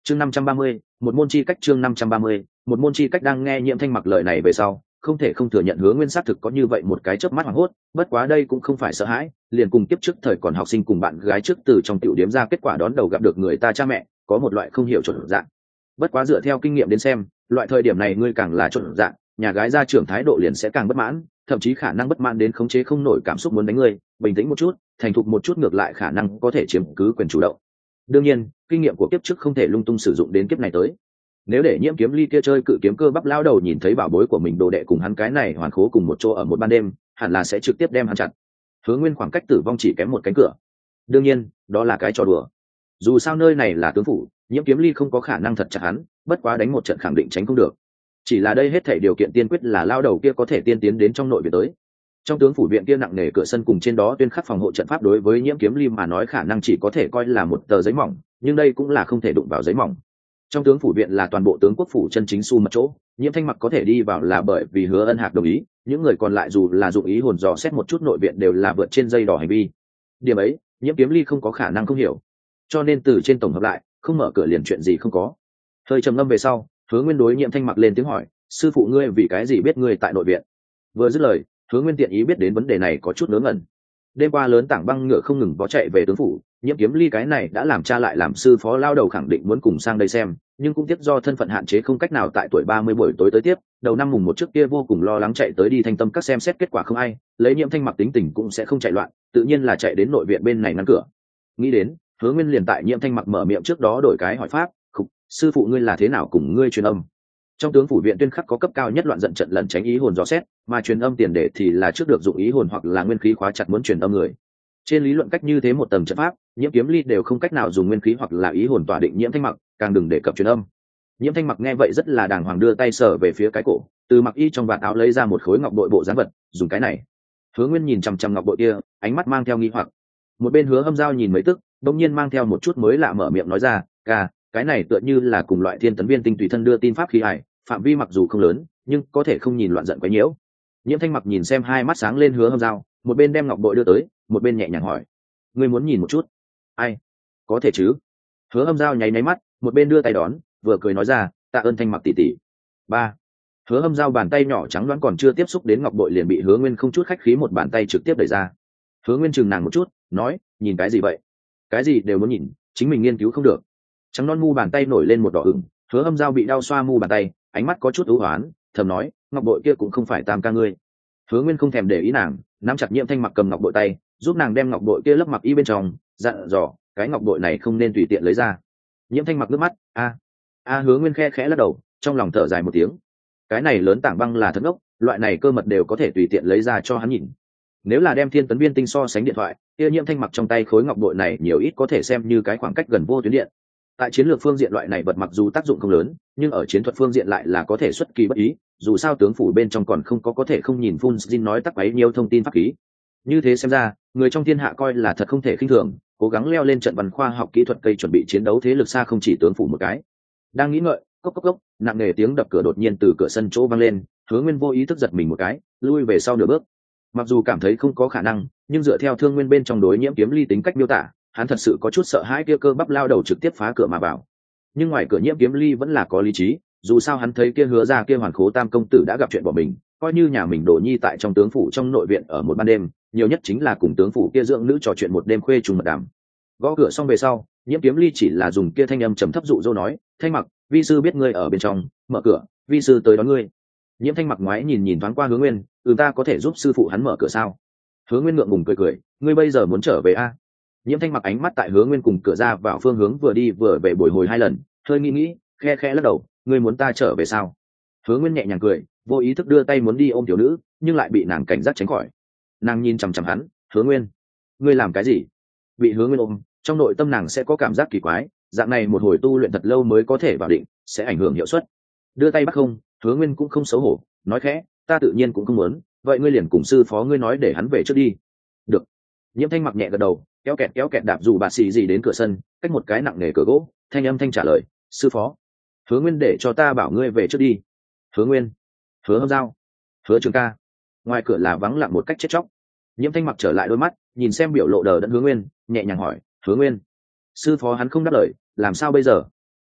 chương 530, một môn chi cách. chương 530, một môn chi cách. Đang nghe Nhiễm Thanh Mặc lời này về sau, không thể không thừa nhận Hứa Nguyên xác thực có như vậy một cái chớp mắt hoảng hốt, bất quá đây cũng không phải sợ hãi, liền cùng tiếp trước thời còn học sinh cùng bạn gái trước từ trong tiểu điểm ra kết quả đón đầu gặp được người ta cha mẹ, có một loại không hiểu chuẩn dạng. Bất quá dựa theo kinh nghiệm đến xem, loại thời điểm này ngươi càng là chuẩn dạng, nhà gái gia trưởng thái độ liền sẽ càng bất mãn, thậm chí khả năng bất mãn đến khống chế không nổi cảm xúc muốn đánh ngươi, bình tĩnh một chút, thành thục một chút ngược lại khả năng có thể chiếm cứ quyền chủ động. Đương nhiên, kinh nghiệm của kiếp trước không thể lung tung sử dụng đến kiếp này tới. Nếu để Nhiễm Kiếm Ly kia chơi cự kiếm cơ bắp lao đầu nhìn thấy bảo bối của mình đồ đệ cùng hắn cái này hoàn khố cùng một chỗ ở một ban đêm, hẳn là sẽ trực tiếp đem hắn chặt. Hứa Nguyên khoảng cách tử vong chỉ kém một cánh cửa. Đương nhiên, đó là cái trò đùa. Dù sao nơi này là tướng phủ, Nhiễm Kiếm Ly không có khả năng thật chặt hắn, bất quá đánh một trận khẳng định tránh không được. Chỉ là đây hết thảy điều kiện tiên quyết là lao đầu kia có thể tiên tiến đến trong nội viện tới. Trong tướng phủ viện kia nặng nề cửa sân cùng trên đó tuyên khắc phòng hộ trận pháp đối với Nhiễm Kiếm Ly mà nói khả năng chỉ có thể coi là một tờ giấy mỏng, nhưng đây cũng là không thể đụng vào giấy mỏng. Trong tướng phủ viện là toàn bộ tướng quốc phủ chân chính su mật chỗ, Nhiễm Thanh Mặc có thể đi vào là bởi vì Hứa Ân Hạc đồng ý, những người còn lại dù là dụng ý hồn dò xét một chút nội viện đều là vượt trên dây đỏ hành vi. Điểm ấy, Nhiễm Kiếm Ly không có khả năng không hiểu, cho nên từ trên tổng hợp lại, không mở cửa liền chuyện gì không có. Hơi trầm ngâm về sau, Hứa Nguyên đối Nhiễm Thanh Mặc lên tiếng hỏi, sư phụ ngươi vì cái gì biết ngươi tại nội viện? Vừa dứt lời, Hứa Nguyên tiện ý biết đến vấn đề này có chút ngớ ngẩn. Đêm qua lớn tảng băng ngựa không ngừng vó chạy về tướng phủ, Nhiễm Kiếm Ly cái này đã làm cha lại làm sư phó lao đầu khẳng định muốn cùng sang đây xem, nhưng cũng tiếc do thân phận hạn chế không cách nào tại tuổi 30 buổi tối tới tiếp, đầu năm mùng một trước kia vô cùng lo lắng chạy tới đi Thanh Tâm các xem xét kết quả không ai, lấy Nhiễm Thanh Mặc tính tình cũng sẽ không chạy loạn, tự nhiên là chạy đến nội viện bên này ngăn cửa. Nghĩ đến, Hứa Nguyên liền tại Nhiễm Thanh Mặc mở miệng trước đó đổi cái hỏi pháp, "Khục, sư phụ ngươi là thế nào cùng ngươi truyền âm?" Trong tướng phủ viện tuyên khắc có cấp cao nhất loạn giận trận lẩn tránh ý hồn dò xét, mà truyền âm tiền đề thì là trước được dụng ý hồn hoặc là nguyên khí khóa chặt muốn truyền âm người. Trên lý luận cách như thế một tầng trận pháp, Nhiễm Kiếm Ly đều không cách nào dùng nguyên khí hoặc là ý hồn tỏa định Nhiễm Thanh Mặc, càng đừng đề cập truyền âm. Nhiễm Thanh Mặc nghe vậy rất là đàng hoàng đưa tay sờ về phía cái cổ, từ mặc y trong vạt áo lấy ra một khối ngọc bội bộ dáng vật, dùng cái này. Hứa Nguyên nhìn chằm chằm ngọc bội kia, ánh mắt mang theo nghi hoặc. Một bên Hứa Hâm Giao nhìn mấy tức, đột nhiên mang theo một chút mới lạ mở miệng nói ra, "Ca, cái này tựa như là cùng loại Thiên Tấn Viên tinh tùy thân đưa tin pháp khí hải, phạm vi mặc dù không lớn, nhưng có thể không nhìn loạn giận quấy nhiễu." Nhiễm Thanh Mặc nhìn xem hai mắt sáng lên Hứa Hâm Giao, một bên đem ngọc bội đưa tới, một bên nhẹ nhàng hỏi, "Ngươi muốn nhìn một chút?" "Ai, có thể chứ." Hứa Hâm Giao nháy nháy mắt, một bên đưa tay đón, vừa cười nói ra, "Tạ ơn Thanh Mặc tỷ tỷ." Ba. Hứa Hâm Giao bàn tay nhỏ trắng loáng còn chưa tiếp xúc đến ngọc bội liền bị Hứa Nguyên không chút khách khí một bàn tay trực tiếp đẩy ra. Hứa Nguyên chừng nàng một chút, nói, "Nhìn cái gì vậy?" "Cái gì đều muốn nhìn, chính mình nghiên cứu không được." Trắng non mu bàn tay nổi lên một đỏ ửng, Hứa Hâm Giao bị đau xoa mu bàn tay, ánh mắt có chút u hoán, thầm nói, "Ngọc bội kia cũng không phải tam ca ngươi." Hứa Nguyên không thèm để ý nàng, nắm chặt Nhiễm Thanh Mặc cầm ngọc bội tay, giúp nàng đem ngọc bội kia lấp mặc y bên trong, dặn dò, "Cái ngọc bội này không nên tùy tiện lấy ra." Nhiễm Thanh Mặc nước mắt, Hứa Nguyên khe khẽ lắc đầu, trong lòng thở dài một tiếng. Cái này lớn tảng băng là thật ngốc, loại này cơ mật đều có thể tùy tiện lấy ra cho hắn nhìn. Nếu là đem Thiên Tấn Viên tinh so sánh điện thoại, kia Nhiễm Thanh Mặc trong tay khối ngọc bội này nhiều ít có thể xem như cái khoảng cách gần vô tuyến điện. Tại chiến lược phương diện loại này vật mặc dù tác dụng không lớn, nhưng ở chiến thuật phương diện lại là có thể xuất kỳ bất ý, dù sao tướng phủ bên trong còn không có thể không nhìn phun Jin nói tắc ấy nhiều thông tin pháp khí. Như thế xem ra, người trong thiên hạ coi là thật không thể khinh thường, cố gắng leo lên trận văn khoa học kỹ thuật cây chuẩn bị chiến đấu thế lực xa không chỉ tướng phủ một cái. Đang nghĩ ngợi, cốc cốc cốc, nặng nề tiếng đập cửa đột nhiên từ cửa sân chỗ vang lên, Hứa Nguyên vô ý thức giật mình một cái, lui về sau nửa bước. Mặc dù cảm thấy không có khả năng, nhưng dựa theo Thương Nguyên bên trong đối Nhiễm Kiếm Ly tính cách miêu tả, hắn thật sự có chút sợ hãi kia cơ bắp lao đầu trực tiếp phá cửa mà vào. Nhưng ngoài cửa Nhiễm Kiếm Ly vẫn là có lý trí, dù sao hắn thấy kia Hứa ra kia hoàn khố tam công tử đã gặp chuyện bỏ mình, coi như nhà mình đổ nhi tại trong tướng phủ trong nội viện ở một ban đêm, nhiều nhất chính là cùng tướng phủ kia dưỡng nữ trò chuyện một đêm khuê trùng mật đàm. Gõ cửa xong về sau, Nhiễm Kiếm Ly chỉ là dùng kia thanh âm trầm thấp dụ dỗ nói, "Thanh Mặc, vi sư biết ngươi ở bên trong, mở cửa, vi sư tới đón ngươi." Nhiễm Thanh Mặc ngoái nhìn thoáng qua Hứa Nguyên, Ta có thể giúp sư phụ hắn mở cửa sao?" Hứa Nguyên ngượng ngùng cười, "Ngươi bây giờ muốn trở về a?" Nhiễm Thanh Mặc ánh mắt tại Hứa Nguyên cùng cửa ra vào phương hướng vừa đi vừa về bồi hồi hai lần, hơi nghĩ, khe khẽ lắc đầu, "Ngươi muốn ta trở về sao?" Hứa Nguyên nhẹ nhàng cười, vô ý thức đưa tay muốn đi ôm tiểu nữ, nhưng lại bị nàng cảnh giác tránh khỏi. Nàng nhìn chằm chằm hắn, "Hứa Nguyên, ngươi làm cái gì?" Bị Hứa Nguyên ôm, trong nội tâm nàng sẽ có cảm giác kỳ quái, dạng này một hồi tu luyện thật lâu mới có thể vào định, sẽ ảnh hưởng hiệu suất. Đưa tay bắt không, Hứa Nguyên cũng không xấu hổ, nói khẽ, "Ta tự nhiên cũng không muốn, vậy ngươi liền cùng sư phó ngươi nói để hắn về trước đi." "Được." Nhiễm Thanh Mặc nhẹ gật đầu, kéo kẹt đạp dù bà xì gì đến cửa sân, cách một cái nặng nề cửa gỗ, thanh âm thanh trả lời, "Sư phó." "Hứa Nguyên để cho ta bảo ngươi về trước đi." "Hứa Nguyên." "Hứa Hâm Giao." "Hứa Trường ca." Ngoài cửa là vắng lặng một cách chết chóc. Nhiễm Thanh Mặc trở lại đôi mắt, nhìn xem biểu lộ đờ đẫn Hứa Nguyên, nhẹ nhàng hỏi, "Hứa Nguyên." Sư phó hắn không đáp lời, làm sao bây giờ?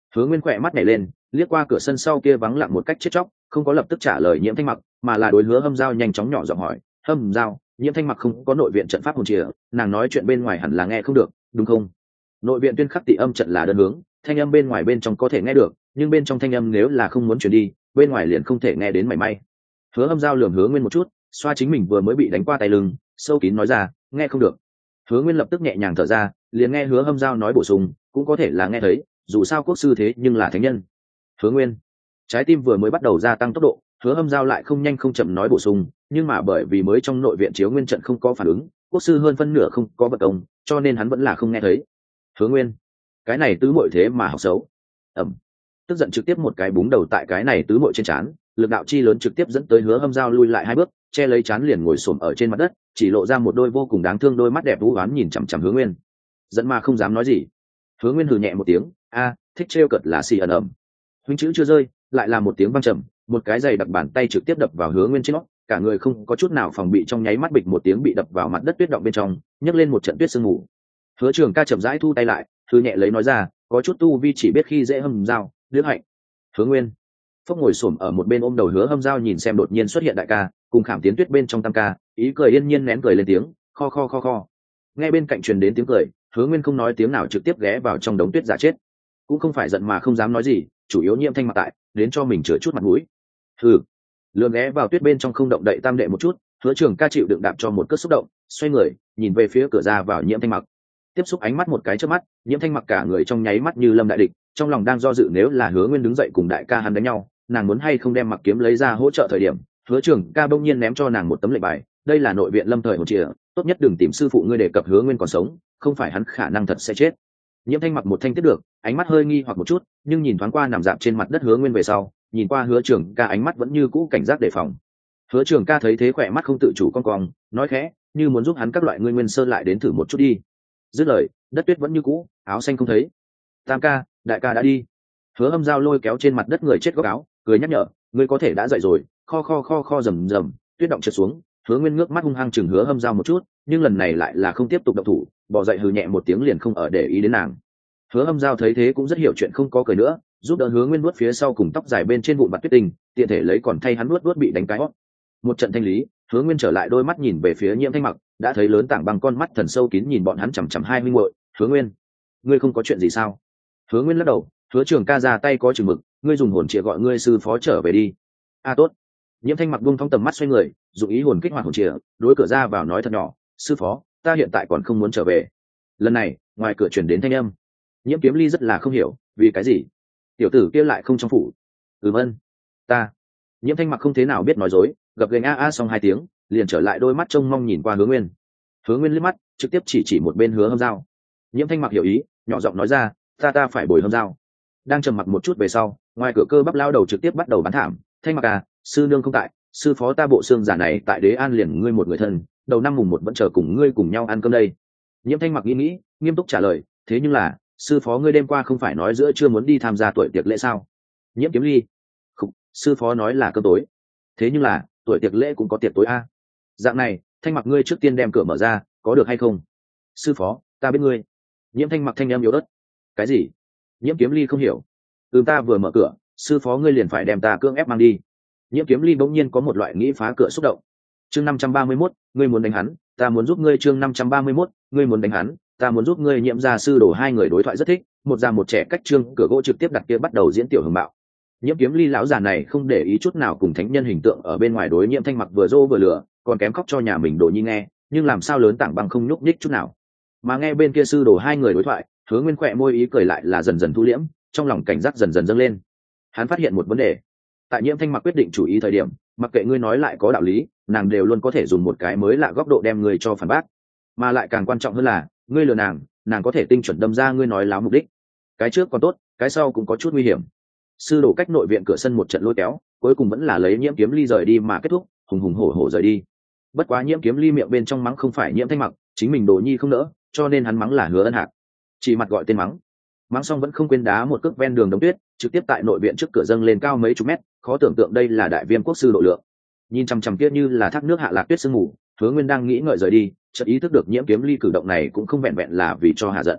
Hứa Nguyên khỏe mắt nhảy lên, liếc qua cửa sân sau kia vắng lặng một cách chết chóc, không có lập tức trả lời Nhiễm Thanh Mặc, mà là đối Hứa Hâm Giao nhanh chóng nhỏ giọng hỏi, "Hâm Giao, Nhiễm Thanh Mặc không có nội viện trận pháp hồn chìa, nàng nói chuyện bên ngoài hẳn là nghe không được, đúng không?" Nội viện tuyên khắc tị âm trận là đơn hướng, thanh âm bên ngoài bên trong có thể nghe được, nhưng bên trong thanh âm nếu là không muốn truyền đi, bên ngoài liền không thể nghe đến mảy may. Hứa Hâm Giao lườm Hứa Nguyên một chút, xoa chính mình vừa mới bị đánh qua tay lưng, sâu kín nói ra, "Nghe không được." Hứa Nguyên lập tức nhẹ nhàng thở ra, liền nghe Hứa Hâm Giao nói bổ sung, "Cũng có thể là nghe thấy, dù sao quốc sư thế nhưng là thánh nhân." Hứa Nguyên, trái tim vừa mới bắt đầu gia tăng tốc độ, Hứa Hâm Giao lại không nhanh không chậm nói bổ sung, "Nhưng mà bởi vì mới trong nội viện chiếu nguyên trận không có phản ứng, quốc sư hơn phân nửa không có vật công, cho nên hắn vẫn là không nghe thấy." Hứa Nguyên, cái này tứ muội thế mà học xấu. Ẩm, tức giận trực tiếp một cái búng đầu tại cái này tứ muội trên trán, lực đạo chi lớn trực tiếp dẫn tới Hứa Hâm Giao lui lại hai bước, che lấy trán liền ngồi xổm ở trên mặt đất, chỉ lộ ra một đôi vô cùng đáng thương đôi mắt đẹp u ám nhìn chằm chằm Hứa Nguyên. Dẫn mà không dám nói gì. Hứa Nguyên hừ nhẹ một tiếng, "A, thích trêu cợt là xì ẩn ẩm." Huynh chữ chưa rơi, lại là một tiếng vang trầm, một cái giày đặc bàn tay trực tiếp đập vào Hứa Nguyên trên nót, cả người không có chút nào phòng bị trong nháy mắt bịch một tiếng bị đập vào mặt đất tuyết động bên trong, nhấc lên một trận tuyết sương mù. Hứa Trường Ca chậm rãi thu tay lại, thư nhẹ lấy nói ra, "Có chút tu vi chỉ biết khi dễ Hâm Giao, đứa hạnh." Hứa Nguyên phốc ngồi xổm ở một bên ôm đầu Hứa Hâm Giao nhìn xem đột nhiên xuất hiện đại ca, cùng Khảm Tiến Tuyết bên trong tam ca, ý cười yên nhiên nén cười lên tiếng, kho kho kho kho. Nghe bên cạnh truyền đến tiếng cười, Hứa Nguyên không nói tiếng nào trực tiếp ghé vào trong đống tuyết giả chết. Cũng không phải giận mà không dám nói gì, chủ yếu Nhiễm Thanh Mặc tại, đến cho mình chữa chút mặt mũi. Hừ. Lường ghé vào tuyết bên trong không động đậy tam đệ một chút, Hứa Trường Ca chịu đựng đạp cho một cước xúc động, xoay người, nhìn về phía cửa ra vào Nhiễm Thanh Mặc. Tiếp xúc ánh mắt một cái trước mắt, Nhiễm Thanh Mặc cả người trong nháy mắt như lâm đại địch, trong lòng đang do dự nếu là Hứa Nguyên đứng dậy cùng đại ca hắn đánh nhau, nàng muốn hay không đem Mặc Kiếm lấy ra hỗ trợ thời điểm, Hứa Trường Ca bỗng nhiên ném cho nàng một tấm lệnh bài, đây là nội viện lâm thời hồn chìa, tốt nhất đừng tìm sư phụ ngươi đề cập Hứa Nguyên còn sống, không phải hắn khả năng thật sẽ chết. Nhiễm Thanh Mặc một thanh tiếp được, ánh mắt hơi nghi hoặc một chút, nhưng nhìn thoáng qua nằm dạp trên mặt đất Hứa Nguyên về sau, nhìn qua Hứa Trường Ca ánh mắt vẫn như cũ cảnh giác đề phòng. Hứa Trường Ca thấy thế khỏe mắt không tự chủ cong cong, nói khẽ, như muốn giúp hắn các loại ngươi nguyên sơ lại đến thử một chút đi. Dứt lời, đất tuyết vẫn như cũ, áo xanh không thấy. Tam ca, đại ca đã đi. Hứa Hâm Giao lôi kéo trên mặt đất người chết góc áo, cười nhắc nhở, ngươi có thể đã dậy rồi. Kho kho kho kho rầm rầm, tuyết động trượt xuống. Hứa Nguyên ngước mắt hung hăng chừng Hứa Hâm Giao một chút, nhưng lần này lại là không tiếp tục động thủ, bỏ dậy hừ nhẹ một tiếng liền không ở để ý đến nàng. Hứa Hâm Giao thấy thế cũng rất hiểu chuyện không có cười nữa, giúp đỡ Hứa Nguyên nuốt phía sau cùng tóc dài bên trên vụn bạt tuyết tình, tiện thể lấy còn thay hắn nuốt bị đánh cái hót. Một trận thanh lý, Hứa Nguyên trở lại đôi mắt nhìn về phía Nhiễm Thanh Mặc, đã thấy lớn tảng bằng con mắt thần sâu kín nhìn bọn hắn chằm chằm hai huynh muội. Hứa Nguyên, ngươi không có chuyện gì sao? Hứa Nguyên lắc đầu, Hứa Trường Ca ra tay có chừng mực, ngươi dùng hồn chìa gọi ngươi sư phó trở về đi. A tốt. Nhiễm Thanh Mặc buông thong tầm mắt xoay người, dùng ý hồn kích hoạt hồn chìa, đối cửa ra vào nói thật nhỏ, sư phó, ta hiện tại còn không muốn trở về. Lần này, ngoài cửa truyền đến thanh âm. Nhiễm Kiếm Ly rất là không hiểu, vì cái gì? Tiểu tử kia lại không trong phủ. Ân, ta. Nhiễm Thanh Mặc không thế nào biết nói dối, gập gành a xong hai tiếng, liền trở lại đôi mắt trông mong nhìn qua Hứa Nguyên. Hứa Nguyên liếc mắt, trực tiếp chỉ một bên Hứa Hâm Giao. Nhiễm Thanh Mặc hiểu ý, nhỏ giọng nói ra, ta phải bồi Hâm Giao. Đang trầm mặc một chút về sau, ngoài cửa cơ bắp lao đầu trực tiếp bắt đầu bán thảm. Thanh Mặc à, sư nương không tại, sư phó ta bộ xương giả này tại Đế An liền ngươi một người thân, đầu năm mùng một vẫn chờ cùng ngươi cùng nhau ăn cơm đây. Nhiễm Thanh Mặc nghĩ, nghiêm túc trả lời, thế nhưng là, sư phó ngươi đêm qua không phải nói giữa chưa muốn đi tham gia tuổi tiệc lễ sao? Nhiễm Kiếm Ly, không, sư phó nói là cơm tối. Thế nhưng là, tuổi tiệc lễ cũng có tiệc tối a. Dạng này, Thanh Mặc ngươi trước tiên đem cửa mở ra, có được hay không? Sư phó, ta biết ngươi. Nhiễm Thanh Mặc thanh em yếu ớt. Cái gì? Nhiễm Kiếm Ly không hiểu. Ta vừa mở cửa, sư phó ngươi liền phải đem ta cưỡng ép mang đi. Nhiễm Kiếm Ly bỗng nhiên có một loại nghĩ phá cửa xúc động. Chương 531, ngươi muốn đánh hắn, ta muốn giúp ngươi. Chương 531, ngươi muốn đánh hắn, ta muốn giúp ngươi. Nhiễm gia sư đổ hai người đối thoại rất thích, một già một trẻ cách trương cửa gỗ trực tiếp đặt kia bắt đầu diễn tiểu hưởng bạo. Nhiễm Kiếm Ly lão già này không để ý chút nào cùng thánh nhân hình tượng ở bên ngoài đối Nhiễm Thanh Mặc vừa dô vừa lừa, còn kém khóc cho nhà mình đồ nhi nghe, nhưng làm sao lớn tảng băng không nhúc nhích chút nào. Mà nghe bên kia sư đồ hai người đối thoại, Hứa Nguyên khỏe môi ý cười lại là dần dần thu liễm, trong lòng cảnh giác dần dần dâng lên. Hắn phát hiện một vấn đề. Tại Nhiễm Thanh Mặc quyết định chủ ý thời điểm, mặc kệ ngươi nói lại có đạo lý, nàng đều luôn có thể dùng một cái mới lạ góc độ đem ngươi cho phản bác. Mà lại càng quan trọng hơn là, ngươi lừa nàng có thể tinh chuẩn đâm ra ngươi nói láo mục đích. Cái trước còn tốt, cái sau cũng có chút nguy hiểm. Sư đổ cách nội viện cửa sân một trận lôi kéo, cuối cùng vẫn là lấy Nhiễm Kiếm Ly rời đi mà kết thúc, hùng hùng hổ hổ rời đi. Bất quá Nhiễm Kiếm Ly miệng bên trong mắng không phải Nhiễm Thanh Mặc, chính mình đồ nhi không nỡ, cho nên hắn mắng là Hứa Ân Hạc. Chỉ mặt gọi tên mắng xong vẫn không quên đá một cước ven đường đống tuyết, trực tiếp tại nội viện trước cửa dâng lên cao mấy chục mét, khó tưởng tượng đây là đại viêm quốc sư độ lượng. Nhìn chằm chằm kia như là thác nước hạ lạc tuyết sương mù, Hứa Nguyên đang nghĩ ngợi rời đi, chợt ý thức được Nhiễm Kiếm Ly cử động này cũng không vẹn vẹn là vì cho hạ giận.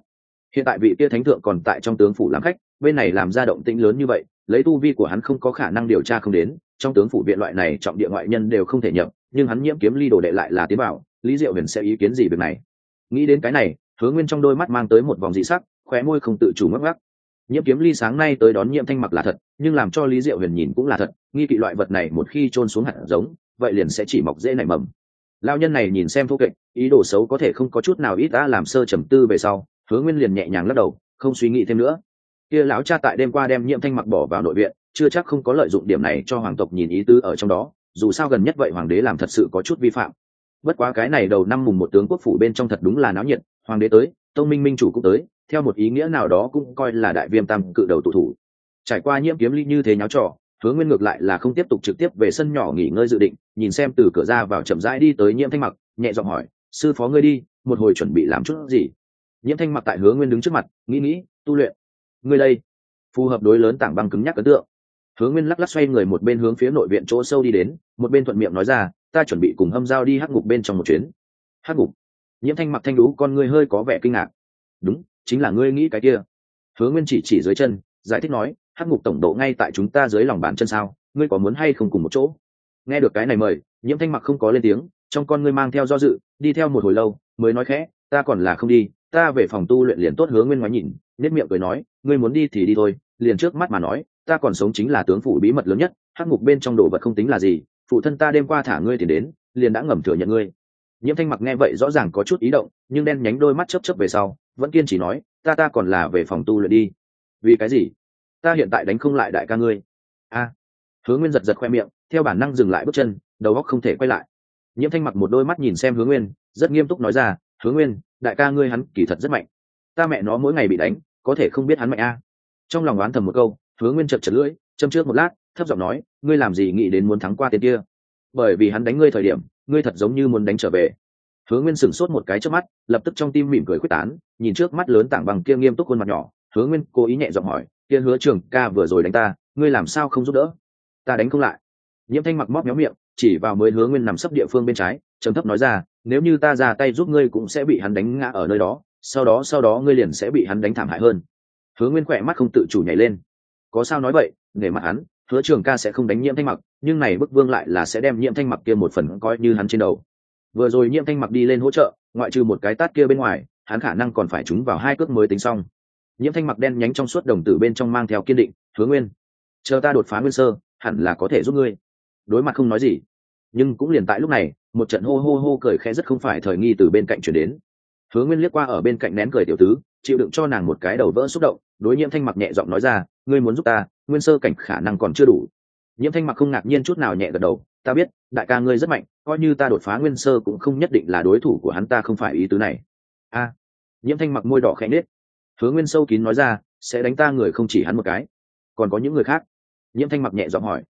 Hiện tại vị kia thánh thượng còn tại trong tướng phủ làm khách, bên này làm ra động tĩnh lớn như vậy, lấy tu vi của hắn không có khả năng điều tra không đến, trong tướng phủ viện loại này trọng địa ngoại nhân đều không thể nhập, nhưng hắn Nhiễm Kiếm Ly đồ đệ lại là tiến bảo, Lý Diệu Huyền sẽ ý kiến gì việc này? Nghĩ đến cái này, Hứa Nguyên trong đôi mắt mang tới một vòng dị sắc, khóe môi không tự chủ ngắc ngắc. Nhiễm Kiếm Ly sáng nay tới đón Nhiễm Thanh Mặc là thật, nhưng làm cho Lý Diệu Huyền nhìn cũng là thật, nghi kỵ loại vật này một khi trôn xuống hạt giống, vậy liền sẽ chỉ mọc dễ nảy mầm. Lão nhân này nhìn xem thô kệch, ý đồ xấu có thể không có chút nào ít đã làm sơ trầm tư về sau, Hứa Nguyên liền nhẹ nhàng lắc đầu, không suy nghĩ thêm nữa. Kia lão cha tại đêm qua đem Nhiễm Thanh Mặc bỏ vào nội viện, chưa chắc không có lợi dụng điểm này cho hoàng tộc nhìn ý tứ ở trong đó, dù sao gần nhất vậy hoàng đế làm thật sự có chút vi phạm. Bất quá cái này đầu năm mùng một tướng quốc phủ bên trong thật đúng là náo nhiệt, hoàng đế tới, tông minh minh chủ cũng tới, theo một ý nghĩa nào đó cũng coi là đại viêm tam cự đầu tụ thủ. Trải qua Nhiễm Kiếm Ly như thế nháo trò, Hứa Nguyên ngược lại là không tiếp tục trực tiếp về sân nhỏ nghỉ ngơi dự định, nhìn xem từ cửa ra vào chậm rãi đi tới Nhiễm Thanh Mặc, nhẹ giọng hỏi, sư phó ngươi đi, một hồi chuẩn bị làm chút gì? Nhiễm Thanh Mặc tại Hứa Nguyên đứng trước mặt, nghĩ, tu luyện. Ngươi đây, phù hợp đối lớn tảng băng cứng nhắc ấn tượng. Hứa Nguyên lắc lắc xoay người một bên hướng phía nội viện chỗ sâu đi đến, một bên thuận miệng nói ra, ta chuẩn bị cùng Hâm Giao đi hắc ngục bên trong một chuyến. Hắc ngục? Nhiễm Thanh Mặc thanh đú con ngươi hơi có vẻ kinh ngạc. Đúng, chính là ngươi nghĩ cái kia. Hứa Nguyên chỉ dưới chân, giải thích nói, hắc ngục tổng độ ngay tại chúng ta dưới lòng bàn chân sao, ngươi có muốn hay không cùng một chỗ? Nghe được cái này mời, Nhiễm Thanh Mặc không có lên tiếng, trong con ngươi mang theo do dự, đi theo một hồi lâu, mới nói khẽ, ta còn là không đi, ta về phòng tu luyện liền tốt. Hứa Nguyên ngoái nhìn, nét miệng cười nói, ngươi muốn đi thì đi thôi, liền trước mắt mà nói, ta còn sống chính là tướng phủ bí mật lớn nhất, hắc ngục bên trong đồ vật không tính là gì, phụ thân ta đêm qua thả ngươi tiền đến, liền đã ngầm thừa nhận ngươi. Nhiễm Thanh Mặc nghe vậy rõ ràng có chút ý động, nhưng đen nhánh đôi mắt chớp chớp về sau, vẫn kiên trì nói, ta còn là về phòng tu luyện đi. Vì cái gì? Ta hiện tại đánh không lại đại ca ngươi. A. Hứa Nguyên giật khoe miệng, theo bản năng dừng lại bước chân, đầu óc không thể quay lại. Nhiễm Thanh Mặc một đôi mắt nhìn xem Hứa Nguyên, rất nghiêm túc nói ra, Hứa Nguyên, đại ca ngươi hắn kỳ thật rất mạnh. Ta mẹ nó mỗi ngày bị đánh, có thể không biết hắn mạnh a? Trong lòng oán thầm một câu, Hứa Nguyên chật lưỡi, châm trước một lát, thấp giọng nói, ngươi làm gì nghĩ đến muốn thắng qua tên kia? Bởi vì hắn đánh ngươi thời điểm, ngươi thật giống như muốn đánh trở về. Hứa Nguyên sửng sốt một cái trước mắt, lập tức trong tim mỉm cười quyết tán, nhìn trước mắt lớn tảng bằng kia nghiêm túc khuôn mặt nhỏ, Hứa Nguyên cố ý nhẹ giọng hỏi, kia Hứa Trường ca vừa rồi đánh ta, ngươi làm sao không giúp đỡ? Ta đánh không lại. Nhiễm Thanh Mặc móp méo miệng, chỉ vào mới Hứa Nguyên nằm sấp địa phương bên trái, trầm thấp nói ra, nếu như ta ra tay giúp ngươi cũng sẽ bị hắn đánh ngã ở nơi đó, sau đó ngươi liền sẽ bị hắn đánh thảm hại hơn. Hứa Nguyên khỏe mắt không tự chủ nhảy lên. Có sao nói vậy, nể mặt hắn, Hứa Trường ca sẽ không đánh Nhiễm Thanh Mặc, nhưng này bức vương lại là sẽ đem Nhiễm Thanh Mặc kia một phần coi như hắn trên đầu. Vừa rồi Nhiễm Thanh Mặc đi lên hỗ trợ, ngoại trừ một cái tát kia bên ngoài, hắn khả năng còn phải trúng vào hai cước mới tính xong. Nhiễm Thanh Mặc đen nhánh trong suốt đồng tử bên trong mang theo kiên định, Hứa Nguyên, chờ ta đột phá nguyên sơ, hẳn là có thể giúp ngươi. Đối mặt không nói gì, nhưng cũng liền tại lúc này, một trận hô hô hô cười khẽ rất không phải thời nghi từ bên cạnh truyền đến. Hứa Nguyên liếc qua ở bên cạnh nén cười tiểu tứ, chịu đựng cho nàng một cái đầu vỡ xúc động, đối Nhiễm Thanh Mặc nhẹ giọng nói ra, ngươi muốn giúp ta, nguyên sơ cảnh khả năng còn chưa đủ. Nhiễm Thanh Mặc không ngạc nhiên chút nào nhẹ gật đầu, ta biết, đại ca ngươi rất mạnh, coi như ta đột phá nguyên sơ cũng không nhất định là đối thủ của hắn, ta không phải ý tứ này. A. Nhiễm Thanh Mặc môi đỏ khẽ nết. Hứa Nguyên sâu kín nói ra, sẽ đánh ta người không chỉ hắn một cái, còn có những người khác. Nhiễm Thanh Mặc nhẹ giọng hỏi,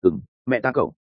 mẹ ta cậu.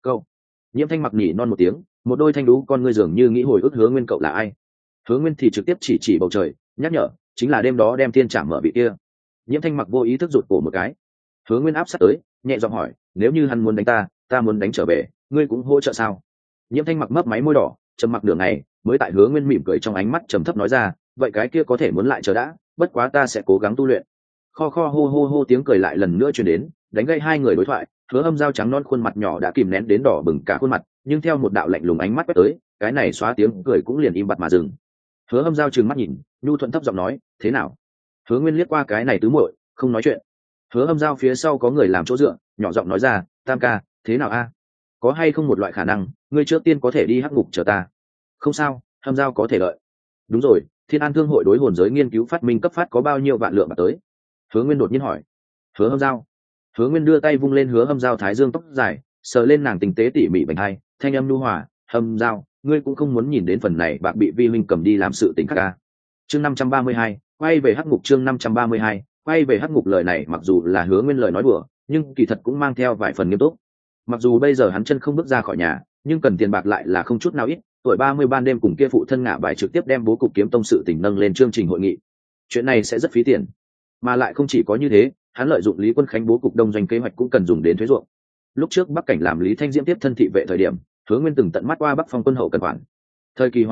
Nhiễm Thanh Mặc nhỉ non một tiếng, một đôi thanh đú con ngươi dường như nghĩ hồi ức Hứa Nguyên cậu là ai. Hứa Nguyên thì trực tiếp chỉ bầu trời, nhắc nhở, chính là đêm đó đem thiên trảm mở vị kia. Nhiễm Thanh Mặc vô ý thức rụt cổ một cái. Hứa Nguyên áp sát tới, nhẹ giọng hỏi, nếu như hắn muốn đánh ta muốn đánh trở về, ngươi cũng hỗ trợ sao? Nhiễm Thanh Mặc mấp máy môi đỏ, trầm mặc nửa ngày, mới tại Hứa Nguyên mỉm cười trong ánh mắt trầm thấp nói ra, vậy cái kia có thể muốn lại chờ đã, bất quá ta sẽ cố gắng tu luyện. Kho hô hô hô tiếng cười lại lần nữa truyền đến, đánh gây hai người đối thoại. Hứa Âm Giao trắng non khuôn mặt nhỏ đã kìm nén đến đỏ bừng cả khuôn mặt, nhưng theo một đạo lạnh lùng ánh mắt quét tới, cái này xóa tiếng cười cũng liền im bặt mà dừng. Hứa Âm Giao trừng mắt nhìn, nhu thuận thấp giọng nói, thế nào? Hứa Nguyên liếc qua cái này tứ muội, không nói chuyện. Hứa Âm Giao phía sau có người làm chỗ dựa, nhỏ giọng nói ra, Tam ca, thế nào a? Có hay không một loại khả năng, ngươi trước tiên có thể đi hắc ngục chờ ta? Không sao, Âm Giao có thể đợi. Đúng rồi, Thiên An Thương hội đối hồn giới nghiên cứu phát minh cấp phát có bao nhiêu vạn lượng bạc tới? Hứa Nguyên đột nhiên hỏi. Hứa Âm Giao. Hứa Nguyên đưa tay vung lên Hứa Âm Giao thái dương tóc dài, sờ lên nàng tinh tế tỉ mỉ bành hai, thanh âm nhu hòa, Âm Giao, ngươi cũng không muốn nhìn đến phần này bạc bị vi huynh cầm đi làm sự tình khác à? Chương 532, quay về hắc ngục. Chương 532, quay về hắc ngục. Lời này mặc dù là Hứa Nguyên lời nói đùa, nhưng kỳ thật cũng mang theo vài phần nghiêm túc. Mặc dù bây giờ hắn chân không bước ra khỏi nhà, nhưng cần tiền bạc lại là không chút nào ít. Tuổi 30 ban đêm cùng kia phụ thân ngả bài trực tiếp đem bố cục kiếm tông sự tình nâng lên chương trình hội nghị. Chuyện này sẽ rất phí tiền, mà lại không chỉ có như thế, hắn lợi dụng Lý Quân Khánh bố cục đông doanh kế hoạch cũng cần dùng đến thuế ruộng. Lúc trước Bắc Cảnh làm Lý Thanh Diễm tiếp thân thị vệ thời điểm, Hứa Nguyên từng tận mắt qua Bắc Phong quân hậu cần quản. Thời kỳ hòa bình,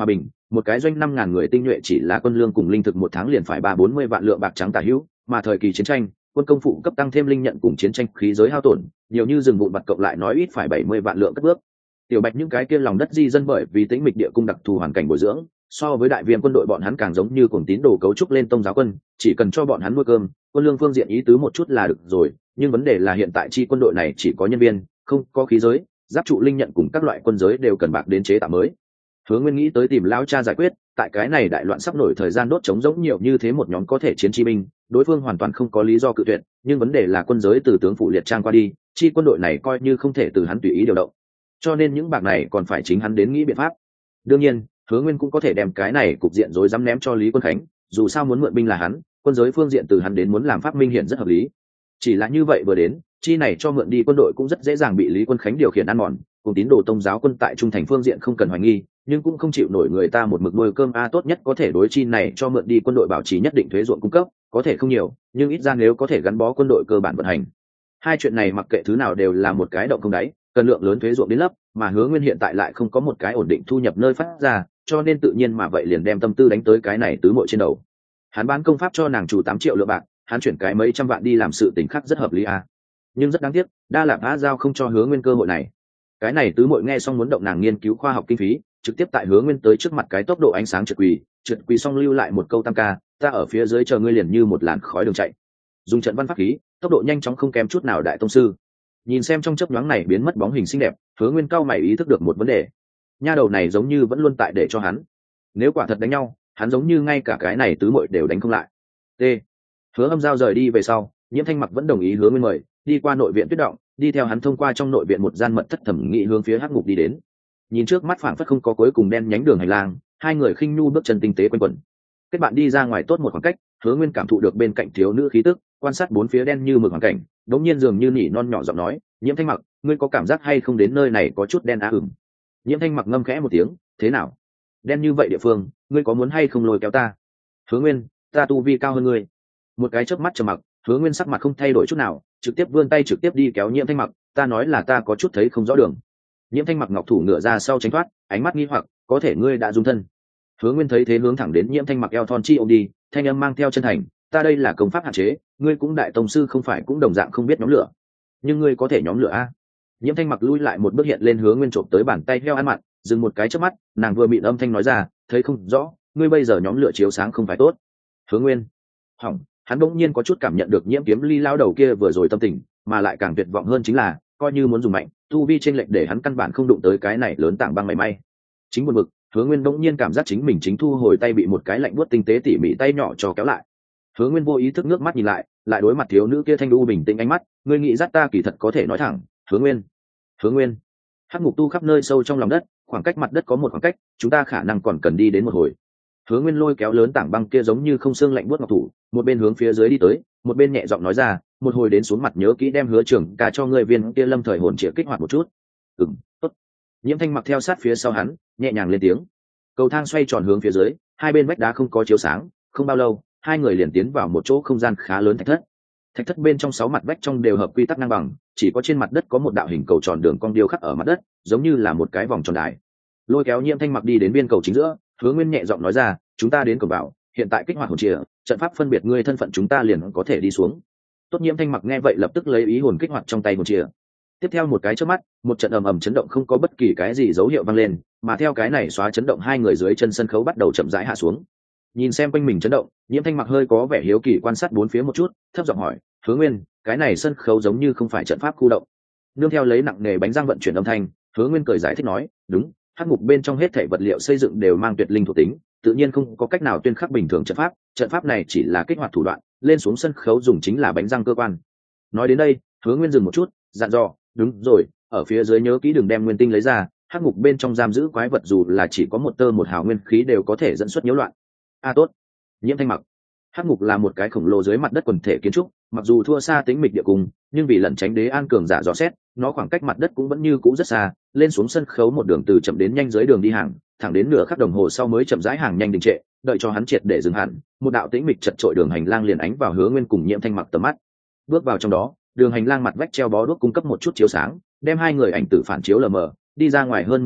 một cái doanh 5.000 người tinh nhuệ chỉ là quân lương cùng linh thực một tháng liền phải 340 vạn lượng bạc trắng tả hữu, mà thời kỳ chiến tranh quân công phụ cấp tăng thêm linh nhận cùng chiến tranh khí giới hao tổn nhiều như rừng vụn vặt cộng lại nói ít phải 70 vạn lượng cất bước. Tiểu Bạch những cái kia lòng đất di dân bởi vì tĩnh mịch địa cung đặc thù hoàn cảnh bồi dưỡng, so với đại viên quân đội bọn hắn càng giống như cuồng tín đồ cấu trúc lên tông giáo quân, chỉ cần cho bọn hắn nuôi cơm, quân lương phương diện ý tứ một chút là được rồi, nhưng vấn đề là hiện tại chi quân đội này chỉ có nhân viên, không có khí giới, giáp trụ linh nhận cùng các loại quân giới đều cần bạc đến chế tạo mới. Hứa Nguyên nghĩ tới tìm lão cha giải quyết, tại cái này đại loạn sắp nổi thời gian đốt trống rỗng nhiều như thế một nhóm có thể chiến chi binh, đối phương hoàn toàn không có lý do cự tuyệt, nhưng vấn đề là quân giới từ tướng phụ liệt trang qua đi, chi quân đội này coi như không thể từ hắn tùy ý điều động. Cho nên những bạc này còn phải chính hắn đến nghĩ biện pháp. Đương nhiên, Hứa Nguyên cũng có thể đem cái này cục diện rối rắm ném cho Lý Quân Khánh, dù sao muốn mượn binh là hắn, quân giới phương diện từ hắn đến muốn làm pháp minh hiện rất hợp lý. Chỉ là như vậy vừa đến, chi này cho mượn đi quân đội cũng rất dễ dàng bị Lý Quân Khánh điều khiển ăn mòn, cùng tín đồ tông giáo quân tại trung thành phương diện không cần hoài nghi, nhưng cũng không chịu nổi người ta một mực nuôi cơm tốt nhất có thể đối chi này cho mượn đi quân đội bảo trì nhất định thuế ruộng cung cấp, có thể không nhiều, nhưng ít ra nếu có thể gắn bó quân đội cơ bản vận hành. Hai chuyện này mặc kệ thứ nào đều là một cái động không đáy, cần lượng lớn thuế ruộng đến lấp, mà Hứa Nguyên hiện tại lại không có một cái ổn định thu nhập nơi phát ra, cho nên tự nhiên mà vậy liền đem tâm tư đánh tới cái này tứ muội trên đầu. Hắn bán công pháp cho nàng chủ 8 triệu lượng bạc, hắn chuyển cái mấy trăm vạn đi làm sự tình khác rất hợp lý nhưng rất đáng tiếc, Đa Lạp Á Giao không cho Hứa Nguyên cơ hội này. Cái này tứ muội nghe xong muốn động nàng nghiên cứu khoa học kinh phí, trực tiếp tại Hứa Nguyên tới trước mặt cái tốc độ ánh sáng trượt quỳ xong lưu lại một câu tam ca, ta ở phía dưới chờ ngươi liền như một làn khói đường chạy. Dùng trận văn pháp khí, tốc độ nhanh chóng không kém chút nào đại tông sư. Nhìn xem trong chớp nhoáng này biến mất bóng hình xinh đẹp, Hứa Nguyên cao mày ý thức được một vấn đề. Nha đầu này giống như vẫn luôn tại để cho hắn. Nếu quả thật đánh nhau, hắn giống như ngay cả cái này tứ muội đều đánh không lại. T. Hứa Âm Giao rời đi về sau, Nhiễm Thanh Mặc vẫn đồng ý Hứa Nguyên mời, đi qua nội viện Tuyết Động, đi theo hắn thông qua trong nội viện một gian mật thất thẩm nghị hướng phía Hắc Ngục đi đến. Nhìn trước mắt phảng phất không có cuối cùng đen nhánh đường hành lang, hai người khinh nhu bước chân tinh tế quanh quẩn. Kết bạn đi ra ngoài tốt một khoảng cách, Hứa Nguyên cảm thụ được bên cạnh thiếu nữ khí tức, quan sát bốn phía đen như mực hoàn cảnh, đống nhiên dường như nỉ non nhỏ giọng nói, Nhiễm Thanh Mặc, ngươi có cảm giác hay không đến nơi này có chút đen Nhiễm Thanh Mặc ngâm khẽ một tiếng, thế nào? Đen như vậy địa phương, ngươi có muốn hay không lôi kéo ta? Hứa Nguyên, ta tu vi cao hơn ngươi. Một cái chớp mắt trầm mặc, Hứa Nguyên sắc mặt không thay đổi chút nào, trực tiếp vươn tay trực tiếp đi kéo Nhiễm Thanh Mặc, ta nói là ta có chút thấy không rõ đường. Nhiễm Thanh Mặc ngọc thủ ngựa ra sau tránh thoát, ánh mắt nghi hoặc, có thể ngươi đã dung thân. Hứa Nguyên thấy thế hướng thẳng đến Nhiễm Thanh Mặc eo thon chi ôm đi, thanh âm mang theo chân thành, ta đây là công pháp hạn chế, ngươi cũng đại tông sư không phải cũng đồng dạng không biết nhóm lửa, nhưng ngươi có thể nhóm lửa Nhiễm Thanh Mặc lui lại một bước hiện lên Hứa Nguyên trộm tới bàn tay heo ăn mặn, dừng một cái chớp mắt, nàng vừa mịn âm thanh nói ra, thấy không rõ, ngươi bây giờ nhóm lửa chiếu sáng không phải tốt. Hứa Nguyên, hỏng, hắn bỗng nhiên có chút cảm nhận được Nhiễm Kiếm Ly lao đầu kia vừa rồi tâm tình, mà lại càng tuyệt vọng hơn chính là, coi như muốn dùng mạnh, tu vi trên lệnh để hắn căn bản không đụng tới cái này lớn tảng băng mảy may. Chính buồn bực, Hứa Nguyên bỗng nhiên cảm giác chính mình chính thu hồi tay bị một cái lạnh buốt tinh tế tỉ mỉ tay nhỏ cho kéo lại. Hứa Nguyên vô ý thức nước mắt nhìn lại đối mặt thiếu nữ kia thanh u bình tĩnh ánh mắt, ngươi nghĩ dắt ta kỳ thật có thể nói thẳng, Hứa Nguyên. Hắc Ngục tu khắp nơi sâu trong lòng đất, khoảng cách mặt đất có một khoảng cách, chúng ta khả năng còn cần đi đến một hồi. Hứa Nguyên lôi kéo lớn tảng băng kia giống như không xương lạnh buốt ngọc thủ, một bên hướng phía dưới đi tới, một bên nhẹ giọng nói ra, một hồi đến xuống mặt nhớ kỹ đem Hứa trưởng cả cho ngươi viên kia lâm thời hồn triệt kích hoạt một chút. Tốt. Nhiễm Thanh Mặc theo sát phía sau hắn, nhẹ nhàng lên tiếng. Cầu thang xoay tròn hướng phía dưới, hai bên vách đá không có chiếu sáng, không bao lâu, hai người liền tiến vào một chỗ không gian khá lớn thạch thất. Thạch thất bên trong 6 mặt vách trong đều hợp quy tắc ngang bằng, chỉ có trên mặt đất có một đạo hình cầu tròn đường cong điêu khắc ở mặt đất, giống như là một cái vòng tròn đài. Lôi kéo Nhiễm Thanh Mặc đi đến viên cầu chính giữa, Hứa Nguyên nhẹ giọng nói ra, chúng ta đến cầu vào, hiện tại kích hoạt hồn chìa, trận pháp phân biệt ngươi thân phận chúng ta liền có thể đi xuống. Tốt. Nhiễm Thanh Mặc nghe vậy lập tức lấy ý hồn kích hoạt trong tay hồn chìa. Tiếp theo một cái chớp mắt, một trận ầm ầm chấn động không có bất kỳ cái gì dấu hiệu vang lên, mà theo cái này xóa chấn động hai người dưới chân sân khấu bắt đầu chậm rãi hạ xuống. Nhìn xem quanh mình chấn động, Nhiễm Thanh Mặc hơi có vẻ hiếu kỳ quan sát bốn phía một chút, thấp giọng hỏi, Hứa Nguyên, cái này sân khấu giống như không phải trận pháp khu động. Nương theo lấy nặng nề bánh răng vận chuyển âm thanh, Hứa Nguyên cười giải thích nói, đúng, Hắc Ngục bên trong hết thảy vật liệu xây dựng đều mang tuyệt linh thuộc tính, tự nhiên không có cách nào tuyên khắc bình thường trận pháp này chỉ là kích hoạt thủ đoạn, lên xuống sân khấu dùng chính là bánh răng cơ quan. Nói đến đây, Hứa Nguyên dừng một chút, dặn dò, đúng rồi, ở phía dưới nhớ kỹ đừng đem nguyên tinh lấy ra, Hắc Ngục bên trong giam giữ quái vật dù là chỉ có một tơ một hào nguyên khí đều có thể dẫn xuất nhiễu loạn. Tốt. Nhiễm Thanh Mặc. Hắc Ngục là một cái khổng lồ dưới mặt đất quần thể kiến trúc, mặc dù thua xa tính mịch địa cung, nhưng vì lẩn tránh đế an cường giả dò xét, nó khoảng cách mặt đất cũng vẫn như cũ rất xa, lên xuống sân khấu một đường từ chậm đến nhanh dưới đường đi hàng, thẳng đến nửa khắc đồng hồ sau mới chậm rãi hàng nhanh đình trệ, đợi cho hắn triệt để dừng hẳn, một đạo tĩnh mịch chật trội đường hành lang liền ánh vào Hứa Nguyên cùng Nhiễm Thanh Mặc tầm mắt. Bước vào trong đó, đường hành lang mặt vách treo bó đuốc cung cấp một chút chiếu sáng, đem hai người ảnh tử phản chiếu lờ mờ, đi ra ngoài hơn 10 trượng,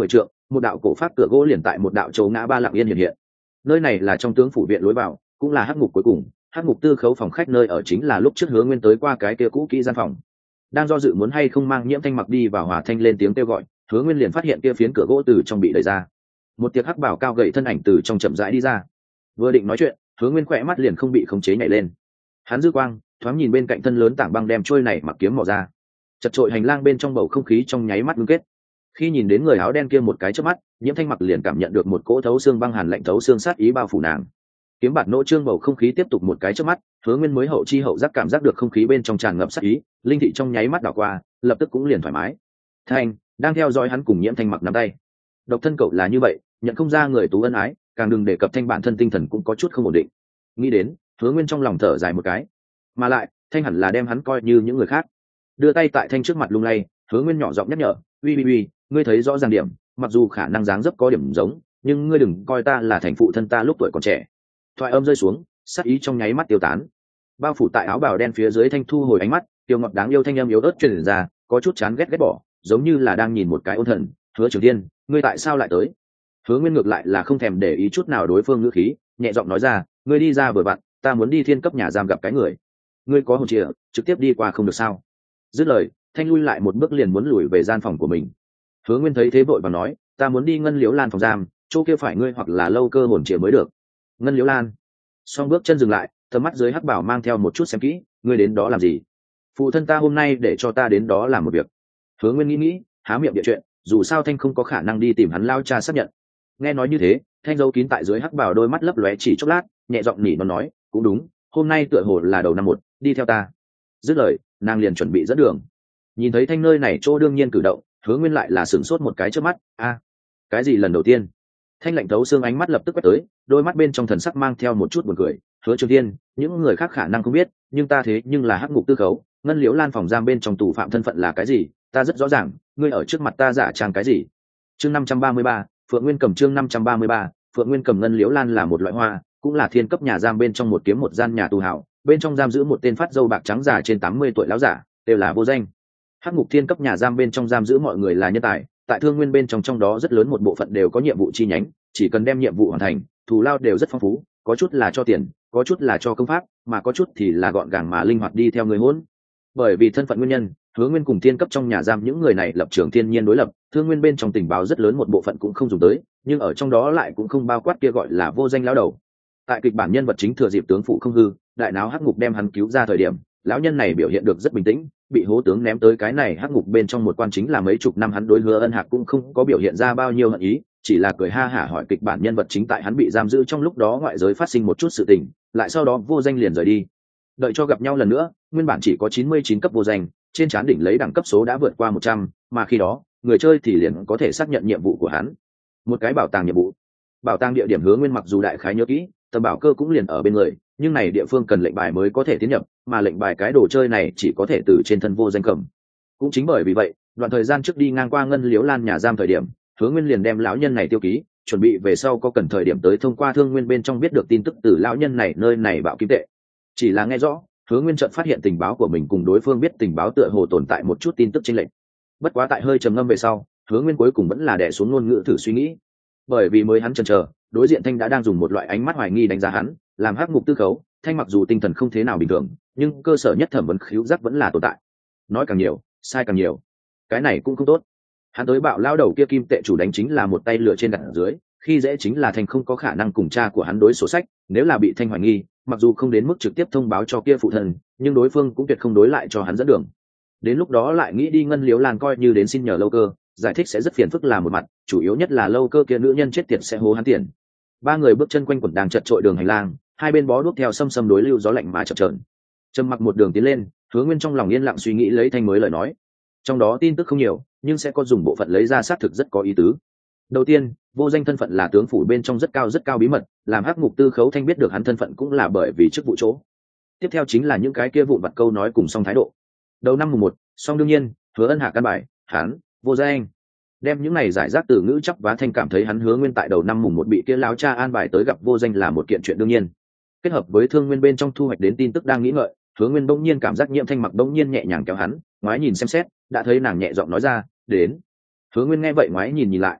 một đạo cổ pháp cửa gỗ liền tại một đạo chỗ ngã ba lặng yên hiện hiện. Nơi này là trong tướng phủ viện lối vào, cũng là hắc ngục cuối cùng. Hắc ngục tư khấu phòng khách nơi ở chính là lúc trước Hứa Nguyên tới qua cái kia cũ kỹ gian phòng. Đang do dự muốn hay không mang Nhiễm Thanh Mặc đi vào, Hòa Thanh lên tiếng kêu gọi, Hứa Nguyên liền phát hiện kia phiến cửa gỗ từ trong bị đẩy ra, một tiệc hắc bảo cao gầy thân ảnh từ trong chậm rãi đi ra. Vừa định nói chuyện, Hứa Nguyên khỏe mắt liền không bị khống chế nhảy lên. Hắn dư quang thoáng nhìn bên cạnh thân lớn tảng băng đem trôi này mặc kiếm mò ra, chật trội hành lang bên trong bầu không khí trong nháy mắt ngưng kết. Khi nhìn đến người áo đen kia một cái chớp mắt, Nhiễm Thanh Mặc liền cảm nhận được một cỗ thấu xương băng hàn lạnh thấu xương sát ý bao phủ nàng. Kiếm bạt nỗ trương bầu không khí tiếp tục một cái chớp mắt, Hứa Nguyên mới hậu chi hậu giác cảm giác được không khí bên trong tràn ngập sát ý, linh thị trong nháy mắt đảo qua, lập tức cũng liền thoải mái. Thanh đang theo dõi hắn cùng Nhiễm Thanh Mặc nắm tay. Độc thân cậu là như vậy, nhận không ra người tú ân ái, càng đừng đề cập Thanh bản thân tinh thần cũng có chút không ổn định. Nghĩ đến, Hứa Nguyên trong lòng thở dài một cái. Mà lại, Thanh hẳn là đem hắn coi như những người khác. Đưa tay tại Thanh trước mặt lung lay, Hứa Nguyên nhỏ giọng nhắc nhở, "Uy, ngươi thấy rõ ràng điểm, mặc dù khả năng dáng dấp có điểm giống, nhưng ngươi đừng coi ta là thành phụ thân ta lúc tuổi còn trẻ." Thoại âm rơi xuống, sát ý trong nháy mắt tiêu tán. Bao phủ tại áo bào đen phía dưới Thanh thu hồi ánh mắt, tiêu ngọt đáng yêu thanh âm yếu ớt truyền ra, có chút chán ghét bỏ, giống như là đang nhìn một cái ôn thần. "Hứa Trường Thiên, ngươi tại sao lại tới?" Hứa Nguyên ngược lại là không thèm để ý chút nào đối phương ngữ khí, nhẹ giọng nói ra, "Ngươi đi ra vừa vặn, ta muốn đi thiên cấp nhà giam gặp cái người. Ngươi có hồn chìa, trực tiếp đi qua không được sao?" Dứt lời, Thanh lui lại một bước liền muốn lùi về gian phòng của mình. Hứa Nguyên thấy thế vội và nói, "Ta muốn đi Ngân Liễu Lan phòng giam, chỗ kia phải ngươi hoặc là Lâu Cơ hồn chìa mới được." Ngân Liễu Lan. Song bước chân dừng lại, tầm mắt dưới hắc bảo mang theo một chút xem kỹ, "Ngươi đến đó làm gì?" "Phụ thân ta hôm nay để cho ta đến đó làm một việc." Hứa Nguyên nghĩ, há miệng địa chuyện, dù sao Thanh không có khả năng đi tìm hắn lao cha xác nhận. Nghe nói như thế, Thanh giấu kín tại dưới hắc bảo đôi mắt lấp lóe chỉ chốc lát, nhẹ giọng nỉ nó nói, "Cũng đúng, hôm nay tựa hồ là đầu năm một, đi theo ta." Dứt lời, nàng liền chuẩn bị dẫn đường. Nhìn thấy Thanh nơi này chỗ đương nhiên cử động, Hứa Nguyên lại là sửng sốt một cái trước mắt, cái gì lần đầu tiên? Thanh lạnh thấu xương ánh mắt lập tức quét tới, đôi mắt bên trong thần sắc mang theo một chút buồn cười, "Hứa Trường Thiên, những người khác khả năng không biết, nhưng ta thế nhưng là hắc ngục tư khấu, Ngân Liễu Lan phòng giam bên trong tù phạm thân phận là cái gì, ta rất rõ ràng, ngươi ở trước mặt ta giả trang cái gì?" Chương 533, Phượng Nguyên Cầm. Chương 533, Phượng Nguyên Cầm. Ngân Liễu Lan là một loại hoa, cũng là thiên cấp nhà giam bên trong một kiếm một gian nhà tù hảo, bên trong giam giữ một tên phát râu bạc trắng già trên 80 tuổi lão giả, đều là vô danh. Hắc ngục thiên cấp nhà giam bên trong giam giữ mọi người là nhân tài, tại Thương Nguyên bên trong đó rất lớn một bộ phận đều có nhiệm vụ chi nhánh, chỉ cần đem nhiệm vụ hoàn thành, thù lao đều rất phong phú, có chút là cho tiền, có chút là cho công pháp, mà có chút thì là gọn gàng mà linh hoạt đi theo người hỗn. Bởi vì thân phận nguyên nhân, Hứa Nguyên cùng thiên cấp trong nhà giam những người này lập trường thiên nhiên đối lập, Thương Nguyên bên trong tình báo rất lớn một bộ phận cũng không dùng tới, nhưng ở trong đó lại cũng không bao quát kia gọi là vô danh lão đầu. Tại kịch bản nhân vật chính thừa dịp tướng phụ không hư, đại náo hắc ngục đem hắn cứu ra thời điểm, lão nhân này biểu hiện được rất bình tĩnh, bị hố tướng ném tới cái này hắc ngục bên trong một quan chính là mấy chục năm, hắn đối Hứa Ân Hạc cũng không có biểu hiện ra bao nhiêu hận ý, chỉ là cười ha hả hỏi kịch bản nhân vật chính tại hắn bị giam giữ trong lúc đó ngoại giới phát sinh một chút sự tình, lại sau đó vô danh liền rời đi. Đợi cho gặp nhau lần nữa, nguyên bản chỉ có 99 cấp vô danh, trên trán đỉnh lấy đẳng cấp số đã vượt qua 100, mà khi đó, người chơi thì liền có thể xác nhận nhiệm vụ của hắn. Một cái bảo tàng nhiệm vụ. Bảo tàng địa điểm Hứa Nguyên mặc dù đại khái nhớ kỹ, tầm bảo cơ cũng liền ở bên người, nhưng này địa phương cần lệnh bài mới có thể tiến nhập, mà lệnh bài cái đồ chơi này chỉ có thể từ trên thân vô danh cầm. Cũng chính bởi vì vậy, đoạn thời gian trước đi ngang qua Ngân Liễu Lan nhà giam thời điểm, Hứa Nguyên liền đem lão nhân này tiêu ký, chuẩn bị về sau có cần thời điểm tới thông qua Thương Nguyên bên trong biết được tin tức từ lão nhân này nơi này bạo kim tệ. Chỉ là nghe rõ, Hứa Nguyên chợt phát hiện tình báo của mình cùng đối phương biết tình báo tựa hồ tồn tại một chút tin tức chênh lệch. Bất quá tại hơi trầm ngâm về sau, Hứa Nguyên cuối cùng vẫn là đè xuống ngôn ngữ thử suy nghĩ. Bởi vì mới hắn chần chờ, đối diện Thanh đã đang dùng một loại ánh mắt hoài nghi đánh giá hắn, làm hắc ngục tư khấu, Thanh mặc dù tinh thần không thế nào bình thường, nhưng cơ sở nhất thẩm vấn khíu giác vẫn là tồn tại. Nói càng nhiều, sai càng nhiều. Cái này cũng không tốt. Hắn tới bạo lao đầu kia kim tệ chủ đánh chính là một tay lửa trên đặt ở dưới, khi dễ chính là Thanh không có khả năng cùng cha của hắn đối sổ sách, nếu là bị Thanh hoài nghi, mặc dù không đến mức trực tiếp thông báo cho kia phụ thân, nhưng đối phương cũng tuyệt không đối lại cho hắn dẫn đường. Đến lúc đó lại nghĩ đi Ngân Liễu Lan coi như đến xin nhờ Lâu Cơ, giải thích sẽ rất phiền phức là một mặt, chủ yếu nhất là Lâu Cơ kia nữ nhân chết tiệt sẽ hố hắn tiền. Ba người bước chân quanh quẩn đang chật trội đường hành lang, hai bên bó đuốc theo xâm xâm đối lưu gió lạnh mà chập chờn. Trầm mặc một đường tiến lên, Hứa Nguyên trong lòng yên lặng suy nghĩ lấy Thanh mới lời nói. Trong đó tin tức không nhiều, nhưng sẽ có dùng bộ phận lấy ra xác thực rất có ý tứ. Đầu tiên, vô danh thân phận là tướng phủ bên trong rất cao bí mật, làm hắc ngục tư khấu Thanh biết được hắn thân phận cũng là bởi vì chức vụ chỗ. Tiếp theo chính là những cái kia vụn vặt câu nói cùng song thái độ. Đầu năm mùng 1, song đương nhiên, Hứa Ân Hạc căn bài, hắn, vô danh. Đem những này giải rác từ ngữ chắp vá Thanh cảm thấy hắn Hứa Nguyên tại đầu năm mùng 1 bị kia lão cha an bài tới gặp vô danh là một kiện chuyện đương nhiên. Kết hợp với Thương Nguyên bên trong thu hoạch đến tin tức đang nghĩ ngợi, Hứa Nguyên bỗng nhiên cảm giác Nhiễm Thanh Mặc bỗng nhiên nhẹ nhàng kéo hắn, ngoái nhìn xem xét, đã thấy nàng nhẹ giọng nói ra, "Đến." Hứa Nguyên nghe vậy ngoái nhìn lại.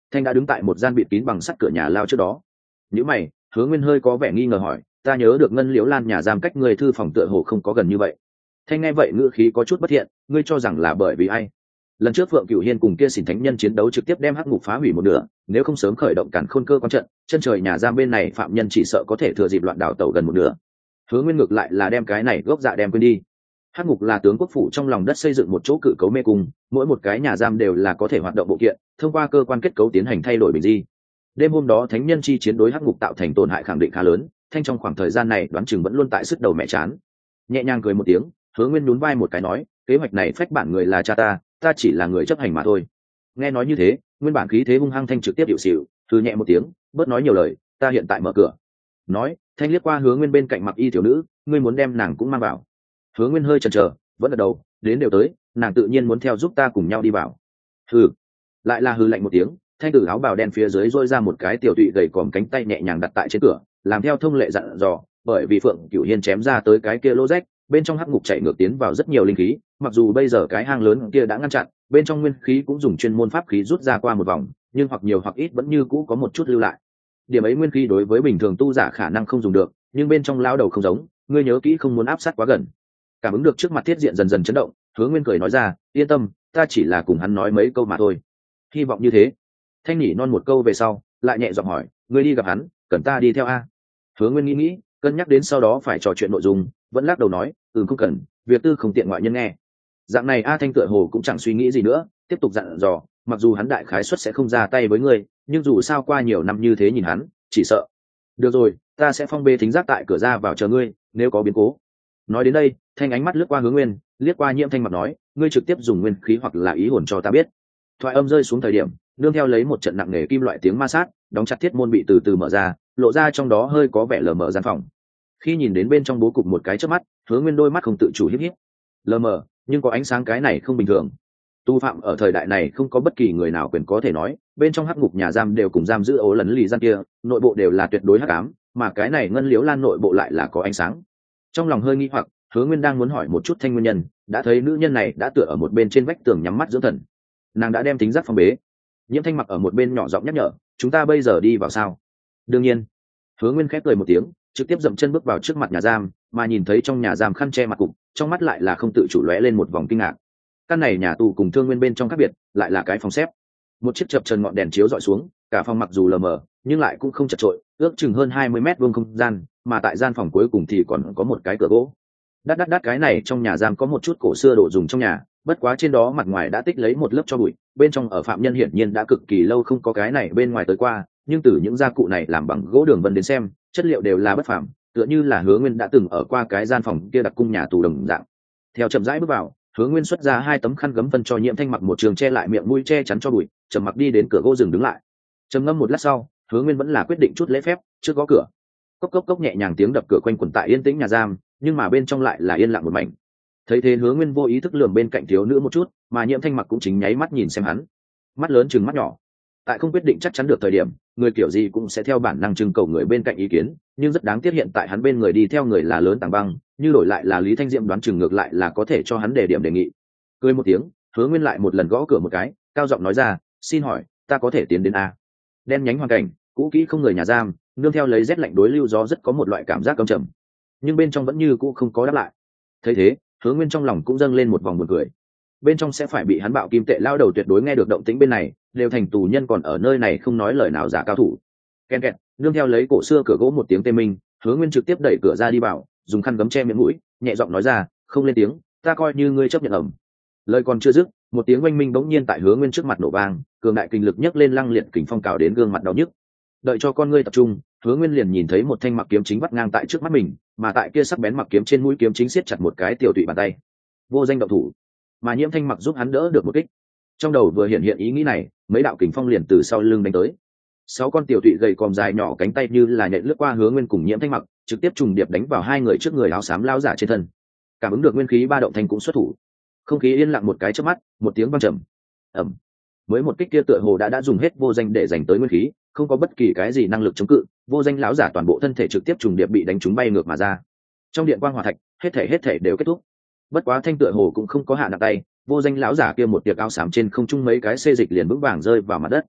Thanh đã đứng tại một gian bịt kín bằng sắt cửa nhà lao trước đó. Nhữ mày, Hứa Nguyên hơi có vẻ nghi ngờ hỏi, ta nhớ được Ngân Liễu Lan nhà giam cách người thư phòng tựa hồ không có gần như vậy. Thanh nghe vậy ngữ khí có chút bất thiện, ngươi cho rằng là bởi vì ai? Lần trước Phượng Cửu Hiên cùng kia Xỉn Thánh Nhân chiến đấu trực tiếp đem hắc ngục phá hủy một nửa, nếu không sớm khởi động cản khôn cơ quan trận, chân trời nhà giam bên này phạm nhân chỉ sợ có thể thừa dịp loạn đảo tẩu gần một nửa. Hứa Nguyên ngược lại là đem cái này gốc dạ đem quên đi. Hắc ngục là tướng quốc phủ trong lòng đất xây dựng một chỗ cự cấu mê cung, mỗi một cái nhà giam đều là có thể hoạt động bộ kiện, thông qua cơ quan kết cấu tiến hành thay đổi bình di. Đêm hôm đó Thánh Nhân chi chiến đối hắc ngục tạo thành tổn hại khẳng định khá lớn, Thanh trong khoảng thời gian này đoán chừng vẫn luôn tại sức đầu mẹ chán. Nhẹ nhàng cười một tiếng, Hứa Nguyên nhún vai một cái nói, kế hoạch này phách bản người là cha ta chỉ là người chấp hành mà thôi. Nghe nói như thế, nguyên bản khí thế hung hăng Thanh trực tiếp hiệu xịu, thư nhẹ một tiếng, bớt nói nhiều lời, ta hiện tại mở cửa. Nói, Thanh liếc qua Hứa Nguyên bên cạnh mặc y tiểu nữ, ngươi muốn đem nàng cũng mang vào. Hứa Nguyên hơi chần chờ, vẫn gật đầu, đến đều tới, nàng tự nhiên muốn theo giúp ta cùng nhau đi vào. Hừ, lại là hừ lạnh một tiếng, Thanh từ áo bào đen phía dưới rôi ra một cái tiểu tụy gầy còm cánh tay nhẹ nhàng đặt tại trên cửa, làm theo thông lệ dặn dò, bởi vì Phượng Cửu Hiên chém ra tới cái kia lỗ rách, bên trong hắc ngục chạy ngược tiến vào rất nhiều linh khí, mặc dù bây giờ cái hang lớn kia đã ngăn chặn, bên trong nguyên khí cũng dùng chuyên môn pháp khí rút ra qua một vòng, nhưng hoặc nhiều hoặc ít vẫn như cũ có một chút lưu lại. Điểm ấy nguyên khí đối với bình thường tu giả khả năng không dùng được, nhưng bên trong lao đầu không giống, ngươi nhớ kỹ không muốn áp sát quá gần. Cảm ứng được trước mặt thiết diện dần dần chấn động, Hứa Nguyên cười nói ra, yên tâm, ta chỉ là cùng hắn nói mấy câu mà thôi. Hy vọng như thế. Thanh nhỉ non một câu về sau, lại nhẹ giọng hỏi, ngươi đi gặp hắn, cần ta đi theo a? Hứa Nguyên nghĩ, cân nhắc đến sau đó phải trò chuyện nội dung, vẫn lắc đầu nói, không cần, việc tư không tiện ngoại nhân nghe. Dạng này A Thanh tựa hồ cũng chẳng suy nghĩ gì nữa, tiếp tục dặn dò, mặc dù hắn đại khái suất sẽ không ra tay với ngươi, nhưng dù sao qua nhiều năm như thế nhìn hắn, chỉ sợ. Được rồi, ta sẽ phong bê thính giác tại cửa ra vào chờ ngươi, nếu có biến cố. Nói đến đây, Thanh ánh mắt lướt qua Hứa Nguyên, liếc qua Nhiễm Thanh Mặc nói, ngươi trực tiếp dùng nguyên khí hoặc là ý hồn cho ta biết. Thoại âm rơi xuống thời điểm, nương theo lấy một trận nặng nề kim loại tiếng ma sát, đóng chặt thiết môn bị từ từ mở ra, lộ ra trong đó hơi có vẻ lờ mờ gian phòng. Khi nhìn đến bên trong bố cục một cái chớp mắt, Hứa Nguyên đôi mắt không tự chủ híp híp. Lờ mờ, nhưng có ánh sáng, cái này không bình thường. Tu phạm ở thời đại này không có bất kỳ người nào quyền có thể nói, bên trong hắc ngục nhà giam đều cùng giam giữ ố lấn lì gian kia, nội bộ đều là tuyệt đối hắc ám, mà cái này Ngân Liễu Lan nội bộ lại là có ánh sáng. Trong lòng hơi nghi hoặc, Hứa Nguyên đang muốn hỏi một chút Thanh nguyên nhân, đã thấy nữ nhân này đã tựa ở một bên trên vách tường nhắm mắt dưỡng thần. Nàng đã đem tính giác phong bế. Nhiễm Thanh Mặc ở một bên nhỏ giọng nhắc nhở, chúng ta bây giờ đi vào sao? Đương nhiên. Hứa Nguyên khép cười một tiếng, trực tiếp dậm chân bước vào trước mặt nhà giam, mà nhìn thấy trong nhà giam khăn che mặt cục, trong mắt lại là không tự chủ lóe lên một vòng kinh ngạc. Căn này nhà tù cùng Thương Nguyên bên trong khác biệt, lại là cái phòng xếp. Một chiếc chập chờn ngọn đèn chiếu dọi xuống, cả phòng mặc dù lờ mờ, nhưng lại cũng không chật chội, ước chừng hơn 20 mét vuông không gian, mà tại gian phòng cuối cùng thì còn có một cái cửa gỗ. Đắt cái này trong nhà giam có một chút cổ xưa đồ dùng trong nhà, bất quá trên đó mặt ngoài đã tích lấy một lớp tro bụi, bên trong ở phạm nhân hiển nhiên đã cực kỳ lâu không có cái này bên ngoài tới qua, nhưng từ những gia cụ này làm bằng gỗ đường vân đến xem, chất liệu đều là bất phàm, tựa như là Hứa Nguyên đã từng ở qua cái gian phòng kia đặc cung nhà tù đồng dạng. Theo chậm rãi bước vào, Hứa Nguyên xuất ra 2 tấm khăn gấm phân cho Nhiễm Thanh Mặc một trường che lại miệng mũi che chắn cho bụi, trầm mặc đi đến cửa gỗ dừng đứng lại. Trầm ngâm một lát sau, Hứa Nguyên vẫn là quyết định chút lễ phép, trước gõ cửa. Cốc cốc cốc nhẹ nhàng tiếng đập cửa quanh quẩn tại yên tĩnh nhà giam, nhưng mà bên trong lại là yên lặng một mảnh. Thấy thế Hứa Nguyên vô ý thức lườm bên cạnh thiếu nữ một chút, mà Nhiễm Thanh Mặc cũng chính nháy mắt nhìn xem hắn, mắt lớn chừng mắt nhỏ. Tại không quyết định chắc chắn được thời điểm, người kiểu gì cũng sẽ theo bản năng trưng cầu người bên cạnh ý kiến, nhưng rất đáng tiếc hiện tại hắn bên người đi theo người là lớn Tàng Băng, như đổi lại là Lý Thanh Diệm đoán chừng ngược lại là có thể cho hắn đề điểm đề nghị. Cười một tiếng, Hứa Nguyên lại một lần gõ cửa một cái, cao giọng nói ra, xin hỏi ta có thể tiến đến a? Đen nhánh hoàn cảnh, cũ kỹ không người nhà giam, nương theo lấy rét lạnh đối lưu gió rất có một loại cảm giác căm trầm, nhưng bên trong vẫn như cũ không có đáp lại. Thấy thế, Hứa Nguyên trong lòng cũng dâng lên một vòng buồn cười. Bên trong sẽ phải bị hắn bạo kim tệ lao đầu tuyệt đối nghe được động tĩnh bên này, đều thành tù nhân còn ở nơi này không nói lời nào giả cao thủ. Ken kẹt, nương theo lấy cổ xưa cửa gỗ một tiếng tê minh, Hứa Nguyên trực tiếp đẩy cửa ra đi vào, dùng khăn gấm che miệng mũi, nhẹ giọng nói ra, không lên tiếng, ta coi như ngươi chấp nhận ẩm. Lời còn chưa dứt, một tiếng oanh minh bỗng nhiên tại Hứa Nguyên trước mặt nổ vang, cường đại kinh lực nhấc lên lăng liệt kình phong cào đến gương mặt đau nhức. Đợi cho con ngươi tập trung, Hứa Nguyên liền nhìn thấy một thanh mặc kiếm chính vắt ngang tại trước mắt mình, mà tại kia sắc bén mặc kiếm trên mũi kiếm chính siết chặt một cái tiểu tụy bàn tay. Vô danh động thủ, mà Nhiễm Thanh Mặc giúp hắn đỡ được một kích. Trong đầu vừa hiện ý nghĩ này, mấy đạo kình phong liền từ sau lưng đánh tới. 6 con tiểu tụy gầy còm dài nhỏ cánh tay như là nhện lướt qua Hứa Nguyên cùng Nhiễm Thanh Mặc, trực tiếp trùng điệp đánh vào hai người trước người áo xám lão giả trên thân. Cảm ứng được nguyên khí ba động thanh cũng xuất thủ. Không khí yên lặng một cái chớp mắt, một tiếng vang trầm. Ầm. Mới một kích kia tựa hồ đã dùng hết vô danh để dành tới nguyên khí, không có bất kỳ cái gì năng lực chống cự, vô danh lão giả toàn bộ thân thể trực tiếp trùng điệp bị đánh trúng bay ngược mà ra. Trong điện quang hỏa thạch, hết thể đều kết thúc. Bất quá thanh tựa hồ cũng không có hạ nặng tay, vô danh lão giả kia một tiệc áo xám trên không trung mấy cái xê dịch liền vững vàng rơi vào mặt đất.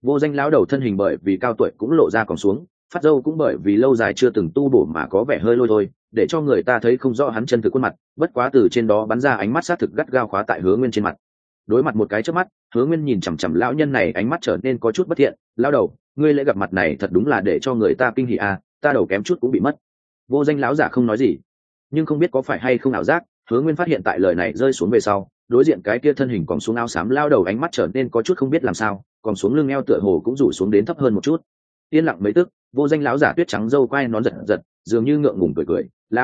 Vô Danh lão đầu thân hình bởi vì cao tuổi cũng lộ ra còn xuống, phát râu cũng bởi vì lâu dài chưa từng tu bổ mà có vẻ hơi lôi thôi, để cho người ta thấy không rõ hắn chân thực khuôn mặt, bất quá từ trên đó bắn ra ánh mắt sát thực gắt gao khóa tại Hứa Nguyên trên mặt. Đối mặt một cái chớp mắt, Hứa Nguyên nhìn chằm chằm lão nhân này, ánh mắt trở nên có chút bất thiện. Lão đầu, ngươi lễ gặp mặt này thật đúng là để cho người ta kinh hỉ à, ta đầu kém chút cũng bị mất. Vô Danh lão giả không nói gì, nhưng không biết có phải hay không ảo giác, Hứa Nguyên phát hiện tại lời này rơi xuống về sau, đối diện cái kia thân hình còn xuống áo xám lao đầu ánh mắt trở nên có chút không biết làm sao, còn xuống lưng eo tựa hồ cũng rủ xuống đến thấp hơn một chút. Yên lặng mấy tức, Vô Danh lão giả tuyết trắng râu quai nón giật giật, dường như ngượng ngùng cười,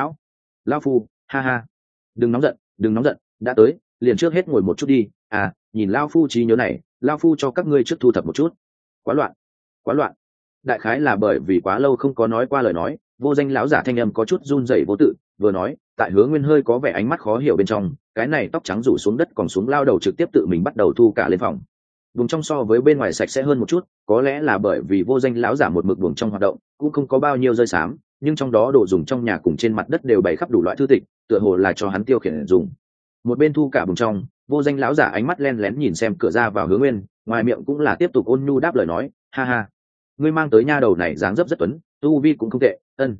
lão phu, ha ha, đừng nóng giận, đừng nóng giận, đã tới, liền trước hết ngồi một chút đi. À, nhìn lão phu trí nhớ này, lão phu cho các ngươi trước thu thập một chút. Quá loạn, quá loạn. Đại khái là bởi vì quá lâu không có nói qua lời nói, Vô Danh lão giả thanh âm có chút run rẩy vô tự, vừa nói, tại Hứa Nguyên hơi có vẻ ánh mắt khó hiểu bên trong, cái này tóc trắng rủ xuống đất còn xuống lao đầu trực tiếp tự mình bắt đầu thu cả lên phòng. Vùng trong so với bên ngoài sạch sẽ hơn một chút, có lẽ là bởi vì Vô Danh lão giả một mực buồng trong hoạt động, cũng không có bao nhiêu rơi xám, nhưng trong đó đồ dùng trong nhà cùng trên mặt đất đều bày khắp đủ loại thư tịch, tựa hồ là cho hắn tiêu khiển dùng. Một bên thu cả vùng trong, Vô Danh lão giả ánh mắt len lén nhìn xem cửa ra vào Hứa Nguyên, ngoài miệng cũng là tiếp tục ôn nhu đáp lời nói, ha ha, ngươi mang tới nha đầu này dáng dấp rất tuấn, tu vi cũng không tệ,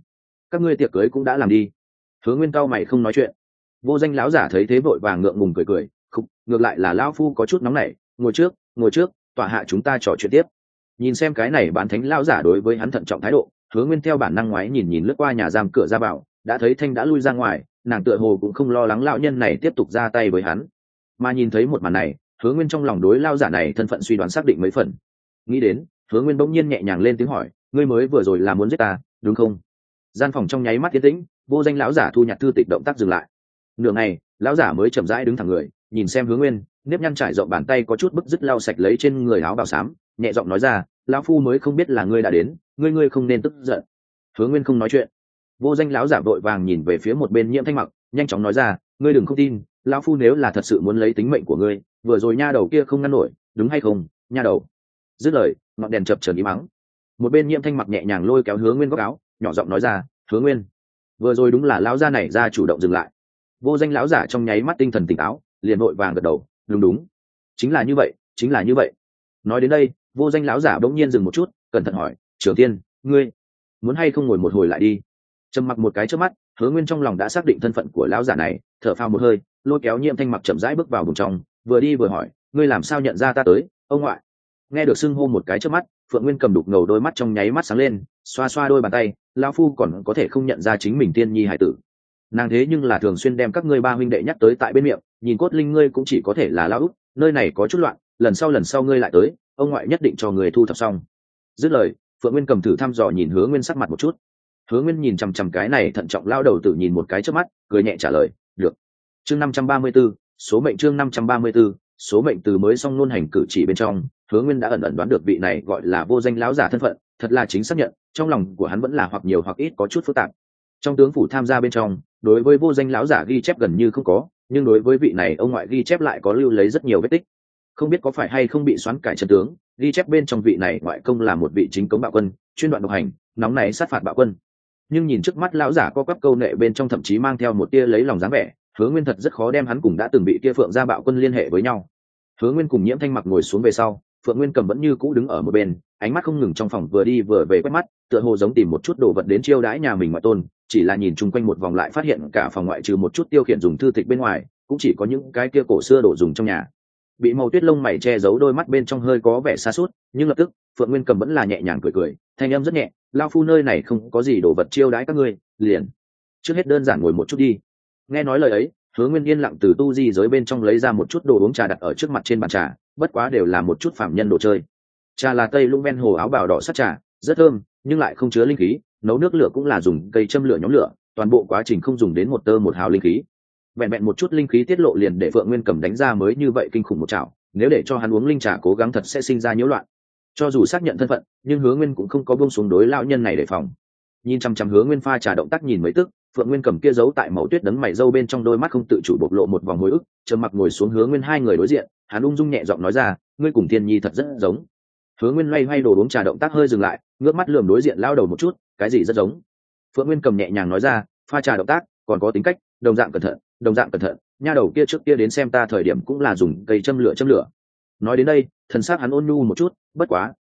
các ngươi tiệc cưới cũng đã làm đi. Hứa Nguyên cau mày không nói chuyện. Vô Danh lão giả thấy thế vội vàng ngượng ngùng cười, khục, ngược lại là lão phu có chút nóng nảy, ngồi trước, tọa hạ chúng ta trò chuyện tiếp. Nhìn xem cái này bán thánh lão giả đối với hắn thận trọng thái độ, Hứa Nguyên theo bản năng ngoái nhìn lướt qua nhà giam cửa ra vào, đã thấy Thanh đã lui ra ngoài, nàng tựa hồ cũng không lo lắng lão nhân này tiếp tục ra tay với hắn. Mà nhìn thấy một màn này, Hứa Nguyên trong lòng đối lão giả này thân phận suy đoán xác định mấy phần. Nghĩ đến, Hứa Nguyên bỗng nhiên nhẹ nhàng lên tiếng hỏi, ngươi mới vừa rồi là muốn giết ta, đúng không? Gian phòng trong nháy mắt yên tĩnh, Vô Danh lão giả thu nhặt thư tịch động tác dừng lại. Nửa ngày, lão giả mới chậm rãi đứng thẳng người, nhìn xem Hứa Nguyên, nếp nhăn trải rộng bàn tay có chút bức dứt lau sạch lấy trên người áo bào xám, nhẹ giọng nói ra, lão phu mới không biết là ngươi đã đến, ngươi không nên tức giận. Hứa Nguyên không nói chuyện. Vô Danh lão giả vội vàng nhìn về phía một bên Nhiễm Thanh Mặc, nhanh chóng nói ra, ngươi đừng không tin, lão phu nếu là thật sự muốn lấy tính mệnh của ngươi, vừa rồi nha đầu kia không ngăn nổi, đúng hay không, nha đầu. Dứt lời, ngọn đèn chập chờn im mắng. Một bên Nhiễm Thanh Mặc nhẹ nhàng lôi kéo Hứa Nguyên góc áo, nhỏ giọng nói ra, Hứa Nguyên, vừa rồi đúng là lão gia này ra chủ động dừng lại. Vô Danh lão giả trong nháy mắt tinh thần tỉnh táo, liền vội vàng gật đầu, đúng, chính là như vậy, chính là như vậy. Nói đến đây, Vô Danh lão giả bỗng nhiên dừng một chút, cẩn thận hỏi, Trưởng Tiên, ngươi muốn hay không ngồi một hồi lại đi? Trầm mặc một cái trước mắt, Hứa Nguyên trong lòng đã xác định thân phận của lão giả này, thở phào một hơi, lôi kéo Nhiễm Thanh Mặc chậm rãi bước vào vùng trong, vừa đi vừa hỏi, ngươi làm sao nhận ra ta tới, ông ngoại? Nghe được xưng hô một cái trước mắt, Phượng Nguyên cầm đục ngầu đôi mắt trong nháy mắt sáng lên, xoa xoa đôi bàn tay, lão phu còn có thể không nhận ra chính mình Tiên Nhi hải tử. Nàng thế nhưng là thường xuyên đem các ngươi ba huynh đệ nhắc tới tại bên miệng, nhìn cốt linh ngươi cũng chỉ có thể là lão út, nơi này có chút loạn, lần sau ngươi lại tới, ông ngoại nhất định cho người thu thập xong. Dứt lời, Phượng Nguyên cầm thử thăm dò nhìn Hứa Nguyên sắc mặt một chút. Hứa Nguyên nhìn chằm chằm cái này thận trọng lao đầu tử nhìn một cái trước mắt, cười nhẹ trả lời, được. Chương 534, số mệnh chương 534, số mệnh từ mới xong luôn hành cử chỉ bên trong, Hứa Nguyên đã ẩn ẩn đoán được vị này gọi là Vô Danh lão giả thân phận, thật là chính xác nhận, trong lòng của hắn vẫn là hoặc nhiều hoặc ít có chút phức tạp. Trong tướng phủ tham gia bên trong, đối với Vô Danh lão giả ghi chép gần như không có, nhưng đối với vị này ông ngoại ghi chép lại có lưu lấy rất nhiều vết tích. Không biết có phải hay không bị xoắn cải trận tướng, ghi chép bên trong vị này ngoại công là một vị chính cống bạo quân, chuyên đoạn độc hành, nóng nảy sát phạt bạo quân. Nhưng nhìn trước mắt lão giả có quắp câu nệ bên trong thậm chí mang theo một tia lấy lòng dáng vẻ, Hứa Nguyên thật rất khó đem hắn cùng đã từng bị kia Phượng gia bạo quân liên hệ với nhau. Hứa Nguyên cùng Nhiễm Thanh Mặc ngồi xuống về sau, Phượng Nguyên cầm vẫn như cũ đứng ở một bên, ánh mắt không ngừng trong phòng vừa đi vừa về quét mắt, tựa hồ giống tìm một chút đồ vật đến chiêu đãi nhà mình ngoại tôn, chỉ là nhìn chung quanh một vòng lại phát hiện cả phòng ngoại trừ một chút tiêu khiển dùng thư tịch bên ngoài, cũng chỉ có những cái kia cổ xưa đồ dùng trong nhà. Bị màu tuyết lông mày che giấu đôi mắt bên trong hơi có vẻ xa suốt, nhưng lập tức, Phượng Nguyên cầm vẫn là nhẹ nhàng cười, thanh âm rất nhẹ, lão phu nơi này không có gì đồ vật chiêu đãi các ngươi, liền trước hết đơn giản ngồi một chút đi. Nghe nói lời ấy, Hứa Nguyên yên lặng từ tu di giới bên trong lấy ra một chút đồ uống trà đặt ở trước mặt trên bàn trà, bất quá đều là một chút phàm nhân đồ chơi. Trà là tây lũng ven hồ áo bào đỏ sắc trà, rất thơm, nhưng lại không chứa linh khí, nấu nước lửa cũng là dùng cây châm lửa nhóm lửa, toàn bộ quá trình không dùng đến một tơ một hào linh khí. Vẹn vẹn một chút linh khí tiết lộ liền để Phượng Nguyên cầm đánh ra mới như vậy kinh khủng một chảo, nếu để cho hắn uống linh trà cố gắng thật sẽ sinh ra nhiễu loạn. Cho dù xác nhận thân phận, nhưng Hứa Nguyên cũng không có buông xuống đối lão nhân này đề phòng. Nhìn chăm chăm Hứa Nguyên pha trà động tác nhìn mấy tức, Phượng Nguyên cầm kia giấu tại màu tuyết đấng mày râu bên trong đôi mắt không tự chủ bộc lộ một vòng hồi ức, trầm mặc ngồi xuống Hứa Nguyên hai người đối diện, hắn ung dung nhẹ giọng nói ra, ngươi cùng Thiên Nhi thật rất giống. Hứa Nguyên loay hoay đồ uống trà động tác hơi dừng lại, ngước mắt lườm đối diện lao đầu một chút, cái gì rất giống? Phượng Nguyên cầm nhẹ nhàng nói ra, pha trà động tác, còn có tính cách, đồng dạng cẩn thận, nha đầu kia trước kia đến xem ta thời điểm cũng là dùng cây châm lửa. Nói đến đây, thần sắc hắn ôn nhu một chút, bất quá,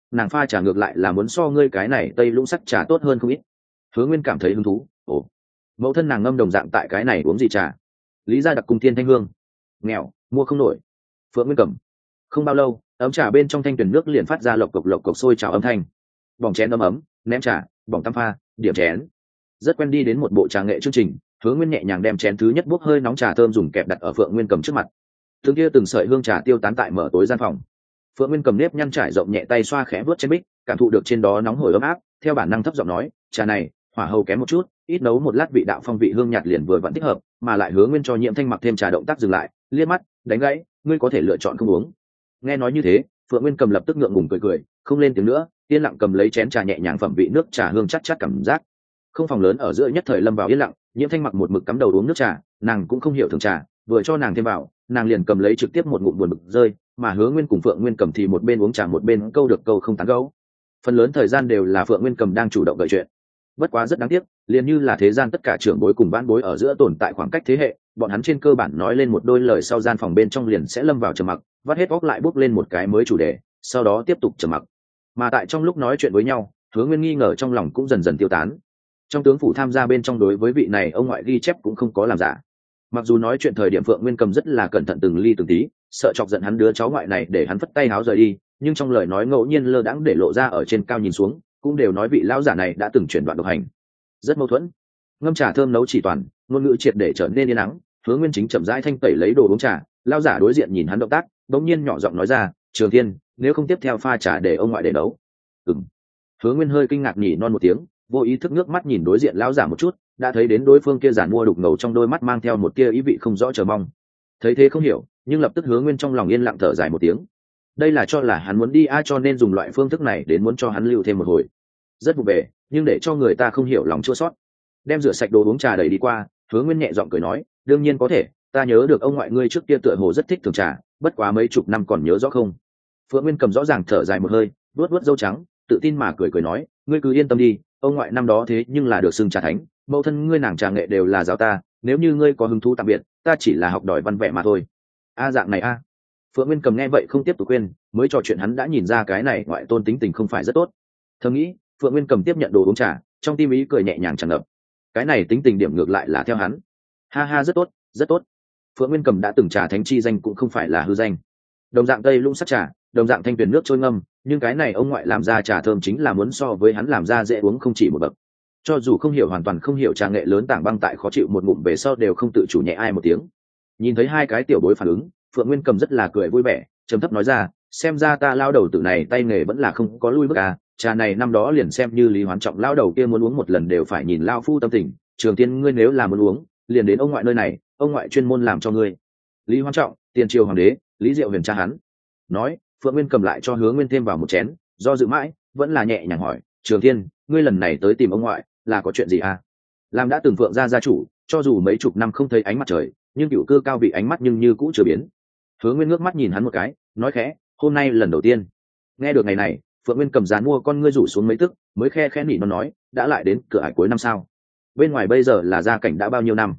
nàng pha trà ngược lại là muốn so ngươi cái này tây lũng sắc trà tốt hơn không ít. Hứa Nguyên cảm thấy hứng thú. Ồ, mẫu thân nàng ngâm đồng dạng tại cái này uống gì trà? Lý gia đặc cung tiên thanh hương. Nghèo, mua không nổi. Phượng Nguyên cầm. Không bao lâu, ấm trà bên trong thanh tuyển nước liền phát ra lộc cộc sôi trào âm thanh. Bỏng chén ấm ấm, ném trà, bỏng tam pha, điểm chén. Rất quen đi đến một bộ trà nghệ chương trình, Hứa Nguyên nhẹ nhàng đem chén thứ nhất bốc hơi nóng trà thơm dùng kẹp đặt ở Phượng Nguyên cầm trước mặt. Từng sợi hương trà tiêu tán tại mở tối gian phòng. Phượng Nguyên cầm nếp nhăn trải rộng nhẹ tay xoa khẽ vớt trên bích, cảm thụ được trên đó nóng hổi ấm áp, theo bản năng thấp giọng nói, trà này, hỏa hầu kém một chút, ít nấu một lát vị đạo phong vị hương nhạt liền vừa vẫn thích hợp, mà lại Hứa Nguyên cho Nhiễm Thanh mặc thêm trà động tác dừng lại, liếc mắt, đánh gãy, ngươi có thể lựa chọn không uống. Nghe nói như thế, Phượng Nguyên cầm lập tức ngượng ngùng cười, không lên tiếng nữa, yên lặng cầm lấy chén trà nhẹ nhàng phẩm vị nước trà hương chắc chắc cảm giác. Không phòng lớn ở giữa nhất thời lâm vào yên lặng, Nhiễm Thanh mặc một mực cắm đầu uống nước trà, nàng cũng không hiểu thường trà, vừa cho nàng thêm vào, nàng liền cầm lấy trực tiếp một ngụm buồn bực rơi, mà Hứa Nguyên cùng Phượng Nguyên cầm thì một bên uống trà một bên câu được câu không tán gẫu. Phần lớn thời gian đều là Phượng Nguyên cầm đang chủ động gợi chuyện. Bất quá rất đáng tiếc, liền như là thế gian tất cả trưởng bối cùng vãn bối ở giữa tồn tại khoảng cách thế hệ, bọn hắn trên cơ bản nói lên một đôi lời sau gian phòng bên trong liền sẽ lâm vào trầm mặc, vắt hết óc lại bốc lên một cái mới chủ đề, sau đó tiếp tục trầm mặc. Mà tại trong lúc nói chuyện với nhau, Hứa Nguyên nghi ngờ trong lòng cũng dần dần tiêu tán. Trong tướng phủ tham gia bên trong đối với vị này ông ngoại ghi chép cũng không có làm giả. Mặc dù nói chuyện thời điểm Phượng Nguyên cầm rất là cẩn thận từng ly từng tí, sợ chọc giận hắn đứa cháu ngoại này để hắn phất tay háo rời đi, nhưng trong lời nói ngẫu nhiên lơ đãng để lộ ra ở trên cao nhìn xuống, cũng đều nói vị lão giả này đã từng chuyển đoạn độc hành, rất mâu thuẫn. Ngâm trà thơm nấu chỉ toàn, ngôn ngữ triệt để trở nên yên ắng. Hứa Nguyên chính chậm rãi thanh tẩy lấy đồ uống trà, lão giả đối diện nhìn hắn động tác, bỗng nhiên nhỏ giọng nói ra, Trường Thiên, nếu không tiếp theo pha trà để ông ngoại để nấu. Ừm. Hứa Nguyên hơi kinh ngạc nhỉ non một tiếng, vô ý thức nước mắt nhìn đối diện lão giả một chút, đã thấy đến đối phương kia giản mua đục ngầu trong đôi mắt mang theo một tia ý vị không rõ chờ mong. Thấy thế không hiểu, nhưng lập tức Hứa Nguyên trong lòng yên lặng thở dài một tiếng. Đây là cho là hắn muốn đi cho nên dùng loại phương thức này đến muốn cho hắn lưu thêm một hồi. Rất vụ về, nhưng để cho người ta không hiểu lòng chua xót. Đem rửa sạch đồ uống trà đẩy đi qua, Hứa Nguyên nhẹ giọng cười nói, đương nhiên có thể, ta nhớ được ông ngoại ngươi trước kia tựa hồ rất thích thường trà, bất quá mấy chục năm còn nhớ rõ không? Phượng Nguyên cầm rõ ràng thở dài một hơi, vuốt vuốt râu trắng, tự tin mà cười nói, ngươi cứ yên tâm đi, ông ngoại năm đó thế nhưng là được xưng trà thánh, mẫu thân ngươi nàng trà nghệ đều là giáo ta, nếu như ngươi có hứng thú tạm biệt, ta chỉ là học đòi văn vẻ mà thôi. Dạng này a. Phượng Nguyên cầm nghe vậy không tiếp tục khuyên, mới trò chuyện hắn đã nhìn ra cái này ngoại tôn tính tình không phải rất tốt. Thầm nghĩ, Phượng Nguyên cầm tiếp nhận đồ uống trà, trong tim ý cười nhẹ nhàng tràn ngập. Cái này tính tình điểm ngược lại là theo hắn. Ha ha, rất tốt, rất tốt. Phượng Nguyên cầm đã từng trà thánh chi danh cũng không phải là hư danh. Đồng dạng tây lũng sắc trà, đồng dạng thanh tuyền nước trôi ngâm, nhưng cái này ông ngoại làm ra trà thơm chính là muốn so với hắn làm ra dễ uống không chỉ một bậc. Cho dù không hiểu hoàn toàn không hiểu trà nghệ lớn tảng băng tại khó chịu một ngụm về sau đều không tự chủ nhẹ ai một tiếng. Nhìn thấy hai cái tiểu bối phản ứng, Phượng Nguyên cầm rất là cười vui vẻ, trầm thấp nói ra, xem ra ta lao đầu tử này tay nghề vẫn là không có lui bước à, trà này năm đó liền xem như Lý Hoán Trọng lao đầu kia muốn uống một lần đều phải nhìn lao phu tâm tình, Trường Tiên ngươi nếu là muốn uống, liền đến ông ngoại nơi này, ông ngoại chuyên môn làm cho ngươi. Lý Hoán Trọng, tiền triều hoàng đế, Lý Diệu Huyền cha hắn. Nói, Phượng Nguyên cầm lại cho Hứa Nguyên thêm vào một chén, do dự mãi, vẫn là nhẹ nhàng hỏi, Trường Tiên, ngươi lần này tới tìm ông ngoại, là có chuyện gì à? Làm đã từng Phượng gia chủ, cho dù mấy chục năm không thấy ánh mặt trời, nhưng cựu cư cao vị ánh mắt nhưng như cũ chưa biến. Hứa Nguyên ngước mắt nhìn hắn một cái, nói khẽ, hôm nay lần đầu tiên. Nghe được ngày này, Phượng Nguyên cầm dán mua con ngươi rủ xuống mấy tức, mới khe khẽ nỉ nó nói, đã lại đến cửa ải cuối năm sao? Bên ngoài bây giờ là gia cảnh đã bao nhiêu năm?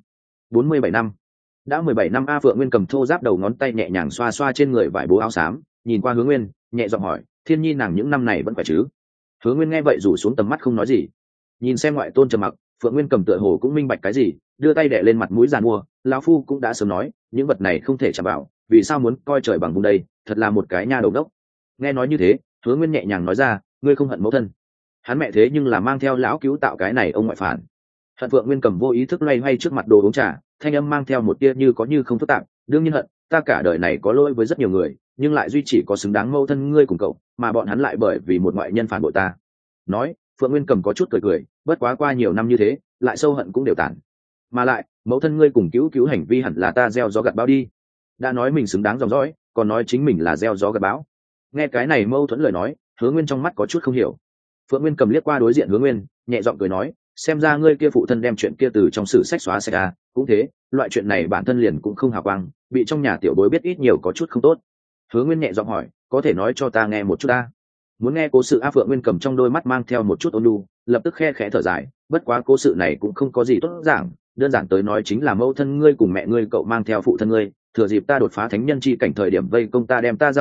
47 năm. Đã 17 năm a. Phượng Nguyên cầm thô giáp đầu ngón tay nhẹ nhàng xoa xoa trên người vải bố áo xám, nhìn qua Hứa Nguyên, nhẹ giọng hỏi, Thiên Nhi nàng những năm này vẫn khỏe chứ? Hứa Nguyên nghe vậy rủ xuống tầm mắt không nói gì. Nhìn xem ngoại tôn trầm mặc, Phượng Nguyên cầm tựa hồ cũng minh bạch cái gì, đưa tay đè lên mặt mũi giàn mua, lão phu cũng đã sớm nói, những vật này không thể chạm vào, vì sao muốn coi trời bằng vùng đây, thật là một cái nha đầu đốc. Nghe nói như thế, Hứa Nguyên nhẹ nhàng nói ra, ngươi không hận mẫu thân. Hắn mẹ thế nhưng là mang theo lão cứu tạo cái này ông ngoại phản. Hận. Phượng Nguyên cầm vô ý thức loay hoay trước mặt đồ uống trà, thanh âm mang theo một tia như có như không phức tạp, đương nhiên hận, ta cả đời này có lỗi với rất nhiều người, nhưng lại duy chỉ có xứng đáng mẫu thân ngươi cùng cậu, mà bọn hắn lại bởi vì một ngoại nhân phản bội ta. Nói, Phượng Nguyên cầm có chút cười cười, bất quá qua nhiều năm như thế, lại sâu hận cũng đều tản. Mà lại, mẫu thân ngươi cùng cứu hành vi hẳn là ta gieo gió gặt bão đi. Đã nói mình xứng đáng dòng dõi, còn nói chính mình là gieo gió gặt bão. Nghe cái này mâu thuẫn lời nói, Hứa Nguyên trong mắt có chút không hiểu. Phượng Nguyên cầm liếc qua đối diện Hứa Nguyên, nhẹ giọng cười nói, xem ra ngươi kia phụ thân đem chuyện kia từ trong sử sách xóa sạch à, cũng thế, loại chuyện này bản thân liền cũng không hào quang, bị trong nhà tiểu bối biết ít nhiều có chút không tốt. Hứa Nguyên nhẹ giọng hỏi, có thể nói cho ta nghe một chút ta? Muốn nghe cố sự a. Phượng Nguyên cầm trong đôi mắt mang theo một chút ôn nhu, lập tức khe khẽ thở dài, bất quá cố sự này cũng không có gì tốt giảng, đơn giản tới nói chính là mẫu thân ngươi cùng mẹ ngươi cậu mang theo phụ thân ngươi, thừa dịp ta đột phá thánh nhân chi cảnh thời điểm vây công ta đem ta giam lỏng,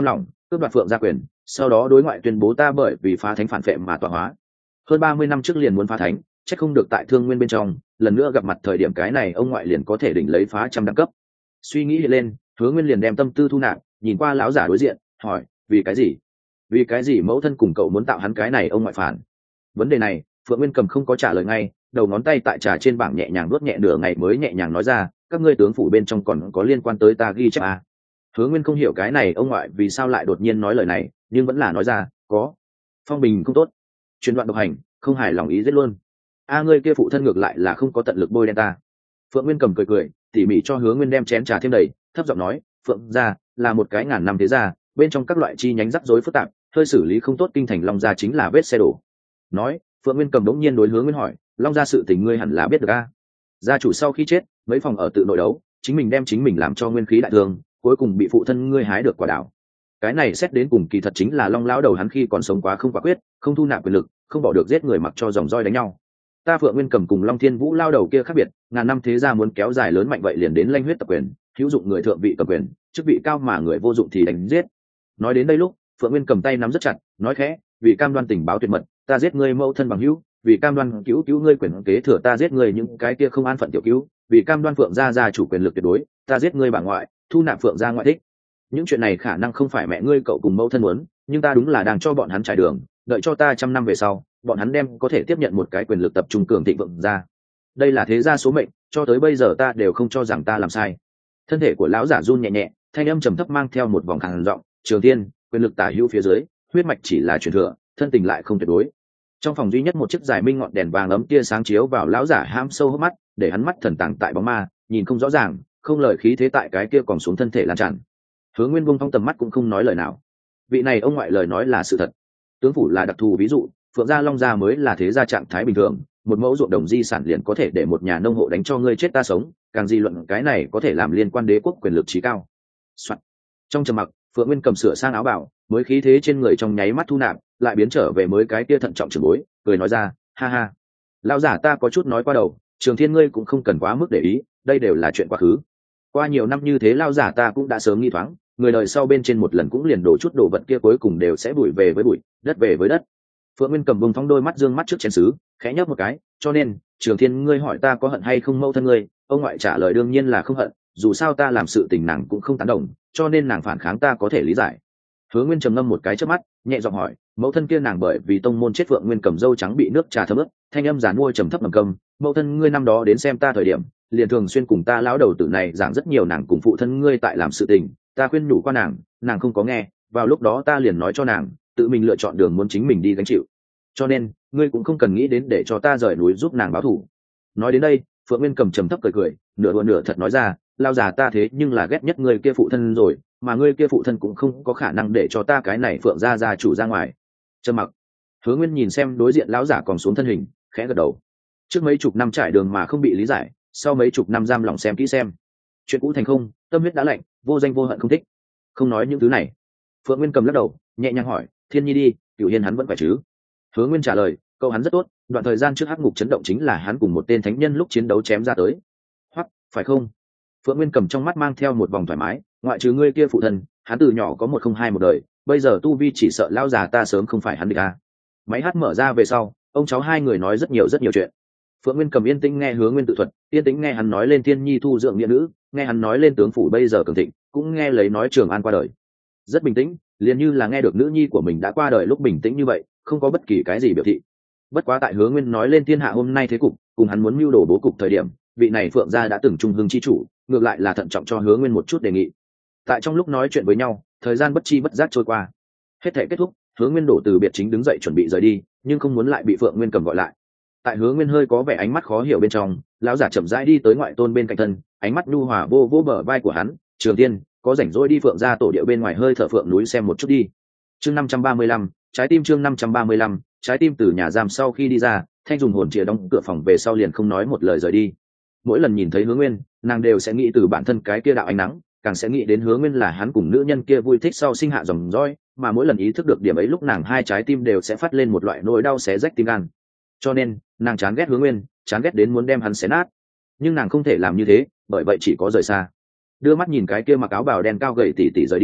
cướp đoạt phượng gia quyền, sau đó đối ngoại tuyên bố ta bởi vì phá thánh phản phệ mà tọa hóa. Hơn 30 năm trước liền muốn phá thánh, chắc không được tại Thương Nguyên bên trong, lần nữa gặp mặt thời điểm cái này ông ngoại liền có thể đỉnh lấy phá trăm đẳng cấp. Suy nghĩ hiện lên, Hứa Nguyên liền đem tâm tư thu nạp, nhìn qua lão giả đối diện, hỏi, vì cái gì? Vì cái gì mẫu thân cùng cậu muốn tạo hắn cái này ông ngoại phản? Vấn đề này, Phượng Nguyên Cầm không có trả lời ngay, đầu ngón tay tại trà trên bảng nhẹ nhàng vuốt nhẹ nửa ngày mới nhẹ nhàng nói ra, các ngươi tướng phủ bên trong còn có liên quan tới ta ghi chép à? Hứa Nguyên không hiểu cái này ông ngoại vì sao lại đột nhiên nói lời này, nhưng vẫn là nói ra, có. Phong bình không tốt, truyền đoạn độc hành, không hài lòng ý giết luôn. Ngươi kia phụ thân ngược lại là không có tận lực bôi đen ta. Phượng Nguyên Cầm cười cười, tỉ mỉ cho Hứa Nguyên đem chén trà thêm đầy, thấp giọng nói, Phượng gia là một cái ngàn năm thế gia, bên trong các loại chi nhánh rắc rối phức tạp, hơi xử lý không tốt kinh thành Long gia chính là vết xe đổ. Nói, Phượng Nguyên Cầm đống nhiên đối Hứa Nguyên hỏi, Long gia sự tình ngươi hẳn là biết được a? Gia chủ sau khi chết, mấy phòng ở tự nội đấu, chính mình đem chính mình làm cho nguyên khí đại thương, cuối cùng bị phụ thân ngươi hái được quả đảo. Cái này xét đến cùng kỳ thật chính là Long lão đầu hắn khi còn sống quá không quả quyết, không thu nạp quyền lực, không bỏ được giết người mặc cho dòng roi đánh nhau. Ta Phượng Nguyên Cầm cùng Long Thiên Vũ lao đầu kia khác biệt, ngàn năm thế gia muốn kéo dài lớn mạnh vậy liền đến lanh huyết tập quyền, hữu dụng người thượng vị cầm quyền, chức vị cao mà người vô dụng thì đánh giết. Nói đến đây lúc, Phượng Nguyên cầm tay nắm rất chặt, nói khẽ, vì cam đoan tình báo tuyệt mật, ta giết ngươi mẫu thân bằng hữu, vì cam đoan cứu cứu ngươi quyền kế thừa ta giết ngươi những cái kia không an phận tiểu cứu, vì cam đoan Phượng gia gia chủ quyền lực tuyệt đối, ta giết ngươi bà ngoại, thu nạp Phượng gia ngoại thích. Những chuyện này khả năng không phải mẹ ngươi cậu cùng mẫu thân muốn, nhưng ta đúng là đang cho bọn hắn trải đường, đợi cho ta 100 năm về sau, bọn hắn đem có thể tiếp nhận một cái quyền lực tập trung cường thịnh vượng ra. Đây là thế gia số mệnh, cho tới bây giờ ta đều không cho rằng ta làm sai. Thân thể của lão giả run nhẹ nhẹ, thanh âm trầm thấp mang theo một vòng khàn giọng, Trường Tiên, quyền lực tả hữu phía dưới, huyết mạch chỉ là truyền thừa, thân tình lại không tuyệt đối. Trong phòng duy nhất một chiếc giải minh ngọn đèn vàng ấm tia sáng chiếu vào lão giả ham sâu hốc mắt, để hắn mắt thần tàng tại bóng ma, nhìn không rõ ràng, không lời khí thế tại cái kia còn xuống thân thể lan tràn. Hứa Nguyên buông thong tầm mắt cũng không nói lời nào. Vị này ông ngoại lời nói là sự thật. Tướng phủ là đặc thù ví dụ, Phượng gia Long gia mới là thế gia trạng thái bình thường, một mẫu ruộng đồng di sản liền có thể để một nhà nông hộ đánh cho ngươi chết ta sống, càng di luận cái này có thể làm liên quan đế quốc quyền lực trí cao. Soạn. Trong trầm mặc, Phượng Nguyên cầm sửa sang áo bảo, mới khí thế trên người trong nháy mắt thu nạp, lại biến trở về mới cái kia thận trọng trưởng bối, cười nói ra, ha ha, lão giả ta có chút nói qua đầu, Trường Thiên ngươi cũng không cần quá mức để ý, đây đều là chuyện quá khứ. Qua nhiều năm như thế lão giả ta cũng đã sớm nghi thoáng, người đời sau bên trên một lần cũng liền đổ chút đồ vật kia cuối cùng đều sẽ bụi về với bụi, đất về với đất. Phượng Nguyên cầm bông thong đôi mắt dương mắt trước chén sứ, khẽ nhấp một cái, cho nên Trường Thiên ngươi hỏi ta có hận hay không mẫu thân ngươi, ông ngoại trả lời đương nhiên là không hận, dù sao ta làm sự tình nàng cũng không tán đồng, cho nên nàng phản kháng ta có thể lý giải. Hứa Nguyên trầm ngâm một cái trước mắt, nhẹ giọng hỏi, mẫu thân kia nàng bởi vì tông môn chết Phượng Nguyên cầm dâu trắng bị nước trà thấm ướt, thanh âm giàn mua trầm thấp ngầm cầm, mẫu thân ngươi năm đó đến xem ta thời điểm, liền thường xuyên cùng ta lão đầu tử này giảng rất nhiều nàng cùng phụ thân ngươi tại làm sự tình, ta khuyên nhủ qua nàng, nàng không có nghe, vào lúc đó ta liền nói cho nàng, tự mình lựa chọn đường muốn chính mình đi gánh chịu. Cho nên, ngươi cũng không cần nghĩ đến để cho ta rời núi giúp nàng báo thù. Nói đến đây, Phượng Nguyên cầm trầm thấp cười cười, nửa đùa nửa thật nói ra, lao già ta thế nhưng là ghét nhất ngươi kia phụ thân rồi, mà ngươi kia phụ thân cũng không có khả năng để cho ta cái này Phượng gia gia chủ ra ngoài. Trầm mặc. Hứa Nguyên nhìn xem đối diện lão giả còn xuống thân hình, khẽ gật đầu. Trước mấy chục năm trải đường mà không bị lý giải, sau mấy chục năm giam lòng xem kỹ xem. Chuyện cũ thành không, tâm huyết đã lạnh, vô danh vô hận không thích. Không nói những thứ này. Phượng Nguyên cầm lắc đầu, nhẹ nhàng hỏi, Thiên Nhi đi, Cửu Hiên hắn vẫn khỏe chứ? Hứa Nguyên trả lời, câu hắn rất tốt, đoạn thời gian trước hắc ngục chấn động chính là hắn cùng một tên thánh nhân lúc chiến đấu chém ra tới. Hoặc, phải không? Phượng Nguyên cầm trong mắt mang theo một vòng thoải mái, ngoại trừ ngươi kia phụ thân, hắn từ nhỏ có 102 một đời, bây giờ tu vi chỉ sợ lão già ta sớm không phải hắn địch a. Máy hát mở ra về sau, ông cháu hai người nói rất nhiều chuyện. Phượng Nguyên cầm yên tĩnh nghe Hứa Nguyên tự thuật, yên tĩnh nghe hắn nói lên Thiên Nhi thu dưỡng nghĩa nữ, nghe hắn nói lên tướng phủ bây giờ cường thịnh, cũng nghe lấy nói Trường An qua đời. Rất bình tĩnh, liền như là nghe được nữ nhi của mình đã qua đời lúc bình tĩnh như vậy, không có bất kỳ cái gì biểu thị. Bất quá tại Hứa Nguyên nói lên thiên hạ hôm nay thế cục, cùng hắn muốn mưu đồ bố cục thời điểm, vị này Phượng gia đã từng trung hưng chi chủ, ngược lại là thận trọng cho Hứa Nguyên một chút đề nghị. Tại trong lúc nói chuyện với nhau, thời gian bất chi bất giác trôi qua. Hết thể kết thúc, Hứa Nguyên đổ từ biệt chính đứng dậy chuẩn bị rời đi, nhưng không muốn lại bị Phượng Nguyên cầm gọi lại. Tại Hứa Nguyên hơi có vẻ ánh mắt khó hiểu bên trong, lão giả chậm rãi đi tới ngoại tôn bên cạnh thân, ánh mắt nhu hòa vô vô bờ vai của hắn, Trường Tiên, có rảnh rỗi đi Phượng gia tổ địa bên ngoài hơi thở Phượng núi xem một chút đi. Chương 535, trái tim chương 535, trái tim từ nhà giam sau khi đi ra, Thanh dùng hồn chìa đóng cửa phòng về sau liền không nói một lời rời đi. Mỗi lần nhìn thấy Hứa Nguyên, nàng đều sẽ nghĩ từ bản thân cái kia đạo ánh nắng, càng sẽ nghĩ đến Hứa Nguyên là hắn cùng nữ nhân kia vui thích sau sinh hạ dòng dõi, mà mỗi lần ý thức được điểm ấy lúc nàng hai trái tim đều sẽ phát lên một loại nỗi đau xé rách tim gan. Cho nên, nàng chán ghét Hứa Nguyên, chán ghét đến muốn đem hắn xé nát. Nhưng nàng không thể làm như thế, bởi vậy chỉ có rời xa. Đưa mắt nhìn cái kia mặc áo bào đen cao gầy tỉ tỉ rời đi,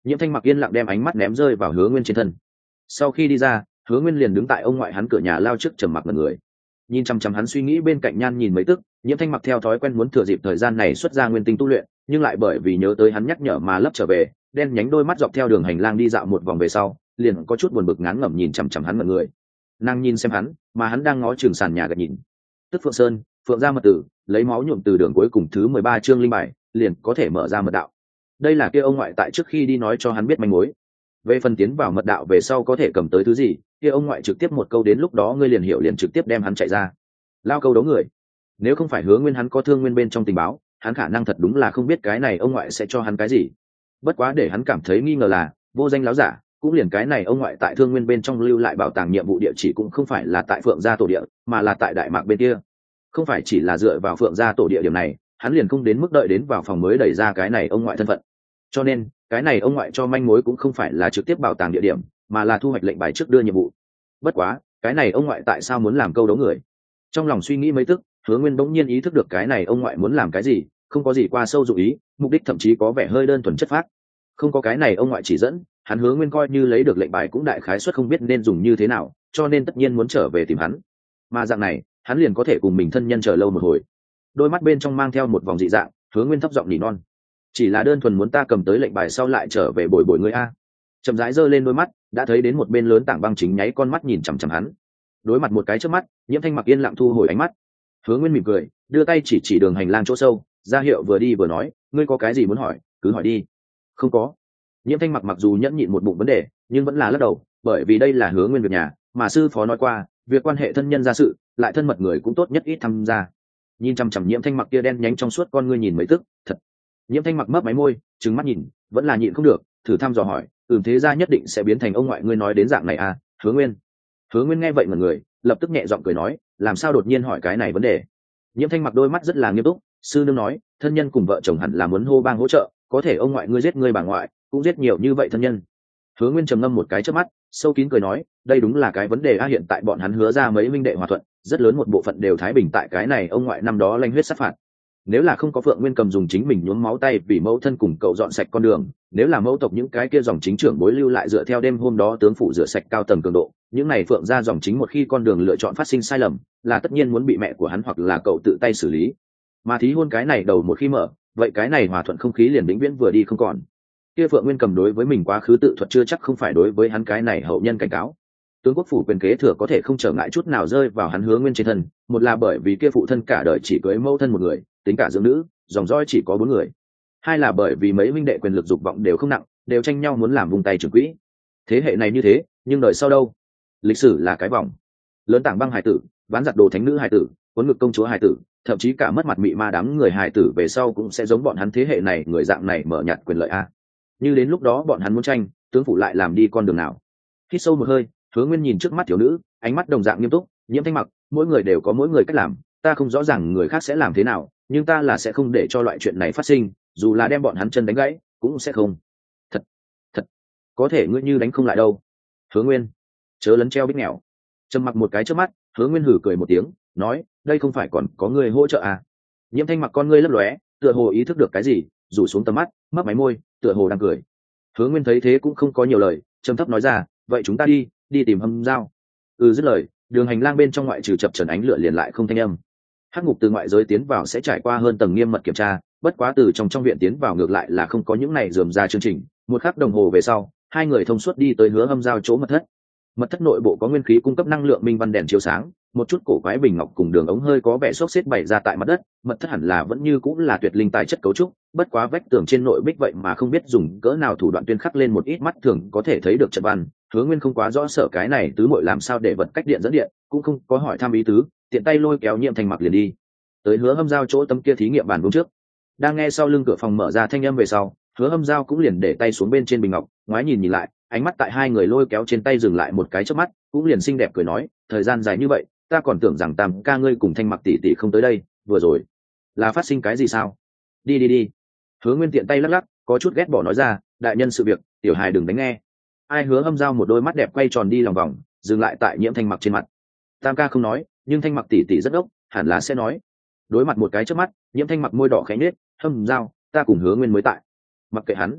Nhiễm Thanh Mặc yên lặng đem ánh mắt ném rơi vào Hứa Nguyên trên thân. Sau khi đi ra, Hứa Nguyên liền đứng tại ông ngoại hắn cửa nhà lao trước trầm mặc ngẩn người. Nhìn chăm chăm hắn suy nghĩ bên cạnh Nhan nhìn mấy tức, Nhiễm Thanh Mặc theo thói quen muốn thừa dịp thời gian này xuất ra nguyên tinh tu luyện, nhưng lại bởi vì nhớ tới hắn nhắc nhở mà lấp trở về, đen nhánh đôi mắt dọc theo đường hành lang đi dạo một vòng về sau, liền có chút buồn bực ngán ngẩm nhìn chăm chăm hắn ngẩn người. Nàng nhìn xem hắn, mà hắn đang ngó chừng sàn nhà gật nhìn. Tức Phượng Sơn, Phượng gia mật tử, lấy máu nhuộm từ đường cuối cùng thứ 13 chương linh bài, liền có thể mở ra mật đạo. Đây là kia ông ngoại tại trước khi đi nói cho hắn biết manh mối. Về phần tiến vào mật đạo về sau có thể cầm tới thứ gì, kia ông ngoại trực tiếp một câu đến lúc đó ngươi liền hiểu liền trực tiếp đem hắn chạy ra. Lao câu đấu người. Nếu không phải Hứa Nguyên hắn có thương nguyên bên trong tình báo, hắn khả năng thật đúng là không biết cái này ông ngoại sẽ cho hắn cái gì. Bất quá để hắn cảm thấy nghi ngờ là, vô danh láo giả, cũng liền cái này ông ngoại tại thương nguyên bên trong lưu lại bảo tàng nhiệm vụ địa chỉ cũng không phải là tại Phượng gia tổ địa, mà là tại Đại Mạc bên kia. Không phải chỉ là dựa vào Phượng gia tổ địa điểm này, hắn liền không đến mức đợi đến vào phòng mới đẩy ra cái này ông ngoại thân phận. Cho nên cái này ông ngoại cho manh mối cũng không phải là trực tiếp bảo tàng địa điểm, mà là thu hoạch lệnh bài trước đưa nhiệm vụ. Bất quá cái này ông ngoại tại sao muốn làm câu đấu người? Trong lòng suy nghĩ mấy tức, Hứa Nguyên bỗng nhiên ý thức được cái này ông ngoại muốn làm cái gì, không có gì qua sâu dụng ý, mục đích thậm chí có vẻ hơi đơn thuần chất phác. Không có cái này ông ngoại chỉ dẫn, hắn Hứa Nguyên coi như lấy được lệnh bài cũng đại khái suất không biết nên dùng như thế nào, cho nên tất nhiên muốn trở về tìm hắn. Mà dạng này, hắn liền có thể cùng mình thân nhân chờ lâu một hồi. Đôi mắt bên trong mang theo một vòng dị dạng, Hứa Nguyên thấp giọng nỉ non. Chỉ là đơn thuần muốn ta cầm tới lệnh bài sau lại trở về bồi bồi ngươi a. Chậm rãi giơ lên đôi mắt, đã thấy đến một bên lớn tảng băng chính nháy con mắt nhìn chằm chằm hắn. Đối mặt một cái trước mắt, Nhiễm Thanh Mặc yên lặng thu hồi ánh mắt. Hứa Nguyên mỉm cười, đưa tay chỉ đường hành lang chỗ sâu, ra hiệu vừa đi vừa nói, ngươi có cái gì muốn hỏi, cứ hỏi đi. Không có. Nhiễm Thanh Mặc mặc dù nhẫn nhịn một bụng vấn đề, nhưng vẫn là lắc đầu, bởi vì đây là Hứa Nguyên việc nhà, mà sư phó nói qua, việc quan hệ thân nhân gia sự, lại thân mật người cũng tốt nhất ít tham gia. Nhìn chằm chằm Nhiễm Thanh Mặc kia đen nhánh trong suốt con ngươi nhìn mấy tức, thật. Nhiễm Thanh Mặc mấp máy môi, trừng mắt nhìn, vẫn là nhịn không được, thử thăm dò hỏi, thế ra nhất định sẽ biến thành ông ngoại ngươi nói đến dạng này à? Hứa Nguyên. Hứa Nguyên nghe vậy ngẩn người, lập tức nhẹ giọng cười nói, làm sao đột nhiên hỏi cái này vấn đề? Nhiễm Thanh Mặc đôi mắt rất là nghiêm túc, sư nương nói, thân nhân cùng vợ chồng hẳn là muốn hô bang hỗ trợ, có thể ông ngoại ngươi giết ngươi bà ngoại, cũng giết nhiều như vậy thân nhân. Hứa Nguyên trầm ngâm một cái chớp mắt, sâu kín cười nói, đây đúng là cái vấn đề a, hiện tại bọn hắn Hứa ra mấy minh đệ hòa thuận, rất lớn một bộ phận đều thái bình tại cái này ông ngoại năm đó lanh huyết sát phạt. Nếu là không có Phượng Nguyên cầm dùng chính mình nhuốm máu tay vì mẫu thân cùng cậu dọn sạch con đường, nếu là mẫu tộc những cái kia dòng chính trưởng bối lưu lại dựa theo đêm hôm đó tướng phủ rửa sạch cao tầng cường độ, những này Phượng ra dòng chính một khi con đường lựa chọn phát sinh sai lầm, là tất nhiên muốn bị mẹ của hắn hoặc là cậu tự tay xử lý. Mà thí hôn cái này đầu một khi mở, vậy cái này hòa thuận không khí liền vĩnh viễn vừa đi không còn. Kia Phượng Nguyên cầm đối với mình quá khứ tự thuật chưa chắc không phải đối với hắn cái này hậu nhân cảnh cáo. Tướng quốc phủ quyền kế thừa có thể không trở ngại chút nào rơi vào hắn Hứa Nguyên trên thân, một là bởi vì kia phụ thân cả đời chỉ cưới mẫu thân một người, tính cả dưỡng nữ, dòng dõi chỉ có 4 người. Hai là bởi vì mấy minh đệ quyền lực dục vọng đều không nặng, đều tranh nhau muốn làm vùng tay trưởng quỹ. Thế hệ này như thế, nhưng đời sau đâu? Lịch sử là cái vòng. Lớn tảng băng hài tử, ván giặt đồ thánh nữ hài tử, cuốn ngực công chúa hài tử, thậm chí cả mất mặt mị ma đám người hài tử về sau cũng sẽ giống bọn hắn thế hệ này người dạng này mở nhạt quyền lợi a. Như đến lúc đó bọn hắn muốn tranh, tướng phủ lại làm đi con đường nào? Hít sâu một hơi, Hứa Nguyên nhìn trước mắt thiếu nữ, ánh mắt đồng dạng nghiêm túc, Nhiễm Thanh Mặc, mỗi người đều có mỗi người cách làm, ta không rõ ràng người khác sẽ làm thế nào, nhưng ta là sẽ không để cho loại chuyện này phát sinh, dù là đem bọn hắn chân đánh gãy cũng sẽ không. Thật có thể ngươi như đánh không lại đâu. Hứa Nguyên, chớ lấn treo bít nghèo. Trầm mặc một cái trước mắt, Hứa Nguyên hử cười một tiếng, nói, đây không phải còn có người hỗ trợ à? Nhiễm Thanh Mặc con ngươi lấp lóe, tựa hồ ý thức được cái gì, rủ xuống tầm mắt, mấp máy môi, tựa hồ đang cười. Hứa Nguyên thấy thế cũng không có nhiều lời, trầm thấp nói ra, vậy chúng ta đi tìm Hâm Dao. Dứt lời, đường hành lang bên trong ngoại trừ chập chờn ánh lửa liền lại không thanh âm. Hắc ngục từ ngoại giới tiến vào sẽ trải qua hơn tầng nghiêm mật kiểm tra, bất quá từ trong viện tiến vào ngược lại là không có những này rườm ra chương trình. Một khắc đồng hồ về sau, hai người thông suốt đi tới Hứa Hâm Dao chỗ mật thất. Mật thất nội bộ có nguyên khí cung cấp năng lượng minh văn đèn chiếu sáng, một chút cổ quái bình ngọc cùng đường ống hơi có vẻ xốc xếp bày ra tại mặt đất. Mật thất hẳn là vẫn như cũng là tuyệt linh tài chất cấu trúc, bất quá vách tường trên nội bích vậy mà không biết dùng cỡ nào thủ đoạn tuyên khắc lên một ít mắt thường có thể thấy được trận văn. Hứa Nguyên không quá rõ sợ cái này tứ muội làm sao để vật cách điện dẫn điện, cũng không có hỏi thăm ý tứ, tiện tay lôi kéo Nhiễm Thanh Mặc liền đi tới Hứa Hâm Dao chỗ tấm kia thí nghiệm bàn vuông trước. Đang nghe sau lưng cửa phòng mở ra thanh âm về sau, Hứa Hâm Dao cũng liền để tay xuống bên trên bình ngọc, ngoái nhìn lại, ánh mắt tại hai người lôi kéo trên tay dừng lại một cái chớp mắt, cũng liền xinh đẹp cười nói, thời gian dài như vậy, ta còn tưởng rằng Tam ca ngươi cùng Thanh Mặc tỷ tỷ không tới đây, vừa rồi là phát sinh cái gì sao? Đi. Hứa Nguyên tiện tay lắc lắc, có chút ghét bỏ nói ra, đại nhân sự việc, tiểu hài đừng đánh nghe. Ai Hứa Hâm Dao một đôi mắt đẹp quay tròn đi lòng vòng, dừng lại tại Nhiễm Thanh Mặc trên mặt. Tam ca không nói, nhưng Thanh Mặc tỷ tỷ rất ốc, hẳn là sẽ nói. Đối mặt một cái chớp mắt, Nhiễm Thanh Mặc môi đỏ khẽ nhếch, Hâm Dao, ta cùng Hứa Nguyên mới tại. Mặc kệ hắn.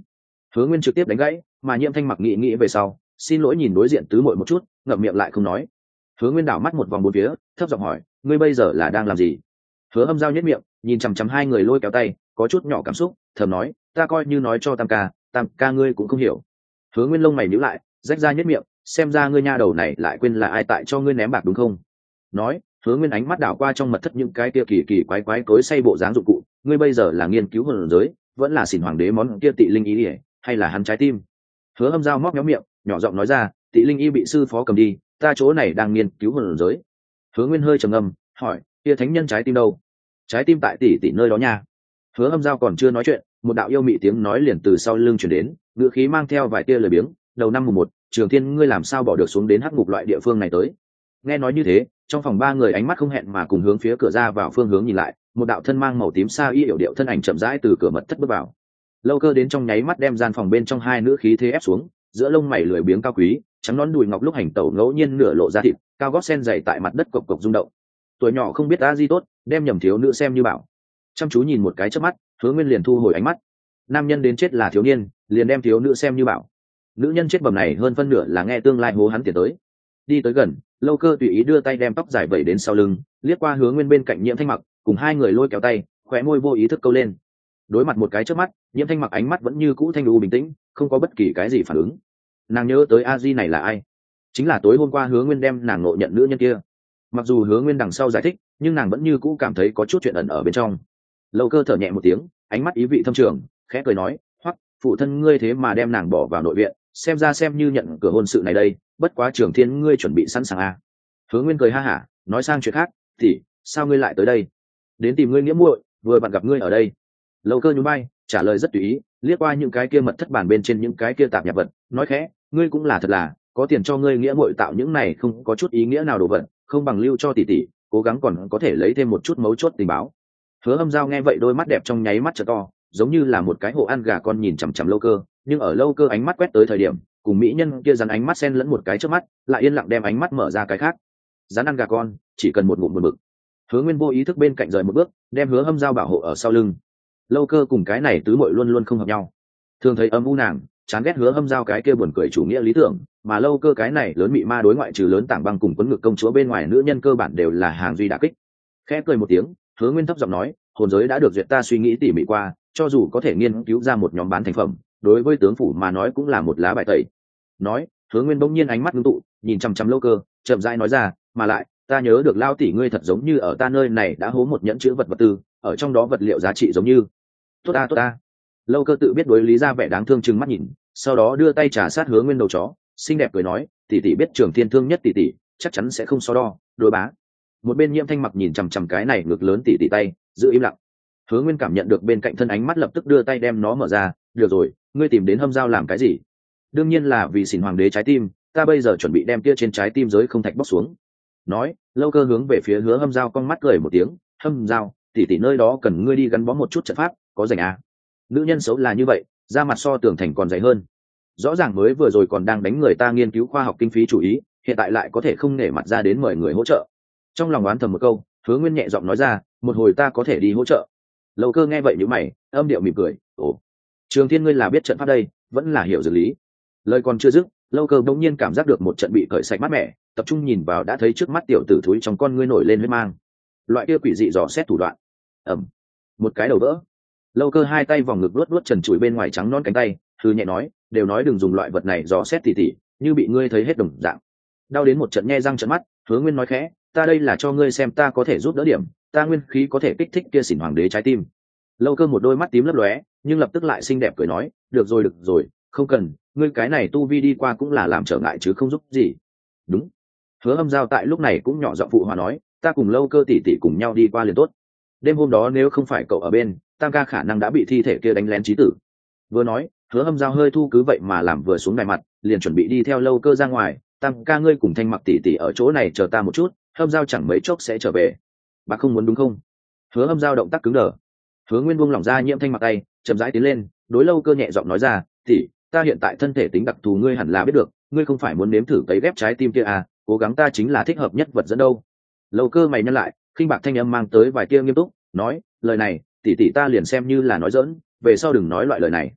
Hứa Nguyên trực tiếp đánh gãy, mà Nhiễm Thanh Mặc nghĩ về sau, xin lỗi nhìn đối diện tứ muội một chút, ngậm miệng lại không nói. Hứa Nguyên đảo mắt một vòng bốn phía, thấp giọng hỏi, ngươi bây giờ là đang làm gì? Hứa Âm Giao nhếch miệng, nhìn chằm chằm hai người lôi kéo tay, có chút nhỏ cảm xúc, thầm nói, ta coi như nói cho Tam ca ngươi cũng không hiểu. Hứa Nguyên lông mày nhíu lại, rách ra nhếch miệng, xem ra ngươi nha đầu này lại quên là ai tại cho ngươi ném bạc đúng không? Nói, Hứa Nguyên ánh mắt đảo qua trong mật thất những cái kia kỳ kỳ quái quái cối xay bộ dáng dụng cụ, ngươi bây giờ là nghiên cứu hồn giới, vẫn là xỉn hoàng đế món kia tị linh ý ỉa, hay là hắn trái tim? Hứa Âm Giao móc méo miệng, nhỏ giọng nói ra, tị linh y bị sư phó cầm đi, ta chỗ này đang nghiên cứu hồn giới. Hứa Nguyên hơi trầm ngâm, hỏi, kia thánh nhân trái tim đâu? Trái tim tại tỷ tỷ nơi đó nha. Hứa Âm Giao còn chưa nói chuyện, một đạo yêu mị tiếng nói liền từ sau lưng truyền đến, ngữ khí mang theo vài tia lời biếng, đầu năm mùng một, Trường Thiên ngươi làm sao bỏ được xuống đến hắc ngục loại địa phương này tới? Nghe nói như thế, trong phòng ba người ánh mắt không hẹn mà cùng hướng phía cửa ra vào phương hướng nhìn lại, một đạo thân mang màu tím sa y yểu điệu thân ảnh chậm rãi từ cửa mật thất bước vào. Lâu Cơ đến trong nháy mắt đem gian phòng bên trong hai nữ khí thế ép xuống, giữa lông mày lười biếng cao quý, trắng nón đùi ngọc lúc hành tẩu ngẫu nhiên nửa lộ ra thịt, cao gót sen dày tại mặt đất cộc cộc rung động. Tuổi nhỏ không biết a di tốt, đem nhầm thiếu nữ xem như bảo. Chăm chú nhìn một cái chớp mắt, Hứa Nguyên liền thu hồi ánh mắt. Nam nhân đến chết là thiếu niên, liền đem thiếu nữ xem như bảo. Nữ nhân chết bầm này hơn phân nửa là nghe tương lai hố hắn tiền tới. Đi tới gần, Lâu Cơ tùy ý đưa tay đem tóc dài vẩy đến sau lưng, liếc qua Hứa Nguyên bên cạnh Nhiễm Thanh Mặc, cùng hai người lôi kéo tay, khóe môi vô ý thức câu lên. Đối mặt một cái chớp mắt, Nhiễm Thanh Mặc ánh mắt vẫn như cũ thanh đu bình tĩnh, không có bất kỳ cái gì phản ứng. Nàng nhớ tới a di này là ai? Chính là tối hôm qua Hứa Nguyên đem nàng ngộ nhận nữ nhân kia. Mặc dù Hứa Nguyên đằng sau giải thích, nhưng nàng vẫn như cũ cảm thấy có chút chuyện ẩn ở bên trong. Lâu Cơ thở nhẹ một tiếng, ánh mắt ý vị thâm trường, khẽ cười nói, "Hoắc, phụ thân ngươi thế mà đem nàng bỏ vào nội viện, xem ra xem như nhận cửa hôn sự này đây, bất quá Trường Thiên ngươi chuẩn bị sẵn sàng à?" Hứa Nguyên cười ha hả, nói sang chuyện khác, "Thì, sao ngươi lại tới đây?" "Đến tìm ngươi nghĩa muội, vừa bạn gặp ngươi ở đây." Lâu Cơ nhún vai, trả lời rất tùy ý, liếc qua những cái kia mật thất bàn bên trên những cái kia tạp nhạp vật, nói khẽ, "Ngươi cũng là thật là, có tiền cho ngươi nghĩa muội tạo những này không có chút ý nghĩa nào đồ vật, không bằng lưu cho tỷ tỷ, cố gắng còn có thể lấy thêm một chút mấu chốt tình báo." Hứa Âm Giao nghe vậy đôi mắt đẹp trong nháy mắt trợ to, giống như là một cái hộ ăn gà con nhìn chằm chằm Lâu Cơ, nhưng ở Lâu Cơ ánh mắt quét tới thời điểm, cùng mỹ nhân kia dán ánh mắt xen lẫn một cái trước mắt, lại yên lặng đem ánh mắt mở ra cái khác. Dán ăn gà con, chỉ cần một ngụm buồn bực. Hứa Nguyên vô ý thức bên cạnh rời một bước, đem Hứa Âm Giao bảo hộ ở sau lưng. Lâu Cơ cùng cái này tứ muội luôn luôn không hợp nhau. Thường thấy âm u nàng, chán ghét Hứa Âm Giao cái kia buồn cười chủ nghĩa lý tưởng, mà Lâu Cơ cái này lớn mị ma đối ngoại trừ lớn tảng băng cùng quấn ngực công chúa bên ngoài nữ nhân cơ bản đều là hàng duy đả kích. Khẽ cười một tiếng, Hứa Nguyên thấp giọng nói, hồn giới đã được duyệt ta suy nghĩ tỉ mỉ qua, cho dù có thể nghiên cứu ra một nhóm bán thành phẩm, đối với tướng phủ mà nói cũng là một lá bài tẩy. Nói, Hứa Nguyên bỗng nhiên ánh mắt ngưng tụ, nhìn chăm chăm Lâu Cơ, chậm rãi nói ra, mà lại, ta nhớ được Lao tỷ ngươi thật giống như ở ta nơi này đã hố một nhẫn chữ vật tư, ở trong đó vật liệu giá trị giống như. Tốt ta. Lâu Cơ tự biết đối lý ra vẻ đáng thương chừng mắt nhìn, sau đó đưa tay trà sát Hứa Nguyên đầu chó, xinh đẹp cười nói, tỷ tỷ biết Trường Thiên thương nhất tỷ tỷ, chắc chắn sẽ không so đo, đối bá. Một bên Nhiễm Thanh Mặc nhìn chằm chằm cái này ngực lớn tỷ tỷ tay, giữ im lặng. Hứa Nguyên cảm nhận được bên cạnh thân ánh mắt lập tức đưa tay đem nó mở ra, được rồi, ngươi tìm đến Hâm Giao làm cái gì? Đương nhiên là vì xỉn hoàng đế trái tim, ta bây giờ chuẩn bị đem kia trên trái tim giới không thạch bóc xuống. Nói, Lâu Cơ hướng về phía Hứa Hâm Giao con mắt cười một tiếng, Hâm Giao, tỷ tỷ nơi đó cần ngươi đi gắn bó một chút trận pháp, có rảnh à? Nữ nhân xấu là như vậy, da mặt so tường thành còn dày hơn. Rõ ràng mới vừa rồi còn đang đánh người ta nghiên cứu khoa học kinh phí chủ ý, hiện tại lại có thể không nể mặt ra đến mời người hỗ trợ. Trong lòng oán thầm một câu, Hứa Nguyên nhẹ giọng nói ra, một hồi ta có thể đi hỗ trợ. Lâu Cơ nghe vậy nhíu mày, âm điệu mỉm cười, ồ, Trường Thiên ngươi là biết trận pháp đây, vẫn là hiểu dược lý. Lời còn chưa dứt, Lâu Cơ bỗng nhiên cảm giác được một trận bị cởi sạch mát mẻ, tập trung nhìn vào đã thấy trước mắt tiểu tử thúi trong con ngươi nổi lên huyết mang. Loại kia quỷ dị dò xét thủ đoạn. Ầm, một cái đầu vỡ. Lâu Cơ hai tay vòng ngực luốt trần trụi bên ngoài trắng non cánh tay, hừ nhẹ nói, đều nói đừng dùng loại vật này dò xét tỉ tỉ, như bị ngươi thấy hết đồng dạng. Đau đến một trận nhe răng trợn mắt, Hứa Nguyên nói khẽ, ta đây là cho ngươi xem ta có thể giúp đỡ điểm, ta nguyên khí có thể kích thích kia xỉn hoàng đế trái tim. Lâu Cơ một đôi mắt tím lấp lóe, nhưng lập tức lại xinh đẹp cười nói, được rồi, không cần, ngươi cái này tu vi đi qua cũng là làm trở ngại chứ không giúp gì. Đúng. Hứa Âm Giao tại lúc này cũng nhỏ giọng phụ hòa nói, ta cùng Lâu Cơ tỷ tỷ cùng nhau đi qua liền tốt. Đêm hôm đó nếu không phải cậu ở bên, Tam ca khả năng đã bị thi thể kia đánh lén chí tử. Vừa nói, Hứa Âm Giao hơi thu cứ vậy mà làm vừa xuống đài mặt, liền chuẩn bị đi theo Lâu Cơ ra ngoài, Tam ca ngươi cùng Thanh Mặc tỷ tỷ ở chỗ này chờ ta một chút, Âm Giao chẳng mấy chốc sẽ trở về. Bà không muốn đúng không? Hứa Âm Giao động tác cứng đờ. Hứa Nguyên buông lỏng ra Nhiễm Thanh Mặc tay, chậm rãi tiến lên, đối Lâu Cơ nhẹ giọng nói ra, tỷ, ta hiện tại thân thể tính đặc thù ngươi hẳn là biết được, ngươi không phải muốn nếm thử cấy ghép trái tim kia à, cố gắng ta chính là thích hợp nhất vật dẫn đâu. Lâu Cơ mày nhăn lại, khinh bạc thanh âm mang tới vài tia nghiêm túc, nói, lời này, tỷ tỷ ta liền xem như là nói giỡn, về sau đừng nói loại lời này.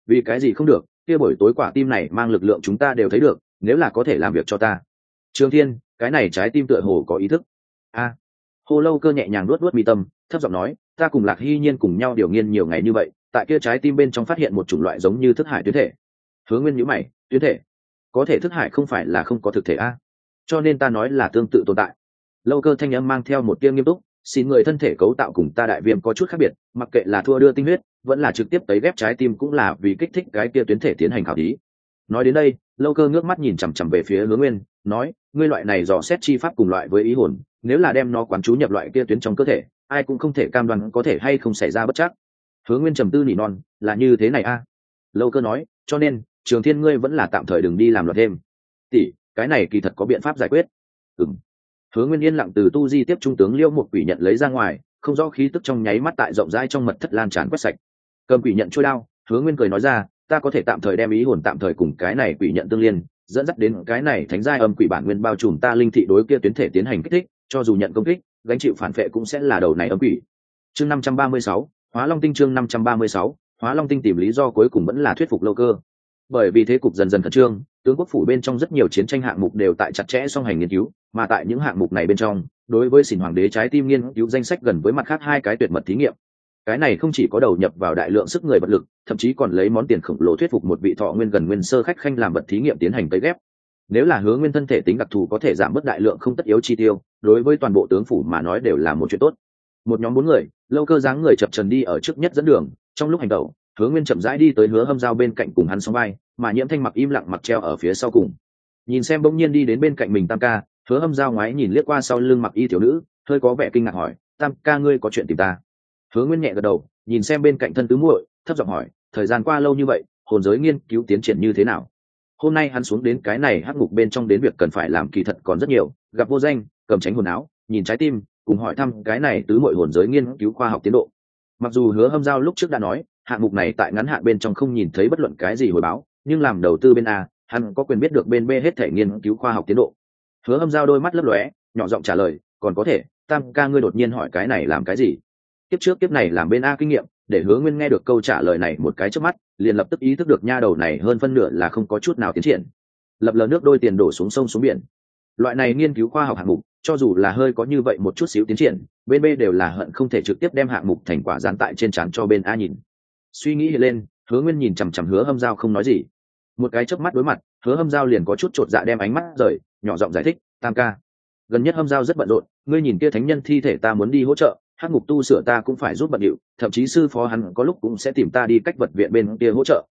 Vì cái gì không được? Kia buổi tối quả tim này mang lực lượng chúng ta đều thấy được, nếu là có thể làm việc cho ta. Trường Thiên, cái này trái tim tựa hồ có ý thức. A. Hồ Lâu Cơ nhẹ nhàng nuốt nuốt mi tâm, thấp giọng nói, ta cùng Lạc Hy Nhiên cùng nhau điều nghiên nhiều ngày như vậy, tại kia trái tim bên trong phát hiện một chủng loại giống như thức hải tuyến thể. Hứa Nguyên nhíu mày, tuyến thể? Có thể thức hải không phải là không có thực thể a? Cho nên ta nói là tương tự tồn tại. Lâu Cơ thanh âm mang theo một tia nghiêm túc, xin người thân thể cấu tạo cùng ta đại viêm có chút khác biệt, mặc kệ là thua đưa tinh huyết, vẫn là trực tiếp tấy ghép trái tim cũng là vì kích thích cái kia tuyến thể tiến hành khảo thí. Nói đến đây, Lâu Cơ ngước mắt nhìn chằm chằm về phía Hứa Nguyên, nói, ngươi loại này dò xét chi pháp cùng loại với ý hồn, nếu là đem nó quán chú nhập loại kia tuyến trong cơ thể, ai cũng không thể cam đoan có thể hay không xảy ra bất trắc. Hứa Nguyên trầm tư nỉ non, là như thế này a. Lâu Cơ nói, cho nên Trường Thiên ngươi vẫn là tạm thời đừng đi làm loạn thêm. Tỷ, cái này kỳ thật có biện pháp giải quyết. Ừm. Hứa Nguyên yên lặng từ tu di tiếp trung tướng Liêu một quỷ nhận lấy ra ngoài, không rõ khí tức trong nháy mắt tại rộng rãi trong mật thất lan tràn quét sạch. Cầm quỷ nhận trôi đao, Hứa Nguyên cười nói ra, ta có thể tạm thời đem ý hồn tạm thời cùng cái này quỷ nhận tương liên, dẫn dắt đến cái này thánh giai âm quỷ bản nguyên bao trùm ta linh thị đối kia tuyến thể tiến hành kích thích, cho dù nhận công kích, gánh chịu phản vệ cũng sẽ là đầu này âm quỷ. Chương 536, Hóa Long Tinh chương 536, Hóa Long Tinh tìm lý do cuối cùng vẫn là thuyết phục Lâu Cơ. Bởi vì thế cục dần dần khẩn trương, tướng quốc phủ bên trong rất nhiều chiến tranh hạng mục đều tại chặt chẽ song hành nghiên cứu, mà tại những hạng mục này bên trong, đối với Xỉn Hoàng đế trái tim nghiên cứu danh sách gần với mặt khác hai cái tuyệt mật thí nghiệm. Cái này không chỉ có đầu nhập vào đại lượng sức người vật lực, thậm chí còn lấy món tiền khổng lồ thuyết phục một vị thọ nguyên gần nguyên sơ khách khanh làm vật thí nghiệm tiến hành tấy ghép. Nếu là Hứa Nguyên thân thể tính đặc thù có thể giảm bớt đại lượng không tất yếu chi tiêu, đối với toàn bộ tướng phủ mà nói đều là một chuyện tốt. Một nhóm 4 người, Lâu Cơ dáng người chập chờn đi ở trước nhất dẫn đường, trong lúc hành động, Hứa Nguyên chậm rãi đi tới Hứa Hâm Dao bên cạnh cùng hắn song vai, mà Nhiễm Thanh mặc im lặng mặc treo ở phía sau cùng. Nhìn xem bỗng nhiên đi đến bên cạnh mình Tam ca, Hứa Hâm Dao ngoái nhìn liếc qua sau lưng mặc y thiếu nữ, hơi có vẻ kinh ngạc hỏi, Tam ca ngươi có chuyện tìm ta? Hứa Nguyên nhẹ gật đầu, nhìn xem bên cạnh thân tứ muội, thấp giọng hỏi, thời gian qua lâu như vậy, hồn giới nghiên cứu tiến triển như thế nào? Hôm nay hắn xuống đến cái này hắc ngục bên trong đến việc cần phải làm kỳ thật còn rất nhiều, gặp vô danh, cầm tránh hồn áo, nhìn trái tim, cùng hỏi thăm cái này tứ muội hồn giới nghiên cứu khoa học tiến độ. Mặc dù Hứa Hâm Dao lúc trước đã nói, hạng mục này tại ngắn hạn bên trong không nhìn thấy bất luận cái gì hồi báo, nhưng làm đầu tư bên A, hắn có quyền biết được bên B hết thể nghiên cứu khoa học tiến độ. Hứa Hâm Dao đôi mắt lấp lóe, nhỏ giọng trả lời, còn có thể, Tam ca ngươi đột nhiên hỏi cái này làm cái gì? Kiếp trước kiếp này làm bên A kinh nghiệm, để Hứa Nguyên nghe được câu trả lời này một cái trước mắt, liền lập tức ý thức được nha đầu này hơn phân nửa là không có chút nào tiến triển. Lập lờ nước đôi tiền đổ xuống sông xuống biển. Loại này nghiên cứu khoa học hạng mục, cho dù là hơi có như vậy một chút xíu tiến triển, bên B đều là hận không thể trực tiếp đem hạng mục thành quả dán tại trên trán cho bên A nhìn. Suy nghĩ lên, Hứa Nguyên nhìn chằm chằm Hứa Hâm Dao không nói gì. Một cái chớp mắt đối mặt, Hứa Hâm Dao liền có chút chột dạ đem ánh mắt rời, nhỏ giọng giải thích, Tam ca, gần nhất Hâm Dao rất bận rộn, ngươi nhìn kia thánh nhân thi thể ta muốn đi hỗ trợ, hắc ngục tu sửa ta cũng phải giúp bận điệu, thậm chí sư phó hắn có lúc cũng sẽ tìm ta đi cách vật viện bên kia hỗ trợ,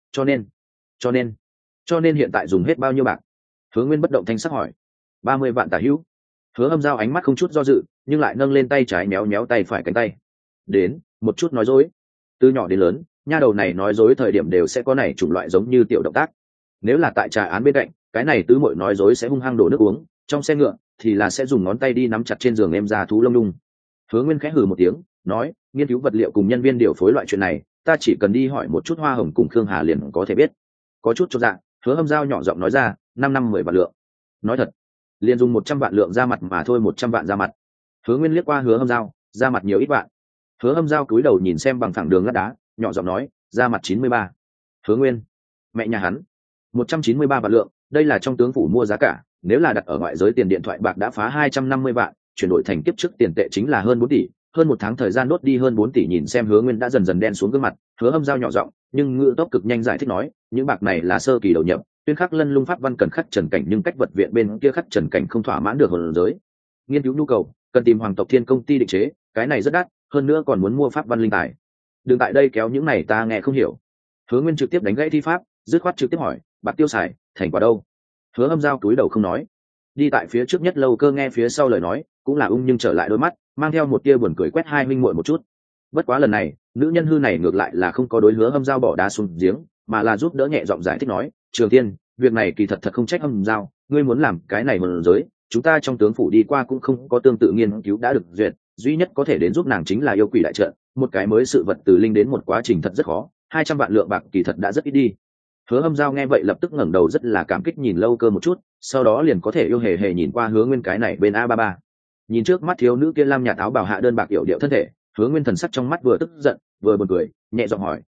cho nên hiện tại dùng hết bao nhiêu bạc? Hứa Nguyên bất động thanh sắc hỏi. 30 vạn tả hữu. Hứa Hâm Dao ánh mắt không chút do dự, nhưng lại nâng lên tay trái méo méo tay phải cánh tay. Đến, một chút nói dối. Từ nhỏ đến lớn, nha đầu này nói dối thời điểm đều sẽ có này chủng loại giống như tiểu động tác. Nếu là tại trà án bên cạnh, cái này tứ muội nói dối sẽ hung hăng đổ nước uống, trong xe ngựa thì là sẽ dùng ngón tay đi nắm chặt trên giường em ra thú lông đung. Hứa Nguyên khẽ hừ một tiếng, nói, nghiên cứu vật liệu cùng nhân viên điều phối loại chuyện này, ta chỉ cần đi hỏi một chút Hoa Hồng cùng Khương Hà liền có thể biết. Có chút chột dạ, Hứa Hâm Dao nhỏ giọng nói ra, 5 năm 10 vạn lượng. Nói thật, liền dùng 100 vạn lượng ra mặt mà thôi, 100 vạn ra mặt. Hứa Nguyên liếc qua Hứa Hâm Dao, ra mặt nhiều ít vạn. Hứa Hâm Dao cúi đầu nhìn xem bằng phẳng đường lát đá, nhỏ giọng nói, ra mặt 93. Hứa Nguyên, mẹ nhà hắn, 193 vạn lượng, đây là trong tướng phủ mua giá cả, nếu là đặt ở ngoại giới tiền điện thoại bạc đã phá 250 vạn, chuyển đổi thành kiếp trước tiền tệ chính là hơn 4 tỷ, hơn 1 tháng thời gian đốt đi hơn 4 tỷ. Nhìn xem Hứa Nguyên đã dần dần đen xuống gương mặt, Hứa Hâm Dao nhỏ giọng, nhưng ngữ tốc cực nhanh giải thích nói, những bạc này là sơ kỳ đầu nhập, tuyên khắc lân lung pháp văn cần khắc trần cảnh, nhưng cách vật viện bên kia khắc trần cảnh không thỏa mãn được hồn giới. Nghiên cứu nhu cầu, cần tìm Hoàng tộc Thiên công ty định chế, cái này rất đắt, hơn nữa còn muốn mua pháp văn linh tài. Đừng tại đây kéo những này ta nghe không hiểu. Hứa Nguyên trực tiếp đánh gãy thi pháp, dứt khoát trực tiếp hỏi, bạc tiêu xài, thành quả đâu? Hứa Hâm Dao cúi đầu không nói. Đi tại phía trước nhất Lâu Cơ nghe phía sau lời nói, cũng là ung nhưng trở lại đôi mắt, mang theo một tia buồn cười quét hai huynh muội một chút. Bất quá lần này, nữ nhân hư này ngược lại là không có đối Hứa Hâm Dao bỏ đá xuống giếng, mà là giúp đỡ nhẹ giọng giải thích nói, Trường Tiên, việc này kỳ thật không trách Hâm Dao, ngươi muốn làm cái này hồn giới, chúng ta trong tướng phủ đi qua cũng không có tương tự nghiên cứu đã được duyệt, duy nhất có thể đến giúp nàng chính là yêu quỷ đại trận, một cái mới sự vật từ linh đến một quá trình thật rất khó, 200 vạn lượng bạc kỳ thật đã rất ít đi. Hứa Hâm Dao nghe vậy lập tức ngẩng đầu rất là cảm kích nhìn Lâu Cơ một chút, sau đó liền có thể yêu hề hề nhìn qua Hứa Nguyên cái này bên A33. Nhìn trước mắt thiếu nữ kia lam nhạt áo bào hạ đơn bạc yểu điệu thân thể, Hứa Nguyên thần sắc trong mắt vừa tức giận vừa buồn cười, nhẹ giọng hỏi,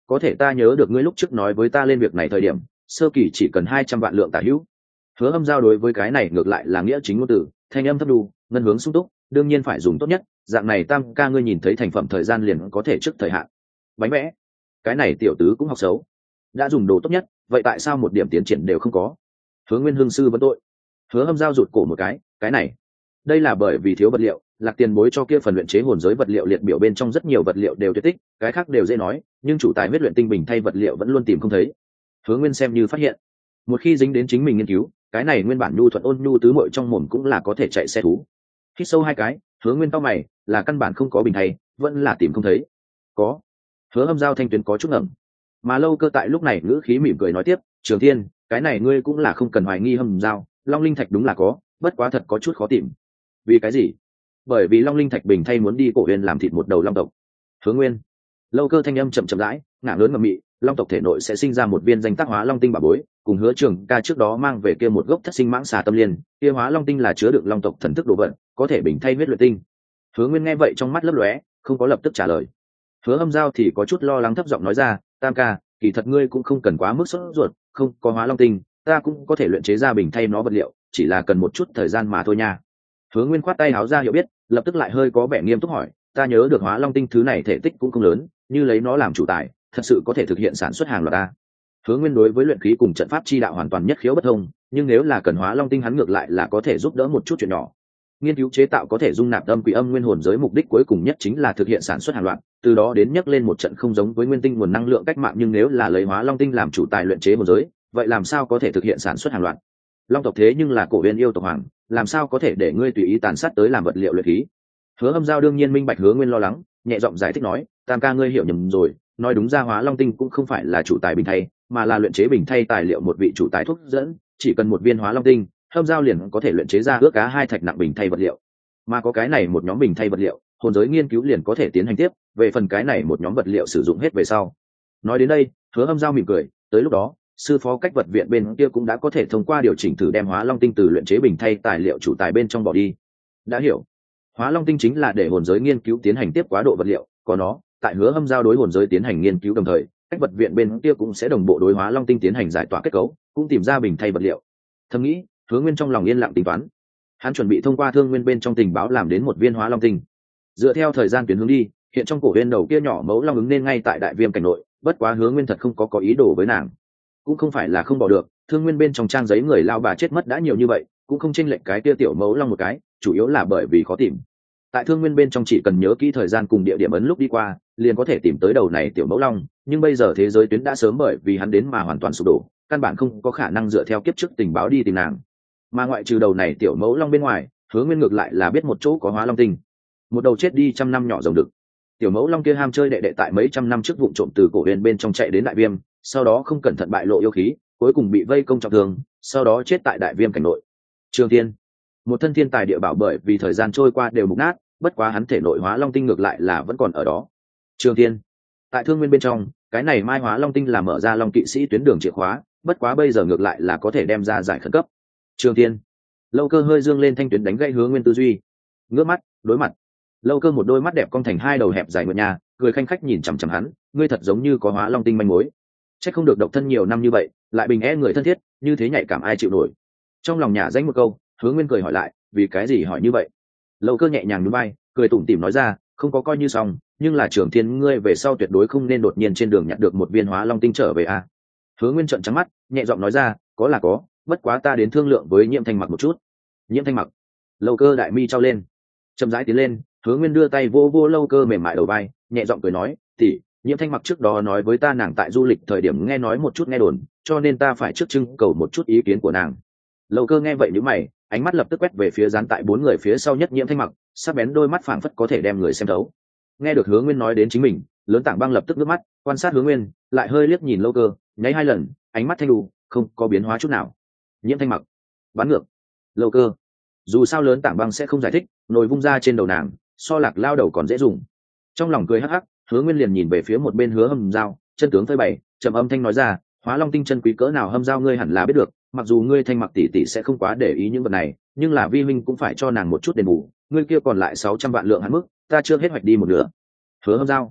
có thể ta nhớ được ngươi lúc trước nói với ta lên việc này thời điểm sơ kỳ chỉ cần 200 vạn lượng tả hữu. Hứa Âm Giao đối với cái này ngược lại là nghĩa chính ngôn từ, thanh âm thấp đu, ngân hướng sung túc, đương nhiên phải dùng tốt nhất, dạng này tam ca ngươi nhìn thấy thành phẩm thời gian liền có thể trước thời hạn. Bánh vẽ, cái này tiểu tứ cũng học xấu, đã dùng đồ tốt nhất, vậy tại sao một điểm tiến triển đều không có? Hứa Nguyên Hương sư vẫn tội. Hứa Âm Giao rụt cổ một cái này, đây là bởi vì thiếu vật liệu, Lạc Tiền Bối cho kia phần luyện chế hồn giới vật liệu liệt biểu bên trong rất nhiều vật liệu đều tuyệt tích, cái khác đều dễ nói, nhưng chủ tài huyết luyện tinh bình thay vật liệu vẫn luôn tìm không thấy. Hứa Nguyên xem như phát hiện, một khi dính đến chính mình nghiên cứu, cái này nguyên bản nhu thuận ôn nhu tứ muội trong mồm cũng là có thể chạy xe thú. Hít sâu hai cái, Hứa Nguyên cau mày, là căn bản không có bình thay, vẫn là tìm không thấy. Có. Hứa Âm Giao thanh tuyến có chút ngẩng. Mà Lâu Cơ tại lúc này ngữ khí mỉm cười nói tiếp, Trường Thiên, cái này ngươi cũng là không cần hoài nghi Hâm Giao, Long Linh Thạch đúng là có, bất quá thật có chút khó tìm. Vì cái gì? Bởi vì Long Linh Thạch bình thay muốn đi Cổ Huyền làm thịt một đầu long tộc. Hứa Nguyên. Lâu Cơ thanh âm chậm chậm rãi, ngả lớn ngậm mị, long tộc thể nội sẽ sinh ra một viên danh tác hóa long tinh bảo bối, cùng Hứa Trường ca trước đó mang về kia một gốc thất sinh mãng xà tâm liên, kia hóa long tinh là chứa đựng long tộc thần thức đồ vật, có thể bình thay huyết luyện tinh. Hứa Nguyên nghe vậy trong mắt lấp lóe, không có lập tức trả lời. Hứa Âm Giao thì có chút lo lắng thấp giọng nói ra, tam ca, kỳ thật ngươi cũng không cần quá mức sốt ruột, không có hóa long tinh, ta cũng có thể luyện chế ra bình thay nó vật liệu, chỉ là cần một chút thời gian mà thôi nha. Hứa Nguyên khoát tay áo ra hiểu biết, lập tức lại hơi có vẻ nghiêm túc hỏi, ta nhớ được hóa long tinh thứ này thể tích cũng không lớn, như lấy nó làm chủ tài, thật sự có thể thực hiện sản xuất hàng loạt ta. Hứa Nguyên đối với luyện khí cùng trận pháp chi đạo hoàn toàn nhất khiếu bất thông, nhưng nếu là cần hóa long tinh hắn ngược lại là có thể giúp đỡ một chút chuyện nhỏ. Nghiên cứu chế tạo có thể dung nạp âm quỷ âm nguyên hồn giới mục đích cuối cùng nhất chính là thực hiện sản xuất hàng loạt, từ đó đến nhắc lên một trận không giống với nguyên tinh nguồn năng lượng cách mạng, nhưng nếu là lấy hóa long tinh làm chủ tài luyện chế hồn giới, vậy làm sao có thể thực hiện sản xuất hàng loạt? Long tộc thế nhưng là cổ huyền yêu tộc hoàng, làm sao có thể để ngươi tùy ý tàn sát tới làm vật liệu luyện khí? Hứa Âm Giao đương nhiên minh bạch Hứa Nguyên lo lắng, nhẹ giọng giải thích nói, tam ca ngươi hiểu nhầm rồi, nói đúng ra hóa long tinh cũng không phải là chủ tài bình thay, mà là luyện chế bình thay tài liệu một vị chủ tài thuốc dẫn, chỉ cần một viên hóa long tinh, Hâm Giao liền có thể luyện chế ra ước cá 2 thạch nặng bình thay vật liệu. Mà có cái này một nhóm bình thay vật liệu, hồn giới nghiên cứu liền có thể tiến hành tiếp, về phần cái này một nhóm vật liệu sử dụng hết về sau. Nói đến đây, Hứa Âm Giao mỉm cười, tới lúc đó, sư phó cách vật viện bên kia cũng đã có thể thông qua điều chỉnh thử đem hóa long tinh từ luyện chế bình thay tài liệu chủ tài bên trong bỏ đi. Đã hiểu. Hóa long tinh chính là để hồn giới nghiên cứu tiến hành tiếp quá độ vật liệu, có nó, tại Hứa Âm Giao đối hồn giới tiến hành nghiên cứu đồng thời, cách vật viện bên kia cũng sẽ đồng bộ đối hóa long tinh tiến hành giải tỏa kết cấu, cũng tìm ra bình thay vật liệu. Thầm nghĩ, Hứa Nguyên trong lòng yên lặng tính toán, hắn chuẩn bị thông qua thương nguyên bên trong tình báo làm đến một viên hóa long tinh. Dựa theo thời gian tuyến hướng đi, hiện trong cổ viên đầu kia nhỏ mẫu long ứng nên ngay tại đại viêm cảnh nội, bất quá Hứa Nguyên thật không có ý đồ với nàng, cũng không phải là không bỏ được, thương nguyên bên trong trang giấy người lao bà chết mất đã nhiều như vậy, cũng không chênh lệch cái kia tiểu mẫu long một cái, chủ yếu là bởi vì khó tìm. Tại thương nguyên bên trong chỉ cần nhớ kỹ thời gian cùng địa điểm ấn lúc đi qua, liền có thể tìm tới đầu này tiểu mẫu long, nhưng bây giờ thế giới tuyến đã sớm bởi vì hắn đến mà hoàn toàn sụp đổ, căn bản không có khả năng dựa theo kiếp trước tình báo đi tìm nàng. Mà ngoại trừ đầu này tiểu mẫu long bên ngoài, Hứa Nguyên ngược lại là biết một chỗ có hóa long tinh, một đầu chết đi trăm năm nhỏ rồng đực. Tiểu mẫu long kia ham chơi đệ đệ tại mấy trăm năm trước vụng trộm từ cổ huyền bên trong chạy đến đại viêm, sau đó không cẩn thận bại lộ yêu khí, cuối cùng bị vây công trọng thương, sau đó chết tại đại viêm cảnh nội. Trường Thiên, một thân thiên tài địa bảo bởi vì thời gian trôi qua đều mục nát, bất quá hắn thể nội hóa long tinh ngược lại là vẫn còn ở đó. Trường Thiên, tại thương nguyên bên trong, cái này mai hóa long tinh là mở ra long kỵ sĩ tuyến đường chìa khóa, bất quá bây giờ ngược lại là có thể đem ra giải khẩn cấp. Trường Thiên, Lâu Cơ hơi dương lên thanh tuyến đánh gãy Hứa Nguyên tư duy. Ngước mắt, đối mặt. Lâu Cơ một đôi mắt đẹp cong thành hai đầu hẹp dài mượt nhà, cười khanh khách nhìn chằm chằm hắn, ngươi thật giống như có hóa long tinh manh mối. Chắc không được độc thân nhiều năm như vậy, lại bình e người thân thiết, như thế nhạy cảm ai chịu nổi. Trong lòng nhả danh một câu, Hứa Nguyên cười hỏi lại, vì cái gì hỏi như vậy? Lâu Cơ nhẹ nhàng nhún vai, cười tủm tỉm nói ra, không có coi như xong, nhưng là Trường Thiên ngươi về sau tuyệt đối không nên đột nhiên trên đường nhặt được một viên hóa long tinh trở về a. Hứa Nguyên trợn trắng mắt, nhẹ giọng nói ra, có là có, bất quá ta đến thương lượng với Nhiễm Thanh Mặc một chút. Nhiễm Thanh Mặc. Lâu Cơ đại mi trao lên, chậm rãi tiến lên, Hứa Nguyên đưa tay vô vô Lâu Cơ mềm mại đầu vai, nhẹ giọng cười nói, tỷ, Nhiễm Thanh Mặc trước đó nói với ta nàng tại du lịch thời điểm nghe nói một chút nghe đồn, cho nên ta phải trước trưng cầu một chút ý kiến của nàng. Lâu Cơ nghe vậy nhíu mày, ánh mắt lập tức quét về phía dán tại bốn người phía sau nhất Nhiễm Thanh Mặc, sắc bén đôi mắt phảng phất có thể đem người xem thấu. Nghe được Hứa Nguyên nói đến chính mình, Lớn Tảng Băng lập tức nước mắt, quan sát Hứa Nguyên, lại hơi liếc nhìn Lâu Cơ, nháy hai lần, ánh mắt thanh đù, không có biến hóa chút nào. Nhiễm Thanh Mặc, bắn ngược. Lâu Cơ, dù sao Lớn Tảng Băng sẽ không giải thích, nồi vung ra trên đầu nàng, so Lạc lao đầu còn dễ dùng. Trong lòng cười hắc hắc, Hứa Nguyên liền nhìn về phía một bên Hứa Hâm Giao, chân tướng phơi bày, trầm âm thanh nói ra, hóa long tinh chân quý cỡ nào Hâm Giao ngươi hẳn là biết được, mặc dù ngươi Thanh Mặc tỷ tỷ sẽ không quá để ý những vật này, nhưng là vi huynh cũng phải cho nàng một chút đền bù, ngươi kia còn lại 600 vạn lượng hạn mức, ta chưa hết hoạch đi một nửa. Hứa Hâm Giao,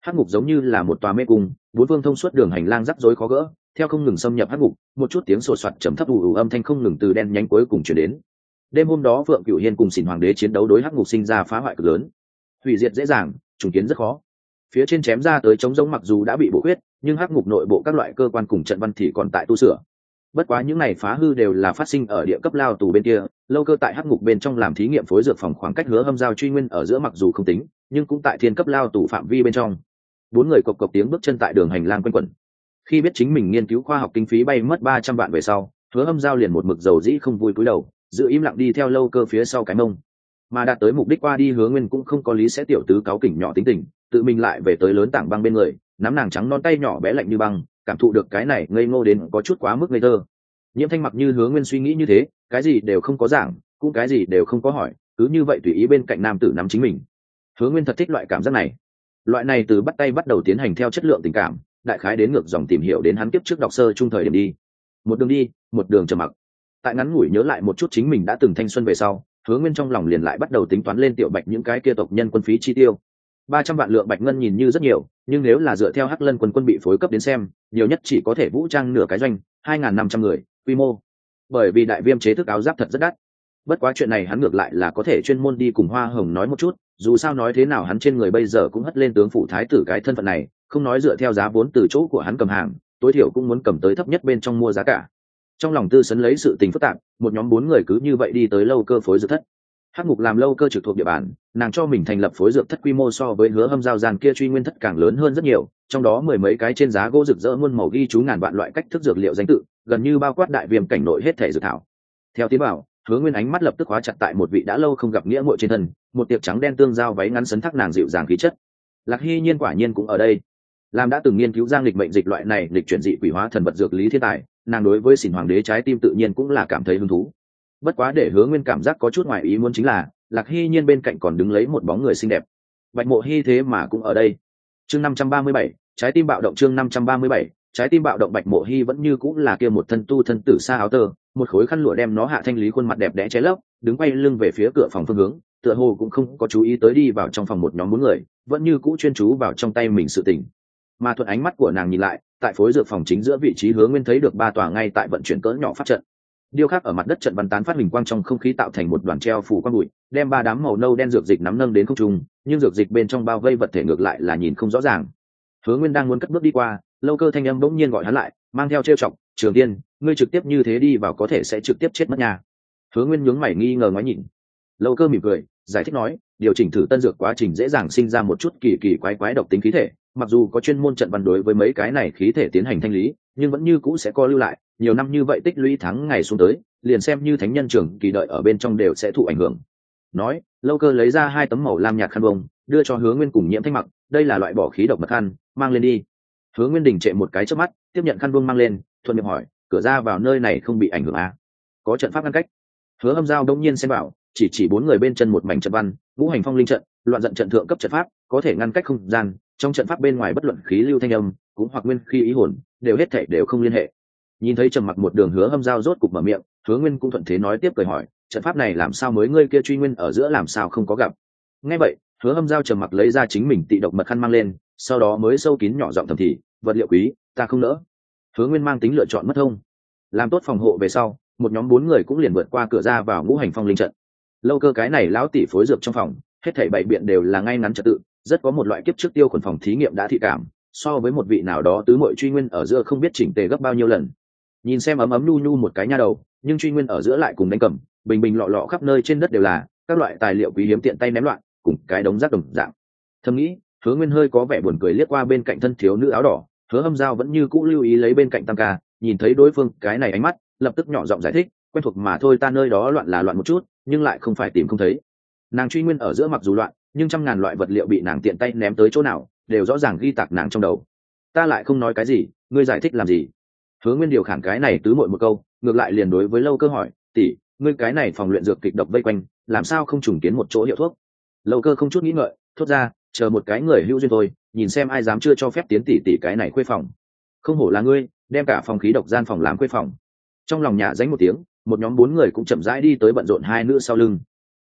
Hắc ngục giống như là một tòa mê cung, bốn phương thông suốt đường hành lang rắc rối khó gỡ, theo không ngừng xâm nhập hắc ngục, một chút tiếng sột soạt trầm thấp ù ù âm thanh không ngừng từ đen nhánh cuối cùng truyền đến. Đêm hôm đó Phượng Cửu Hiên cùng Xỉn Hoàng đế chiến đấu đối hắc ngục sinh ra phá hoại cực lớn. Hủy diệt dễ dàng, trùng kiến rất khó. Phía trên chém ra tới chống giống mặc dù đã bị bổ huyết, nhưng hắc ngục nội bộ các loại cơ quan cùng trận văn thì còn tại tu sửa. Bất quá những này phá hư đều là phát sinh ở địa cấp lao tù bên kia, Lâu Cơ tại hắc ngục bên trong làm thí nghiệm phối dược phòng, khoảng cách Hứa Hâm Giao truy nguyên ở giữa mặc dù không tính, nhưng cũng tại thiên cấp lao tù phạm vi bên trong. Bốn người cộc cộc tiếng bước chân tại đường hành lang quanh quẩn. Khi biết chính mình nghiên cứu khoa học kinh phí bay mất 300 vạn về sau, Hứa Hâm Giao liền một mực dầu dĩ không vui cúi đầu, giữ im lặng đi theo Lâu Cơ phía sau cái mông. Mà đạt tới mục đích qua đi Hứa Nguyên cũng không có lý sẽ tiểu tứ cáu kỉnh nhỏ tính tình, tự mình lại về tới lớn tảng băng bên người, nắm nàng trắng non tay nhỏ bé lạnh như băng, cảm thụ được cái này ngây ngô đến có chút quá mức ngây thơ. Nhiễm Thanh mặc như Hứa Nguyên suy nghĩ như thế, cái gì đều không có giảng, cũng cái gì đều không có hỏi, cứ như vậy tùy ý bên cạnh nam tử nắm chính mình. Hứa Nguyên thật thích loại cảm giác này. Loại này từ bắt tay bắt đầu tiến hành theo chất lượng tình cảm, đại khái đến ngược dòng tìm hiểu đến hắn kiếp trước đọc sơ trung thời điểm đi. Một đường đi, một đường trầm mặc. Tại ngắn ngủi nhớ lại một chút chính mình đã từng thanh xuân về sau, Hứa Nguyên trong lòng liền lại bắt đầu tính toán lên Tiểu Bạch những cái kia tộc nhân quân phí chi tiêu. 300 vạn lượng bạch ngân nhìn như rất nhiều, nhưng nếu là dựa theo Hắc Lân quân bị phối cấp đến xem, nhiều nhất chỉ có thể vũ trang nửa cái doanh, 2500 người, quy mô. Bởi vì đại viêm chế thức áo giáp thật rất đắt. Bất quá chuyện này hắn ngược lại là có thể chuyên môn đi cùng Hoa Hồng nói một chút, dù sao nói thế nào hắn trên người bây giờ cũng hất lên tướng phủ thái tử cái thân phận này, không nói dựa theo giá vốn từ chỗ của hắn cầm hàng, tối thiểu cũng muốn cầm tới thấp nhất bên trong mua giá cả. Trong lòng Tư Sấn lấy sự tình phức tạp, một nhóm 4 người cứ như vậy đi tới Lâu Cơ phối dược thất. Hắc ngục làm Lâu Cơ trực thuộc địa bàn, nàng cho mình thành lập phối dược thất quy mô so với Hứa Hâm Giao gian kia truy nguyên thất càng lớn hơn rất nhiều, trong đó mười mấy cái trên giá gỗ rực rỡ muôn màu ghi chú ngàn vạn loại cách thức dược liệu danh tự, gần như bao quát đại viêm cảnh nội hết thể dược thảo. Theo tiến bảo, Hứa Nguyên ánh mắt lập tức khóa chặt tại một vị đã lâu không gặp nghĩa muội trên thân, một tiệp trắng đen tương giao váy ngắn sấn thác nàng dịu dàng khí chất. Lạc Hy Nhiên quả nhiên cũng ở đây. Làm đã từng nghiên cứu giang lịch mệnh dịch loại này lịch chuyển dị quỷ hóa thần vật dược lý thiên tài, nàng đối với Xỉn Hoàng đế trái tim tự nhiên cũng là cảm thấy hứng thú. Bất quá để Hứa Nguyên cảm giác có chút ngoài ý muốn chính là, Lạc Hy Nhiên bên cạnh còn đứng lấy một bóng người xinh đẹp. Bạch Mộ Hy thế mà cũng ở đây. Chương 537, trái tim bạo động. Chương 537, trái tim bạo động. Bạch Mộ Hy vẫn như cũng là kia một thân tu thân tử sa áo tơ, một khối khăn lụa đem nó hạ thanh lý khuôn mặt đẹp đẽ che lấp, đứng quay lưng về phía cửa phòng phương hướng, tựa hồ cũng không có chú ý tới đi vào trong phòng một nhóm 4 người, vẫn như cũ chuyên chú vào trong tay mình sự tình. Mà thuận ánh mắt của nàng nhìn lại, tại phối dược phòng chính giữa vị trí Hứa Nguyên thấy được 3 tòa ngay tại vận chuyển cỡ nhỏ pháp trận. Điêu khắc ở mặt đất trận văn tán phát hình quang trong không khí tạo thành một đoàn treo phủ quang bụi, đem 3 đám màu nâu đen dược dịch nắm nâng đến không trung, nhưng dược dịch bên trong bao vây vật thể ngược lại là nhìn không rõ ràng. Hứa Nguyên đang muốn cất bước đi qua, Lâu Cơ thanh âm bỗng nhiên gọi hắn lại, mang theo trêu chọc, "Trường Tiên, ngươi trực tiếp như thế đi vào có thể sẽ trực tiếp chết mất nha." Hứa Nguyên nhướng mày nghi ngờ ngoái nhìn. Lâu Cơ mỉm cười, giải thích nói, điều chỉnh thử tân dược quá trình dễ dàng sinh ra một chút kỳ kỳ quái quái độc tính khí thể, mặc dù có chuyên môn trận văn đối với mấy cái này khí thể tiến hành thanh lý, nhưng vẫn như cũ sẽ co lưu lại, nhiều năm như vậy tích lũy tháng ngày xuống tới, liền xem như thánh nhân trưởng kỳ đợi ở bên trong đều sẽ thụ ảnh hưởng. Nói, Lâu Cơ lấy ra 2 tấm màu lam nhạt khăn bông, đưa cho Hứa Nguyên cùng Nhiễm Thanh mặc, đây là loại bỏ khí độc mật khăn, mang lên đi. Hứa Nguyên đình trệ một cái chớp mắt, tiếp nhận khăn bông mang lên, thuận miệng hỏi, cửa ra vào nơi này không bị ảnh hưởng à? Có trận pháp ngăn cách. Hứa Hâm Giao đông nhiên xem bảo, chỉ 4 người bên chân một mảnh trận văn, ngũ hành phong linh trận, loạn trận trận thượng cấp trận pháp, có thể ngăn cách không gian, trong trận pháp bên ngoài bất luận khí lưu thanh âm, cũng hoặc nguyên khí ý hồn, đều hết thảy đều không liên hệ. Nhìn thấy trầm mặc một đường Hứa Hâm Giao rốt cục mở miệng, Hứa Nguyên cũng thuận thế nói tiếp cười hỏi, trận pháp này làm sao mới ngươi kia truy nguyên ở giữa làm sao không có gặp? Nghe vậy, Hứa Hâm Giao trầm mặc lấy ra chính mình tị độc mật khăn mang lên, sau đó mới sâu kín nhỏ giọng thầm thì, vật liệu quý, ta không nỡ. Hứa Nguyên mang tính lựa chọn mất thông, làm tốt phòng hộ về sau, một nhóm 4 người cũng liền vượt qua cửa ra vào ngũ hành phong linh trận. Lâu Cơ cái này lão tỷ phối dược trong phòng, hết thảy bảy biện đều là ngay ngắn trật tự, rất có một loại kiếp trước tiêu khuẩn phòng thí nghiệm đã thị cảm, so với một vị nào đó tứ muội truy nguyên ở giữa không biết chỉnh tề gấp bao nhiêu lần. Nhìn xem ấm ấm nhu nhu một cái nha đầu, nhưng truy nguyên ở giữa lại cùng đánh cầm, bình bình lọ lọ khắp nơi trên đất đều là các loại tài liệu quý hiếm tiện tay ném loạn, cùng cái đống rác đồng dạng. Thầm nghĩ, Hứa Nguyên hơi có vẻ buồn cười liếc qua bên cạnh thân thiếu nữ áo đỏ, Hứa Hâm Giao vẫn như cũ lưu ý lấy bên cạnh Tam ca, nhìn thấy đối phương cái này ánh mắt, lập tức nhỏ giọng giải thích, quen thuộc mà thôi, ta nơi đó loạn là loạn một chút, nhưng lại không phải tìm không thấy. Nàng truy nguyên ở giữa mặc dù loạn, nhưng trăm ngàn loại vật liệu bị nàng tiện tay ném tới chỗ nào, đều rõ ràng ghi tạc nàng trong đầu. Ta lại không nói cái gì, ngươi giải thích làm gì? Hứa Nguyên điều khản cái này tứ muội một câu, ngược lại liền đối với Lâu Cơ hỏi, tỷ, ngươi cái này phòng luyện dược kịch độc vây quanh, làm sao không trùng kiến một chỗ hiệu thuốc? Lâu Cơ không chút nghĩ ngợi, thốt ra, chờ một cái người hữu duyên thôi, nhìn xem ai dám chưa cho phép tiến tỷ cái này khuê phòng. Không hổ là ngươi, đem cả phòng khí độc gian phòng làm khuê phòng. Trong lòng nhà danh một tiếng, một nhóm 4 người cũng chậm rãi đi tới bận rộn hai nữ sau lưng.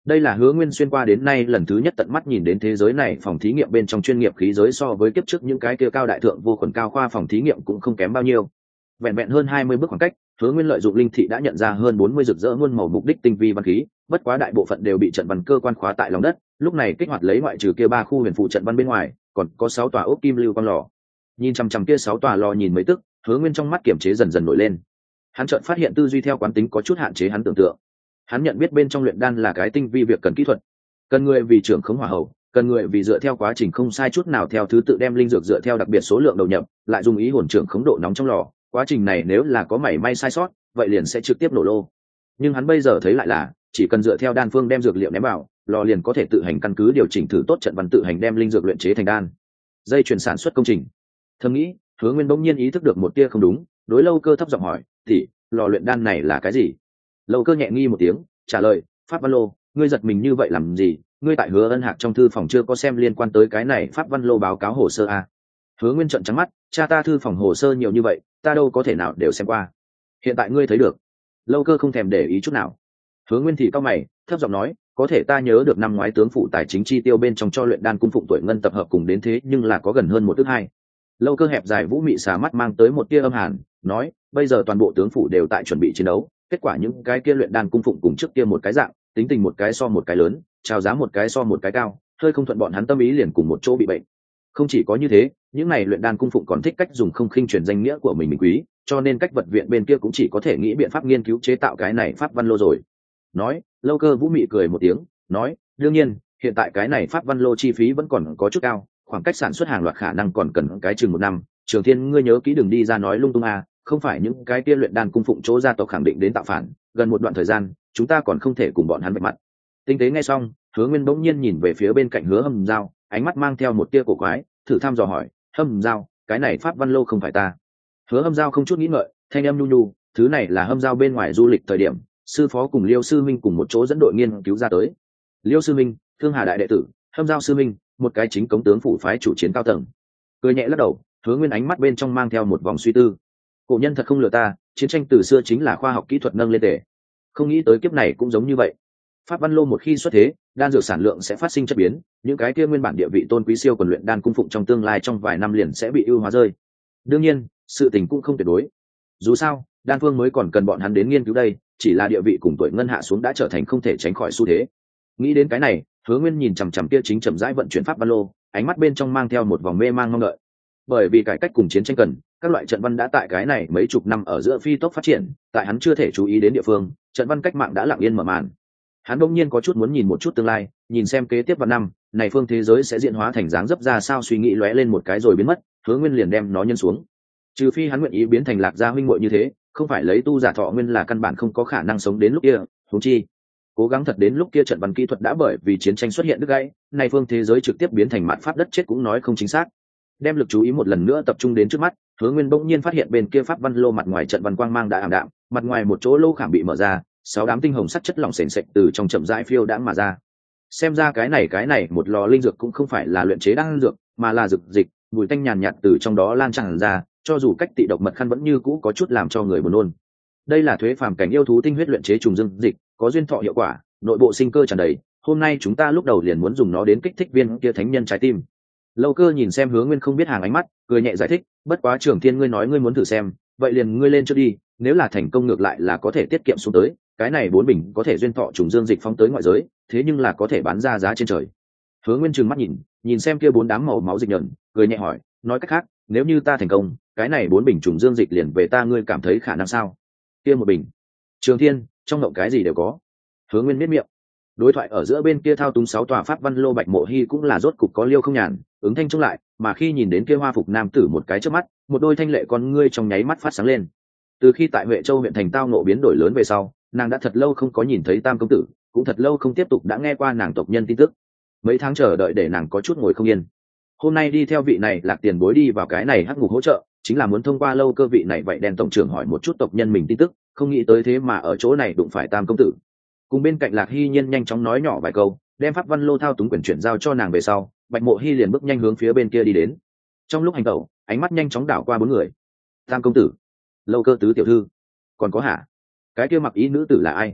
Đây là Hứa Nguyên xuyên qua đến nay lần thứ nhất tận mắt nhìn đến thế giới này phòng thí nghiệm bên trong chuyên nghiệp khí giới so với kiếp trước những cái kia cao đại thượng vô khuẩn cao khoa phòng thí nghiệm cũng không kém bao nhiêu. Vẹn vẹn hơn 20 bước khoảng cách, Hứa Nguyên lợi dụng linh thị đã nhận ra hơn 40 rực rỡ muôn màu mục đích tinh vi văn khí, bất quá đại bộ phận đều bị trận văn cơ quan khóa tại lòng đất, lúc này kích hoạt lấy ngoại trừ kia 3 khu huyền phụ trận văn bên ngoài, còn có 6 tòa ốc kim lưu quang lò. Nhìn chằm chằm kia 6 tòa lò nhìn mấy tức, Hứa Nguyên trong mắt kiểm chế dần dần nổi lên. Hắn chợt phát hiện tư duy theo quán tính có chút hạn chế hắn tưởng tượng. Hắn nhận biết bên trong luyện đan là cái tinh vi việc cần kỹ thuật, cần người vì trưởng khống hỏa hậu, cần người vì dựa theo quá trình không sai chút nào theo thứ tự đem linh dược dựa theo đặc biệt số lượng đầu nhập, lại dùng ý hồn trưởng khống độ nóng trong lò, quá trình này nếu là có mảy may sai sót, vậy liền sẽ trực tiếp nổ lô. Nhưng hắn bây giờ thấy lại là, chỉ cần dựa theo đan phương đem dược liệu ném vào, lò liền có thể tự hành căn cứ điều chỉnh thử tốt trận văn tự hành đem linh dược luyện chế thành đan. Dây chuyển sản xuất công trình. Thầm nghĩ, Hứa Nguyên bỗng nhiên ý thức được một tia không đúng, đối Lâu Cơ thấp giọng hỏi, "Thì, lò luyện đan này là cái gì?" Lâu Cơ nhẹ nghi một tiếng, trả lời, "Pháp văn lô." Ngươi giật mình như vậy làm gì? Ngươi tại Hứa Ân Hạc trong thư phòng chưa có xem liên quan tới cái này pháp văn lô báo cáo hồ sơ à? Hứa Nguyên trợn trắng mắt, cha ta thư phòng hồ sơ nhiều như vậy, ta đâu có thể nào đều xem qua. Hiện tại ngươi thấy được. Lâu Cơ không thèm để ý chút nào. Hứa Nguyên thì cao mày, thấp giọng nói, có thể ta nhớ được năm ngoái tướng phụ tài chính chi tiêu bên trong cho luyện đan cung phụng tuổi ngân tập hợp cùng đến thế nhưng là có gần hơn 1 ức 2. Lâu Cơ hẹp dài vũ mị xà mắt mang tới một tia âm hàn, nói, bây giờ toàn bộ tướng phủ đều tại chuẩn bị chiến đấu, kết quả những cái kia luyện đan cung phụng cùng trước kia một cái dạng, tính tình một cái so một cái lớn, chào giá một cái so một cái cao, hơi không thuận bọn hắn tâm ý liền cùng một chỗ bị bệnh. Không chỉ có như thế, những này luyện đan cung phụng còn thích cách dùng không khinh truyền danh nghĩa của mình quý, cho nên cách vật viện bên kia cũng chỉ có thể nghĩ biện pháp nghiên cứu chế tạo cái này pháp văn lô rồi. Nói, Lâu Cơ vũ mị cười một tiếng, nói, đương nhiên, hiện tại cái này pháp văn lô chi phí vẫn còn có chút cao, khoảng cách sản xuất hàng loạt khả năng còn cần cái chừng 1 năm. Trường Thiên, ngươi nhớ kỹ đừng đi ra nói lung tung à, không phải những cái kia luyện đan cung phụng chỗ gia tộc khẳng định đến tạo phản, gần một đoạn thời gian, chúng ta còn không thể cùng bọn hắn vạch mặt. Tinh tế nghe xong, Hứa Nguyên bỗng nhiên nhìn về phía bên cạnh Hứa Hâm Dao, ánh mắt mang theo một tia cổ quái, thử thăm dò hỏi, Hâm Dao, cái này pháp văn lô không phải ta. Hứa Hâm Dao không chút nghĩ ngợi, thanh âm nhu nhu, thứ này là Hâm Dao bên ngoài du lịch thời điểm, sư phó cùng Liêu sư minh cùng một chỗ dẫn đội nghiên cứu ra tới. Liêu sư minh, Thương Hà đại đệ tử, Hâm Dao sư minh, một cái chính cống tướng phủ phái chủ chiến cao tầng. Cười nhẹ lắc đầu, Hứa Nguyên ánh mắt bên trong mang theo một vòng suy tư. Cổ nhân thật không lừa ta, chiến tranh từ xưa chính là khoa học kỹ thuật nâng lên tề. Không nghĩ tới kiếp này cũng giống như vậy. Pháp văn lô một khi xuất thế, đan dược sản lượng sẽ phát sinh chất biến, những cái kia nguyên bản địa vị tôn quý siêu quần luyện đan cung phụng trong tương lai trong vài năm liền sẽ bị ưu hóa rơi. Đương nhiên, sự tình cũng không tuyệt đối. Dù sao, đan phương mới còn cần bọn hắn đến nghiên cứu đây, chỉ là địa vị cùng tuổi ngân hạ xuống đã trở thành không thể tránh khỏi xu thế. Nghĩ đến cái này, Hứa Nguyên nhìn chằm chằm kia chính chậm rãi vận chuyển pháp văn lô, ánh mắt bên trong mang theo một vòng mê mang mong đợi. Bởi vì cải cách cùng chiến tranh cần, các loại trận văn đã tại cái này mấy chục năm ở giữa phi tốc phát triển, tại hắn chưa thể chú ý đến địa phương, trận văn cách mạng đã lặng yên mở màn. Hắn đột nhiên có chút muốn nhìn một chút tương lai, nhìn xem kế tiếp vào năm này phương thế giới sẽ diễn hóa thành dáng dấp ra sao, suy nghĩ lóe lên một cái rồi biến mất. Hứa Nguyên liền đem nó nhân xuống. Trừ phi hắn nguyện ý biến thành Lạc Gia huynh muội như thế, không phải lấy tu giả thọ nguyên là căn bản không có khả năng sống đến lúc kia. Huống chi, cố gắng thật đến lúc kia trận văn kỹ thuật đã bởi vì chiến tranh xuất hiện đứt gãy, này phương thế giới trực tiếp biến thành mạn pháp đất chết cũng nói không chính xác. Đem lực chú ý một lần nữa tập trung đến trước mắt, Hứa Nguyên bỗng nhiên phát hiện bên kia pháp văn lô mặt ngoài trận văn quang mang đã ảm đạm, mặt ngoài một chỗ lô khảm bị mở ra, 6 đám tinh hồng sắt chất lỏng sền sệt từ trong chậm rãi phiêu đãng mà ra. Xem ra cái này một lò linh dược cũng không phải là luyện chế đan dược, mà là dược dịch, mùi tanh nhàn nhạt từ trong đó lan tràn ra, cho dù cách tị độc mật khăn vẫn như cũ có chút làm cho người buồn nôn. Đây là thuế phàm cảnh yêu thú tinh huyết luyện chế trùng dương dịch, có duyên thọ hiệu quả, nội bộ sinh cơ tràn đầy, hôm nay chúng ta lúc đầu liền muốn dùng nó đến kích thích viên kia thánh nhân trái tim. Lâu Cơ nhìn xem Hứa Nguyên không biết hàng ánh mắt, cười nhẹ giải thích, bất quá Trường Thiên, ngươi nói ngươi muốn thử xem, vậy liền ngươi lên trước đi, nếu là thành công ngược lại là có thể tiết kiệm xuống tới, cái này 4 bình có thể duyên thọ trùng dương dịch phóng tới ngoại giới, thế nhưng là có thể bán ra giá trên trời. Hứa Nguyên trừng mắt nhìn xem kia 4 đám màu máu dịch nhẫn, cười nhẹ hỏi, nói cách khác, nếu như ta thành công, cái này 4 bình trùng dương dịch liền về ta, ngươi cảm thấy khả năng sao? Kia 1 bình. Trường Thiên, trong ngộng cái gì đều có. Hứa Nguyên miết miệng. Đối thoại ở giữa bên kia thao túng 6 tòa pháp văn lô Bạch Mộ Hi cũng là rốt cục có liêu không nhàn, ứng thanh chống lại, mà khi nhìn đến kia hoa phục nam tử một cái trước mắt, một đôi thanh lệ con ngươi trong nháy mắt phát sáng lên. Từ khi tại Huệ Châu huyện thành tao nộ biến đổi lớn về sau, nàng đã thật lâu không có nhìn thấy Tam công tử, cũng thật lâu không tiếp tục đã nghe qua nàng tộc nhân tin tức. Mấy tháng chờ đợi để nàng có chút ngồi không yên. Hôm nay đi theo vị này Lạc tiền bối đi vào cái này hắc ngục hỗ trợ, chính là muốn thông qua Lâu Cơ vị này vậy đen tổng trưởng hỏi một chút tộc nhân mình tin tức, không nghĩ tới thế mà ở chỗ này đụng phải Tam công tử. Cùng bên cạnh Lạc Hy Nhiên nhanh chóng nói nhỏ vài câu, đem pháp văn lô thao túng quyền chuyển giao cho nàng về sau, Bạch Mộ Hi liền bước nhanh hướng phía bên kia đi đến. Trong lúc hành tẩu, ánh mắt nhanh chóng đảo qua 4 người. Tam công tử, Lâu Cơ tứ tiểu thư, còn có hả? Cái kia mặc ý nữ tử là ai?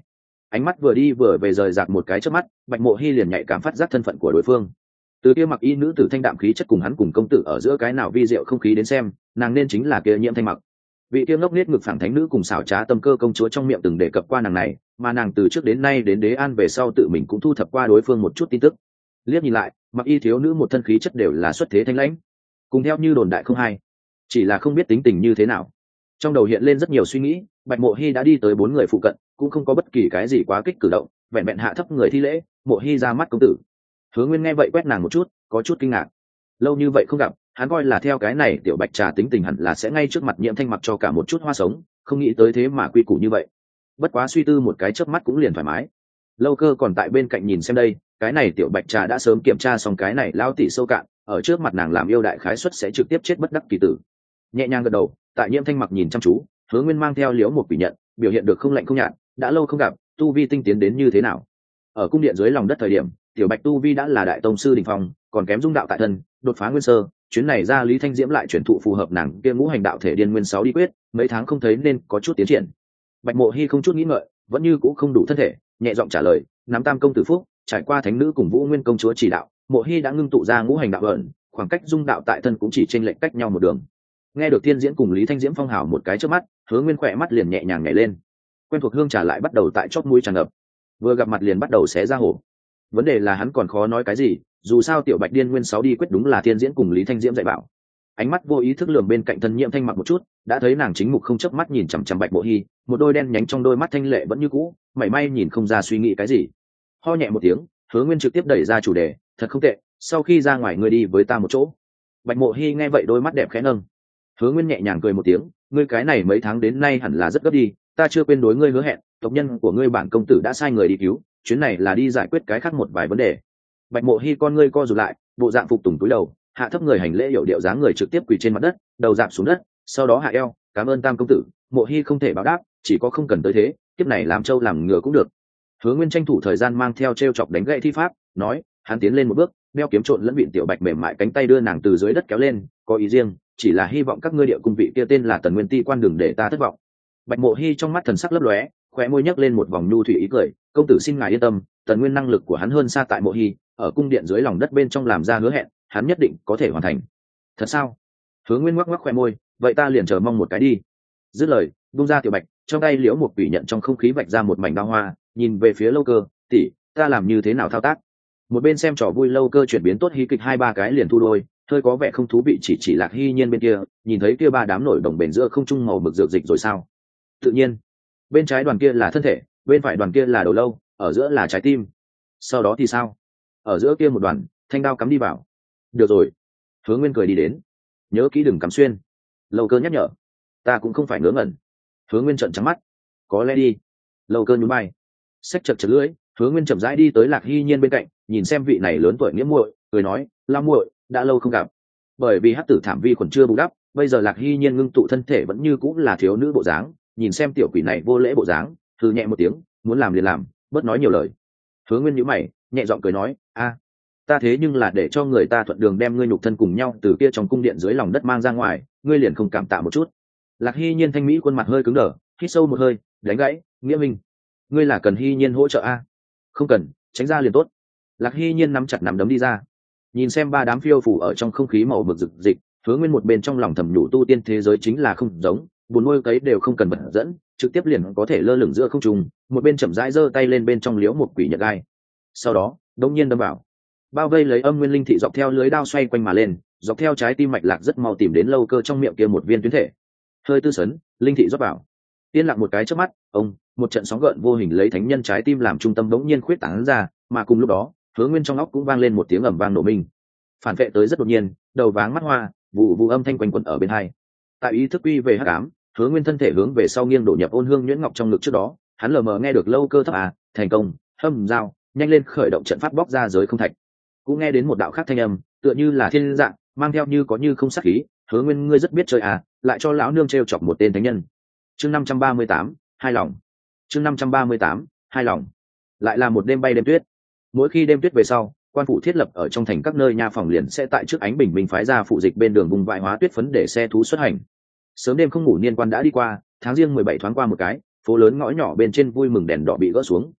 ánh mắt vừa đi vừa về rời rạc một cái trước mắt, Bạch Mộ Hy liền nhạy cảm phát giác thân phận của đối phương. Từ kia mặc y nữ tử thanh đạm khí chất cùng hắn cùng công tử ở giữa cái nào vi diệu không khí đến xem, nàng nên chính là kia Nhiễm Thanh Mặc. Vị kia ngốc nghếch ngực phẳng thánh nữ cùng xảo trá tâm cơ công chúa trong miệng từng đề cập qua nàng này, mà nàng từ trước đến nay đến Đế An về sau tự mình cũng thu thập qua đối phương một chút tin tức. Liếc nhìn lại, mặc y thiếu nữ một thân khí chất đều là xuất thế thanh lãnh, cùng theo như đồn đại không hay, chỉ là không biết tính tình như thế nào. Trong đầu hiện lên rất nhiều suy nghĩ, Bạch Mộ Hy đã đi tới 4 người phụ cận, cũng không có bất kỳ cái gì quá kích cử động, vẹn vẹn hạ thấp người thi lễ. Mộ Hy ra mắt công tử. Hứa Nguyên nghe vậy quét nàng một chút, có chút kinh ngạc. Lâu như vậy không gặp, hắn coi là theo cái này tiểu bạch trà tính tình hẳn là sẽ ngay trước mặt Nhiễm Thanh Mặc cho cả một chút hoa sống, không nghĩ tới thế mà quy củ như vậy. Bất quá suy tư một cái chớp mắt cũng liền thoải mái. Lâu Cơ còn tại bên cạnh nhìn xem đây, cái này tiểu bạch trà đã sớm kiểm tra xong cái này lao tỉ sâu cạn, ở trước mặt nàng làm yêu đại khái suất sẽ trực tiếp chết bất đắc kỳ tử. Nhẹ nhàng gật đầu, tại Nhiễm Thanh Mặc nhìn chăm chú, Hứa Nguyên mang theo liễu một quỷ nhận, biểu hiện được không lạnh không nhạt, đã lâu không gặp, tu vi tinh tiến đến như thế nào. Ở cung điện dưới lòng đất thời điểm, tiểu bạch tu vi đã là đại tông sư đỉnh phong, còn kém dung đạo tại thân, đột phá nguyên sơ. Chuyến này ra Lý Thanh Diễm lại chuyển thụ phù hợp nàng kia ngũ hành đạo thể điên nguyên 6 đi quyết, mấy tháng không thấy nên có chút tiến triển. Bạch Mộ Hy không chút nghĩ ngợi, vẫn như cũ không đủ thân thể, nhẹ giọng trả lời, nắm tam công tử phúc, trải qua thánh nữ cùng Vũ Nguyên công chúa chỉ đạo, Mộ Hy đã ngưng tụ ra ngũ hành đạo ẩn, khoảng cách dung đạo tại thân cũng chỉ chênh lệch cách nhau một đường. Nghe được Thiên Diễn cùng Lý Thanh Diễm phong hào một cái trước mắt, Hứa Nguyên khỏe mắt liền nhẹ nhàng nhảy lên, quen thuộc hương trà lại bắt đầu tại chót mũi tràn ngập, vừa gặp mặt liền bắt đầu xé ra hổ. Vấn đề là hắn còn khó nói cái gì, dù sao tiểu bạch điên nguyên 6 đi quyết đúng là Thiên Diễn cùng Lý Thanh Diễm dạy bảo. Ánh mắt vô ý thức lườm bên cạnh thân Nhiễm Thanh Mặc một chút, đã thấy nàng chính mục không chớp mắt nhìn chằm chằm Bạch Mộ Hy, một đôi đen nhánh trong đôi mắt thanh lệ vẫn như cũ, mảy may nhìn không ra suy nghĩ cái gì. Ho nhẹ một tiếng, Hứa Nguyên trực tiếp đẩy ra chủ đề, thật không tệ, sau khi ra ngoài ngươi đi với ta một chỗ. Bạch Mộ Hy nghe vậy đôi mắt đẹp khẽ nâng. Hứa Nguyên nhẹ nhàng cười một tiếng, ngươi cái này mấy tháng đến nay hẳn là rất gấp đi, ta chưa quên đối ngươi hứa hẹn, tộc nhân của ngươi bản công tử đã sai người đi cứu, chuyến này là đi giải quyết cái khác một vài vấn đề. Bạch Mộ Hy con ngươi co rụt lại, bộ dạng phục tùng túi đầu, hạ thấp người hành lễ hiểu điệu dáng người trực tiếp quỳ trên mặt đất, đầu dạp xuống đất, sau đó hạ eo, cảm ơn tam công tử. Mộ Hy không thể báo đáp, chỉ có không cần tới thế, kiếp này làm trâu làm ngựa cũng được. Hứa Nguyên tranh thủ thời gian mang theo trêu chọc đánh gậy thi pháp, nói, hắn tiến lên một bước, đeo kiếm trộn lẫn vịn tiểu bạch mềm mại cánh tay đưa nàng từ dưới đất kéo lên, có ý riêng, chỉ là hy vọng các ngươi địa cung vị kia tên là Tần Nguyên Ti quan đừng để ta thất vọng. Bạch Mộ Hy trong mắt thần sắc lấp lóe, khóe môi nhấc lên một vòng nhu thủy ý cười, công tử xin ngài yên tâm, Tần Nguyên năng lực của hắn hơn xa tại Mộ Hy, ở cung điện dưới lòng đất bên trong làm ra hứa hẹn, hắn nhất định có thể hoàn thành. Thật sao? Hứa Nguyên ngoắc ngoắc khóe môi, vậy ta liền chờ mong một cái đi. Dứt lời, buông ra tiểu bạch, trong tay liễu một quỷ nhận trong không khí vạch ra một mảnh đao hoa, nhìn về phía Lâu Cơ, tỷ, ta làm như thế nào thao tác? Một bên xem trò vui Lâu Cơ chuyển biến tốt hí kịch 2-3 cái liền thu đôi, hơi có vẻ không thú vị chỉ Lạc Hy Nhiên bên kia, nhìn thấy kia 3 đám nổi đồng bền giữa không trung màu mực dược dịch rồi sao? Tự nhiên, bên trái đoàn kia là thân thể, bên phải đoàn kia là đầu lâu, ở giữa là trái tim. Sau đó thì sao? Ở giữa kia một đoàn, thanh đao cắm đi vào. Được rồi. Hứa Nguyên cười đi đến. Nhớ kỹ đừng cắm xuyên. Lâu Cơ nhắc nhở. Ta cũng không phải ngớ ngẩn. Hứa Nguyên trợn trắng mắt. Có lẽ đi. Lâu Cơ nhún vai. Xách chật chật lưỡi, Hứa Nguyên chậm rãi đi tới Lạc Hy Nhiên bên cạnh, nhìn xem vị này lớn tuổi nghĩa muội, cười nói, "Lam muội, đã lâu không gặp." Bởi vì hắc tử thảm vi khuẩn chưa bù đắp, bây giờ Lạc Hy Nhiên ngưng tụ thân thể vẫn như cũng là thiếu nữ bộ dáng, nhìn xem tiểu quỷ này vô lễ bộ dáng, hừ nhẹ một tiếng, muốn làm liền làm, bớt nói nhiều lời. Hứa Nguyên nhíu mày, nhẹ giọng cười nói, "A, ta thế nhưng là để cho người ta thuận đường đem ngươi nhục thân cùng nhau từ kia trong cung điện dưới lòng đất mang ra ngoài, ngươi liền không cảm tạ một chút?" Lạc Hy Nhiên thanh mỹ khuôn mặt hơi cứng đờ, hít sâu một hơi, đánh gãy, "Nghĩa Minh, ngươi là cần Hy Nhiên hỗ trợ a?" "Không cần, tránh ra liền tốt." Lạc Hy Nhiên nắm chặt nắm đấm đi ra. Nhìn xem 3 đám phiêu phù ở trong không khí màu mực rực dịch, Hứa Nguyên một bên trong lòng thầm nhủ tu tiên thế giới chính là không giống, buồn nuôi cấy đều không cần bật dẫn, trực tiếp liền có thể lơ lửng giữa không trung, một bên chậm rãi giơ tay lên bên trong liếu một quỷ nhật gai. Sau đó, đột nhiên đâm vào. Bao vây lấy âm nguyên linh thị dọc theo lưới đao xoay quanh mà lên, dọc theo trái tim mạch lạc rất mau tìm đến Lâu Cơ trong miệng kia một viên tuyến thể. Hơi tư sấn, linh thị rót vào. Yên lặng một cái chớp mắt, một trận sóng gợn vô hình lấy thánh nhân trái tim làm trung tâm bỗng nhiên khuyết tán ra, mà cùng lúc đó, Hứa Nguyên trong óc cũng vang lên một tiếng ầm vang nổ minh. Phản vệ tới rất đột nhiên, đầu váng mắt hoa, vụ vụ âm thanh quanh quẩn ở bên hai. Tại ý thức quy về hắc ám, Hứa Nguyên thân thể hướng về sau nghiêng đổ nhập ôn hương nhuyễn ngọc trong ngực trước đó, hắn lờ mờ nghe được Lâu Cơ thấp thành công, hâm dao, nhanh lên khởi động trận pháp bóc ra giới không thạch. Cũng nghe đến một đạo khác thanh âm, tựa như là thiên dạng, mang theo như có như không sát khí, Hứa Nguyên ngươi rất biết chơi lại cho lão nương trêu chọc một tên thánh nhân. Chương 538, hai lòng. Chương 538, hai lòng. Lại là một đêm bay đêm tuyết. Mỗi khi đêm tuyết về sau, quan phủ thiết lập ở trong thành các nơi nha phòng liền sẽ tại trước ánh bình minh phái ra phụ dịch bên đường vùng vại hóa tuyết phấn để xe thú xuất hành. Sớm đêm không ngủ niên quan đã đi qua, tháng riêng 17 thoáng qua một cái, phố lớn ngõ nhỏ bên trên vui mừng đèn đỏ bị gỡ xuống,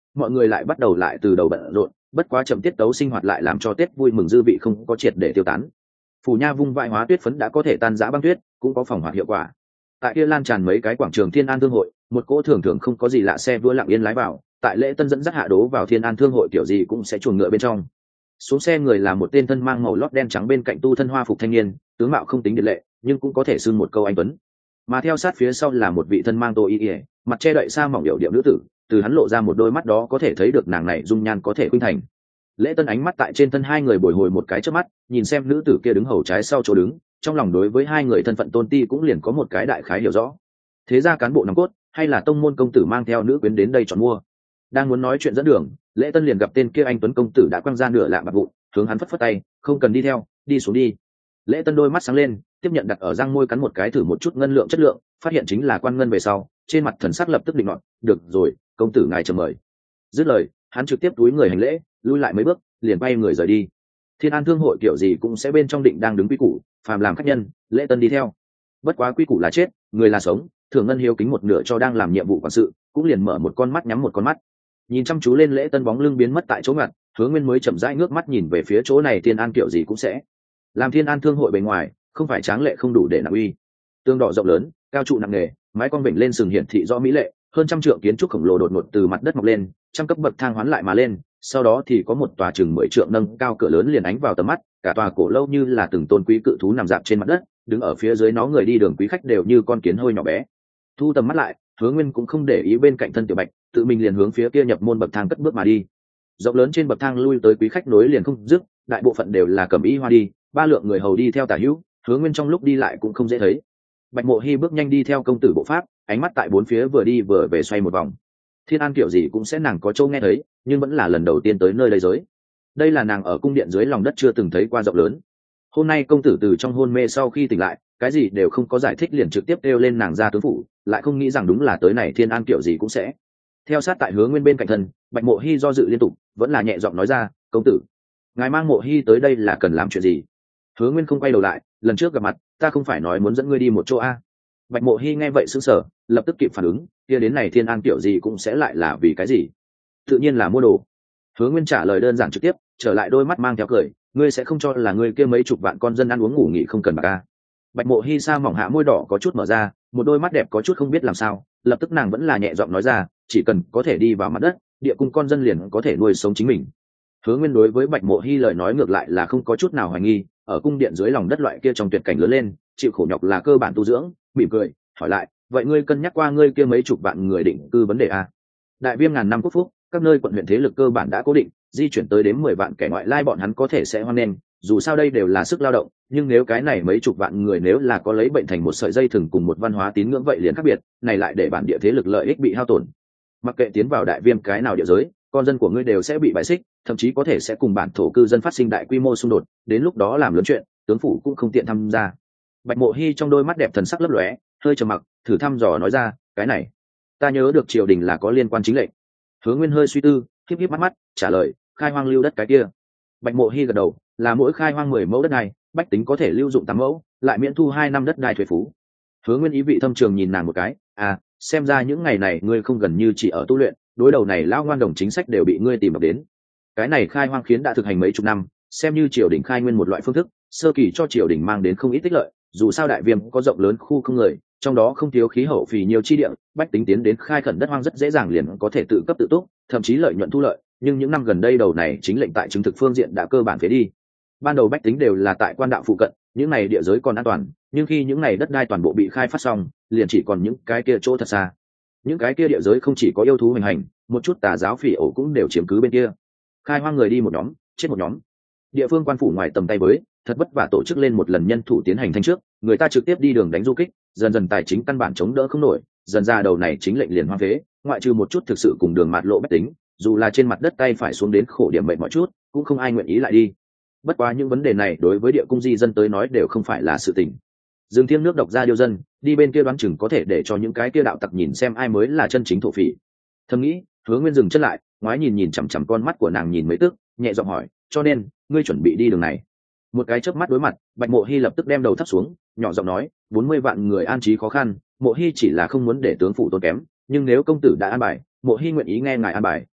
mọi người lại bắt đầu lại từ đầu bận rộn, bất quá chậm tiết tấu sinh hoạt lại làm cho tết vui mừng dư vị không có triệt để tiêu tán. Phủ nha vung vãi hóa tuyết phấn đã có thể tan rã băng tuyết, cũng có phòng hoạt hiệu quả. Tại kia lan tràn mấy cái quảng trường Thiên An Thương hội, một cỗ thường thường không có gì lạ xe vua lặng yên lái vào, tại lễ tân dẫn dắt hạ đố vào Thiên An Thương hội kiểu gì cũng sẽ chuồng ngựa bên trong. Xuống xe người là một tên thân mang màu lót đen trắng bên cạnh tu thân hoa phục thanh niên, tướng mạo không tính điển lệ, nhưng cũng có thể xưng một câu anh tuấn. Mà theo sát phía sau là một vị thân mang tô y ỉa, mặt che đậy sa mỏng điệu điệu nữ tử, từ hắn lộ ra một đôi mắt đó có thể thấy được nàng này dung nhan có thể khuynh thành. Lễ tân ánh mắt tại trên thân hai người bồi hồi một cái trước mắt, nhìn xem nữ tử kia đứng hầu trái sau chỗ đứng, trong lòng đối với hai người thân phận tôn ti cũng liền có một cái đại khái hiểu rõ. Thế ra cán bộ nòng cốt hay là tông môn công tử mang theo nữ quyến đến đây chọn mua. Đang muốn nói chuyện dẫn đường, lễ tân liền gặp tên kia anh tuấn công tử đã quăng ra nửa lạng bạc vụn, hướng hắn phất phất tay, không cần đi theo, đi xuống đi. Lễ tân đôi mắt sáng lên, tiếp nhận đặt ở răng môi cắn một cái thử một chút ngân lượng chất lượng, phát hiện chính là quan ngân về sau, trên mặt thần sắc lập tức định nọt, được rồi, công tử ngài chờ mời. Dứt lời, hắn trực tiếp túi người hành lễ, lui lại mấy bước, liền bay người rời đi. Thiên An Thương hội kiểu gì cũng sẽ bên trong định đang đứng quy củ, phàm làm khách nhân, lễ tân đi theo. Bất quá quy củ là chết, người là sống, thường ngân hiếu kính một nửa cho đang làm nhiệm vụ quản sự, cũng liền mở một con mắt nhắm một con mắt. Nhìn chăm chú lên lễ tân bóng lưng biến mất tại chỗ ngặt, Hứa Nguyên mới chậm rãi ngước mắt nhìn về phía chỗ này. Thiên An kiểu gì cũng sẽ làm Thiên An Thương hội bề ngoài, không phải tráng lệ không đủ để nặng uy. Tương đỏ rộng lớn, cao trụ nặng nề, mái cong vểnh lên sừng hiển thị rõ mỹ lệ, hơn trăm trượng kiến trúc khổng lồ đột ngột từ mặt đất mọc lên, trăm cấp bậc thang hoán lại mà lên, sau đó thì có một tòa chừng 10 trượng nâng cao cửa lớn liền ánh vào tầm mắt, cả tòa cổ lâu như là từng tôn quý cự thú nằm dạp trên mặt đất, đứng ở phía dưới nó người đi đường quý khách đều như con kiến hôi nhỏ bé. Thu tầm mắt lại, Hứa Nguyên cũng không để ý bên cạnh thân Tiểu Bạch, tự mình liền hướng phía kia nhập môn bậc thang cất bước mà đi. Rộng lớn trên bậc thang lui tới quý khách nối liền không dứt, đại bộ phận đều là cầm y hoa đi, ba lượng người hầu đi theo tả hữu, Hứa Nguyên trong lúc đi lại cũng không dễ thấy. Bạch Mộ Hi bước nhanh đi theo công tử bộ pháp, ánh mắt tại bốn phía vừa đi vừa về xoay một vòng. Thiên An kiểu gì cũng sẽ nàng có châu nghe thấy, nhưng vẫn là lần đầu tiên tới nơi đây giới. Đây là nàng ở cung điện dưới lòng đất chưa từng thấy qua rộng lớn. Hôm nay công tử từ trong hôn mê sau khi tỉnh lại, cái gì đều không có giải thích liền trực tiếp kêu lên nàng ra tướng phủ, lại không nghĩ rằng đúng là tới này Thiên An kiểu gì cũng sẽ. Theo sát tại Hứa Nguyên bên cạnh thân, Bạch Mộ Hi do dự liên tục, vẫn là nhẹ giọng nói ra, công tử, ngài mang Mộ Hi tới đây là cần làm chuyện gì? Hứa Nguyên không quay đầu lại, lần trước gặp mặt, ta không phải nói muốn dẫn ngươi đi một chỗ a? Bạch Mộ Hi nghe vậy sững sờ, lập tức kịp phản ứng, kia đến này Thiên An kiểu gì cũng sẽ lại là vì cái gì? Tự nhiên là mua đồ. Hứa Nguyên trả lời đơn giản trực tiếp, trở lại đôi mắt mang theo cười, ngươi sẽ không cho là ngươi kia mấy chục vạn con dân ăn uống ngủ nghỉ không cần bạc a? Bạch Mộ Hi sa mỏng hạ môi đỏ có chút mở ra, một đôi mắt đẹp có chút không biết làm sao, lập tức nàng vẫn là nhẹ giọng nói ra, chỉ cần có thể đi vào mặt đất, địa cung con dân liền có thể nuôi sống chính mình. Hứa Nguyên đối với Bạch Mộ Hi lời nói ngược lại là không có chút nào hoài nghi, ở cung điện dưới lòng đất loại kia trong tuyệt cảnh lớn lên, chịu khổ nhọc là cơ bản tu dưỡng, mỉm cười, hỏi lại, vậy ngươi cân nhắc qua ngươi kia mấy chục vạn người định cư vấn đề a? Đại Viêm ngàn năm quốc phúc, các nơi quận huyện thế lực cơ bản đã cố định, di chuyển tới đến 10 vạn kẻ ngoại lai bọn hắn có thể sẽ hoan nghênh, dù sao đây đều là sức lao động, nhưng nếu cái này mấy chục vạn người nếu là có lấy bệnh thành một sợi dây thừng cùng một văn hóa tín ngưỡng vậy liền khác biệt, này lại để bản địa thế lực lợi ích bị hao tổn. Mặc kệ tiến vào Đại Viêm cái nào địa giới, con dân của ngươi đều sẽ bị bài xích, thậm chí có thể sẽ cùng bản thổ cư dân phát sinh đại quy mô xung đột, đến lúc đó làm lớn chuyện, tướng phủ cũng không tiện tham gia. Bạch Mộ Hi trong đôi mắt đẹp thần sắc lấp lóe, hơi trầm mặc, thử thăm dò nói ra, cái này, ta nhớ được triều đình là có liên quan chính lệnh. Hứa Nguyên hơi suy tư, híp híp mắt, trả lời, khai hoang lưu đất cái kia. Bạch Mộ Hi gật đầu, là mỗi khai hoang 10 mẫu đất này, bách tính có thể lưu dụng 8 mẫu, lại miễn thu 2 năm đất đai thuế phú. Hứa Nguyên ý vị thâm trường nhìn nàng một cái, xem ra những ngày này ngươi không gần như chỉ ở tu luyện, đối đầu này lao ngoan đồng chính sách đều bị ngươi tìm được đến. Cái này khai hoang khiến đã thực hành mấy chục năm, xem như triều đình khai nguyên một loại phương thức, sơ kỳ cho triều đình mang đến không ít tích lợi, dù sao Đại Viêm có rộng lớn khu không người, trong đó không thiếu khí hậu phì nhiều chi địa, bách tính tiến đến khai khẩn đất hoang rất dễ dàng liền có thể tự cấp tự túc, thậm chí lợi nhuận thu lợi, nhưng những năm gần đây đầu này chính lệnh tại chứng thực phương diện đã cơ bản phế đi. Ban đầu bách tính đều là tại quan đạo phụ cận, những này địa giới còn an toàn, nhưng khi những này đất đai toàn bộ bị khai phát xong, liền chỉ còn những cái kia chỗ thật xa. Những cái kia địa giới không chỉ có yêu thú hành hành, một chút tà giáo phỉ ổ cũng đều chiếm cứ bên kia. Khai hoang người đi một nhóm, chết một nhóm. Địa phương quan phủ ngoài tầm tay với, thật vất vả tổ chức lên một lần nhân thủ tiến hành thanh trước, người ta trực tiếp đi đường đánh du kích, dần dần tài chính căn bản chống đỡ không nổi, dần ra đầu này chính lệnh liền hoang phế, ngoại trừ một chút thực sự cùng đường mạt lộ bách tính, dù là trên mặt đất tay phải xuống đến khổ điểm mệnh mọi chút, cũng không ai nguyện ý lại đi. Bất quá những vấn đề này đối với địa cung di dân tới nói đều không phải là sự tình. Dương Thiêm nước độc ra điêu dân, đi bên kia đoán chừng có thể để cho những cái kia đạo tặc nhìn xem ai mới là chân chính thổ phỉ. Thầm nghĩ, Hứa Nguyên dừng chân lại, ngoái nhìn chằm chằm con mắt của nàng nhìn mấy tức, nhẹ giọng hỏi, cho nên ngươi chuẩn bị đi đường này? Một cái chớp mắt đối mặt, Bạch Mộ Hi lập tức đem đầu thấp xuống, nhỏ giọng nói, 40 vạn người an trí khó khăn, Mộ Hi chỉ là không muốn để tướng phủ tốn kém, nhưng nếu công tử đã an bài, Mộ Hi nguyện ý nghe ngài an bài.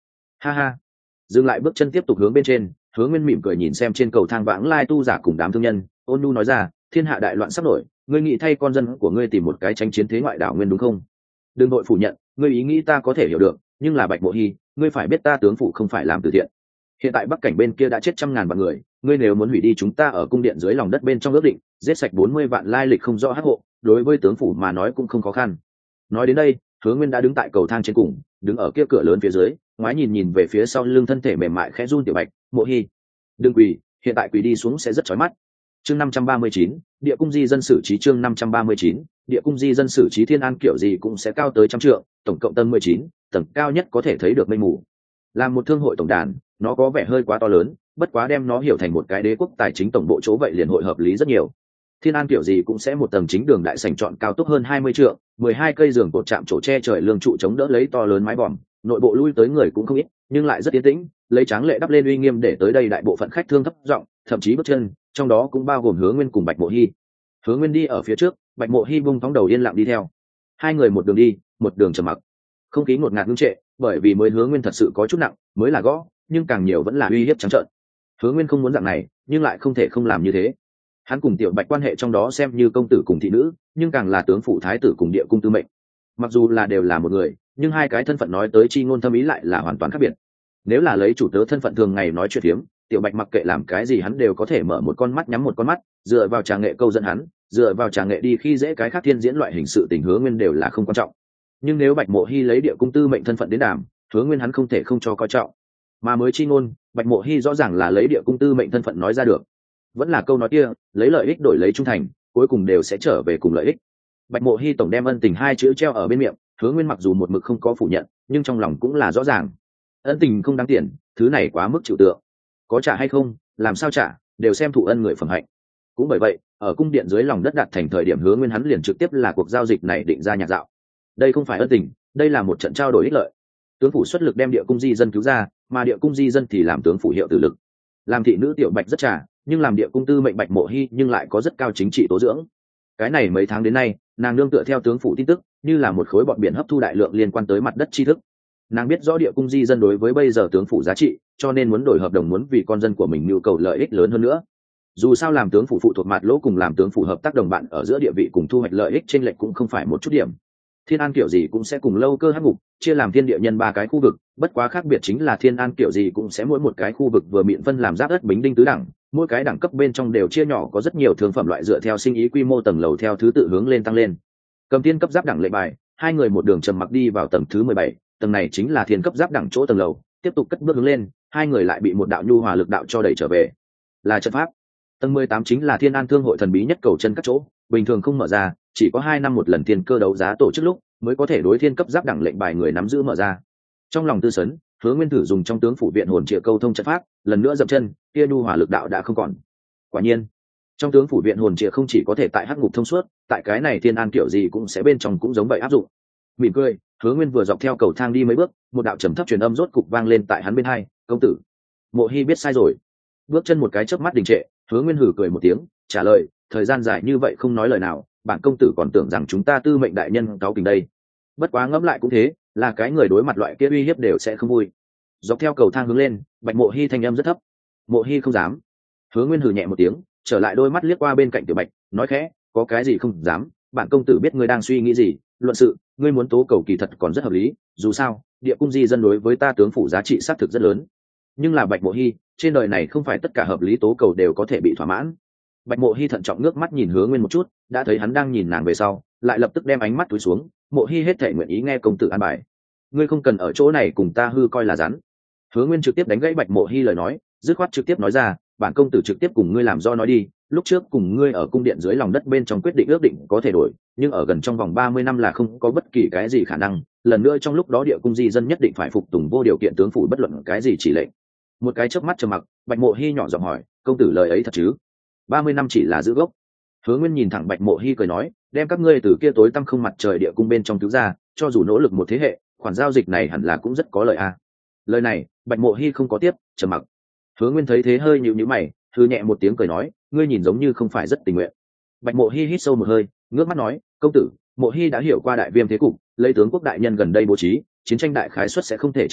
Ha ha. Dừng lại bước chân tiếp tục hướng bên trên, Hứa Nguyên mỉm cười nhìn xem trên cầu thang vãng lai tu giả cùng đám thương nhân, ôn nhu nói ra, thiên hạ đại loạn sắp nổi, ngươi nghĩ thay con dân của ngươi tìm một cái tranh chiến thế ngoại đảo nguyên đúng không? Đừng vội phủ nhận, ngươi ý nghĩ ta có thể hiểu được, nhưng là Bạch Mộ Hy, ngươi phải biết ta tướng phụ không phải làm từ thiện. Hiện tại Bắc cảnh bên kia đã chết trăm ngàn vạn người, ngươi nếu muốn hủy đi chúng ta ở cung điện dưới lòng đất bên trong ước định, giết sạch 40 vạn lai lịch không rõ hắc hộ, đối với tướng phủ mà nói cũng không khó khăn. Nói đến đây, Hứa Nguyên đã đứng tại cầu thang trên cùng, đứng ở kia cửa lớn phía dưới, ngoái nhìn về phía sau lưng thân thể mềm mại khẽ run tiểu Bạch, Mộ Hy, đừng quỳ, hiện tại quỳ đi xuống sẽ rất chói mắt. Chương 539, địa cung di dân sử trí chương 539, địa cung di dân sử trí thiên an kiểu gì cũng sẽ cao tới trăm trượng, tổng cộng tầng 19, tầng cao nhất có thể thấy được mây mù. Làm một thương hội tổng đàn, nó có vẻ hơi quá to lớn, bất quá đem nó hiểu thành một cái đế quốc tài chính tổng bộ chỗ vậy liền hội hợp lý rất nhiều. Thiên an kiểu gì cũng sẽ một tầng chính đường đại sảnh trọn cao tốc hơn 20 trượng, 12 cây giường cột chạm trổ che trời lương trụ chống đỡ lấy to lớn mái vòm, nội bộ lui tới người cũng không ít, nhưng lại rất yên tĩnh, lấy tráng lệ đắp lên uy nghiêm để tới đây đại bộ phận khách thương thấp giọng, thậm chí bước chân, trong đó cũng bao gồm Hứa Nguyên cùng Bạch Mộ Hy. Hứa Nguyên đi ở phía trước, Bạch Mộ Hy bung thóng đầu yên lặng đi theo. Hai người một đường đi, một đường trầm mặc. Không khí ngột ngạt ngưng trệ, bởi vì mới Hứa Nguyên thật sự có chút nặng, mới là gõ, nhưng càng nhiều vẫn là uy hiếp trắng trợn. Hứa Nguyên không muốn dạng này, nhưng lại không thể không làm như thế. Hắn cùng Tiểu Bạch quan hệ trong đó xem như công tử cùng thị nữ, nhưng càng là tướng phụ thái tử cùng địa cung tư mệnh. Mặc dù là đều là một người, nhưng hai cái thân phận nói tới chi ngôn thâm ý lại là hoàn toàn khác biệt. Nếu là lấy chủ tớ thân phận thường ngày nói chuyện phiếm, Tiểu Bạch mặc kệ làm cái gì hắn đều có thể mở một con mắt nhắm một con mắt, dựa vào trà nghệ câu dẫn hắn, dựa vào trà nghệ đi khi dễ cái khác thiên diễn loại hình sự tình Hứa Nguyên đều là không quan trọng. Nhưng nếu Bạch Mộ Hy lấy địa cung tư mệnh thân phận đến đàm, Hứa Nguyên hắn không thể không cho coi trọng. Mà mới chi ngôn, Bạch Mộ Hy rõ ràng là lấy địa cung tư mệnh thân phận nói ra được. Vẫn là câu nói kia, lấy lợi ích đổi lấy trung thành, cuối cùng đều sẽ trở về cùng lợi ích. Bạch Mộ Hy tổng đem ân tình hai chữ treo ở bên miệng, Hứa Nguyên mặc dù một mực không có phủ nhận, nhưng trong lòng cũng là rõ ràng. Ân tình không đáng tiền, thứ này quá mức chịu tượng. Có trả hay không, làm sao trả, đều xem thụ ân người phẩm hạnh. Cũng bởi vậy, ở cung điện dưới lòng đất đặt thành thời điểm Hứa Nguyên hắn liền trực tiếp là cuộc giao dịch này định ra nhạc dạo. Đây không phải ân tình, đây là một trận trao đổi ích lợi. Tướng phủ xuất lực đem địa cung di dân cứu ra, mà địa cung di dân thì làm tướng phủ hiệu tử lực. Làm thị nữ Tiểu Bạch rất trả, nhưng làm địa cung tư mệnh Bạch Mộ Hy nhưng lại có rất cao chính trị tố dưỡng. Cái này mấy tháng đến nay, nàng nương tựa theo tướng phủ tin tức, như là một khối bọt biển hấp thu đại lượng liên quan tới mặt đất tri thức. Nàng biết rõ địa cung di dân đối với bây giờ tướng phủ giá trị, cho nên muốn đổi hợp đồng, muốn vì con dân của mình nhu cầu lợi ích lớn hơn nữa. Dù sao làm tướng phủ phụ thuộc mặt lỗ cùng làm tướng phủ hợp tác đồng bạn ở giữa địa vị cùng thu hoạch lợi ích trên lệch cũng không phải một chút điểm. Thiên An kiểu gì cũng sẽ cùng Lâu Cơ Hắc Ngục chia làm thiên địa nhân ba cái khu vực, bất quá khác biệt chính là Thiên An kiểu gì cũng sẽ mỗi một cái khu vực vừa miệng phân làm giáp đất bính đinh tứ đẳng, mỗi cái đẳng cấp bên trong đều chia nhỏ có rất nhiều thương phẩm loại dựa theo sinh ý quy mô tầng lầu theo thứ tự hướng lên tăng lên. Cầm thiên cấp giáp đẳng lệnh bài, hai người một đường trầm mặc đi vào tầng thứ 17, tầng này chính là thiên cấp giáp đẳng chỗ tầng lầu, tiếp tục cất bước hướng lên, hai người lại bị một đạo nhu hòa lực đạo cho đẩy trở về. Là trận pháp. Tầng 18 chính là Thiên An thương hội thần bí nhất cầu chân các chỗ, bình thường không mở ra, chỉ có 2 năm một lần thiên cơ đấu giá tổ chức lúc mới có thể đối thiên cấp giáp đẳng lệnh bài người nắm giữ mở ra. Trong lòng tư sấn, Hứa Nguyên thử dùng trong tướng phủ viện hồn triệu câu thông trận pháp, lần nữa dậm chân, kia nhu hòa lực đạo đã không còn. Quả nhiên, trong tướng phủ viện hồn triệu không chỉ có thể tại hắc ngục thông suốt, tại cái này Thiên An kiểu gì cũng sẽ bên trong cũng giống vậy áp dụng. Mỉm cười, Hứa Nguyên vừa dọc theo cầu thang đi mấy bước, một đạo trầm thấp truyền âm rốt cục vang lên tại hắn bên hai, "Công tử." Mộ Hy biết sai rồi. Bước chân một cái chớp mắt đình trệ, Hứa Nguyên hừ cười một tiếng, trả lời, "Thời gian dài như vậy không nói lời nào, bản công tử còn tưởng rằng chúng ta tư mệnh đại nhân cáo kỉnh đây. Bất quá ngẫm lại cũng thế, là cái người đối mặt loại kia uy hiếp đều sẽ không vui." Dọc theo cầu thang hướng lên, Bạch Mộ Hy thanh âm rất thấp. "Mộ Hy không dám." Hứa Nguyên hừ nhẹ một tiếng, trở lại đôi mắt liếc qua bên cạnh Tiểu Bạch, nói khẽ, "Có cái gì không dám, bản công tử biết ngươi đang suy nghĩ gì, luận sự, ngươi muốn tố cầu kỳ thật còn rất hợp lý, dù sao, địa cung di dân đối với ta tướng phủ giá trị xác thực rất lớn. Nhưng là Bạch Mộ Hy, trên đời này không phải tất cả hợp lý tố cầu đều có thể bị thỏa mãn." Bạch Mộ Hy thận trọng ngước mắt nhìn Hứa Nguyên một chút, đã thấy hắn đang nhìn nàng về sau, lại lập tức đem ánh mắt túi xuống, "Mộ Hy hết thảy nguyện ý nghe công tử an bài. Ngươi không cần ở chỗ này cùng ta hư coi là rắn." Hứa Nguyên trực tiếp đánh gãy Bạch Mộ Hy lời nói, dứt khoát trực tiếp nói ra, "Bản công tử trực tiếp cùng ngươi làm do nói đi, lúc trước cùng ngươi ở cung điện dưới lòng đất bên trong quyết định ước định có thể đổi, nhưng ở gần trong vòng 30 năm là không có bất kỳ cái gì khả năng, lần nữa trong lúc đó địa cung di dân nhất định phải phục tùng vô điều kiện tướng phủ bất luận cái gì chỉ lệnh." Một cái chớp mắt trầm mặc, Bạch Mộ Hy nhỏ giọng hỏi, "Công tử lời ấy thật chứ? 30 năm chỉ là giữ gốc?" Hứa Nguyên nhìn thẳng Bạch Mộ Hy cười nói, "Đem các ngươi từ kia tối tăm không mặt trời địa cung bên trong cứu ra, cho dù nỗ lực một thế hệ, khoản giao dịch này hẳn là cũng rất có lợi a." Lời này, Bạch Mộ Hy không có tiếp, trầm mặc. Hứa Nguyên thấy thế hơi nhíu nhíu mày, hừ nhẹ một tiếng cười nói, "Ngươi nhìn giống như không phải rất tình nguyện." Bạch Mộ Hy hít sâu một hơi, ngước mắt nói, "Công tử, Mộ Hy đã hiểu qua đại viêm thế cục, lấy tướng quốc đại nhân gần đây bố trí, chiến tranh đại khái suất sẽ không thể tránh né,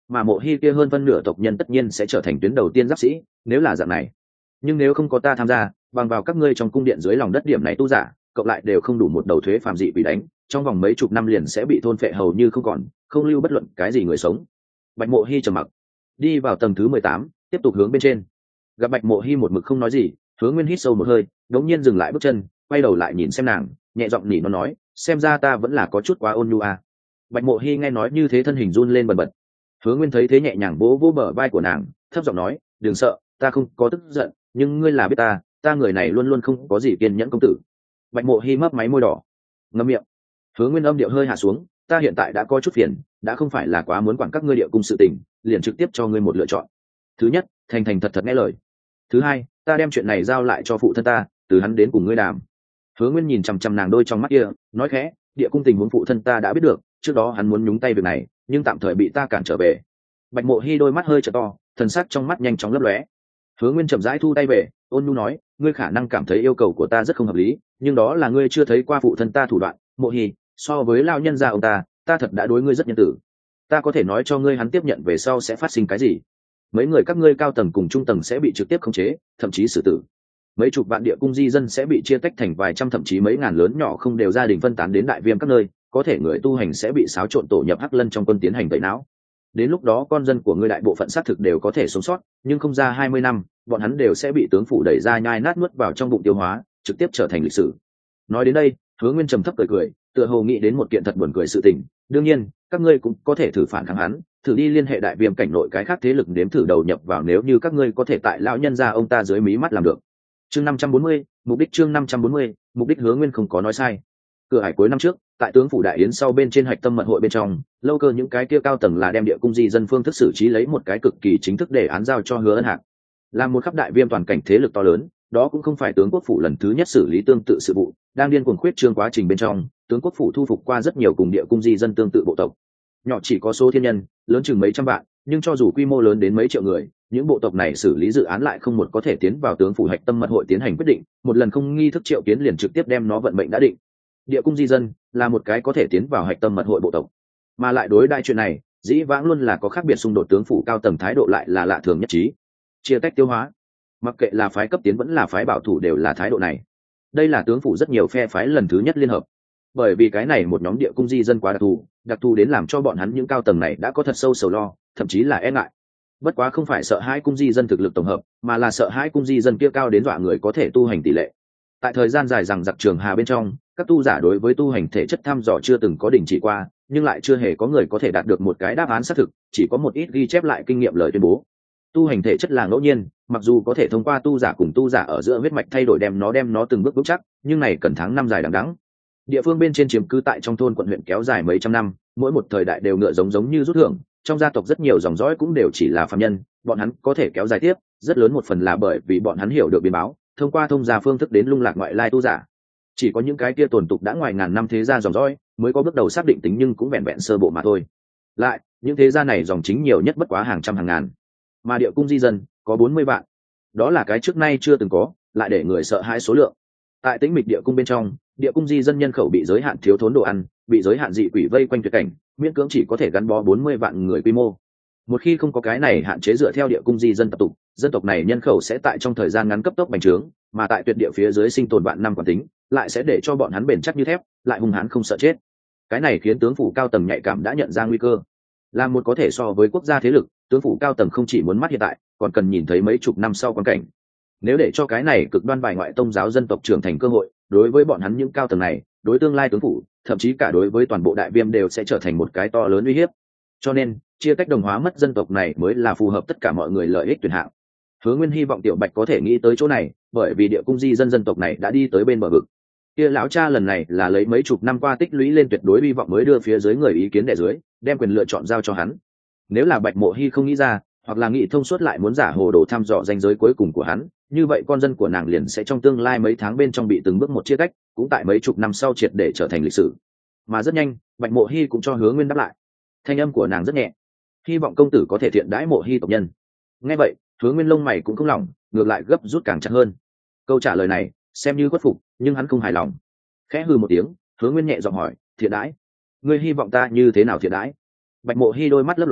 mà Mộ Hi kia hơn phân nửa tộc nhân tất nhiên sẽ trở thành tuyến đầu tiên giáp sĩ, nếu là dạng này. Nhưng nếu không có ta tham gia, bằng vào các ngươi trong cung điện dưới lòng đất điểm này tu giả, cộng lại đều không đủ một đầu thuế phàm dị quỷ đánh, trong vòng mấy chục năm liền sẽ bị thôn phệ hầu như không còn, không lưu bất luận cái gì người sống. Bạch Mộ Hi trầm mặc, đi vào tầng thứ 18, tiếp tục hướng bên trên. Gặp Bạch Mộ Hi một mực không nói gì, Hứa Nguyên hít sâu một hơi, đống nhiên dừng lại bước chân, quay đầu lại nhìn xem nàng, nhẹ giọng nỉ nó nói, xem ra ta vẫn là có chút quá ôn nhu à. Bạch Mộ Hi nghe nói như thế thân hình run lên bần bật. Hứa Nguyên thấy thế nhẹ nhàng vỗ vỗ bờ vai của nàng, thấp giọng nói, đừng sợ, ta không có tức giận, nhưng ngươi là biết ta người này luôn luôn không có gì kiên nhẫn công tử. Bạch Mộ Hi mấp máy môi đỏ, ngậm miệng. Hứa Nguyên âm điệu hơi hạ xuống, ta hiện tại đã có chút phiền, đã không phải là quá muốn quản các ngươi địa cung sự tình, liền trực tiếp cho ngươi một lựa chọn. Thứ nhất, thành thành thật thật nghe lời. Thứ hai, ta đem chuyện này giao lại cho phụ thân ta, từ hắn đến cùng ngươi đàm. Hứa Nguyên nhìn chằm chằm nàng đôi trong mắt kia, nói khẽ, địa cung tình huống phụ thân ta đã biết được, trước đó hắn muốn nhúng tay việc này, nhưng tạm thời bị ta cản trở về. Bạch Mộ Hi đôi mắt hơi trợ to, thần sắc trong mắt nhanh chóng lấp lóe. Hứa Nguyên chậm rãi thu tay về, ôn nhu nói, ngươi khả năng cảm thấy yêu cầu của ta rất không hợp lý, nhưng đó là ngươi chưa thấy qua phụ thân ta thủ đoạn. Mộ Hi, so với lão nhân gia ông ta thật đã đối ngươi rất nhân tử. Ta có thể nói cho ngươi hắn tiếp nhận về sau sẽ phát sinh cái gì. Mấy người các ngươi cao tầng cùng trung tầng sẽ bị trực tiếp khống chế, thậm chí xử tử. Mấy chục vạn địa cung di dân sẽ bị chia tách thành vài trăm thậm chí mấy ngàn lớn nhỏ không đều gia đình phân tán đến đại viêm các nơi, có thể người tu hành sẽ bị xáo trộn tổ nhập hắc lân trong quân tiến hành tẩy não. Đến lúc đó con dân của ngươi đại bộ phận xác thực đều có thể sống sót, nhưng không ra 20 năm, bọn hắn đều sẽ bị tướng phủ đẩy ra nhai nát nuốt vào trong bụng tiêu hóa, trực tiếp trở thành lịch sử. Nói đến đây, Hứa Nguyên trầm thấp cười, tựa hồ nghĩ đến một kiện thật buồn cười sự tình. Đương nhiên, các ngươi cũng có thể thử phản kháng hắn, thử đi liên hệ đại viêm cảnh nội cái khác thế lực nếm thử đầu nhập vào, nếu như các ngươi có thể tại lão nhân gia ông ta dưới mí mắt làm được. Chương 540, mục đích chương 540, mục đích Hứa Nguyên không có nói sai. Cửa hải cuối năm trước, tại tướng phủ đại yến sau bên trên hạch tâm mật hội bên trong, lâu cơ những cái kia cao tầng là đem địa cung di dân phương thức xử trí lấy một cái cực kỳ chính thức để án giao cho Hứa Ân Hạc. Là một khắp đại viêm toàn cảnh thế lực to lớn, đó cũng không phải tướng quốc phủ lần thứ nhất xử lý tương tự sự vụ, đang điên cuồng khuyết trương quá trình bên trong, tướng quốc phủ thu phục qua rất nhiều cùng địa cung di dân tương tự bộ tộc. Nhỏ chỉ có số thiên nhân, lớn chừng mấy trăm vạn, nhưng cho dù quy mô lớn đến mấy triệu người, những bộ tộc này xử lý dự án lại không một có thể tiến vào tướng phủ hạch tâm mật hội tiến hành quyết định, một lần không nghi thức triệu kiến liền trực tiếp đem nó vận mệnh đã định. Địa cung di dân là một cái có thể tiến vào hạch tâm mật hội bộ tộc, mà lại đối đại chuyện này dĩ vãng luôn là có khác biệt, xung đột tướng phủ cao tầng thái độ lại là lạ thường nhất trí, chia tách tiêu hóa. Mặc kệ là phái cấp tiến vẫn là phái bảo thủ đều là thái độ này. Đây là tướng phủ rất nhiều phe phái lần thứ nhất liên hợp, bởi vì cái này một nhóm địa cung di dân quá đặc thù đến làm cho bọn hắn những cao tầng này đã có thật sâu sầu lo, thậm chí là e ngại. Bất quá không phải sợ hãi cung di dân thực lực tổng hợp, mà là sợ hãi cung di dân kia cao đến dọa người có thể tu hành tỷ lệ. Tại thời gian dài rằng giặc trường hà bên trong, các tu giả đối với tu hành thể chất thăm dò chưa từng có đình chỉ qua, nhưng lại chưa hề có người có thể đạt được một cái đáp án xác thực, chỉ có một ít ghi chép lại kinh nghiệm lời tuyên bố. Tu hành thể chất là ngẫu nhiên, mặc dù có thể thông qua tu giả cùng tu giả ở giữa huyết mạch thay đổi đem nó từng bước vững chắc, nhưng này cần tháng năm dài đằng đẵng. Địa phương bên trên chiếm cư tại trong thôn quận huyện kéo dài mấy trăm năm, mỗi một thời đại đều ngựa giống như rút thưởng, trong gia tộc rất nhiều dòng dõi cũng đều chỉ là phàm nhân, bọn hắn có thể kéo dài tiếp, rất lớn một phần là bởi vì bọn hắn hiểu được biến báo, thông qua thông gia phương thức đến lung lạc ngoại lai tu giả. Chỉ có những cái kia tồn tục đã ngoài ngàn năm thế gia dòng dõi mới có bước đầu xác định tính, nhưng cũng vẹn vẹn sơ bộ mà thôi. Lại, những thế gia này dòng chính nhiều nhất bất quá hàng trăm hàng ngàn, mà địa cung di dân có 40 vạn, đó là cái trước nay chưa từng có, lại để người sợ hãi số lượng. Tại tĩnh mịch địa cung bên trong, địa cung di dân nhân khẩu bị giới hạn thiếu thốn đồ ăn, bị giới hạn dị quỷ vây quanh tuyệt cảnh, miễn cưỡng chỉ có thể gắn bó 40 vạn người quy mô. Một khi không có cái này hạn chế dựa theo địa cung di dân tập tục, dân tộc này nhân khẩu sẽ tại trong thời gian ngắn cấp tốc bành trướng, mà tại tuyệt địa phía dưới sinh tồn vạn năm quản tính, lại sẽ để cho bọn hắn bền chắc như thép, lại hung hãn không sợ chết. Cái này khiến tướng phủ cao tầng nhạy cảm đã nhận ra nguy cơ. Là một có thể so với quốc gia thế lực, tướng phủ cao tầng không chỉ muốn mắt hiện tại, còn cần nhìn thấy mấy chục năm sau quan cảnh. Nếu để cho cái này cực đoan bài ngoại tông giáo dân tộc trưởng thành cơ hội, đối với bọn hắn những cao tầng này, đối tương lai tướng phủ, thậm chí cả đối với toàn bộ đại viêm đều sẽ trở thành một cái to lớn uy hiếp. Cho nên, chia tách đồng hóa mất dân tộc này mới là phù hợp tất cả mọi người lợi ích tuyển hạng. Hứa Nguyên hy vọng Tiểu Bạch có thể nghĩ tới chỗ này, bởi vì địa cung di dân tộc này đã đi tới bên bờ vực. Kia lão cha lần này là lấy mấy chục năm qua tích lũy lên tuyệt đối hy vọng mới đưa phía dưới người ý kiến đệ dưới, đem quyền lựa chọn giao cho hắn. Nếu là Bạch Mộ Hy không nghĩ ra, hoặc là nghĩ thông suốt lại muốn giả hồ đồ thăm dò ranh giới cuối cùng của hắn, như vậy con dân của nàng liền sẽ trong tương lai mấy tháng bên trong bị từng bước một chia cách, cũng tại mấy chục năm sau triệt để trở thành lịch sử. Mà rất nhanh, Bạch Mộ Hy cũng cho Hứa Nguyên đáp lại. Thanh âm của nàng rất nhẹ, hy vọng công tử có thể thiện đãi Mộ Hy tộc nhân. Nghe vậy, Hứa Nguyên lông mày cũng không lỏng, ngược lại gấp rút càng chặt hơn. Câu trả lời này xem như khuất phục, nhưng hắn không hài lòng. Khẽ hừ một tiếng, Hứa Nguyên nhẹ giọng hỏi, thiện đãi? Ngươi hy vọng ta như thế nào thiện đãi? Bạch Mộ Hy đôi mắt lấp lóe,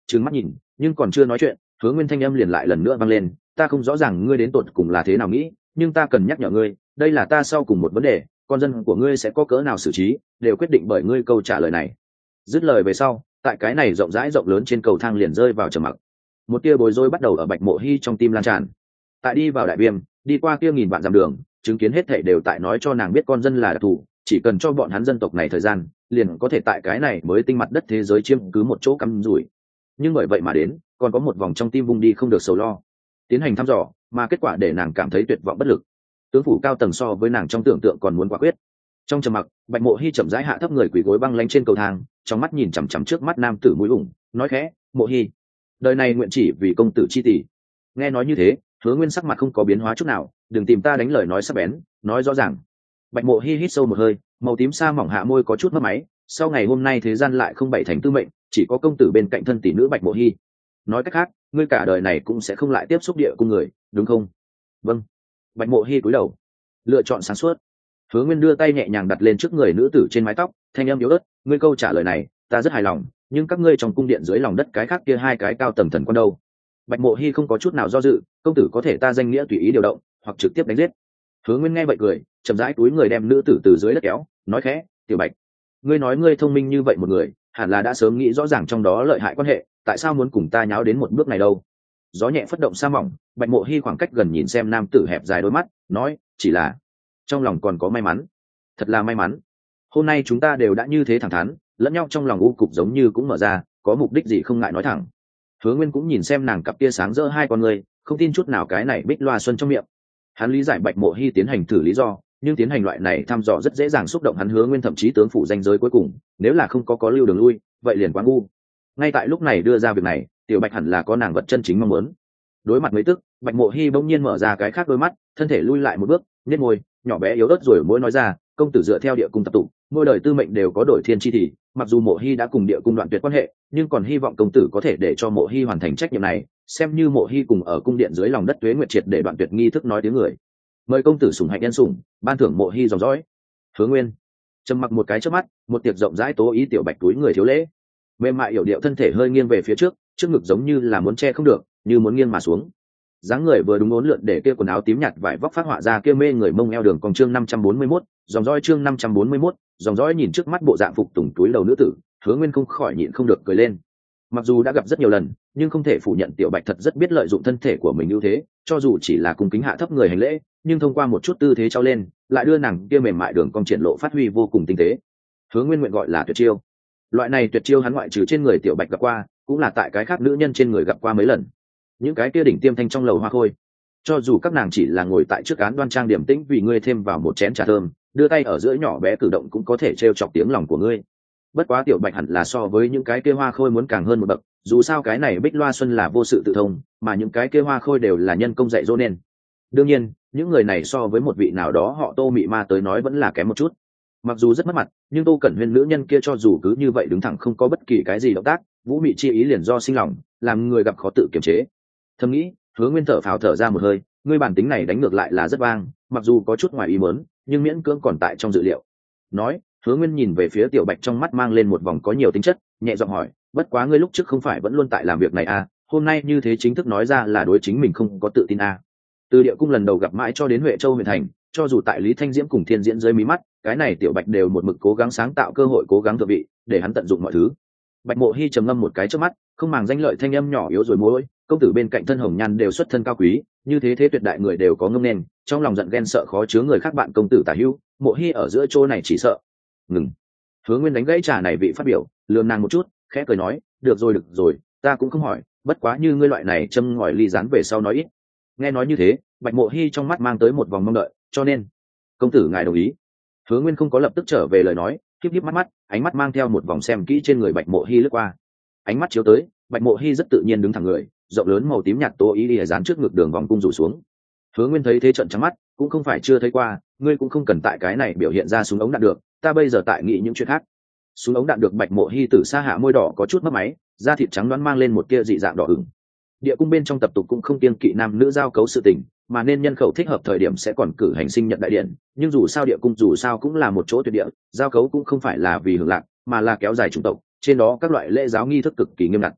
trừng mắt nhìn, nhưng còn chưa nói chuyện, Hứa Nguyên thanh âm liền lại lần nữa vang lên, ta không rõ ràng ngươi đến tột cùng là thế nào nghĩ, nhưng ta cần nhắc nhở ngươi, đây là ta sau cùng một vấn đề, con dân của ngươi sẽ có cỡ nào xử trí, đều quyết định bởi ngươi câu trả lời này. Dứt lời về sau, tại cái này rộng rãi rộng lớn trên cầu thang liền rơi vào trầm mặc. Một tia bối rối bắt đầu ở Bạch Mộ Hy trong tim lan tràn. Tại đi vào đại viêm, đi qua kia nghìn vạn dặm đường, chứng kiến hết thảy đều tại nói cho nàng biết con dân là đặc thù, chỉ cần cho bọn hắn dân tộc này thời gian, liền có thể tại cái này mới tinh mặt đất thế giới chiếm cứ một chỗ cắm rủi. Nhưng bởi vậy mà đến, còn có một vòng trong tim vung đi không được sầu lo. Tiến hành thăm dò, mà kết quả để nàng cảm thấy tuyệt vọng bất lực. Tướng phủ cao tầng so với nàng trong tưởng tượng còn muốn quả quyết. Trong trầm mặc, Bạch Mộ Hy chậm rãi hạ thấp người quỳ gối băng lanh trên cầu thang, trong mắt nhìn chằm chằm trước mắt nam tử mũi ủng, nói khẽ, Mộ Hy, đời này nguyện chỉ vì công tử chi tỷ. Nghe nói như thế, Hứa Nguyên sắc mặt không có biến hóa chút nào, đừng tìm ta đánh lời nói sắc bén, nói rõ ràng. Bạch Mộ Hi hít sâu một hơi, màu tím sa mỏng hạ môi có chút mất máy, sau ngày hôm nay thế gian lại không bảy thành tư mệnh, chỉ có công tử bên cạnh thân tỷ nữ Bạch Mộ Hi. Nói cách khác, ngươi cả đời này cũng sẽ không lại tiếp xúc địa cung người, đúng không? Vâng. Bạch Mộ Hi cúi đầu, lựa chọn sáng suốt. Hứa Nguyên đưa tay nhẹ nhàng đặt lên trước người nữ tử trên mái tóc, thanh âm yếu ớt, ngươi câu trả lời này, ta rất hài lòng, nhưng các ngươi trong cung điện dưới lòng đất cái khác kia hai cái cao tầng thần quan đâu? Bạch Mộ Hi không có chút nào do dự, công tử có thể ta danh nghĩa tùy ý điều động, hoặc trực tiếp đánh giết. Hứa Nguyên nghe vậy cười, chậm rãi túi người đem nữ tử từ dưới đất kéo, nói khẽ, tiểu Bạch, ngươi nói ngươi thông minh như vậy một người, hẳn là đã sớm nghĩ rõ ràng trong đó lợi hại quan hệ, tại sao muốn cùng ta nháo đến một bước này đâu? Gió nhẹ phất động sa mỏng, Bạch Mộ Hi khoảng cách gần nhìn xem nam tử hẹp dài đôi mắt, nói, chỉ là trong lòng còn có may mắn, thật là may mắn. Hôm nay chúng ta đều đã như thế thẳng thắn, lẫn nhau trong lòng u cục giống như cũng mở ra, có mục đích gì không ngại nói thẳng. Hứa Nguyên cũng nhìn xem nàng cặp kia sáng rỡ hai con người, không tin chút nào cái này bích loa xuân trong miệng. Hắn lý giải Bạch Mộ Hi tiến hành thử lý do, nhưng tiến hành loại này thăm dò rất dễ dàng xúc động hắn. Hứa Nguyên thậm chí tướng phủ danh giới cuối cùng, nếu là không có lưu đường lui, vậy liền quá ngu. Ngay tại lúc này đưa ra việc này, tiểu Bạch hẳn là có nàng vật chân chính mong muốn. Đối mặt mấy tức, Bạch Mộ Hi bỗng nhiên mở ra cái khác đôi mắt, thân thể lui lại một bước, nhếch môi, nhỏ bé yếu ớt rồi môi nói ra, công tử dựa theo địa cung tập tụ, mỗi đời tư mệnh đều có đổi thiên chi thì, mặc dù Mộ Hi đã cùng địa cung đoạn tuyệt quan hệ, nhưng còn hy vọng công tử có thể để cho Mộ Hi hoàn thành trách nhiệm này, xem như Mộ Hi cùng ở cung điện dưới lòng đất tuế nguyệt triệt để đoạn tuyệt nghi thức nói tiếng người. Mời công tử sủng hạnh nhân sủng, ban thưởng Mộ Hi dòng dõi. Hứa Nguyên trầm mặc một cái chớp mắt, một tiệc rộng rãi tố ý tiểu Bạch túi người thiếu lễ, mềm mại yểu điệu thân thể hơi nghiêng về phía trước, trước ngực giống như là muốn che không được, như muốn nghiêng mà xuống. Dáng người vừa đúng uốn lượn để kia quần áo tím nhạt vải vóc phát họa ra kia mê người mông eo đường cong. Chương 541, dòng dõi. Chương 541, dòng dõi. Nhìn trước mắt bộ dạng phục tùng túi đầu nữ tử, Hứa Nguyên không khỏi nhịn không được cười lên. Mặc dù đã gặp rất nhiều lần, nhưng không thể phủ nhận tiểu Bạch thật rất biết lợi dụng thân thể của mình ưu thế, cho dù chỉ là cung kính hạ thấp người hành lễ, nhưng thông qua một chút tư thế trao lên, lại đưa nàng kia mềm mại đường cong triển lộ phát huy vô cùng tinh tế. Hứa Nguyên nguyện gọi là tuyệt chiêu. Loại này tuyệt chiêu hắn ngoại trừ trên người tiểu Bạch gặp qua, cũng là tại cái khác nữ nhân trên người gặp qua mấy lần. Những cái kia đỉnh tiêm thanh trong lầu hoa khôi, cho dù các nàng chỉ là ngồi tại trước án đoan trang điểm tĩnh vì ngươi thêm vào một chén trà thơm, đưa tay ở giữa nhỏ bé cử động cũng có thể trêu chọc tiếng lòng của ngươi. Bất quá tiểu Bạch hẳn là so với những cái kia hoa khôi muốn càng hơn một bậc, dù sao cái này bích loa xuân là vô sự tự thông, mà những cái kia hoa khôi đều là nhân công dạy dỗ nên. Đương nhiên, những người này so với một vị nào đó họ Tô Mị Ma tới nói vẫn là kém một chút. Mặc dù rất mất mặt, nhưng Tô Cẩn Huyên nữ nhân kia cho dù cứ như vậy đứng thẳng không có bất kỳ cái gì động tác, vũ mị chi ý liền do sinh lòng, làm người gặp khó tự kiềm chế. Thầm nghĩ, Hứa Nguyên thở phào thở ra một hơi, ngươi bản tính này đánh ngược lại là rất vang, mặc dù có chút ngoài ý muốn, nhưng miễn cưỡng còn tại trong dự liệu. Nói, Hứa Nguyên nhìn về phía tiểu Bạch trong mắt mang lên một vòng có nhiều tính chất, nhẹ giọng hỏi, bất quá ngươi lúc trước không phải vẫn luôn tại làm việc này à, hôm nay như thế chính thức nói ra là đối chính mình không có tự tin à. Từ địa cung lần đầu gặp mãi cho đến Huệ Châu huyện thành, cho dù tại Lý Thanh Diễm cùng Thiên Diễn dưới mí mắt, cái này tiểu Bạch đều một mực cố gắng sáng tạo cơ hội, cố gắng thượng vị, để hắn tận dụng mọi thứ. Bạch Mộ Hi trầm ngâm một cái trước mắt, không màng danh lợi thanh âm nhỏ yếu rồi môi, công tử bên cạnh thân hồng nhan đều xuất thân cao quý, như thế thế tuyệt đại người đều có ngông nên, trong lòng giận ghen sợ khó chứa người khác bạn công tử tả hữu, Mộ Hi ở giữa chỗ này chỉ sợ. Ngừng. Hứa Nguyên đánh gãy trà này vị phát biểu, lườm nàng một chút, khẽ cười nói, được rồi, ta cũng không hỏi, bất quá như ngươi loại này châm ngòi ly rán về sau nói ít. Nghe nói như thế, Bạch Mộ Hi trong mắt mang tới một vòng mong đợi, cho nên công tử ngài đồng ý. Hứa Nguyên không có lập tức trở về lời nói, híp mắt, ánh mắt mang theo một vòng xem kỹ trên người Bạch Mộ Hi lướt qua. Ánh mắt chiếu tới, Bạch Mộ Hi rất tự nhiên đứng thẳng người, rộng lớn màu tím nhạt tô ý lìa dán trước ngực đường vòng cung rủ xuống. Hứa Nguyên thấy thế trợn trắng mắt, cũng không phải chưa thấy qua, ngươi cũng không cần tại cái này biểu hiện ra súng ống đạn được, ta bây giờ tại nghĩ những chuyện khác. Súng ống đạn được. Bạch Mộ Hi từ xa hạ môi đỏ có chút mất máy, da thịt trắng đoán mang lên một tia dị dạng đỏ ửng. Địa cung bên trong tập tục cũng không kiêng kỵ nam nữ giao cấu sự tình, mà nên nhân khẩu thích hợp thời điểm sẽ còn cử hành sinh nhật đại điện, nhưng dù sao địa cung dù sao cũng là một chỗ tuyệt địa, giao cấu cũng không phải là vì hưởng lạc, mà là kéo dài chủng tộc, trên đó các loại lễ giáo nghi thức cực kỳ nghiêm ngặt.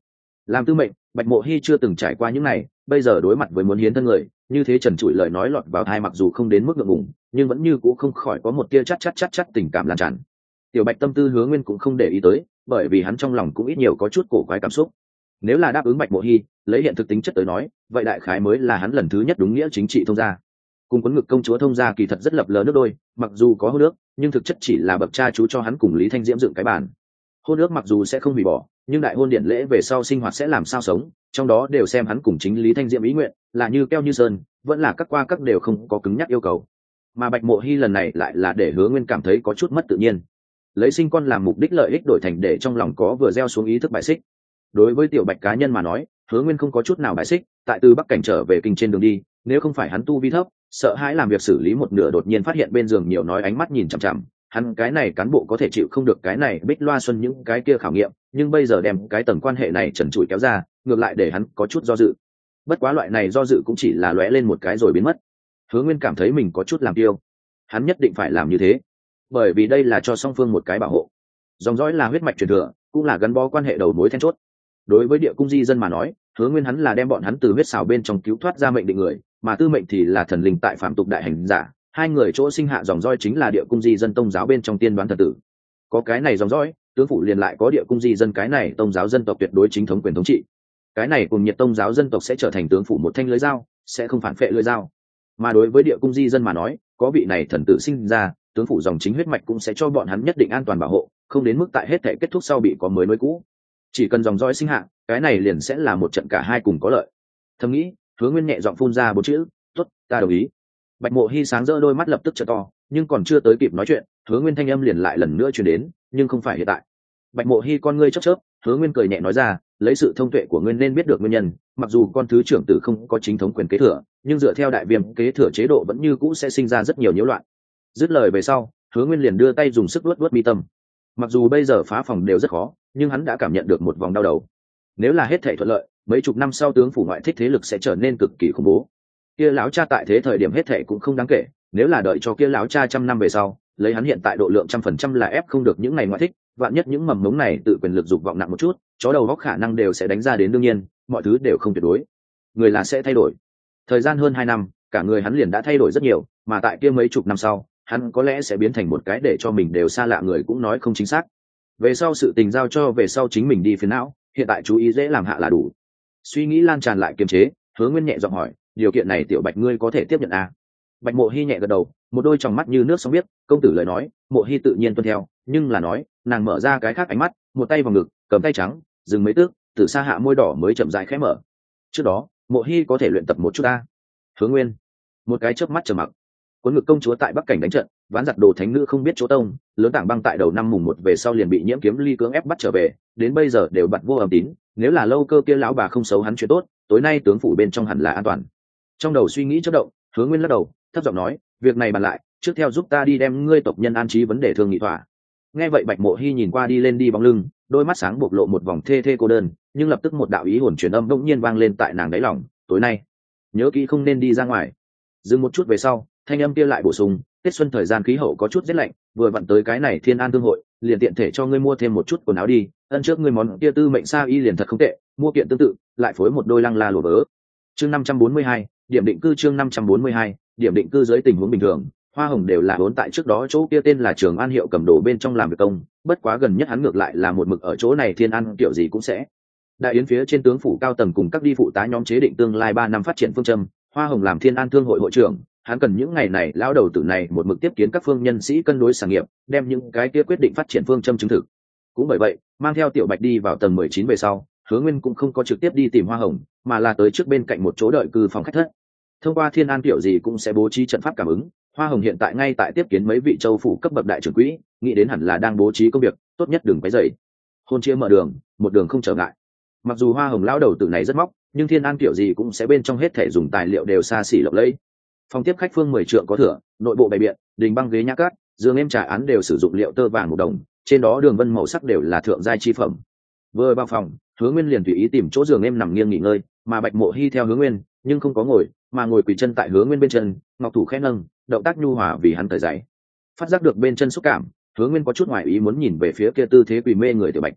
Làm tư mệnh, Bạch Mộ Hy chưa từng trải qua những này, bây giờ đối mặt với muốn hiến thân người, như thế trần trụi lời nói lọt vào tai, mặc dù không đến mức ngượng ngùng, nhưng vẫn như cũng không khỏi có một tia chát tình cảm lan tràn. Tiểu Bạch tâm tư Hứa Nguyên cũng không để ý tới, bởi vì hắn trong lòng cũng ít nhiều có chút cổ quái cảm xúc. Nếu là đáp ứng Bạch Mộ Hy, lấy hiện thực tính chất tới nói, vậy đại khái mới là hắn lần thứ nhất đúng nghĩa chính trị thông gia. Cùng Quấn Ngực công chúa thông gia kỳ thật rất lập lờ nước đôi, mặc dù có hôn ước, nhưng thực chất chỉ là bậc cha chú cho hắn cùng Lý Thanh Diễm dựng cái bàn. Hôn ước mặc dù sẽ không hủy bỏ, nhưng đại hôn điện lễ về sau sinh hoạt sẽ làm sao sống, trong đó đều xem hắn cùng chính Lý Thanh Diễm ý nguyện, là như keo như sơn, vẫn là các qua các đều không có cứng nhắc yêu cầu. Mà Bạch Mộ Hy lần này lại là để Hứa Nguyên cảm thấy có chút mất tự nhiên. Lấy sinh con làm mục đích lợi ích đổi thành để trong lòng có vừa gieo xuống ý thức bài xích. Đối với Tiểu Bạch cá nhân mà nói, Hứa Nguyên không có chút nào bài xích, tại từ Bắc Cảnh trở về kinh trên đường đi, nếu không phải hắn tu vi thấp, sợ hãi làm việc xử lý một nửa đột nhiên phát hiện bên giường nhiều nói ánh mắt nhìn chằm chằm, hắn cái này cán bộ có thể chịu không được cái này Bích Loa Xuân những cái kia khảo nghiệm, nhưng bây giờ đem cái tầng quan hệ này trần trụi kéo ra, ngược lại để hắn có chút do dự. Bất quá loại này do dự cũng chỉ là lóe lên một cái rồi biến mất. Hứa Nguyên cảm thấy mình có chút làm tiêu, hắn nhất định phải làm như thế, bởi vì đây là cho song phương một cái bảo hộ. Dòng dõi là huyết mạch truyền thừa, cũng là gắn bó quan hệ đầu mối then chốt. Đối với Địa Cung di dân mà nói, Hứa Nguyên hắn là đem bọn hắn từ huyết xào bên trong cứu thoát ra mệnh định người, mà Tư Mệnh thì là thần linh tại phạm tục đại hành giả, hai người chỗ sinh hạ dòng dõi chính là Địa Cung di dân tông giáo bên trong tiên đoán thần tử. Có cái này dòng dõi, tướng phủ liền lại có Địa Cung di dân cái này tông giáo dân tộc tuyệt đối chính thống quyền thống trị. Cái này cùng Nhiệt tông giáo dân tộc sẽ trở thành tướng phủ một thanh lưới dao, sẽ không phản phệ lưới dao. Mà đối với Địa Cung di dân mà nói, có vị này thần tử sinh ra, tướng phủ dòng chính huyết mạch cũng sẽ cho bọn hắn nhất định an toàn bảo hộ, không đến mức tại hết thể kết thúc sau bị có mới nối cũ. Chỉ cần dòng dõi sinh hạ, cái này liền sẽ là một trận cả hai cùng có lợi. Thầm nghĩ, Hứa Nguyên nhẹ giọng phun ra bốn chữ, "Tốt, ta đồng ý." Bạch Mộ Hy sáng rỡ đôi mắt lập tức trợ to, nhưng còn chưa tới kịp nói chuyện, Hứa Nguyên thanh âm liền lại lần nữa truyền đến, nhưng không phải hiện tại. Bạch Mộ Hy con ngươi chớp chớp, Hứa Nguyên cười nhẹ nói ra, lấy sự thông tuệ của ngươi nên biết được nguyên nhân, mặc dù con thứ trưởng tử không có chính thống quyền kế thừa, nhưng dựa theo đại viêm kế thừa chế độ vẫn như cũ sẽ sinh ra rất nhiều nhiễu loạn. Dứt lời về sau, Hứa Nguyên liền đưa tay dùng sức luốt mi tâm. Mặc dù bây giờ phá phòng đều rất khó, nhưng hắn đã cảm nhận được một vòng đau đầu. Nếu là hết thảy thuận lợi, mấy chục năm sau tướng phủ ngoại thích thế lực sẽ trở nên cực kỳ khủng bố. Kia lão cha tại thế thời điểm hết thảy cũng không đáng kể, nếu là đợi cho kia lão cha trăm năm về sau, lấy hắn hiện tại độ lượng 100% là ép không được những ngày ngoại thích, vạn nhất những mầm mống này tự quyền lực dục vọng nặng một chút, chó đầu góc khả năng đều sẽ đánh ra đến, đương nhiên, mọi thứ đều không tuyệt đối. Người là sẽ thay đổi. Thời gian hơn 2 năm, cả người hắn liền đã thay đổi rất nhiều, mà tại kia mấy chục năm sau, hắn có lẽ sẽ biến thành một cái để cho mình đều xa lạ người cũng nói không chính xác. Về sau sự tình giao cho về sau chính mình đi phiền não, hiện tại chú ý dễ làm hạ là đủ. Suy nghĩ lan tràn lại kiềm chế, Hứa Nguyên nhẹ giọng hỏi, điều kiện này Tiểu Bạch ngươi có thể tiếp nhận à? Bạch Mộ Hy nhẹ gật đầu, một đôi tròng mắt như nước sóng biết, công tử lời nói, Mộ Hy tự nhiên tuân theo, nhưng là nói, nàng mở ra cái khác ánh mắt, một tay vào ngực, cầm tay trắng, dừng mấy tước, từ xa hạ môi đỏ mới chậm rãi khẽ mở. Trước đó, Mộ Hy có thể luyện tập một chút ta. Hứa Nguyên, một cái chớp mắt trầm mặc. Quấn Ngực công chúa tại Bắc Cảnh đánh trận, ván giặt đồ thánh nữ không biết chỗ tông, lớn Tảng Băng tại đầu năm mùng 1 về sau liền bị Nhiễm Kiếm Ly cưỡng ép bắt trở về, đến bây giờ đều bật vô âm tín, nếu là Lâu Cơ kia lão bà không xấu hắn chuyện tốt, tối nay tướng phủ bên trong hẳn là an toàn. Trong đầu suy nghĩ chớp động, Hứa Nguyên lắc đầu, thấp giọng nói, việc này bàn lại, trước theo giúp ta đi đem ngươi tộc nhân an trí vấn đề thương nghị thỏa. Nghe vậy Bạch Mộ Hy nhìn qua đi lên đi bóng lưng, đôi mắt sáng bộc lộ một vòng thê thê cô đơn, nhưng lập tức một đạo ý hồn truyền âm bỗng nhiên vang lên tại nàng đáy lòng, tối nay nhớ kỹ không nên đi ra ngoài. Dừng một chút về sau, thanh âm kia lại bổ sung, Tết xuân thời gian khí hậu có chút rét lạnh, vừa vặn tới cái này Thiên An thương hội, liền tiện thể cho ngươi mua thêm một chút quần áo đi, ân trước ngươi món kia Tư Mệnh sa y liền thật không tệ, mua kiện tương tự, lại phối một đôi lăng la lụa vớ. Chương 542, điểm định cư. Chương 542, điểm định cư. Dưới tình huống bình thường, Hoa Hồng đều là vốn tại trước đó chỗ kia tên là Trường An hiệu cầm đồ bên trong làm việc công, bất quá gần nhất hắn ngược lại là một mực ở chỗ này Thiên An kiểu gì cũng sẽ. Đại yến phía trên tướng phủ cao tầng cùng các đi phụ tá nhóm chế định tương lai 3 năm phát triển phương châm, Hoa Hồng làm Thiên An thương hội hội trưởng, hắn cần những ngày này lão đầu tử này một mực tiếp kiến các phương nhân sĩ cân đối sản nghiệp, đem những cái kia quyết định phát triển phương châm chứng thực. Cũng bởi vậy, mang theo Tiểu Bạch đi vào tầng 19 về sau, Hứa Nguyên cũng không có trực tiếp đi tìm Hoa Hồng, mà là tới trước bên cạnh một chỗ đợi cư phòng khách thất. Thông qua Thiên An kiểu gì cũng sẽ bố trí trận pháp cảm ứng, Hoa Hồng hiện tại ngay tại tiếp kiến mấy vị châu phủ cấp bậc đại trưởng quỹ, nghĩ đến hẳn là đang bố trí công việc, tốt nhất đừng quấy rầy. Hôn chia mở đường, một đường không trở ngại. Mặc dù Hoa Hồng lão đầu tử này rất móc, nhưng Thiên An kiểu gì cũng sẽ bên trong hết thể dùng tài liệu đều xa xỉ lộng lẫy. Phòng tiếp khách phương 10 trượng có thửa, nội bộ bày biện, đình băng ghế nhã cát, giường em trà án đều sử dụng liệu tơ vàng một đồng, trên đó đường vân màu sắc đều là thượng giai chi phẩm. Vừa vào phòng, Hứa Nguyên liền tùy ý tìm chỗ giường em nằm nghiêng nghỉ ngơi, mà Bạch Mộ Hy theo Hứa Nguyên, nhưng không có ngồi, mà ngồi quỳ chân tại Hứa Nguyên bên chân, ngọc thủ khẽ nâng, động tác nhu hòa vì hắn thời giấy. Phát giác được bên chân xúc cảm, Hứa Nguyên có chút ngoài ý muốn nhìn về phía kia tư thế quỳ mê người Tiểu Bạch.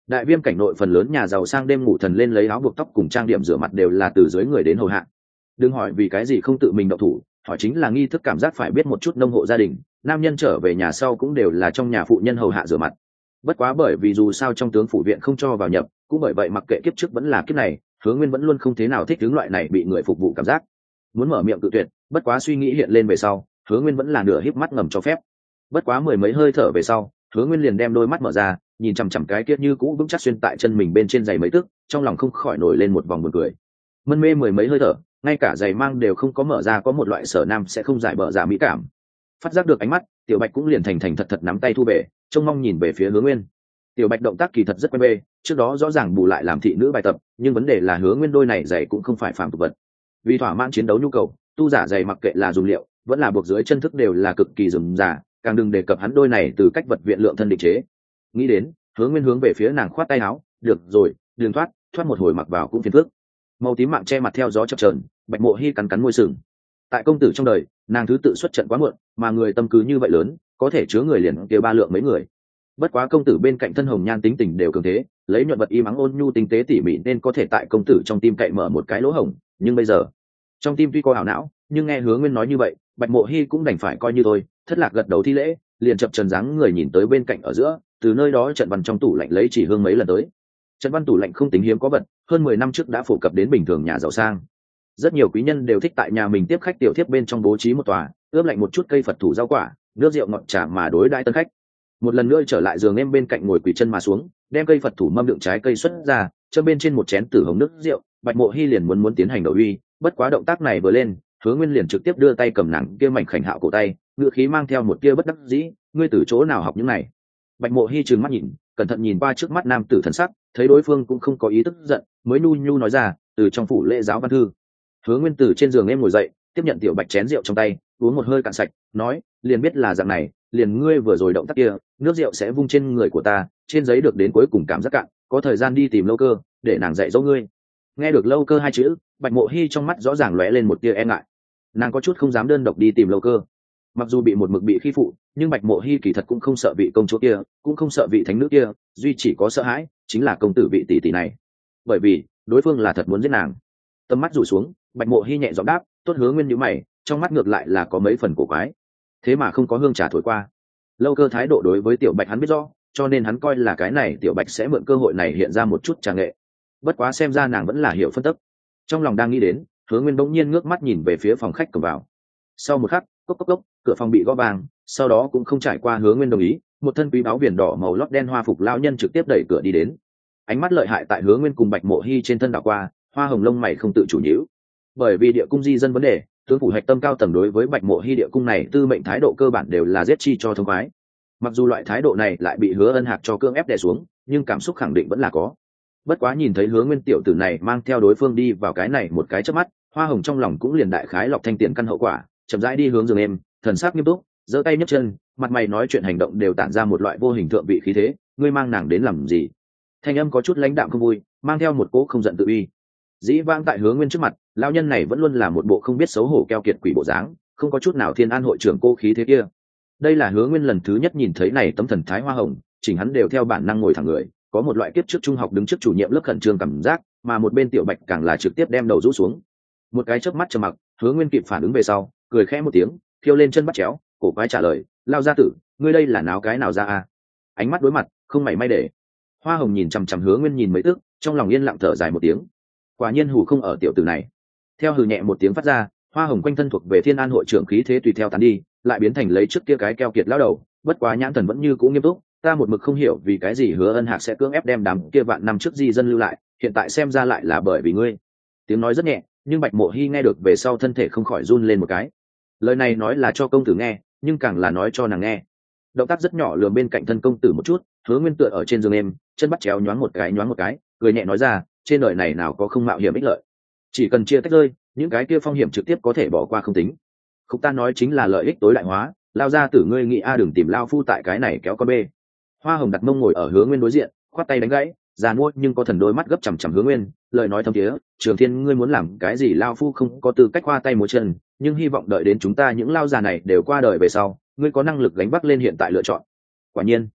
Đại viêm cảnh nội phần lớn nhà giàu sang đêm ngủ thần lên lấy áo buộc tóc cùng trang điểm rửa mặt đều là từ dưới người đến hầu hạ. Đừng hỏi vì cái gì không tự mình động thủ, hỏi chính là nghi thức cảm giác phải biết một chút nông hộ gia đình, nam nhân trở về nhà sau cũng đều là trong nhà phụ nhân hầu hạ rửa mặt. Bất quá bởi vì dù sao trong tướng phủ viện không cho vào nhập, cũng bởi vậy mặc kệ kiếp trước vẫn là kiếp này, Hứa Nguyên vẫn luôn không thế nào thích hướng loại này bị người phục vụ cảm giác. Muốn mở miệng cự tuyệt, bất quá suy nghĩ hiện lên về sau, Hứa Nguyên vẫn là nửa híp mắt ngầm cho phép. Bất quá mười mấy hơi thở về sau, Hứa Nguyên liền đem đôi mắt mở ra, nhìn chằm chằm cái kia như cũ vững chắc xuyên tại chân mình bên trên giày mấy tức, trong lòng không khỏi nổi lên một vòng buồn cười. Mân mê mười mấy hơi thở, ngay cả giày mang đều không có mở ra, có một loại sở nam sẽ không giải bợ giả mỹ cảm. Phát giác được ánh mắt, Tiểu Bạch cũng liền thành thành thật thật nắm tay thu về, trông mong nhìn về phía Hứa Nguyên. Tiểu Bạch động tác kỳ thật rất quen bê, trước đó rõ ràng bù lại làm thị nữ bài tập, nhưng vấn đề là Hứa Nguyên đôi này giày cũng không phải phàm tục vật. Vì thỏa mãn chiến đấu nhu cầu, tu giả giày mặc kệ là dùng liệu, vẫn là buộc dưới chân thức đều là cực kỳ rườm rà, càng đừng đề cập hắn đôi này từ cách vật viện lượng thân định chế. Nghĩ đến, Hứa Nguyên hướng về phía nàng khoát tay áo, "Được rồi, đừng thoát một hồi mặc vào cũng phiền phức." Màu tím mạng che mặt theo gió chập chờn, Bạch Mộ Hi cắn cắn môi sừng. Tại công tử trong đời, nàng thứ tự xuất trận quá muộn, mà người tâm cứ như vậy lớn, có thể chứa người liền kia ba lượng mấy người. Bất quá công tử bên cạnh thân hồng nhan tính tình đều cường thế, lấy nhuận vật y mắng ôn nhu tinh tế tỉ mỉ nên có thể tại công tử trong tim cậy mở một cái lỗ hổng, nhưng bây giờ trong tim tuy có ảo não, nhưng nghe Hứa Nguyên nói như vậy, Bạch Mộ Hi cũng đành phải coi như thôi, thất lạc gật đầu thi lễ, liền chập trần dáng người nhìn tới bên cạnh ở giữa, từ nơi đó trận văn trong tủ lạnh lấy chỉ hương mấy lần tới. Trận văn tủ lạnh không tính hiếm có vật, hơn 10 năm trước đã phổ cập đến bình thường nhà giàu sang. Rất nhiều quý nhân đều thích tại nhà mình tiếp khách tiểu thiếp bên trong bố trí một tòa, ướp lạnh một chút cây Phật thủ rau quả, nước rượu ngọt trà mà đối đãi tân khách. Một lần nữa trở lại giường em bên cạnh ngồi quỳ chân mà xuống, đem cây Phật thủ mâm đựng trái cây xuất ra, cho bên trên một chén tử hồng nước rượu, Bạch Mộ Hi liền muốn tiến hành đầu uy, bất quá động tác này vừa lên, Hứa Nguyên liền trực tiếp đưa tay cầm nàng kia mảnh khảnh hạo cổ tay, ngữ khí mang theo một tia bất đắc dĩ, "Ngươi từ chỗ nào học những này?" Bạch Mộ Hi trừng mắt nhìn, cẩn thận nhìn qua trước mắt nam tử thần sắc, thấy đối phương cũng không có ý tức giận, mới nhu nhu nói ra, "Từ trong phủ lễ giáo văn thư." Hứa Nguyên từ trên giường em ngồi dậy, tiếp nhận tiểu Bạch chén rượu trong tay, uống một hơi cạn sạch, nói, "Liền biết là dạng này, liền ngươi vừa rồi động tác kia, nước rượu sẽ vung trên người của ta, trên giấy được đến cuối cùng cảm giác cạn, có thời gian đi tìm Lâu Cơ, để nàng dạy dỗ ngươi." Nghe được Lâu Cơ hai chữ, Bạch Mộ Hi trong mắt rõ ràng lóe lên một tia e ngại. Nàng có chút không dám đơn độc đi tìm Lâu Cơ. Mặc dù bị một mực bị khi phụ, nhưng Bạch Mộ Hi kỳ thật cũng không sợ vị công chúa kia, cũng không sợ vị thánh nữ kia, duy chỉ có sợ hãi chính là công tử vị tỷ tỷ này. Bởi vì đối phương là thật muốn giết nàng. Tầm mắt rủ xuống, Bạch Mộ Hi nhẹ giọng đáp, "Tốt." Hứa Nguyên nhíu mày, trong mắt ngược lại là có mấy phần cổ quái. Thế mà không có hương trà thổi qua. Lâu Cơ thái độ đối với Tiểu Bạch hắn biết rõ, cho nên hắn coi là cái này Tiểu Bạch sẽ mượn cơ hội này hiện ra một chút trà nghệ. Bất quá xem ra nàng vẫn là hiểu phân tích. Trong lòng đang nghĩ đến, Hứa Nguyên bỗng nhiên ngước mắt nhìn về phía phòng khách cầm vào. Sau một khắc, cốc cốc cốc, cửa phòng bị gõ vang, sau đó cũng không trải qua Hứa Nguyên đồng ý, một thân quý báu viền đỏ màu lót đen hoa phục lão nhân trực tiếp đẩy cửa đi đến. Ánh mắt lợi hại tại Hứa Nguyên cùng Bạch Mộ Hi trên thân đảo qua, hoa hồng lông mày không tự chủ nhíu. Bởi vì địa cung di dân vấn đề, tướng phủ hạch tâm cao tầng đối với Bạch Mộ Hi địa cung này tư mệnh thái độ cơ bản đều là giết chi cho thông khoái. Mặc dù loại thái độ này lại bị Hứa Ân Hạc cho cưỡng ép đè xuống, nhưng cảm xúc khẳng định vẫn là có. Bất quá nhìn thấy Hứa Nguyên tiểu tử này mang theo đối phương đi vào cái này một cái chớp mắt, hoa hồng trong lòng cũng liền đại khái lọc thanh tiền căn hậu quả, chậm rãi đi hướng giường em, thần sắc nghiêm túc, giơ tay nhấc chân, mặt mày nói chuyện hành động đều tản ra một loại vô hình thượng vị khí thế. "Ngươi mang nàng đến làm gì?" Thanh âm có chút lãnh đạm không vui, mang theo một cỗ không giận tự uy. Dĩ vãng tại Hứa Nguyên trước mặt, lão nhân này vẫn luôn là một bộ không biết xấu hổ keo kiệt quỷ bộ dáng, không có chút nào Thiên An hội trưởng cô khí thế kia. Đây là Hứa Nguyên lần thứ nhất nhìn thấy này tấm thần thái hoa hồng, chỉnh hắn đều theo bản năng ngồi thẳng người, có một loại kiếp trước trung học đứng trước chủ nhiệm lớp khẩn trương cảm giác, mà một bên Tiểu Bạch càng là trực tiếp đem đầu rũ xuống. Một cái chớp mắt trầm mặc, Hứa Nguyên kịp phản ứng về sau, cười khẽ một tiếng, thiêu lên chân bắt chéo, cổ quái trả lời, "Lao gia tử, ngươi đây là náo cái nào ra a?" Ánh mắt đối mặt, không mảy may để. Hoa hồng nhìn chằm chằm Hứa Nguyên nhìn mấy tức, trong lòng yên lặng thở dài một tiếng. Quả nhiên hù không ở tiểu tử này. Theo hừ nhẹ một tiếng phát ra, hoa hồng quanh thân thuộc về Thiên An hội trưởng khí thế tùy theo tán đi, lại biến thành lấy trước kia cái keo kiệt lão đầu, bất quá nhãn thần vẫn như cũ nghiêm túc. "Ta một mực không hiểu vì cái gì Hứa Ân Hạc sẽ cưỡng ép đem đám kia vạn năm trước di dân lưu lại, hiện tại xem ra lại là bởi vì ngươi." Tiếng nói rất nhẹ, nhưng Bạch Mộ Hi nghe được về sau thân thể không khỏi run lên một cái. Lời này nói là cho công tử nghe, nhưng càng là nói cho nàng nghe. Động tác rất nhỏ lườm bên cạnh thân công tử một chút, Hứa Nguyên tựa ở trên giường em, chân bắt chéo nhoáng một cái, cười nhẹ nói ra, "Trên đời này nào có không mạo hiểm ích lợi, chỉ cần chia tách rơi, những cái kia phong hiểm trực tiếp có thể bỏ qua không tính. Khúc ta nói chính là lợi ích tối đại hóa, Lao ra tử ngươi nghĩ a đừng tìm lao phu tại cái này kéo con bê." Hoa hồng đặt mông ngồi ở Hứa Nguyên đối diện, khoát tay đánh gãy, già mua nhưng có thần đôi mắt gấp chằm chằm Hứa Nguyên, lời nói thâm thiế, "Trường Thiên ngươi muốn làm cái gì lao phu không có tư cách khoa tay múa chân, nhưng hy vọng đợi đến chúng ta những lao già này đều qua đời về sau, ngươi có năng lực gánh vác lên hiện tại lựa chọn." Quả nhiên,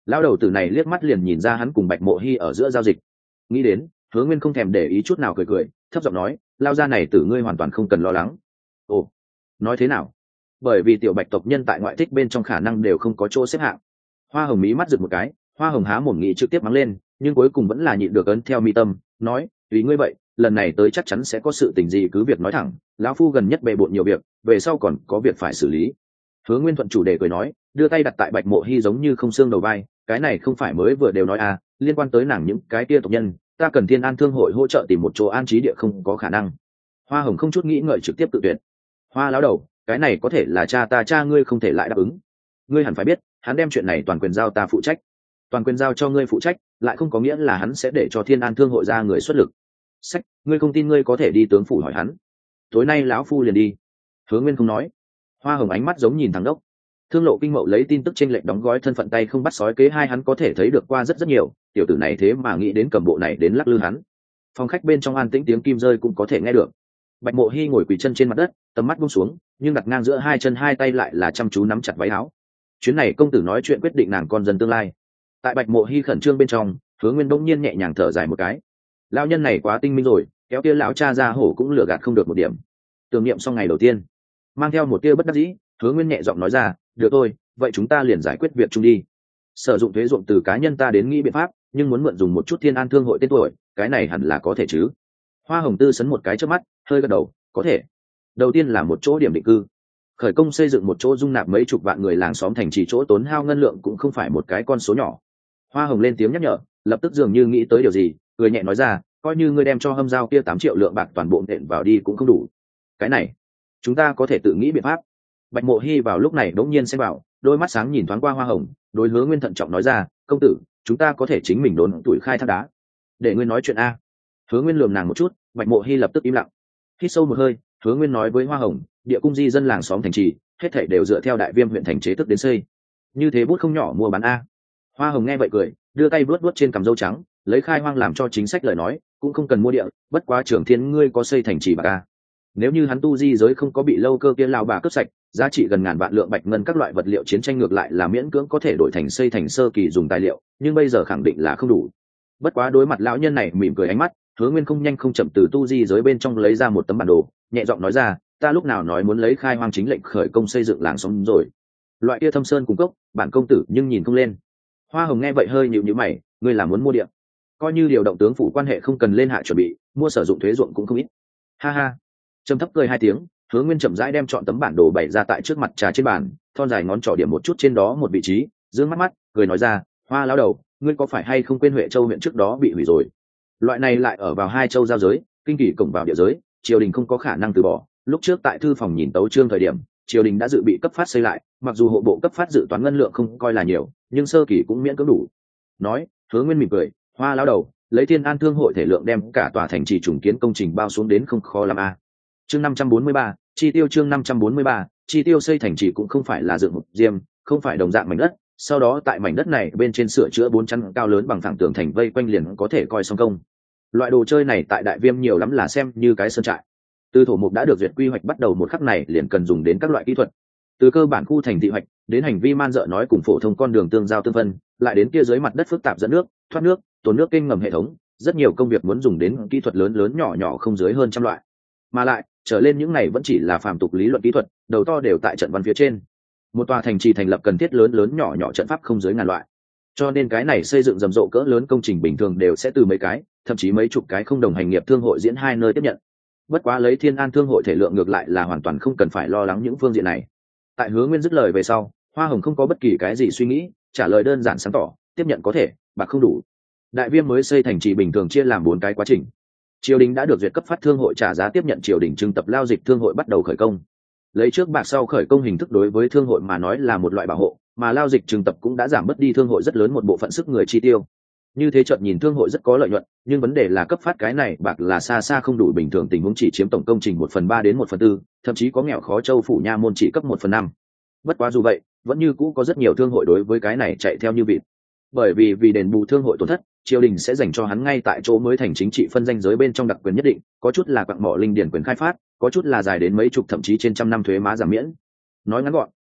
Lão đầu tử này liếc mắt liền nhìn ra hắn cùng Bạch Mộ Hy ở giữa giao dịch. Nghĩ đến, Hứa Nguyên không thèm để ý chút nào, cười cười, thấp giọng nói, lao ra này tử ngươi hoàn toàn không cần lo lắng. Ồ, nói thế nào? Bởi vì tiểu Bạch tộc nhân tại ngoại thích bên trong khả năng đều không có chỗ xếp hạng. Hoa Hồng mí mắt giật một cái, Hoa Hồng há mồm nghĩ trực tiếp mắng lên, nhưng cuối cùng vẫn là nhịn được ấn theo mi tâm, nói, tùy ngươi vậy, lần này tới chắc chắn sẽ có sự tình gì cứ việc nói thẳng, lão phu gần nhất bề bộn nhiều việc, về sau còn có việc phải xử lý. Hứa Nguyên thuận chủ đề cười nói, đưa tay đặt tại Bạch Mộ Hy giống như không xương đầu vai, cái này không phải mới vừa đều nói à, liên quan tới nàng những cái kia tộc nhân, ta cần Thiên An Thương hội hỗ trợ tìm một chỗ an trí địa không có khả năng. Hoa Hồng không chút nghĩ ngợi trực tiếp tự tuyệt. Hoa lão đầu, cái này có thể là cha ngươi không thể lại đáp ứng. Ngươi hẳn phải biết, hắn đem chuyện này toàn quyền giao ta phụ trách. Toàn quyền giao cho ngươi phụ trách, lại không có nghĩa là hắn sẽ để cho Thiên An Thương hội ra người xuất lực. Sách, ngươi không tin ngươi có thể đi tướng phủ hỏi hắn. Tối nay lão phu liền đi. Hứa Nguyên không nói. Hoa Hồng ánh mắt giống nhìn thằng đốc. Thương Lộ Kinh Mậu lấy tin tức chênh lệch đóng gói thân phận tay không bắt sói kế hai hắn có thể thấy được qua rất nhiều, tiểu tử này thế mà nghĩ đến cầm bộ này đến lắc lư hắn. Phòng khách bên trong an tĩnh tiếng kim rơi cũng có thể nghe được. Bạch Mộ Hy ngồi quỳ chân trên mặt đất, tầm mắt buông xuống, nhưng đặt ngang giữa hai chân hai tay lại là chăm chú nắm chặt váy áo. Chuyến này công tử nói chuyện quyết định nàng con dân tương lai. Tại Bạch Mộ Hy khẩn trương bên trong, Hứa Nguyên bỗng nhiên nhẹ nhàng thở dài một cái. Lão nhân này quá tinh minh rồi, kéo kia lão cha ra hổ cũng lừa gạt không được một điểm. Tưởng niệm xong ngày đầu tiên, mang theo một tia bất đắc dĩ, Hứa Nguyên nhẹ giọng nói ra, được thôi, vậy chúng ta liền giải quyết việc chung đi. Sử dụng thuế ruộng từ cá nhân ta đến nghĩ biện pháp, nhưng muốn mượn dùng một chút Thiên An Thương hội tên tuổi, cái này hẳn là có thể chứ. Hoa Hồng Tư sấn một cái trước mắt, hơi gật đầu, có thể. Đầu tiên là một chỗ điểm định cư, khởi công xây dựng một chỗ dung nạp mấy chục vạn người làng xóm thành trì, chỗ tốn hao ngân lượng cũng không phải một cái con số nhỏ. Hoa Hồng lên tiếng nhắc nhở, lập tức dường như nghĩ tới điều gì, cười nhẹ nói ra, coi như ngươi đem cho Hâm Giao kia 8 triệu lượng bạc toàn bộ nện vào đi cũng không đủ. Cái này, chúng ta có thể tự nghĩ biện pháp. Bạch Mộ Hy vào lúc này đống nhiên xem vào, đôi mắt sáng nhìn thoáng qua Hoa Hồng, đối Hứa Nguyên thận trọng nói ra, công tử, chúng ta có thể chính mình đốn tuổi khai thác đá. Để ngươi nói chuyện a. Hứa Nguyên lườm nàng một chút, Bạch Mộ Hy lập tức im lặng. Hít sâu một hơi, Hứa Nguyên nói với Hoa Hồng, địa cung di dân làng xóm thành trì, hết thảy đều dựa theo Đại Viêm huyện thành chế thức đến xây. Như thế bút không nhỏ mua bán a. Hoa Hồng nghe vậy cười, đưa tay vuốt vuốt trên cằm râu trắng, lấy khai hoang làm cho chính sách lời nói, cũng không cần mua địa, bất quá Trưởng Thiên ngươi có xây thành trì bạc a. Nếu như hắn tu di giới không có bị lâu cơ kia lao bà cướp sạch, giá trị gần ngàn vạn lượng bạch ngân các loại vật liệu chiến tranh ngược lại là miễn cưỡng có thể đổi thành xây thành sơ kỳ dùng tài liệu, nhưng bây giờ khẳng định là không đủ. Bất quá đối mặt lão nhân này mỉm cười ánh mắt, Hứa Nguyên không nhanh không chậm từ tu di giới bên trong lấy ra một tấm bản đồ, nhẹ giọng nói ra, ta lúc nào nói muốn lấy khai hoang chính lệnh khởi công xây dựng làng xóm rồi. Loại kia thâm sơn cung cốc, bản công tử nhưng nhìn không lên. Hoa Hồng nghe vậy hơi nhíu nhíu mày, ngươi là muốn mua địa? Coi như điều động tướng phủ quan hệ không cần lên hạ chuẩn bị, mua sử dụng thuế ruộng cũng không ít. Ha ha. Trầm thấp cười hai tiếng, Hứa Nguyên chậm rãi đem chọn tấm bản đồ bày ra tại trước mặt trà trên bàn, thon dài ngón trỏ điểm một chút trên đó một vị trí, dương mắt mắt, cười nói ra, Hoa lão đầu, ngươi có phải hay không quên Huệ Châu huyện trước đó bị hủy rồi? Loại này lại ở vào hai châu giao giới, kinh kỳ cổng vào địa giới, triều đình không có khả năng từ bỏ. Lúc trước tại thư phòng nhìn tấu chương thời điểm, triều đình đã dự bị cấp phát xây lại, mặc dù hộ bộ cấp phát dự toán ngân lượng không coi là nhiều, nhưng sơ kỳ cũng miễn cưỡng đủ. Nói, Hứa Nguyên mỉm cười, Hoa lão đầu, lấy Thiên An Thương hội thể lượng đem cả tòa thành trì trùng kiến công trình bao xuống đến không khó lắm a. Chương 543, chi tiêu chương 543, chi tiêu xây thành trì cũng không phải là dựng một diêm, không phải đồng dạng mảnh đất, sau đó tại mảnh đất này bên trên sửa chữa 4 chắn cao lớn bằng thẳng tường thành vây quanh liền có thể coi xong công. Loại đồ chơi này tại Đại Viêm nhiều lắm là xem như cái sơn trại. Từ thổ mục đã được duyệt quy hoạch bắt đầu một khắc này liền cần dùng đến các loại kỹ thuật. Từ cơ bản khu thành thị hoạch đến hành vi man dợ nói cùng phổ thông con đường tương giao tương phân, lại đến kia dưới mặt đất phức tạp dẫn nước, thoát nước, tồn nước kênh ngầm hệ thống, rất nhiều công việc muốn dùng đến kỹ thuật lớn lớn nhỏ nhỏ không dưới hơn trăm loại. Mà lại, trở lên những này vẫn chỉ là phàm tục lý luận kỹ thuật, đầu to đều tại trận văn phía trên. Một tòa thành trì thành lập cần thiết lớn lớn nhỏ nhỏ trận pháp không dưới ngàn loại. Cho nên cái này xây dựng rầm rộ cỡ lớn công trình bình thường đều sẽ từ mấy cái, thậm chí mấy chục cái không đồng hành nghiệp thương hội diễn hai nơi tiếp nhận. Bất quá lấy Thiên An Thương hội thể lượng ngược lại là hoàn toàn không cần phải lo lắng những phương diện này. Tại Hứa Nguyên dứt lời về sau, Hoa Hồng không có bất kỳ cái gì suy nghĩ, trả lời đơn giản sáng tỏ, tiếp nhận có thể, bạc không đủ. Đại Viêm mới xây thành trì bình thường chia làm 4 cái quá trình. Triều đình đã được duyệt cấp phát thương hội trả giá tiếp nhận triều đình trưng tập lao dịch thương hội bắt đầu khởi công. Lấy trước bạc sau khởi công hình thức đối với thương hội mà nói là một loại bảo hộ, mà lao dịch trưng tập cũng đã giảm bớt đi thương hội rất lớn một bộ phận sức người chi tiêu. Như thế chợt nhìn thương hội rất có lợi nhuận, nhưng vấn đề là cấp phát cái này bạc là xa xa không đủ, bình thường tình huống chỉ chiếm tổng công trình 1/3 đến 1/4, thậm chí có nghèo khó châu phủ nha môn chỉ cấp 1/5. Bất quá dù vậy, vẫn như cũ có rất nhiều thương hội đối với cái này chạy theo như vịt. Bởi vì đền bù thương hội tổn thất, triều đình sẽ dành cho hắn ngay tại chỗ mới thành chính trị phân danh giới bên trong đặc quyền nhất định, có chút là quặng mỏ linh điển quyền khai phát, có chút là dài đến mấy chục thậm chí trên trăm năm thuế má giảm miễn. Nói ngắn gọn,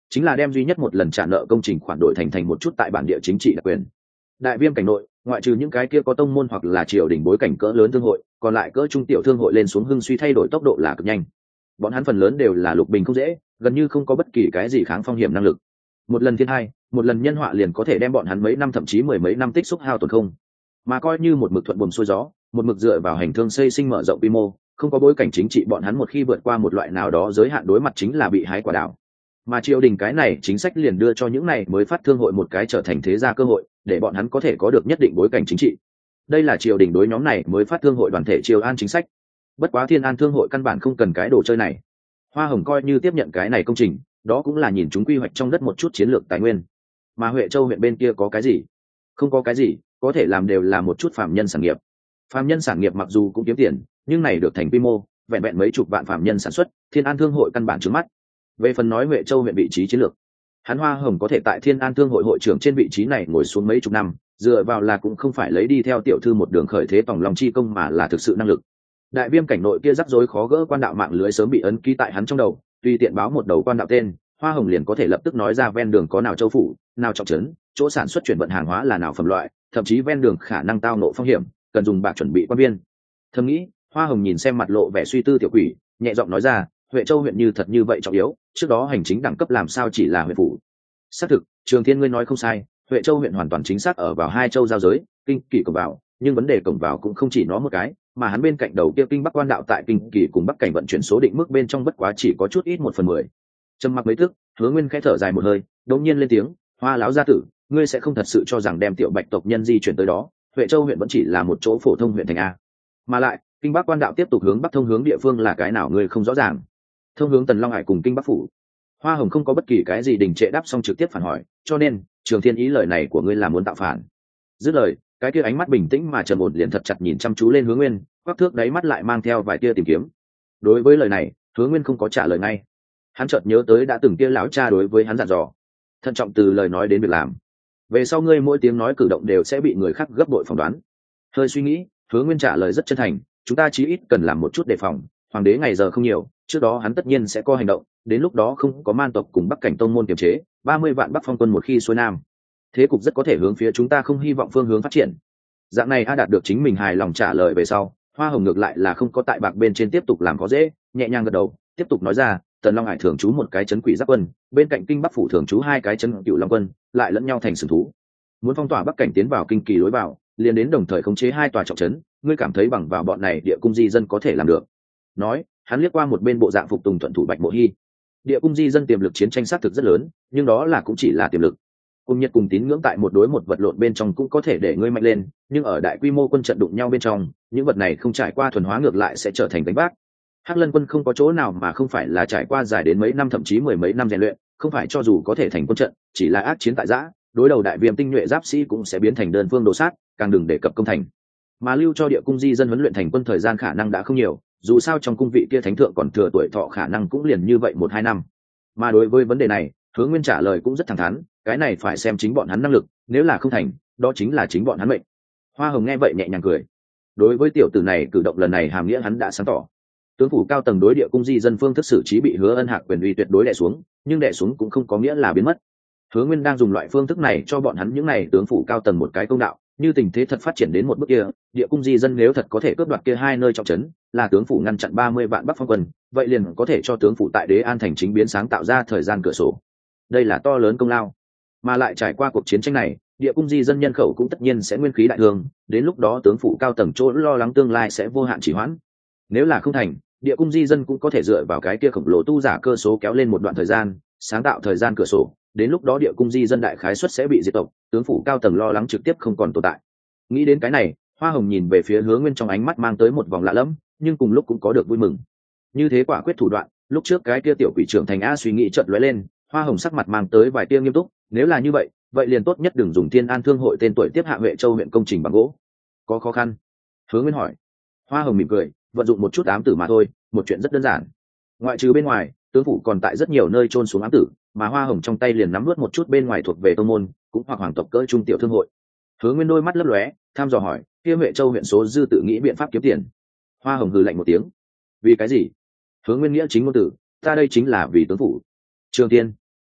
chính là đem duy nhất một lần trả nợ công trình khoản đổi thành một chút tại bản địa chính trị đặc quyền. Đại Viêm cảnh nội, ngoại trừ những cái kia có tông môn hoặc là triều đình bối cảnh cỡ lớn thương hội, còn lại cỡ trung tiểu thương hội lên xuống hưng suy thay đổi tốc độ là cực nhanh. Bọn hắn phần lớn đều là lục bình không dễ, gần như không có bất kỳ cái gì kháng phong hiểm năng lực. Một lần thiên hai, một lần nhân họa liền có thể đem bọn hắn mấy năm thậm chí mười mấy năm tích xúc hao tổn không. Mà coi như một mực thuận buồm xuôi gió, một mực dựa vào hành thương xây sinh mở rộng quy mô, không có bối cảnh chính trị, bọn hắn một khi vượt qua một loại nào đó giới hạn đối mặt chính là bị hái quả đảo. Mà triều đình cái này chính sách liền đưa cho những này mới phát thương hội một cái trở thành thế gia cơ hội, để bọn hắn có thể có được nhất định bối cảnh chính trị. Đây là triều đình đối nhóm này mới phát thương hội đoàn thể triều an chính sách. Bất quá Thiên An thương hội căn bản không cần cái đồ chơi này. Hoa Hồng coi như tiếp nhận cái này công trình, đó cũng là nhìn chúng quy hoạch trong đất một chút chiến lược tài nguyên. Mà Huệ Châu huyện bên kia có cái gì? Không có cái gì, có thể làm đều là một chút phàm nhân sản nghiệp. Phàm nhân sản nghiệp mặc dù cũng kiếm tiền, nhưng này được thành quy mô, vẹn vẹn mấy chục vạn phàm nhân sản xuất, Thiên An thương hội căn bản trướng mắt. Về phần nói Huệ Châu huyện vị trí chiến lược, hắn Hoa Hồng có thể tại Thiên An thương hội hội trưởng trên vị trí này ngồi xuống mấy chục năm, dựa vào là cũng không phải lấy đi theo tiểu thư một đường khởi thế tòng lòng chi công, mà là thực sự năng lực. Đại Viêm cảnh nội kia rắc rối khó gỡ quan đạo mạng lưới sớm bị ấn ký tại hắn trong đầu, tùy tiện báo một đầu quan đạo tên, Hoa Hồng liền có thể lập tức nói ra ven đường có nào châu phủ, nào trọng trấn, chỗ sản xuất chuyển vận hàng hóa là nào phẩm loại, thậm chí ven đường khả năng tao nộ phong hiểm, cần dùng bạc chuẩn bị quan viên. Thầm nghĩ, Hoa Hồng nhìn xem mặt lộ vẻ suy tư tiểu quỷ, nhẹ giọng nói ra, Huệ Châu huyện như thật như vậy trọng yếu, trước đó hành chính đẳng cấp làm sao chỉ là huyện phủ. Xác thực, Trường Thiên ngươi nói không sai, Huệ Châu huyện hoàn toàn chính xác ở vào hai châu giao giới, kinh kỳ cổng vào, nhưng vấn đề cổng vào cũng không chỉ nó một cái, mà hắn bên cạnh đầu kia kinh bắc quan đạo tại kinh kỳ cùng bắc cảnh vận chuyển số định mức bên trong bất quá chỉ có chút ít 1/10. Trầm mặc mấy tức, Hứa Nguyên khẽ thở dài một hơi, đột nhiên lên tiếng, Hoa lão gia tử, ngươi sẽ không thật sự cho rằng đem tiểu bạch tộc nhân di chuyển tới đó, Huệ Châu huyện vẫn chỉ là một chỗ phổ thông huyện thành a? Mà lại, kinh bắc quan đạo tiếp tục hướng bắc thông hướng địa phương là cái nào ngươi không rõ ràng? Thông hướng Tần Long Hải cùng kinh bắc phủ. Hoa Hồng không có bất kỳ cái gì đình trệ đáp, xong trực tiếp phản hỏi, cho nên Trường Thiên ý lời này của ngươi là muốn tạo phản? Dứt lời, cái kia ánh mắt bình tĩnh mà trầm ổn liền thật chặt nhìn chăm chú lên Hứa Nguyên, quắc thước đáy mắt lại mang theo vài tia tìm kiếm. Đối với lời này, Hứa Nguyên không có trả lời ngay. Hắn chợt nhớ tới đã từng kia lão cha đối với hắn dặn dò, thận trọng từ lời nói đến việc làm. Về sau ngươi mỗi tiếng nói cử động đều sẽ bị người khác gấp bội phỏng đoán. Hơi suy nghĩ, Hứa Nguyên trả lời rất chân thành, chúng ta chí ít cần làm một chút đề phòng, hoàng đế ngày giờ không nhiều, trước đó hắn tất nhiên sẽ có hành động, đến lúc đó không có man tộc cùng Bắc cảnh tông môn kiềm chế, 30 vạn Bắc phong quân một khi xuôi nam, thế cục rất có thể hướng phía chúng ta không hy vọng phương hướng phát triển. Dạng này đạt được chính mình hài lòng trả lời về sau, Hoa Hồng ngược lại là không có tại bạc bên trên tiếp tục làm khó dễ, nhẹ nhàng gật đầu, tiếp tục nói ra, Tần Long Hải thường trú một cái trấn quỷ giáp quân, bên cạnh kinh bắc phủ thường trú hai cái trấn cựu long quân, lại lẫn nhau thành sừng thú. Muốn phong tỏa Bắc cảnh tiến vào kinh kỳ lối vào, liền đến đồng thời khống chế hai tòa trọng trấn, ngươi cảm thấy bằng vào bọn này địa cung di dân có thể làm được? Nói, hắn liếc qua một bên bộ dạng phục tùng thuận thủ Bạch Mộ Hi. Địa cung di dân tiềm lực chiến tranh xác thực rất lớn, nhưng đó là cũng chỉ là tiềm lực. Cùng nhiệt cùng tín ngưỡng tại một đối một vật lộn bên trong cũng có thể để ngươi mạnh lên, nhưng ở đại quy mô quân trận đụng nhau bên trong, những vật này không trải qua thuần hóa ngược lại sẽ trở thành đánh bác. Hắc Lân quân không có chỗ nào mà không phải là trải qua dài đến mấy năm thậm chí mười mấy năm rèn luyện, không phải cho dù có thể thành quân trận, chỉ là ác chiến tại giã, đối đầu đại viêm tinh nhuệ giáp sĩ cũng sẽ biến thành đơn phương đồ sát, càng đừng đề cập công thành. Mà lưu cho địa cung di dân huấn luyện thành quân thời gian khả năng đã không nhiều, dù sao trong cung vị kia thánh thượng còn thừa tuổi thọ khả năng cũng liền như vậy 1-2 năm. Mà đối với vấn đề này, Hứa Nguyên trả lời cũng rất thẳng thắn, cái này phải xem chính bọn hắn năng lực, nếu là không thành, đó chính là chính bọn hắn mệnh. Hoa Hồng nghe vậy nhẹ nhàng cười. Đối với tiểu tử này cử động lần này hàm nghĩa hắn đã sáng tỏ. Tướng phủ cao tầng đối địa cung di dân phương thức xử trí bị Hứa Ân Hạc quyền uy tuyệt đối đè xuống, nhưng đè xuống cũng không có nghĩa là biến mất. Hứa Nguyên đang dùng loại phương thức này cho bọn hắn những này tướng phủ cao tầng một cái công đạo, như tình thế thật phát triển đến một bước kia, địa cung di dân nếu thật có thể cướp đoạt kia hai nơi trọng trấn, là tướng phủ ngăn chặn 30 vạn Bắc phong quân, vậy liền có thể cho tướng phủ tại Đế An thành chính biến sáng tạo ra thời gian cửa sổ. Đây là to lớn công lao. Mà lại trải qua cuộc chiến tranh này, địa cung di dân nhân khẩu cũng tất nhiên sẽ nguyên khí đại thương, đến lúc đó tướng phủ cao tầng chỗ lo lắng tương lai sẽ vô hạn trì hoãn. Nếu là không thành, địa cung di dân cũng có thể dựa vào cái kia khổng lồ tu giả cơ số kéo lên một đoạn thời gian, sáng tạo thời gian cửa sổ, đến lúc đó địa cung di dân đại khái suất sẽ bị diệt tộc, tướng phủ cao tầng lo lắng trực tiếp không còn tồn tại. Nghĩ đến cái này, Hoa Hồng nhìn về phía Hứa Nguyên trong ánh mắt mang tới một vòng lạ lẫm, nhưng cùng lúc cũng có được vui mừng. Như thế quả quyết thủ đoạn, lúc trước cái kia tiểu quỷ trưởng thành a suy nghĩ chợt lóe lên, Hoa Hồng sắc mặt mang tới vài tia nghiêm túc, nếu là như vậy, vậy liền tốt nhất đừng dùng Thiên An thương hội tên tuổi tiếp hạ Huệ Châu huyện công trình bằng gỗ. Có khó khăn? Hứa Nguyên hỏi. Hoa Hồng mỉm cười, vận dụng một chút ám tử mà thôi, một chuyện rất đơn giản. Ngoại trừ bên ngoài, tướng phủ còn tại rất nhiều nơi trôn xuống ám tử, mà Hoa Hồng trong tay liền nắm nuốt một chút bên ngoài thuộc về tông môn, cũng hoặc hoàng tộc cỡ trung tiểu thương hội. Hứa Nguyên đôi mắt lấp lóe, tham dò hỏi, kia Huệ Châu huyện số dư tự nghĩ biện pháp kiếm tiền. Hoa Hồng hừ lạnh một tiếng. Vì cái gì? Hứa Nguyên nghĩa chính ngôn tử, ta đây chính là vì tướng phủ. Trường Tiên,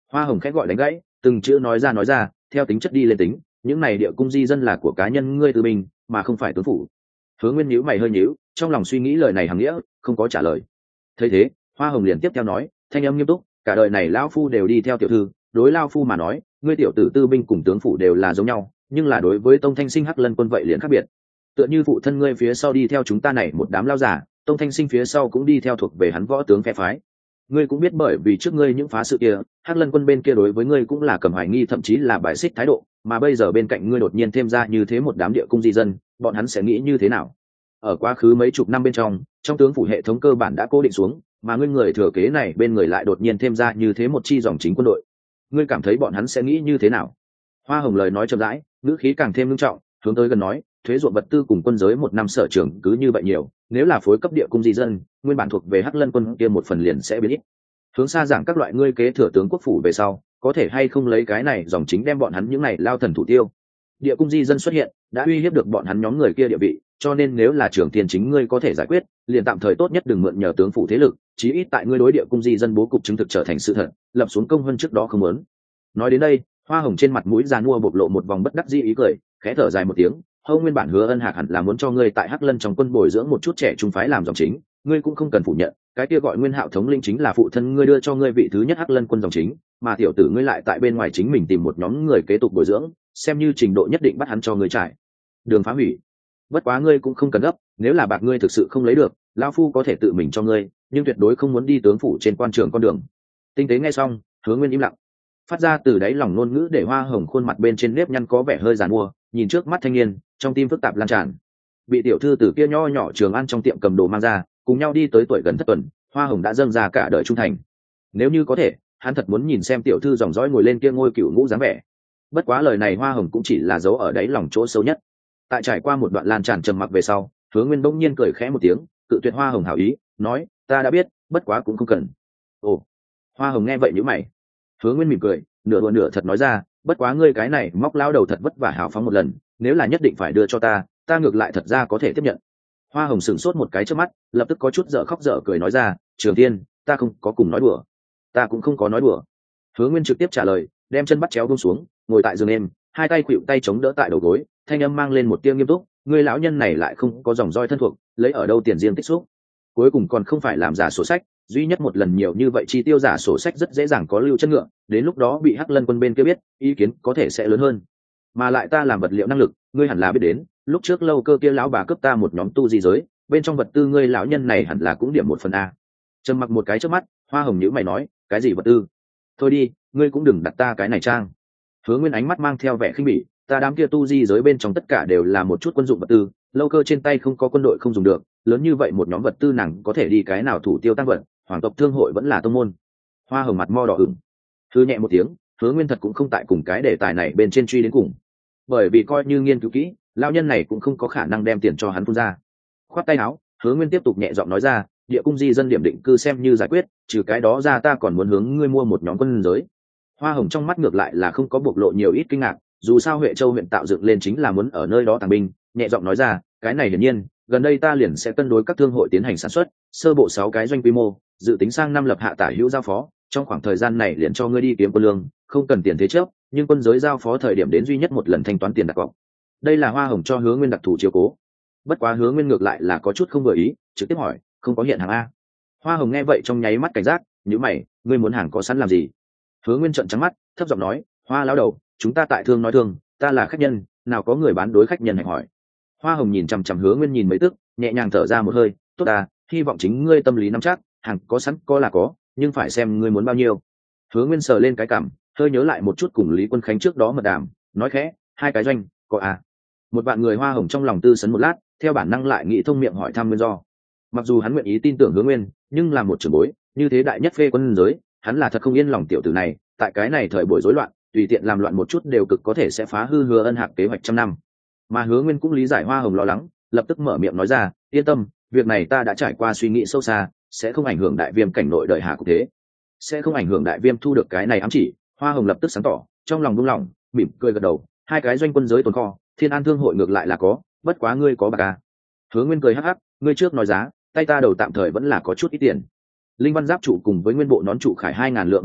Hoa Hồng khẽ gọi đánh gãy, từng chữ nói ra, theo tính chất đi lên tính, những này địa cung di dân là của cá nhân ngươi tư binh, mà không phải tướng phủ. Hứa Nguyên nhíu mày hơi nhíu, trong lòng suy nghĩ lời này hàng nghĩa, không có trả lời. Thấy thế, Hoa Hồng liền tiếp theo nói, thanh âm nghiêm túc, cả đời này lão phu đều đi theo tiểu thư, đối lão phu mà nói, ngươi tiểu tử tư binh cùng tướng phủ đều là giống nhau, nhưng là đối với Tông Thanh Sinh Hắc Lân Quân vậy liền khác biệt. Tựa như phụ thân ngươi phía sau đi theo chúng ta này một đám lao giả, Tông Thanh Sinh phía sau cũng đi theo thuộc về hắn võ tướng phe phái. Ngươi cũng biết bởi vì trước ngươi những phá sự kia, Hắc Lân Quân bên kia đối với ngươi cũng là cầm hoài nghi thậm chí là bài xích thái độ, mà bây giờ bên cạnh ngươi đột nhiên thêm ra như thế một đám địa cung di dân, bọn hắn sẽ nghĩ như thế nào? Ở quá khứ mấy chục năm bên trong tướng phủ hệ thống cơ bản đã cố định xuống, mà ngươi người thừa kế này bên người lại đột nhiên thêm ra như thế một chi dòng chính quân đội, ngươi cảm thấy bọn hắn sẽ nghĩ như thế nào? Hoa Hồng lời nói chậm rãi, ngữ khí càng thêm nghiêm trọng, hướng tới gần nói, thuế ruộng vật tư cùng quân giới một năm sở trường cứ như vậy nhiều, nếu là phối cấp địa cung di dân, nguyên bản thuộc về Hắc Lân Quân kia một phần liền sẽ biến ít. Hướng xa giảng các loại ngươi kế thừa tướng quốc phủ về sau, có thể hay không lấy cái này dòng chính đem bọn hắn những này lao thần thủ tiêu. Địa cung di dân xuất hiện, đã uy hiếp được bọn hắn nhóm người kia địa vị, cho nên nếu là trưởng tiền chính ngươi có thể giải quyết, liền tạm thời tốt nhất đừng mượn nhờ tướng phủ thế lực, chí ít tại ngươi đối địa cung di dân bố cục chứng thực trở thành sự thật, lập xuống công hơn trước đó không muốn. Nói đến đây, Hoa Hồng trên mặt mũi già nua bộc lộ một vòng bất đắc dĩ ý cười, khẽ thở dài một tiếng, hâu nguyên bản Hứa Ân Hạc hẳn là muốn cho ngươi tại Hắc Lân trong quân bồi dưỡng một chút trẻ trung phái làm dòng chính, ngươi cũng không cần phủ nhận, cái kia gọi Nguyên Hạo thống linh chính là phụ thân ngươi đưa cho ngươi vị thứ nhất Hắc Lân quân dòng chính, mà tiểu tử ngươi lại tại bên ngoài chính mình tìm một nhóm người kế tục bồi dưỡng, xem như trình độ nhất định bắt hắn cho ngươi trải đường phá hủy. Bất quá ngươi cũng không cần gấp, nếu là bạc ngươi thực sự không lấy được, lão phu có thể tự mình cho ngươi, nhưng tuyệt đối không muốn đi tướng phủ trên quan trường con đường. Tinh tế nghe xong, Hứa Nguyên im lặng, phát ra từ đáy lòng ngôn ngữ để Hoa Hồng khuôn mặt bên trên nếp nhăn có vẻ hơi giàn mua, nhìn trước mắt thanh niên, trong tim phức tạp lan tràn. Bị tiểu thư tử kia nho nhỏ Trường An trong tiệm cầm đồ mang ra, cùng nhau đi tới tuổi gần thất tuần, Hoa Hồng đã dâng ra cả đời trung thành. Nếu như có thể, hắn thật muốn nhìn xem tiểu thư dòng dõi ngồi lên kia ngôi cửu ngũ dáng vẻ. Bất quá lời này Hoa Hồng cũng chỉ là giấu ở đáy lòng chỗ sâu nhất. Tại trải qua một đoạn lan tràn trầm mặc về sau, Hứa Nguyên bỗng nhiên cười khẽ một tiếng, cự tuyệt Hoa Hồng hảo ý, nói, ta đã biết, bất quá cũng không cần. Ồ. Hoa Hồng nghe vậy nhíu mày. Hứa Nguyên mỉm cười, nửa đùa nửa thật nói ra, bất quá ngươi cái này móc lao đầu thật vất vả hào phóng một lần, nếu là nhất định phải đưa cho ta ngược lại thật ra có thể tiếp nhận. Hoa Hồng sửng sốt một cái trước mắt, lập tức có chút dở khóc dở cười nói ra, Trường Tiên, ta không có cùng nói đùa. Ta cũng không có nói đùa. Hứa Nguyên trực tiếp trả lời, đem chân bắt chéo buông xuống, ngồi tại giường em, hai tay khuỵu tay chống đỡ tại đầu gối, thanh âm mang lên một tia nghiêm túc, ngươi lão nhân này lại không có dòng roi thân thuộc, lấy ở đâu tiền riêng tích xúc. Cuối cùng còn không phải làm giả sổ sách, duy nhất một lần nhiều như vậy chi tiêu giả sổ sách rất dễ dàng có lưu chân ngựa, đến lúc đó bị Hắc Lân quân bên kia biết, ý kiến có thể sẽ lớn hơn. Mà lại ta làm vật liệu năng lực, ngươi hẳn là biết đến, lúc trước lâu cơ kia lão bà cướp ta một nhóm tu di giới, bên trong vật tư ngươi lão nhân này hẳn là cũng điểm 1/a. Trầm mặc một cái trước mắt, Hoa Hồng nhíu mày nói, cái gì vật tư? Thôi đi, ngươi cũng đừng đặt ta cái này trang. Hứa Nguyên ánh mắt mang theo vẻ khinh bỉ, ta đám kia tu di giới bên trong tất cả đều là một chút quân dụng vật tư, lâu cơ trên tay không có quân đội không dùng được, lớn như vậy một nhóm vật tư nàng có thể đi cái nào thủ tiêu tăng vật, hoàng tộc thương hội vẫn là tông môn. Hoa Hồng mặt mo đỏ ửng, hư nhẹ một tiếng, Hứa Nguyên thật cũng không tại cùng cái đề tài này bên trên truy đến cùng, bởi vì coi như nghiên cứu kỹ, lão nhân này cũng không có khả năng đem tiền cho hắn phun ra. Khoát tay áo, Hứa Nguyên tiếp tục nhẹ giọng nói ra, địa cung di dân điểm định cư xem như giải quyết, trừ cái đó ra ta còn muốn hướng ngươi mua một nhóm quân giới. Hoa Hồng trong mắt ngược lại là không có bộc lộ nhiều ít kinh ngạc, dù sao Huệ Châu huyện tạo dựng lên chính là muốn ở nơi đó tàng binh, nhẹ giọng nói ra, cái này hiển nhiên, gần đây ta liền sẽ cân đối các thương hội tiến hành sản xuất, sơ bộ 6 cái doanh quy mô, dự tính sang năm lập hạ tả hữu giao phó, trong khoảng thời gian này liền cho ngươi đi kiếm quân lương, không cần tiền thế chấp, nhưng quân giới giao phó thời điểm đến duy nhất một lần thanh toán tiền đặt cọc. Đây là Hoa Hồng cho Hứa Nguyên đặc thù chiếu cố. Bất quá Hứa Nguyên ngược lại là có chút không vừa ý, trực tiếp hỏi, không có hiện hàng a? Hoa Hồng nghe vậy trong nháy mắt cảnh giác, nhíu mày, ngươi muốn hàng có sẵn làm gì? Hứa Nguyên trợn trắng mắt, thấp giọng nói, Hoa lão đầu, chúng ta tại thương nói thương, ta là khách nhân, nào có người bán đối khách nhân hẹn hỏi. Hoa Hồng nhìn chằm chằm Hứa Nguyên nhìn mấy tức, nhẹ nhàng thở ra một hơi, tốt à, hy vọng chính ngươi tâm lý nắm chắc, hàng có sẵn có là có, nhưng phải xem ngươi muốn bao nhiêu. Hứa Nguyên sờ lên cái cằm, hơi nhớ lại một chút cùng Lý Quân Khánh trước đó mật đàm, nói khẽ, 2 cái doanh, có à? Một bạn người Hoa Hồng trong lòng tư sấn một lát, theo bản năng lại nghĩ thông miệng hỏi thăm nguyên do. Mặc dù hắn nguyện ý tin tưởng Hứa Nguyên, nhưng làm một trưởng bối, như thế đại nhất phê quân giới, hắn là thật không yên lòng tiểu tử này, tại cái này thời buổi rối loạn, tùy tiện làm loạn một chút đều cực có thể sẽ phá hư Hứa Ân Hạc kế hoạch trăm năm. Mà Hứa Nguyên cũng lý giải Hoa Hồng lo lắng, lập tức mở miệng nói ra, yên tâm, việc này ta đã trải qua suy nghĩ sâu xa, sẽ không ảnh hưởng đại viêm cảnh nội đợi hạ của thế, sẽ không ảnh hưởng đại viêm thu được cái này ám chỉ. Hoa Hồng lập tức sáng tỏ, trong lòng buông lỏng, mỉm cười gật đầu, 2 cái doanh quân giới tồn kho, Thiên An thương hội ngược lại là có, bất quá ngươi có bạc à? Hứa Nguyên cười hắc hắc, ngươi trước nói giá, tay ta đầu tạm thời vẫn là có chút ít tiền. Linh văn giáp trụ cùng với nguyên bộ nón trụ khải 2000 lượng một bộ,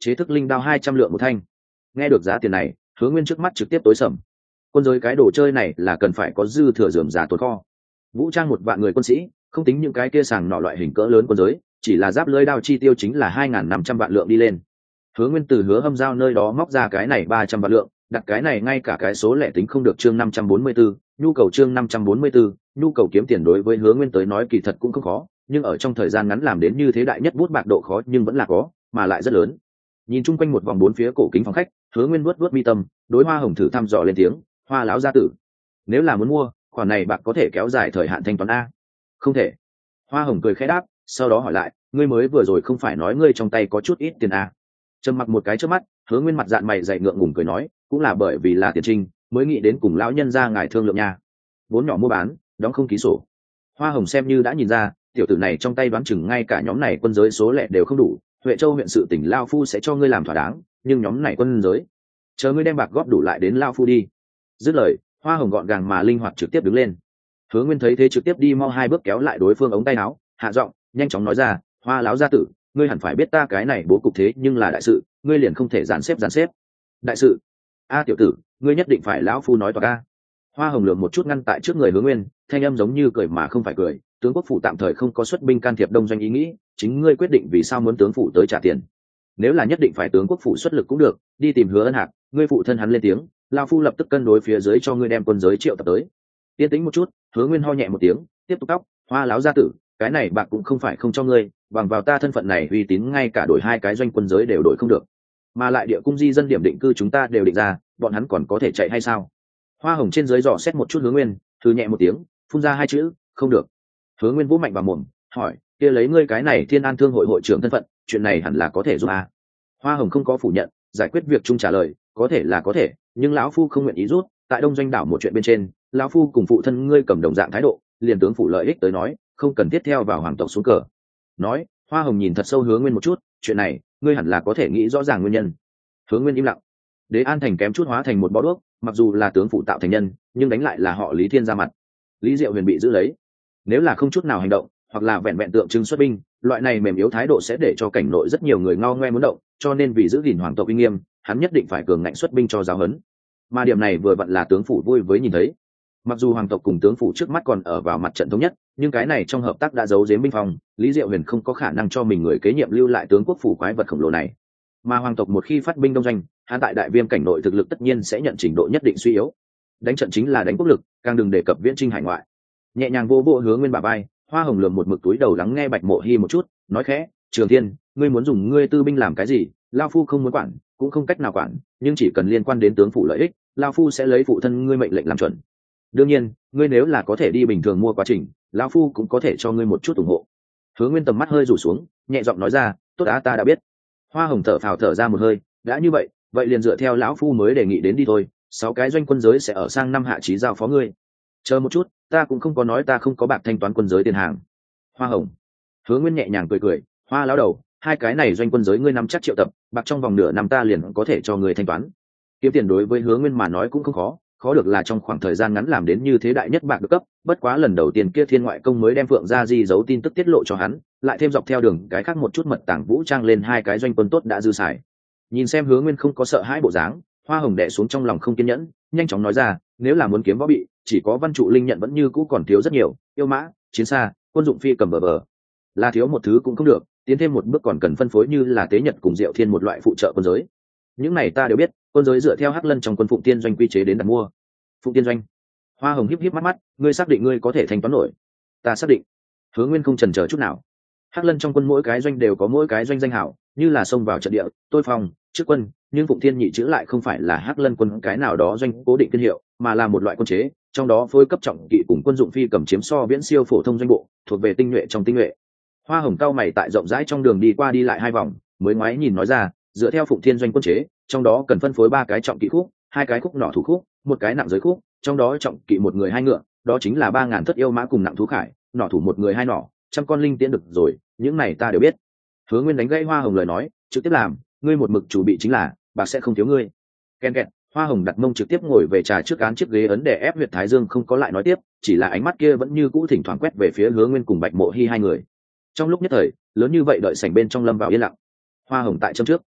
chế thức linh đao 200 lượng một thanh. Nghe được giá tiền này, Hứa Nguyên trước mắt trực tiếp tối sầm. Quân giới cái đồ chơi này là cần phải có dư thừa rườm rà tồn kho. Vũ trang 1 vạn người quân sĩ, không tính những cái kia sàng nọ loại hình cỡ lớn quân giới, chỉ là giáp lưỡi đao chi tiêu chính là 2.500 vạn lượng đi lên. Hứa Nguyên từ Hứa Hâm Giao nơi đó móc ra cái này 300 vạn lượng, đặt cái này ngay cả cái số lẻ tính không được chương 544, nhu cầu chương 544, nhu cầu kiếm tiền đối với Hứa Nguyên tới nói kỳ thật cũng không khó, nhưng ở trong thời gian ngắn làm đến như thế đại nhất bút bạc độ khó nhưng vẫn là có, mà lại rất lớn. Nhìn chung quanh một vòng bốn phía cổ kính phòng khách, Hứa Nguyên vuốt mi tâm, đối Hoa Hồng thử thăm dò lên tiếng, "Hoa lão gia tử, nếu là muốn mua, khoản này bạc có thể kéo dài thời hạn thanh toán a?" "Không thể." Hoa Hồng cười khẽ đáp, sau đó hỏi lại, "Ngươi mới vừa rồi không phải nói ngươi trong tay có chút ít tiền a?" Trầm mặc một cái trước mắt, Hứa Nguyên mặt dạn mày dày ngượng ngùng cười nói, "Cũng là bởi vì là tiền trinh, mới nghĩ đến cùng lão nhân gia ngài thương lượng nha. Vốn nhỏ mua bán, đóng không ký sổ." Hoa Hồng xem như đã nhìn ra, tiểu tử này trong tay đoán chừng ngay cả nhóm này quân giới số lẻ đều không đủ, Huệ Châu huyện sự tỉnh Lao Phu sẽ cho ngươi làm thỏa đáng, nhưng nhóm này quân giới, chờ ngươi đem bạc góp đủ lại đến Lao Phu đi. Dứt lời, Hoa Hồng gọn gàng mà linh hoạt trực tiếp đứng lên. Hứa Nguyên thấy thế trực tiếp đi mau 2 bước kéo lại đối phương ống tay áo, hạ giọng, nhanh chóng nói ra, "Hoa lão gia tử, ngươi hẳn phải biết ta cái này bố cục thế nhưng là đại sự, ngươi liền không thể dàn xếp. Đại sự? A tiểu tử, ngươi nhất định phải lão phu nói toạc a." Hoa Hồng lườm một chút ngăn tại trước người Hứa Nguyên, thanh âm giống như cười mà không phải cười, "Tướng quốc phủ tạm thời không có xuất binh can thiệp đông doanh ý nghĩ, chính ngươi quyết định vì sao muốn tướng phủ tới trả tiền. Nếu là nhất định phải tướng quốc phủ xuất lực cũng được, đi tìm Hứa Ân Hạc, ngươi phụ thân hắn lên tiếng, lão phu lập tức cân đối phía dưới cho ngươi đem quân giới triệu tập tới." Yên tĩnh một chút, Hứa Nguyên ho nhẹ một tiếng, tiếp tục tóc, "Hoa lão gia tử, cái này bạc cũng không phải không cho ngươi, bằng vào ta thân phận này uy tín ngay cả đổi 2 cái doanh quân giới đều đổi không được. Mà lại địa cung di dân điểm định cư chúng ta đều định ra, bọn hắn còn có thể chạy hay sao?" Hoa Hồng trên dưới dò xét một chút Hứa Nguyên, thư nhẹ một tiếng, phun ra 2 chữ, "Không được." Hứa Nguyên vỗ mạnh vào mồm, hỏi, "Kia lấy ngươi cái này Thiên An Thương hội hội trưởng thân phận, chuyện này hẳn là có thể giúp à?" Hoa Hồng không có phủ nhận, giải quyết việc chung trả lời, "Có thể là có thể, nhưng lão phu không nguyện ý rút, tại Đông Doanh đảo một chuyện bên trên, lão phu cùng phụ thân ngươi cầm đồng dạng thái độ, liền tướng phủ lợi ích tới nói, không cần thiết theo vào hoàng tộc xuống cờ." Nói, Hoa Hồng nhìn thật sâu Hứa Nguyên một chút, "Chuyện này, ngươi hẳn là có thể nghĩ rõ ràng nguyên nhân." Hứa Nguyên im lặng. Đế An thành kém chút hóa thành một bó đuốc, mặc dù là tướng phụ tạo thành nhân, nhưng đánh lại là họ Lý Thiên ra mặt. Lý Diệu Huyền bị giữ lấy, nếu là không chút nào hành động, hoặc là vẹn vẹn tượng trưng xuất binh, loại này mềm yếu thái độ sẽ để cho cảnh nội rất nhiều người ngao ngoe muốn động, cho nên vì giữ gìn hoàng tộc uy nghiêm, hắn nhất định phải cường ngạnh xuất binh cho giáo huấn. Mà điểm này vừa vặn là tướng phủ vui với nhìn thấy. Mặc dù hoàng tộc cùng tướng phủ trước mắt còn ở vào mặt trận thống nhất, nhưng cái này trong hợp tác đã giấu giếm binh phòng, Lý Diệu Huyền không có khả năng cho mình người kế nhiệm lưu lại tướng quốc phủ quái vật khổng lồ này. Mà hoàng tộc một khi phát binh đông doanh, hắn tại đại viêm cảnh nội thực lực tất nhiên sẽ nhận trình độ nhất định suy yếu. Đánh trận chính là đánh quốc lực, càng đừng đề cập viễn chinh hải ngoại. Nhẹ nhàng vô bộ Hứa Nguyên bả vai, Hoa Hồng lườm một mực túi đầu lắng nghe Bạch Mộ Hi một chút, nói khẽ, "Trường Thiên, ngươi muốn dùng ngươi tư binh làm cái gì, lao phu không muốn quản, cũng không cách nào quản, nhưng chỉ cần liên quan đến tướng phủ lợi ích, lao phu sẽ lấy phụ thân ngươi mệnh lệnh làm chuẩn. Đương nhiên, ngươi nếu là có thể đi bình thường mua quá trình, lao phu cũng có thể cho ngươi một chút ủng hộ." Hứa Nguyên tầm mắt hơi rủ xuống, nhẹ giọng nói ra, "Tốt đã, ta đã biết." Hoa Hồng thở phào thở ra một hơi, "Đã như vậy, vậy liền dựa theo lão phu mới đề nghị đến đi thôi, 6 cái doanh quân giới sẽ ở sang năm hạ chí giao phó ngươi. Chờ một chút, ta cũng không có nói ta không có bạc thanh toán quân giới tiền hàng." Hoa Hồng. Hứa Nguyên nhẹ nhàng cười cười, "Hoa lão đầu, 2 cái này doanh quân giới ngươi nắm chắc triệu tập, bạc trong vòng nửa năm ta liền có thể cho ngươi thanh toán." Kiếm tiền đối với Hứa Nguyên mà nói cũng không khó, khó được là trong khoảng thời gian ngắn làm đến như thế đại nhất bạc được cấp, bất quá lần đầu tiên kia Thiên ngoại công mới đem Phượng Gia Di giấu tin tức tiết lộ cho hắn, lại thêm dọc theo đường cái khác một chút mật tàng vũ trang lên 2 cái doanh quân tốt đã dư xài. Nhìn xem Hứa Nguyên không có sợ hãi bộ dáng, Hoa Hồng đè xuống trong lòng không kiên nhẫn, nhanh chóng nói ra, "Nếu là muốn kiếm võ bị, chỉ có Văn Trụ Linh nhận vẫn như cũ còn thiếu rất nhiều, yêu mã, chiến xa, quân dụng phi cầm bờ, là thiếu một thứ cũng không được, tiến thêm một bước còn cần phân phối như là tế nhật cùng Diệu Thiên một loại phụ trợ quân giới. Những này ta đều biết, quân giới dựa theo Hắc Lân trong quân Phụng Tiên doanh quy chế đến đặt mua." Phụng Tiên doanh? Hoa Hồng híp híp mắt, "Ngươi xác định ngươi có thể thanh toán nổi?" "Ta xác định." Hứa Nguyên không chần chờ chút nào. Hắc Lân trong quân mỗi cái doanh đều có mỗi cái doanh danh hảo, như là xông vào trận địa, tôi phòng, trước quân, nhưng Phụng Thiên nhị chữ lại không phải là Hắc Lân quân cái nào đó doanh cố định kiên hiệu, mà là một loại quân chế, trong đó phối cấp trọng kỵ cùng quân dụng phi cầm chiếm so viễn siêu phổ thông doanh bộ, thuộc về tinh nhuệ trong tinh nhuệ. Hoa Hồng cao mày tại rộng rãi trong đường đi qua đi lại 2 vòng, mới ngoái nhìn nói ra, "Dựa theo Phụng Thiên doanh quân chế, trong đó cần phân phối 3 cái trọng kỵ khúc, 2 cái khúc nỏ thủ khúc, 1 cái nặng giới khúc, trong đó trọng kỵ 1 người 2 ngựa, đó chính là 3000 thất yêu mã cùng nặng thú khải, nỏ thủ 1 người 2 nỏ, 100 con linh tiễn được rồi, những này ta đều biết." Hứa Nguyên đánh gãy Hoa Hồng lời nói, "Trực tiếp làm, ngươi một mực chủ bị chính là, bà sẽ không thiếu ngươi." Ken kẹt, Hoa Hồng đặt mông trực tiếp ngồi về trà trước án chiếc ghế ấn để ép huyệt thái dương, không có lại nói tiếp, chỉ là ánh mắt kia vẫn như cũ thỉnh thoảng quét về phía Hứa Nguyên cùng Bạch Mộ Hi 2 người. Trong lúc nhất thời, lớn như vậy đợi sảnh bên trong lâm vào yên lặng. Hoa Hồng tại châm trước,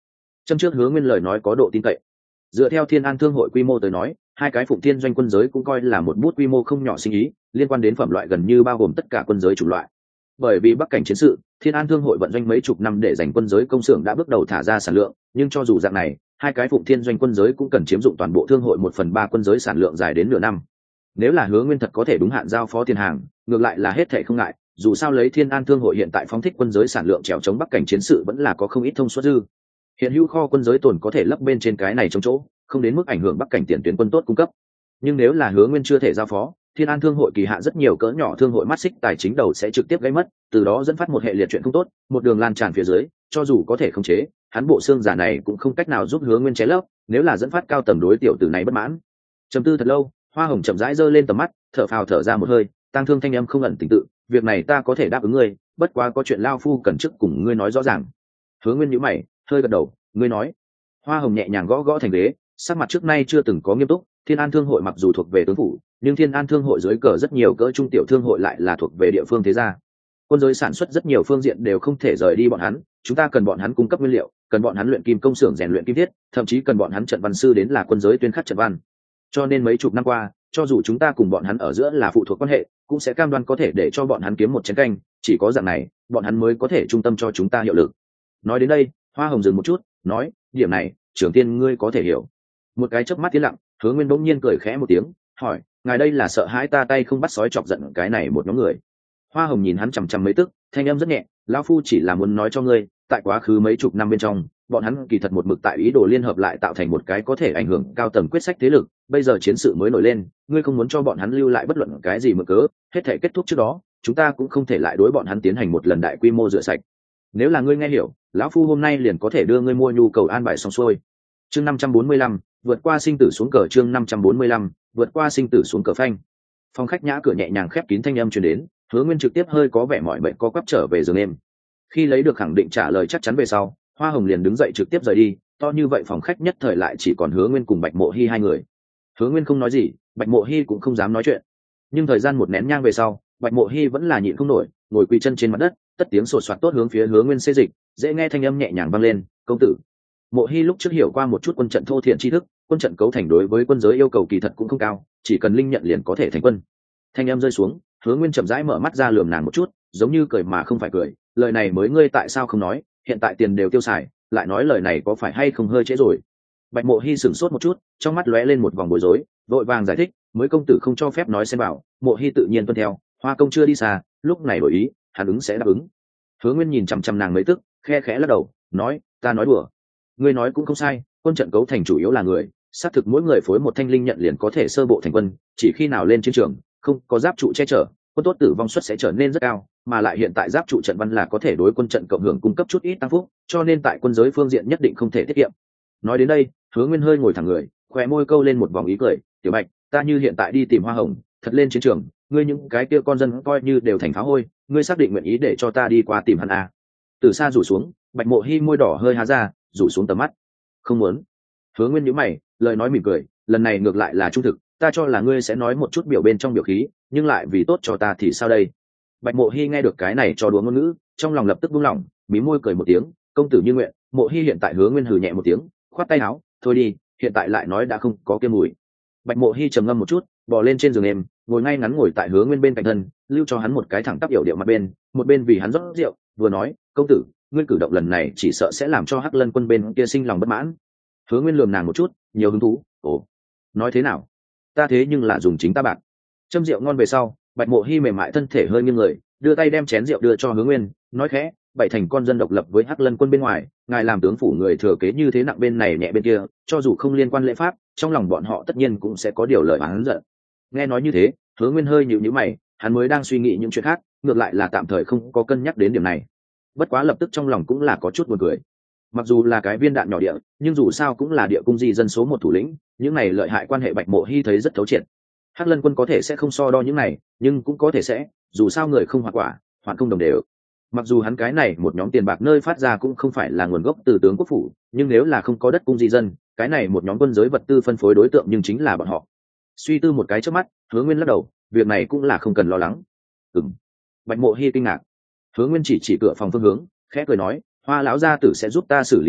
Châm trước Hứa Nguyên lời nói có độ tin cậy. Dựa theo Thiên An Thương hội quy mô tới nói, hai cái Phụng Thiên doanh quân giới cũng coi là một bút quy mô không nhỏ sinh ý, liên quan đến phẩm loại gần như bao gồm tất cả quân giới chủng loại. Bởi vì Bắc cảnh chiến sự, Thiên An Thương hội vận doanh mấy chục năm để giành quân giới công xưởng đã bước đầu thả ra sản lượng, nhưng cho dù dạng này, hai cái Phụng Thiên doanh quân giới cũng cần chiếm dụng toàn bộ thương hội 1/3 quân giới sản lượng dài đến nửa năm. Nếu là Hứa Nguyên thật có thể đúng hạn giao phó tiền hàng, ngược lại là hết thảy không ngại, dù sao lấy Thiên An Thương hội hiện tại phóng thích quân giới sản lượng trèo chống Bắc cảnh chiến sự vẫn là có không ít thông suất dư. Hiện hữu kho quân giới tồn có thể lấp bên trên cái này trong chỗ, không đến mức ảnh hưởng Bắc cảnh tiền tuyến quân tốt cung cấp. Nhưng nếu là Hứa Nguyên chưa thể giao phó, Thiên An Thương hội kỳ hạ rất nhiều cỡ nhỏ thương hội mắt xích tài chính đầu sẽ trực tiếp gây mất, từ đó dẫn phát một hệ liệt chuyện không tốt, một đường lan tràn phía dưới, cho dù có thể khống chế, hắn bộ xương giả này cũng không cách nào giúp Hứa Nguyên chế lấp, nếu là dẫn phát cao tầng đối tiểu tử này bất mãn. Trầm tư thật lâu, Hoa Hồng chậm rãi giơ lên tầm mắt, thở phào thở ra một hơi, tang thương thanh âm không ẩn tình tự, việc này ta có thể đáp ứng ngươi, bất quá có chuyện lao phu cần trước cùng ngươi nói rõ ràng. Hứa Nguyên nhíu mày, hơi gật đầu, ngươi nói. Hoa Hồng nhẹ nhàng gõ gõ thành ghế, sắc mặt trước nay chưa từng có nghiêm túc. Thiên An Thương hội mặc dù thuộc về tướng phủ, nhưng Thiên An Thương hội dưới cờ rất nhiều cỡ trung tiểu thương hội lại là thuộc về địa phương thế gia. Quân giới sản xuất rất nhiều phương diện đều không thể rời đi bọn hắn, chúng ta cần bọn hắn cung cấp nguyên liệu, cần bọn hắn luyện kim công xưởng rèn luyện kim thiết, thậm chí cần bọn hắn trận văn sư đến là quân giới tuyên khắc trận văn. Cho nên mấy chục năm qua, cho dù chúng ta cùng bọn hắn ở giữa là phụ thuộc quan hệ, cũng sẽ cam đoan có thể để cho bọn hắn kiếm một chén canh, chỉ có dạng này, bọn hắn mới có thể trung tâm cho chúng ta hiệu lực. Nói đến đây, Hoa Hồng dừng một chút, nói, điểm này, Trưởng Tiên ngươi có thể hiểu. Một cái chớp mắt tiến lặng, Hứa Nguyên bỗng nhiên cười khẽ một tiếng, hỏi, ngài đây là sợ hãi ta tay không bắt sói chọc giận cái này một nhóm người. Hoa Hồng nhìn hắn chằm chằm mấy tức, thanh âm rất nhẹ, lão phu chỉ là muốn nói cho ngươi, tại quá khứ mấy chục năm bên trong, bọn hắn kỳ thật một mực tại ý đồ liên hợp lại tạo thành một cái có thể ảnh hưởng cao tầng quyết sách thế lực, bây giờ chiến sự mới nổi lên, ngươi không muốn cho bọn hắn lưu lại bất luận cái gì mượn cớ, hết thể kết thúc trước đó, chúng ta cũng không thể lại đối bọn hắn tiến hành một lần đại quy mô rửa sạch. Nếu là ngươi nghe hiểu, lão phu hôm nay liền có thể đưa ngươi mua nhu cầu an bài xong xuôi. Chương 545, vượt qua sinh tử xuống cờ. Chương 545, vượt qua sinh tử xuống cờ phanh. Phòng khách nhã cửa nhẹ nhàng khép kín thanh âm truyền đến, Hứa Nguyên trực tiếp hơi có vẻ mỏi mệt co quắp trở về giường em. Khi lấy được khẳng định trả lời chắc chắn về sau, Hoa Hồng liền đứng dậy trực tiếp rời đi, to như vậy phòng khách nhất thời lại chỉ còn Hứa Nguyên cùng Bạch Mộ Hi hai người. Hứa Nguyên không nói gì, Bạch Mộ Hi cũng không dám nói chuyện. Nhưng thời gian một nén nhang về sau, Bạch Mộ Hi vẫn là nhịn không nổi, ngồi quỳ chân trên mặt đất, tất tiếng sột soạt tốt hướng phía Hứa Nguyên xê dịch, dễ nghe thanh âm nhẹ nhàng vang lên, "Công tử." Mộ Hi lúc trước hiểu qua một chút quân trận thô thiện tri thức, quân trận cấu thành đối với quân giới yêu cầu kỳ thật cũng không cao, chỉ cần linh nhận liền có thể thành quân. Thanh âm rơi xuống, Hứa Nguyên chậm rãi mở mắt ra lườm nàng một chút, giống như cười mà không phải cười, "Lời này mới ngươi tại sao không nói, hiện tại tiền đều tiêu xài, lại nói lời này có phải hay không hơi trễ rồi?" Bạch Mộ Hi sửng sốt một chút, trong mắt lóe lên một vòng bối rối, vội vàng giải thích, "Mới công tử không cho phép nói xen vào." Mộ Hi tự nhiên tuân theo, Hoa công chưa đi xa, lúc này đổi ý, hắn ứng sẽ đáp ứng. Hứa Nguyên nhìn chằm chằm nàng mấy tức, khe khẽ lắc đầu, nói, "Ta nói đùa." Ngươi nói cũng không sai, quân trận cấu thành chủ yếu là người, xác thực mỗi người phối một thanh linh nhận liền có thể sơ bộ thành quân, chỉ khi nào lên chiến trường, không có giáp trụ che chở, quân tốt tử vong suất sẽ trở nên rất cao, mà lại hiện tại giáp trụ trận văn là có thể đối quân trận cộng hưởng cung cấp chút ít tăng phúc, cho nên tại quân giới phương diện nhất định không thể tiết kiệm. Nói đến đây, Hứa Nguyên hơi ngồi thẳng người, khóe môi câu lên một vòng ý cười, "Tiểu Bạch, ta như hiện tại đi tìm Hoa Hồng, thật lên chiến trường, ngươi những cái kia con dân coi như đều thành phá hôi, ngươi xác định nguyện ý để cho ta đi qua tìm hắn à?" Từ xa rủ xuống, Bạch Mộ Hi môi đỏ hơi há ra, rủ xuống tầm mắt. "Không muốn." Hứa Nguyên nhíu mày, lời nói mỉm cười, "Lần này ngược lại là trung thực, ta cho là ngươi sẽ nói một chút biểu bên trong biểu khí, nhưng lại vì tốt cho ta thì sao đây?" Bạch Mộ Hi nghe được cái này cho đùa ngôn ngữ, trong lòng lập tức buông lỏng, mím môi cười một tiếng, "Công tử như nguyện." Mộ Hi hiện tại Hứa Nguyên hừ nhẹ một tiếng, khoát tay áo, "Thôi đi, hiện tại lại nói đã không có kia mùi." Bạch Mộ Hi trầm ngâm một chút, bò lên trên giường em, ngồi ngay ngắn ngồi tại Hứa Nguyên bên cạnh thân, lưu cho hắn một cái thẳng tắp yểu điệu mặt bên, một bên vì hắn rót rượu, vừa nói, "Công tử, ngươi cử động lần này chỉ sợ sẽ làm cho Hắc Lân quân bên kia sinh lòng bất mãn." Hứa Nguyên lườm nàng một chút, nhiều hứng thú, "Ồ, nói thế nào? Ta thế nhưng là dùng chính ta bạc." Châm rượu ngon về sau, Bạch Mộ Hi mềm mại thân thể hơi nghiêng người, đưa tay đem chén rượu đưa cho Hứa Nguyên, nói khẽ, "Bảy thành con dân độc lập với Hắc Lân quân bên ngoài, ngài làm tướng phủ người thừa kế như thế nặng bên này nhẹ bên kia, cho dù không liên quan lễ pháp, trong lòng bọn họ tất nhiên cũng sẽ có điều lời oán giận." Nghe nói như thế, Hứa Nguyên hơi nhíu nhíu mày, hắn mới đang suy nghĩ những chuyện khác, ngược lại là tạm thời không có cân nhắc đến điểm này. Bất quá lập tức trong lòng cũng là có chút buồn cười. Mặc dù là cái viên đạn nhỏ địa, nhưng dù sao cũng là địa cung di dân số một thủ lĩnh, những này lợi hại quan hệ Bạch Mộ Hi thấy rất thấu triệt. Hắc Lân quân có thể sẽ không so đo những này, nhưng cũng có thể sẽ, dù sao người không hoạt quả, hoàn không đồng đều. Mặc dù hắn cái này một nhóm tiền bạc nơi phát ra cũng không phải là nguồn gốc từ tướng quốc phủ, nhưng nếu là không có đất cung di dân, cái này một nhóm quân giới vật tư phân phối đối tượng nhưng chính là bọn họ. Suy tư một cái trước mắt, Hứa Nguyên lắc đầu, việc này cũng là không cần lo lắng. Ừm. Bạch Mộ Hi kinh ngạc. Hứa Nguyên chỉ cửa phòng phương hướng, khẽ cười nói, "Hoa lão gia tử sẽ giúp ta xử lý tốt,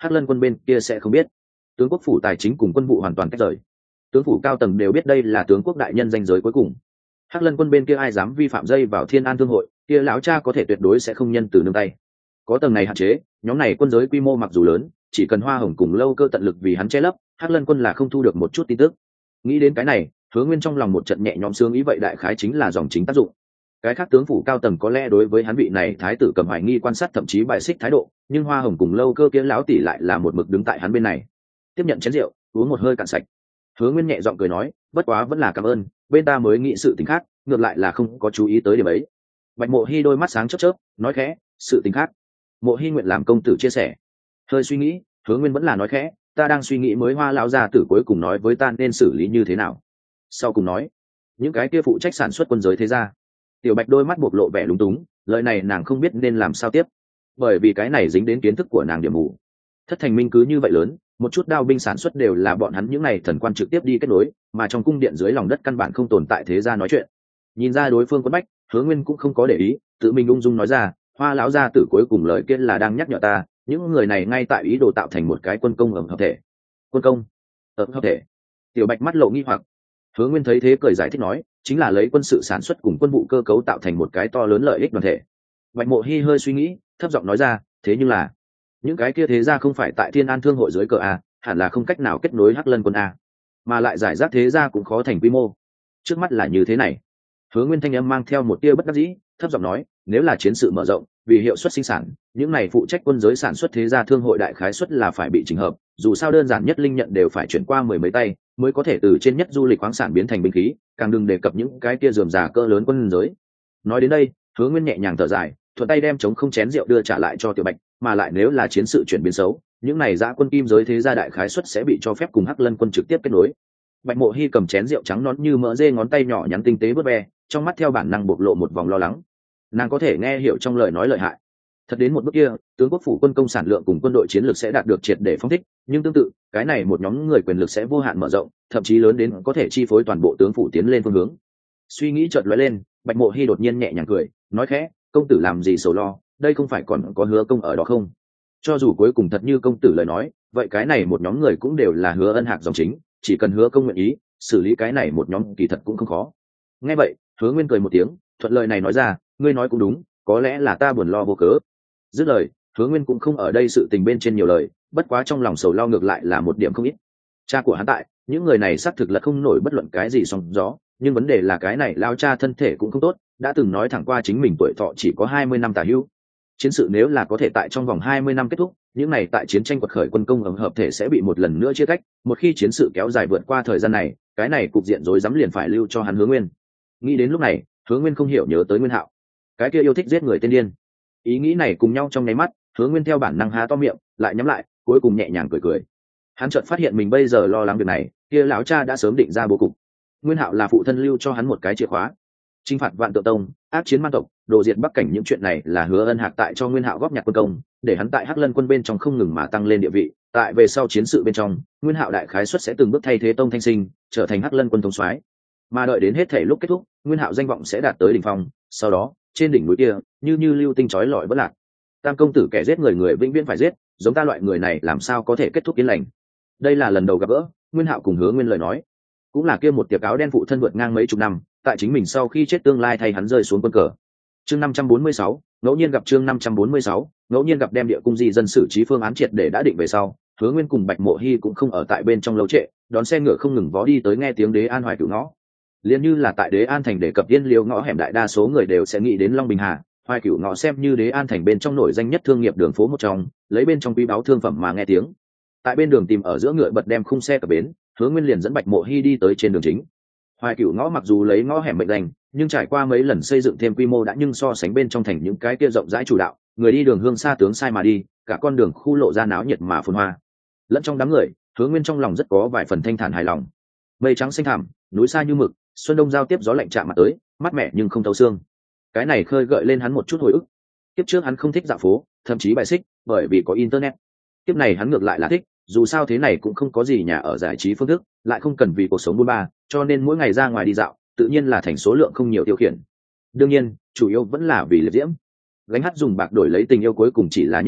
Hắc Lân quân bên kia sẽ không biết. Tướng quốc phủ tài chính cùng quân vụ hoàn toàn tách rời, tướng phủ cao tầng đều biết đây là tướng quốc đại nhân danh giới cuối cùng. Hắc Lân quân bên kia ai dám vi phạm dây vào Thiên An thương hội, kia lão cha có thể tuyệt đối sẽ không nhân từ nương tay. Có tầng này hạn chế, nhóm này quân giới quy mô mặc dù lớn, chỉ cần Hoa Hồng cùng Lâu Cơ tận lực vì hắn che lấp, Hắc Lân quân là không thu được một chút tin tức. Nghĩ đến cái này, Hứa Nguyên trong lòng một trận nhẹ nhõm sướng, ý vậy đại khái chính là dòng chính tác dụng. Cái khác tướng phủ cao tầng có lẽ đối với hắn vị này thái tử cầm hoài nghi quan sát, thậm chí bài xích thái độ, nhưng Hoa Hồng cùng Lâu Cơ kia lão tỷ lại là một mực đứng tại hắn bên này. Tiếp nhận chén rượu, uống một hơi cạn sạch. Hứa Nguyên nhẹ giọng cười nói, bất quá vẫn là cảm ơn, bên ta mới nghĩ sự tình khác, ngược lại là không có chú ý tới điểm ấy. Bạch Mộ Hi đôi mắt sáng chớp chớp, nói khẽ, sự tình khác. Mộ Hi nguyện làm công tử chia sẻ. Hơi suy nghĩ, Hứa Nguyên vẫn là nói khẽ, ta đang suy nghĩ mới Hoa lão gia tử cuối cùng nói với ta nên xử lý như thế nào. Sau cùng nói, những cái kia phụ trách sản xuất quân giới thế gia. Tiểu Bạch đôi mắt bộc lộ vẻ lúng túng, lời này nàng không biết nên làm sao tiếp, bởi vì cái này dính đến kiến thức của nàng điểm mù. Thất Thành Minh cứ như vậy lớn, một chút đao binh sản xuất đều là bọn hắn những này thần quan trực tiếp đi kết nối, mà trong cung điện dưới lòng đất căn bản không tồn tại thế gia nói chuyện. Nhìn ra đối phương quấn bách, Hứa Nguyên cũng không có để ý, tự mình ung dung nói ra, Hoa lão gia tử cuối cùng lời kia là đang nhắc nhở ta, những người này ngay tại ý đồ tạo thành một cái quân công ẩm hợp thể. Quân công ẩm hợp thể? Tiểu Bạch mắt lộ nghi hoặc. Hứa Nguyên thấy thế cười giải thích nói, chính là lấy quân sự sản xuất cùng quân vụ cơ cấu tạo thành một cái to lớn lợi ích đoàn thể. Bạch Mộ Hi hơi suy nghĩ, thấp giọng nói ra, thế nhưng là những cái kia thế gia không phải tại Thiên An thương hội dưới cờ a, hẳn là không cách nào kết nối Hắc Lân quân a, mà lại giải rác thế gia cũng khó thành quy mô. Trước mắt là như thế này. Hứa Nguyên thanh âm mang theo một tia bất đắc dĩ, thấp giọng nói, nếu là chiến sự mở rộng, vì hiệu suất sinh sản, những này phụ trách quân giới sản xuất thế gia thương hội đại khái suất là phải bị chỉnh hợp, dù sao đơn giản nhất linh nhận đều phải chuyển qua mười mấy tay, mới có thể từ trên nhất du lịch khoáng sản biến thành binh khí, càng đừng đề cập những cái kia rườm rà cỡ lớn quân giới. Nói đến đây, Hứa Nguyên nhẹ nhàng thở dài, thuận tay đem trống không chén rượu đưa trả lại cho Tiểu Bạch, mà lại nếu là chiến sự chuyển biến xấu, những này dã quân kim giới thế gia đại khái suất sẽ bị cho phép cùng Hắc Lân quân trực tiếp kết nối. Bạch Mộ Hi cầm chén rượu trắng nón như mỡ dê, ngón tay nhỏ nhắn tinh tế vớt ve, trong mắt theo bản năng bộc lộ một vòng lo lắng. Nàng có thể nghe hiểu trong lời nói lợi hại. Thật đến một bước kia, tướng quốc phủ quân công sản lượng cùng quân đội chiến lược sẽ đạt được triệt để phong thích, nhưng tương tự, cái này một nhóm người quyền lực sẽ vô hạn mở rộng, thậm chí lớn đến có thể chi phối toàn bộ tướng phủ tiến lên phương hướng. Suy nghĩ chợt lóe lên, Bạch Mộ Hi đột nhiên nhẹ nhàng cười, nói khẽ, công tử làm gì sầu lo, đây không phải còn có Hứa công ở đó không? Cho dù cuối cùng thật như công tử lời nói, vậy cái này một nhóm người cũng đều là Hứa Ân Hạc dòng chính, chỉ cần Hứa công nguyện ý, xử lý cái này một nhóm kỳ thật cũng không khó. Nghe vậy, Hứa Nguyên cười một tiếng, thuận lời này nói ra, ngươi nói cũng đúng, có lẽ là ta buồn lo vô cớ. Dứt lời, Hứa Nguyên cũng không ở đây sự tình bên trên nhiều lời, bất quá trong lòng sầu lo ngược lại là một điểm không ít. Cha của hắn tại, những người này xác thực là không nổi bất luận cái gì sóng gió, nhưng vấn đề là cái này lao cha thân thể cũng không tốt, đã từng nói thẳng qua chính mình tuổi thọ chỉ có 20 năm tả hữu. Chiến sự nếu là có thể tại trong vòng 20 năm kết thúc, những này tại chiến tranh quật khởi quân công ẩm hợp thể sẽ bị một lần nữa chia cách, một khi chiến sự kéo dài vượt qua thời gian này, cái này cục diện rối rắm liền phải lưu cho hắn Hứa Nguyên. Nghĩ đến lúc này, Hứa Nguyên không hiểu nhớ tới Nguyên Hạo, cái kia yêu thích giết người tên điên. Ý nghĩ này cùng nhau trong nháy mắt, Hứa Nguyên theo bản năng há to miệng, lại nhắm lại, cuối cùng nhẹ nhàng cười cười. Hắn chợt phát hiện mình bây giờ lo lắng việc này, kia lão cha đã sớm định ra bố cục. Nguyên Hạo là phụ thân lưu cho hắn một cái chìa khóa. Chinh phạt Vạn Tự Tông, áp chiến man tộc, đồ diệt Bắc cảnh, những chuyện này là Hứa Ân Hạc tại cho Nguyên Hạo góp nhặt quân công, để hắn tại Hắc Lân quân bên trong không ngừng mà tăng lên địa vị. Tại về sau chiến sự bên trong, Nguyên Hạo đại khái suất sẽ từng bước thay thế Tông Thanh Sinh, trở thành Hắc Lân quân thống soái. Mà đợi đến hết thể lúc kết thúc, Nguyên Hạo danh vọng sẽ đạt tới đỉnh phong, sau đó, trên đỉnh núi kia, như lưu tinh chói lọi bất lạc. Tam công tử kẻ giết người, người vĩnh viễn phải giết, giống ta loại người này làm sao có thể kết thúc yên lành. Đây là lần đầu gặp gỡ, Nguyên Hạo cùng Hứa Nguyên lời nói, cũng là kia một tiệp áo đen phụ thân vượt ngang mấy chục năm, tại chính mình sau khi chết tương lai thay hắn rơi xuống quân cờ. Chương 546, ngẫu nhiên gặp chương 546, ngẫu nhiên gặp đem địa cung di dân xử trí phương án triệt để đã định về sau, Hứa Nguyên cùng Bạch Mộ Hi cũng không ở tại bên trong lâu trệ, đón xe ngựa không ngừng vó đi tới nghe tiếng Đế An Hoài Cửu ngõ. Liên như là tại Đế An thành để cập Yên Liêu ngõ hẻm, đại đa số người đều sẽ nghĩ đến Long Bình Hà, Hoài Cửu ngõ xem như Đế An thành bên trong nổi danh nhất thương nghiệp đường phố một trong, lấy bên trong quý báu thương phẩm mà nghe tiếng. Tại bên đường tìm ở giữa ngựa bật đem khung xe cập bến, Hứa Nguyên liền dẫn Bạch Mộ Hi đi tới trên đường chính. Hoài Cửu ngõ mặc dù lấy ngõ hẻm mệnh danh, nhưng trải qua mấy lần xây dựng thêm quy mô đã nhưng so sánh bên trong thành những cái kia rộng rãi chủ đạo, người đi đường hương xa tướng sai mà đi, cả con đường khu lộ ra náo nhiệt mà phồn hoa. Lẫn trong đám người, Hứa Nguyên trong lòng rất có vài phần thanh thản hài lòng. Mây trắng xanh thẳm, núi xa như mực, xuân đông giao tiếp gió lạnh chạm mặt tới, mát mẻ nhưng không thấu xương. Cái này khơi gợi lên hắn một chút hồi ức. Kiếp trước hắn không thích dạo phố, thậm chí bài xích, bởi vì có internet. Kiếp này hắn ngược lại là thích, dù sao thế này cũng không có gì nhà ở giải trí phương thức, lại không cần vì cuộc sống buôn ba, cho nên mỗi ngày ra ngoài đi dạo, tự nhiên là thành số lượng không nhiều tiêu khiển. Đương nhiên, chủ yếu vẫn là vì liệt diễm. Gánh hát dùng bạc đổi lấy tình yêu cuối cùng chỉ là nhất thời,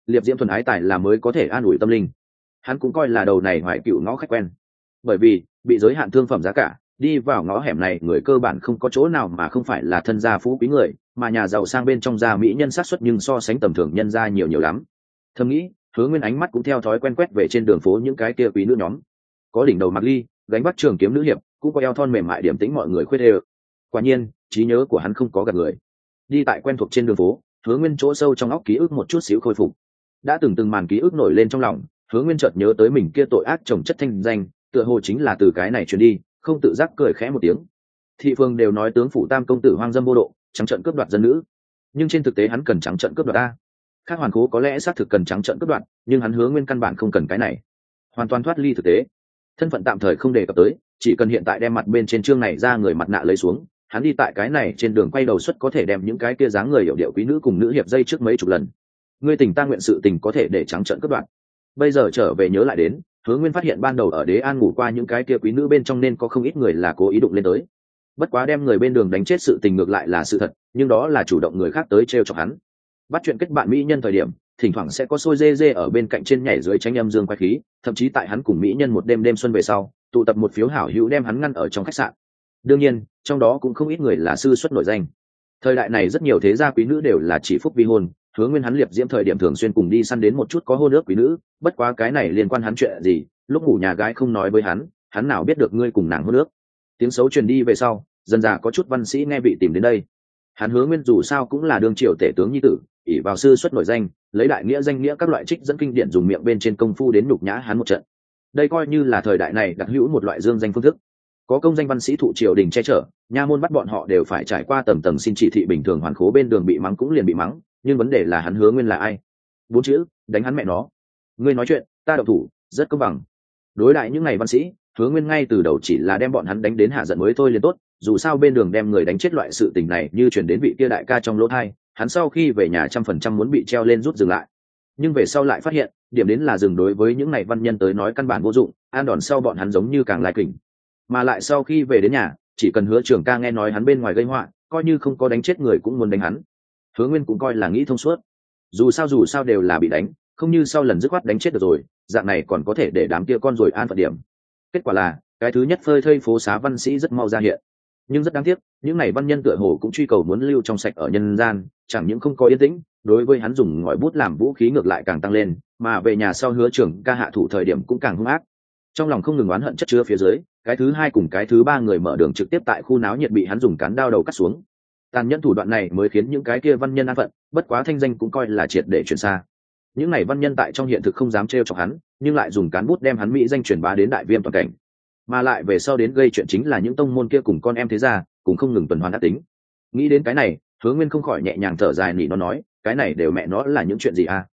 liệp diễm thuần ái tài là mới có thể an ủi tâm linh. Hắn cũng coi là đầu này hoài cựu ngõ khách quen, bởi vì bị giới hạn thương phẩm giá cả, đi vào ngõ hẻm này người cơ bản không có chỗ nào mà không phải là thân gia phú quý người, mà nhà giàu sang bên trong gia mỹ nhân sát xuất nhưng so sánh tầm thường nhân gia nhiều nhiều lắm. Thầm nghĩ, Hứa Nguyên ánh mắt cũng theo thói quen quét về trên đường phố những cái kia quý nữ nhóm, có đỉnh đầu mặc ly, gánh bắt trường kiếm nữ hiệp, cũng có eo thon mềm mại điểm tĩnh mọi người khuyết đều. Quả nhiên, trí nhớ của hắn không có gạt người. Đi tại quen thuộc trên đường phố, Hứa Nguyên chỗ sâu trong óc ký ức một chút xíu khôi phục. Đã từng màn ký ức nổi lên trong lòng, Hứa Nguyên chợt nhớ tới mình kia tội ác chồng chất thanh danh, tựa hồ chính là từ cái này truyền đi, không tự giác cười khẽ một tiếng. Thị phương đều nói tướng phủ tam công tử hoang dâm vô độ, trắng trợn cướp đoạt dân nữ, nhưng trên thực tế hắn cần trắng trợn cướp đoạt a. Khác hoàn cố có lẽ xác thực cần trắng trợn cướp đoạt, nhưng hắn Hứa Nguyên căn bản không cần cái này, hoàn toàn thoát ly thực tế. Thân phận tạm thời không đề cập tới, chỉ cần hiện tại đem mặt bên trên trương này ra người mặt nạ lấy xuống, hắn đi tại cái này trên đường quay đầu suất có thể đem những cái kia dáng người hiểu điệu quý nữ cùng nữ hiệp dây trước mấy chục lần. Ngươi tình ta nguyện sự tình có thể để trắng trợn cướp đoạt. Bây giờ trở về nhớ lại đến, Hứa Nguyên phát hiện ban đầu ở Đế An ngủ qua những cái kia quý nữ bên trong nên có không ít người là cố ý đụng lên tới. Bất quá đem người bên đường đánh chết sự tình ngược lại là sự thật, nhưng đó là chủ động người khác tới trêu chọc hắn. Bắt chuyện kết bạn mỹ nhân thời điểm, thỉnh thoảng sẽ có xôi dê dê ở bên cạnh trên nhảy dưới tránh âm dương quái khí, thậm chí tại hắn cùng mỹ nhân một đêm đêm xuân về sau, tụ tập một phiếu hảo hữu đem hắn ngăn ở trong khách sạn. Đương nhiên, trong đó cũng không ít người là sư xuất nổi danh. Thời đại này rất nhiều thế gia quý nữ đều là chỉ phúc vi hôn, Hứa Nguyên hắn liệp diễm thời điểm thường xuyên cùng đi săn đến một chút có hôn ước quý nữ, bất quá cái này liên quan hắn chuyện gì, lúc ngủ nhà gái không nói với hắn nào biết được ngươi cùng nàng hôn ước. Tiếng xấu truyền đi về sau, dần dà có chút văn sĩ nghe bị tìm đến đây. Hắn Hứa Nguyên dù sao cũng là đương triều tể tướng nhi tử, ỷ vào sư xuất nổi danh, lấy đại nghĩa danh nghĩa các loại trích dẫn kinh điển dùng miệng bên trên công phu đến nhục nhã hắn một trận. Đây coi như là thời đại này đặc hữu một loại dương danh phương thức. Có công danh văn sĩ thụ triều đình che chở, nha môn bắt bọn họ đều phải trải qua tầng tầng xin chỉ thị, bình thường hoàn khố bên đường bị mắng cũng liền bị mắng, nhưng vấn đề là hắn Hứa Nguyên là ai? 4 chữ, đánh hắn mẹ nó. Ngươi nói chuyện, ta động thủ, rất công bằng. Đối lại những ngày văn sĩ, Hứa Nguyên ngay từ đầu chỉ là đem bọn hắn đánh đến hạ giận mới thôi liền tốt, dù sao bên đường đem người đánh chết loại sự tình này như chuyển đến vị kia đại ca trong lỗ thai, hắn sau khi về nhà 100% muốn bị treo lên rút dừng lại. Nhưng về sau lại phát hiện, điểm đến là dừng đối với những ngày văn nhân tới nói căn bản vô dụng, an đòn sau bọn hắn giống như càng lai kình. Mà lại sau khi về đến nhà, chỉ cần Hứa Trường ca nghe nói hắn bên ngoài gây họa, coi như không có đánh chết người cũng muốn đánh hắn. Hứa Nguyên cũng coi là nghĩ thông suốt, dù sao đều là bị đánh, không như sau lần dứt khoát đánh chết được rồi, dạng này còn có thể để đám kia con rồi an phận điểm. Kết quả là cái thứ nhất phơi thây phố xá văn sĩ rất mau ra hiện, nhưng rất đáng tiếc, những ngày văn nhân tựa hồ cũng truy cầu muốn lưu trong sạch ở nhân gian, chẳng những không có yên tĩnh, đối với hắn dùng ngòi bút làm vũ khí ngược lại càng tăng lên, mà về nhà sau Hứa Trường ca hạ thủ thời điểm cũng càng hung ác. Trong lòng không ngừng oán hận chất chứa phía dưới, cái thứ hai cùng cái thứ ba người mở đường trực tiếp tại khu náo nhiệt bị hắn dùng cán đao đầu cắt xuống. Tàn nhẫn thủ đoạn này mới khiến những cái kia văn nhân an phận, bất quá thanh danh cũng coi là triệt để truyền xa. Những này văn nhân tại trong hiện thực không dám trêu chọc hắn, nhưng lại dùng cán bút đem hắn mỹ danh truyền bá đến đại viêm toàn cảnh. Mà lại về sau đến gây chuyện chính là những tông môn kia cùng con em thế gia, cùng không ngừng tuần hoàn ác tính. Nghĩ đến cái này, Hứa Nguyên không khỏi nhẹ nhàng thở dài nỉ nó nói, cái này đều mẹ nó là những chuyện gì à?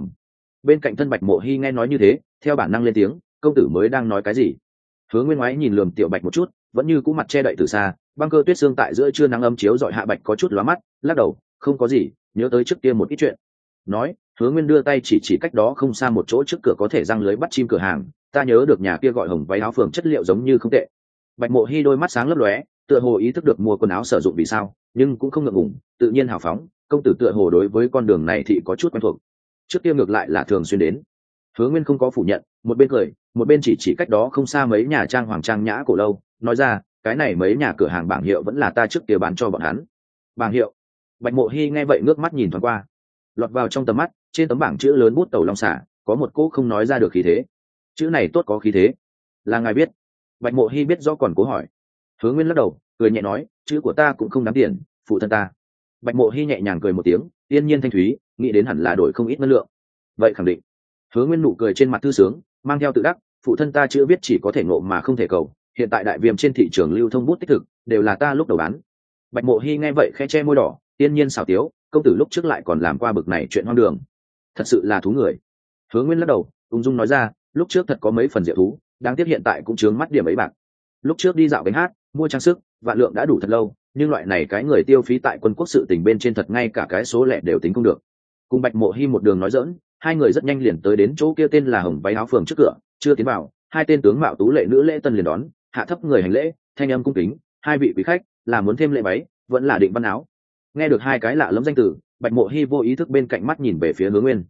Bên cạnh thân Bạch Mộ Hi nghe nói như thế, theo bản năng lên tiếng, công tử mới đang nói cái gì? Hứa Nguyên ngoái nhìn lườm Tiểu Bạch một chút, vẫn như cũ mặt che đậy từ xa, băng cơ tuyết xương tại giữa trưa nắng ấm chiếu dọi hạ Bạch có chút lóa mắt, lắc đầu, không có gì, nhớ tới trước kia một ít chuyện. Nói, Hứa Nguyên đưa tay chỉ cách đó không xa một chỗ trước cửa có thể răng lưới bắt chim cửa hàng, ta nhớ được nhà kia gọi Hồng váy áo phường chất liệu giống như không tệ. Bạch Mộ Hi đôi mắt sáng lấp lóe, tựa hồ ý thức được mua quần áo sử dụng vì sao, nhưng cũng không ngượng ngùng, tự nhiên hào phóng, công tử tựa hồ đối với con đường này thì có chút quen thuộc. Trước kia ngược lại là thường xuyên đến. Hứa Nguyên không có phủ nhận, một bên cười, một bên chỉ cách đó không xa mấy nhà trang hoàng trang nhã cổ lâu, nói ra, cái này mấy nhà cửa hàng bảng hiệu vẫn là ta trước kia bán cho bọn hắn. Bảng hiệu? Bạch Mộ Hi nghe vậy ngước mắt nhìn thoáng qua, lọt vào trong tầm mắt, trên tấm bảng chữ lớn bút tàu long xả, có một cỗ không nói ra được khí thế. Chữ này tốt có khí thế, là ngài biết? Bạch Mộ Hi biết rõ còn cố hỏi. Hứa Nguyên lắc đầu, cười nhẹ nói, chữ của ta cũng không đáng tiền, phụ thân ta. Bạch Mộ Hi nhẹ nhàng cười một tiếng, yên nhiên thanh thúy, nghĩ đến hẳn là đổi không ít ngân lượng. Vậy khẳng định. Hứa Nguyên nụ cười trên mặt thư sướng, mang theo tự đắc, phụ thân ta chữ viết chỉ có thể ngộ mà không thể cầu, hiện tại đại viêm trên thị trường lưu thông bút tích thực, đều là ta lúc đầu bán. Bạch Mộ Hi nghe vậy khẽ che môi đỏ, yên nhiên xảo tiếu, công tử lúc trước lại còn làm qua bực này chuyện hoang đường, thật sự là thú người. Hứa Nguyên lắc đầu, ung dung nói ra, lúc trước thật có mấy phần diệu thú, đáng tiếc hiện tại cũng chướng mắt điểm ấy bạc. Lúc trước đi dạo gánh hát, mua trang sức, vạn lượng đã đủ thật lâu, nhưng loại này cái người tiêu phí tại quân quốc sự tình bên trên thật ngay cả cái số lẻ đều tính không được. Cùng Bạch Mộ Hi một đường nói giỡn, hai người rất nhanh liền tới đến chỗ kia tên là Hồng váy áo phường trước cửa, chưa tiến vào, hai tên tướng mạo tú lệ nữ lễ tân liền đón, hạ thấp người hành lễ, thanh âm cung kính, hai vị quý khách, là muốn thêm lễ váy, vẫn là định văn áo. Nghe được hai cái lạ lẫm danh từ, Bạch Mộ Hi vô ý thức bên cạnh mắt nhìn về phía Hứa Nguyên.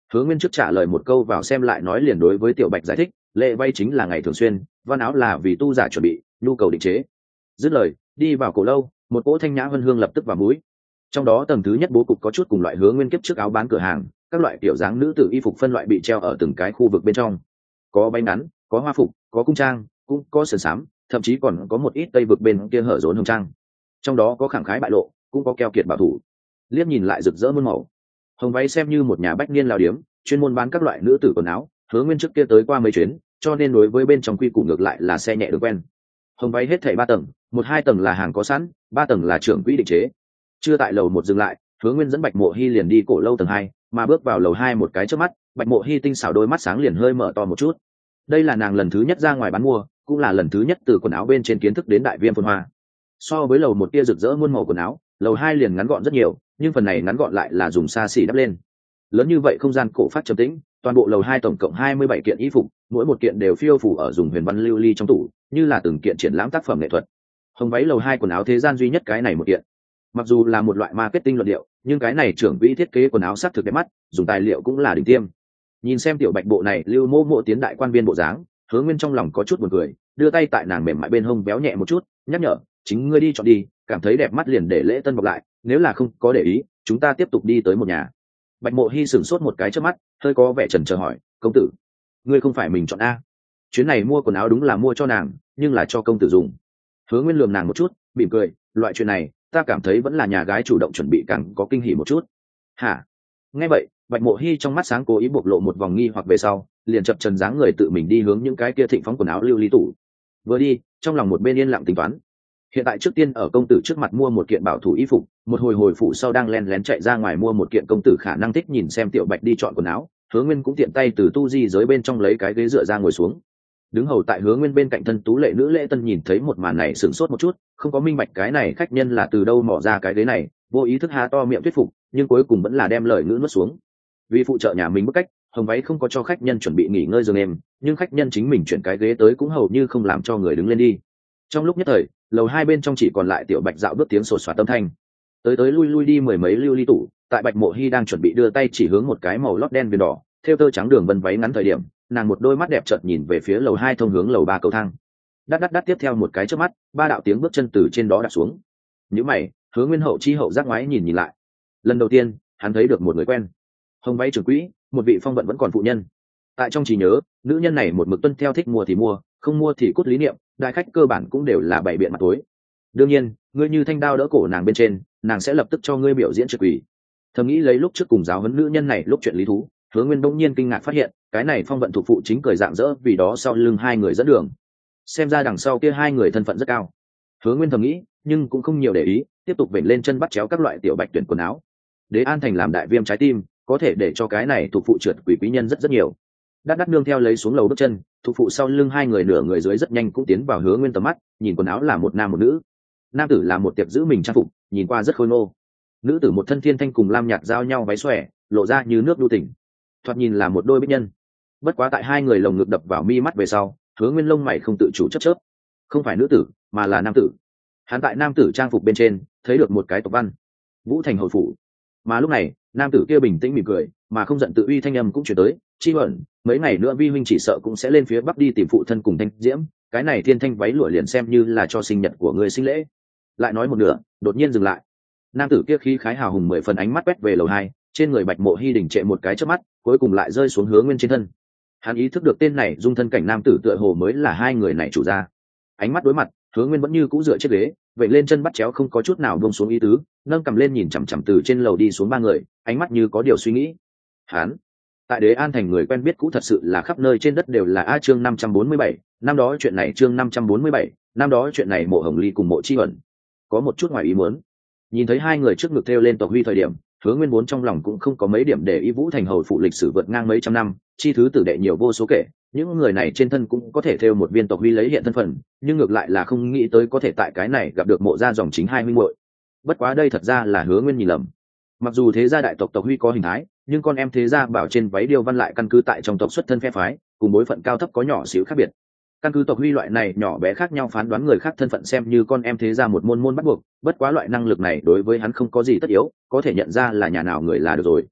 Hứa Nguyên trước trả lời một câu vào xem lại nói liền đối với Tiểu Bạch giải thích, lễ vay chính là ngày thường xuyên, văn áo là vì tu giả chuẩn bị, nhu cầu định chế. Dứt lời, đi vào cổ lâu, một cỗ thanh nhã vân hương lập tức vào mũi. Trong đó tầng thứ nhất bố cục có chút cùng loại Hứa Nguyên kiếp trước áo bán cửa hàng, các loại kiểu dáng nữ tử y phục phân loại bị treo ở từng cái khu vực bên trong. Có váy ngắn, có hoa phục, có cung trang, cũng có sườn xám, thậm chí còn có một ít tây vực bên kia hở rốn hồng trang. Trong đó có khẳng khái bại lộ, cũng có keo kiệt bảo thủ. Liếc nhìn lại rực rỡ muôn màu. Hồng váy xem như một nhà bách niên lao điếm, chuyên môn bán các loại nữ tử quần áo. Hứa Nguyên trước kia tới qua mấy chuyến, cho nên đối với bên trong quy củ ngược lại là xe nhẹ được quen. Hồng váy hết thảy 3 tầng, 1-2 tầng là hàng có sẵn, 3 tầng là trưởng quỹ định chế. Chưa tại lầu 1 dừng lại, Hứa Nguyên dẫn Bạch Mộ Hi liền đi cổ lâu tầng 2, mà bước vào lầu 2 một cái chớp mắt, Bạch Mộ Hi tinh xảo đôi mắt sáng liền hơi mở to một chút. Đây là nàng lần thứ nhất ra ngoài bán mua, cũng là lần thứ nhất từ quần áo bên trên kiến thức đến đại viêm phồn hoa. So với lầu 1 kia rực rỡ muôn màu quần áo, lầu 2 liền ngắn gọn rất nhiều, nhưng phần này ngắn gọn lại là dùng xa xỉ đắp lên. Lớn như vậy không gian cổ phát trầm tĩnh, toàn bộ lầu 2 tổng cộng 27 kiện y phục, mỗi một kiện đều phiêu phù ở dùng huyền văn lưu ly trong tủ, như là từng kiện triển lãm tác phẩm nghệ thuật. Hồng váy lầu 2 quần áo thế gian duy nhất cái này một kiện. Mặc dù là một loại marketing luận điệu, nhưng cái này trưởng quỹ thiết kế quần áo sắc thực đẹp mắt, dùng tài liệu cũng là đỉnh tiêm. Nhìn xem Tiểu Bạch bộ này lưu mô mộ tiến đại quan viên bộ dáng, Hứa Nguyên trong lòng có chút buồn cười, đưa tay tại nàng mềm mại bên hông béo nhẹ một chút, nhắc nhở, chính ngươi đi chọn đi, cảm thấy đẹp mắt liền để lễ tân bọc lại, nếu là không có để ý, chúng ta tiếp tục đi tới một nhà. Bạch Mộ Hi sửng sốt một cái trước mắt, hơi có vẻ chần chờ hỏi, công tử, ngươi không phải mình chọn a? Chuyến này mua quần áo đúng là mua cho nàng, nhưng là cho công tử dùng. Hứa Nguyên lườm nàng một chút, mỉm cười, loại chuyện này, ta cảm thấy vẫn là nhà gái chủ động chuẩn bị càng có kinh hỉ một chút. Hả? Nghe vậy, Bạch Mộ Hi trong mắt sáng cố ý bộc lộ một vòng nghi hoặc về sau, liền chập chờn dáng người tự mình đi hướng những cái kia thịnh phóng quần áo lưu ly tủ. Vừa đi, trong lòng một bên yên lặng tính toán. Hiện tại trước tiên ở công tử trước mặt mua một kiện bảo thủ y phục, một hồi phụ sau đang lén lén chạy ra ngoài mua một kiện công tử khả năng thích nhìn xem Tiểu Bạch đi chọn quần áo. Hứa Nguyên cũng tiện tay từ tu di giới bên trong lấy cái ghế dựa ra ngồi xuống. Đứng hầu tại Hứa Nguyên bên cạnh thân tú lệ nữ lễ tân nhìn thấy một màn này sửng sốt một chút, không có minh bạch cái này khách nhân là từ đâu mò ra cái ghế này, vô ý thức há to miệng thuyết phục, nhưng cuối cùng vẫn là đem lời ngữ nuốt xuống. Vì phụ trợ nhà mình bức cách, Hồng váy không có cho khách nhân chuẩn bị nghỉ ngơi giường êm, nhưng khách nhân chính mình chuyển cái ghế tới cũng hầu như không làm cho người đứng lên đi. Trong lúc nhất thời, lầu 2 bên trong chỉ còn lại Tiểu Bạch dạo bước tiếng sột soạt âm thanh. Tới lui đi mười mấy lưu ly tủ, tại Bạch Mộ Hi đang chuẩn bị đưa tay chỉ hướng một cái màu lót đen viền đỏ, theo tơ trắng đường vân váy ngắn thời điểm, nàng một đôi mắt đẹp chợt nhìn về phía lầu 2 thông hướng lầu 3 cầu thang. Đắt tiếp theo một cái chớp mắt, 3 đạo tiếng bước chân từ trên đó đạp xuống. Nhíu mày, Hứa Nguyên hậu chi hậu giác ngoái nhìn lại. Lần đầu tiên, hắn thấy được một người quen. Hồng váy trưởng quỹ, một vị phong vận vẫn còn phụ nhân. Tại trong trí nhớ, nữ nhân này một mực tuân theo thích mua thì mua, không mua thì cút lý niệm, đại khách cơ bản cũng đều là bày biện mặt tối. Đương nhiên, ngươi như thanh đao đỡ cổ nàng bên trên, nàng sẽ lập tức cho ngươi biểu diễn trượt quỷ. Thầm nghĩ lấy lúc trước cùng giáo huấn nữ nhân này lúc chuyện lý thú, Hứa Nguyên bỗng nhiên kinh ngạc phát hiện, cái này phong vận thuộc phụ chính cười rạng rỡ vì đó sau lưng hai người dẫn đường. Xem ra đằng sau kia hai người thân phận rất cao. Hứa Nguyên thầm nghĩ, nhưng cũng không nhiều để ý, tiếp tục vểnh lên chân bắt chéo các loại tiểu bạch tuyển quần áo. Đế An Thành làm đại viêm trái tim, có thể để cho cái này thuộc phụ trượt quỷ quý nhân rất nhiều. Đắt nương theo lấy xuống lầu bước chân, thuộc phụ sau lưng hai người nửa người dưới rất nhanh cũng tiến vào Hứa Nguyên tầm mắt, nhìn quần áo là một nam một nữ. Nam tử là một tiệp giữ mình trang phục, nhìn qua rất khôi ngô. Nữ tử một thân thiên thanh cùng lam nhạt giao nhau váy xòe, lộ ra như nước lưu tỉnh. Thoạt nhìn là một đôi bích nhân. Bất quá tại hai người lồng ngực đập vào mi mắt về sau, Hứa Nguyên lông mày không tự chủ chớp chớp. Không phải nữ tử, mà là nam tử. Hắn tại nam tử trang phục bên trên thấy được một cái tộc văn: Vũ Thành hồi phủ. Mà lúc này, nam tử kia bình tĩnh mỉm cười, mà không giận tự uy thanh âm cũng truyền tới: Chi Huẩn, mấy ngày nữa vi huynh chỉ sợ cũng sẽ lên phía bắc đi tìm phụ thân cùng Thanh Diễm, cái này thiên thanh váy lụa liền xem như là cho sinh nhật của người sinh lễ. Lại nói một nửa, đột nhiên dừng lại. Nam tử kia khí khái hào hùng 10 phần, ánh mắt quét về lầu 2, trên người Bạch Mộ Hi đình trệ một cái chớp mắt, cuối cùng lại rơi xuống Hứa Nguyên trên thân. Hắn ý thức được tên này dung thân cảnh nam tử tựa hồ mới là hai người này chủ gia. Ánh mắt đối mặt, Hứa Nguyên vẫn như cũ dựa trên ghế, vậy lên chân bắt chéo không có chút nào buông xuống ý tứ, nâng cầm lên nhìn chằm chằm từ trên lầu đi xuống ba người, ánh mắt như có điều suy nghĩ. Hắn, tại Đế An Thành người quen biết cũ thật sự là khắp nơi trên đất đều là a. Chương 547, năm đó chuyện này. Chương 547, năm đó chuyện này. Mộ Hồng Ly cùng Mộ Chi Huẩn có một chút ngoài ý muốn. Nhìn thấy hai người trước ngực thêu lên tộc huy thời điểm, Hứa Nguyên vốn trong lòng cũng không có mấy điểm để ý. Vũ Thành hầu phụ lịch sử vượt ngang mấy trăm năm, chi thứ tử đệ nhiều vô số kể, những người này trên thân cũng có thể thêu một viên tộc huy lấy hiện thân phận, nhưng ngược lại là không nghĩ tới có thể tại cái này gặp được Mộ gia dòng chính hai huynh muội. Bất quá đây thật ra là Hứa Nguyên nhìn lầm. Mặc dù thế gia đại tộc tộc huy có hình thái, nhưng con em thế gia bảo trên váy điêu văn lại căn cứ tại trong tộc xuất thân phe phái, cùng bối phận cao thấp có nhỏ xíu khác biệt. Căn cứ tộc huy loại này nhỏ bé khác nhau phán đoán người khác thân phận xem như con em thế gia một môn bắt buộc, bất quá loại năng lực này đối với hắn không có gì tất yếu, có thể nhận ra là nhà nào người là được rồi.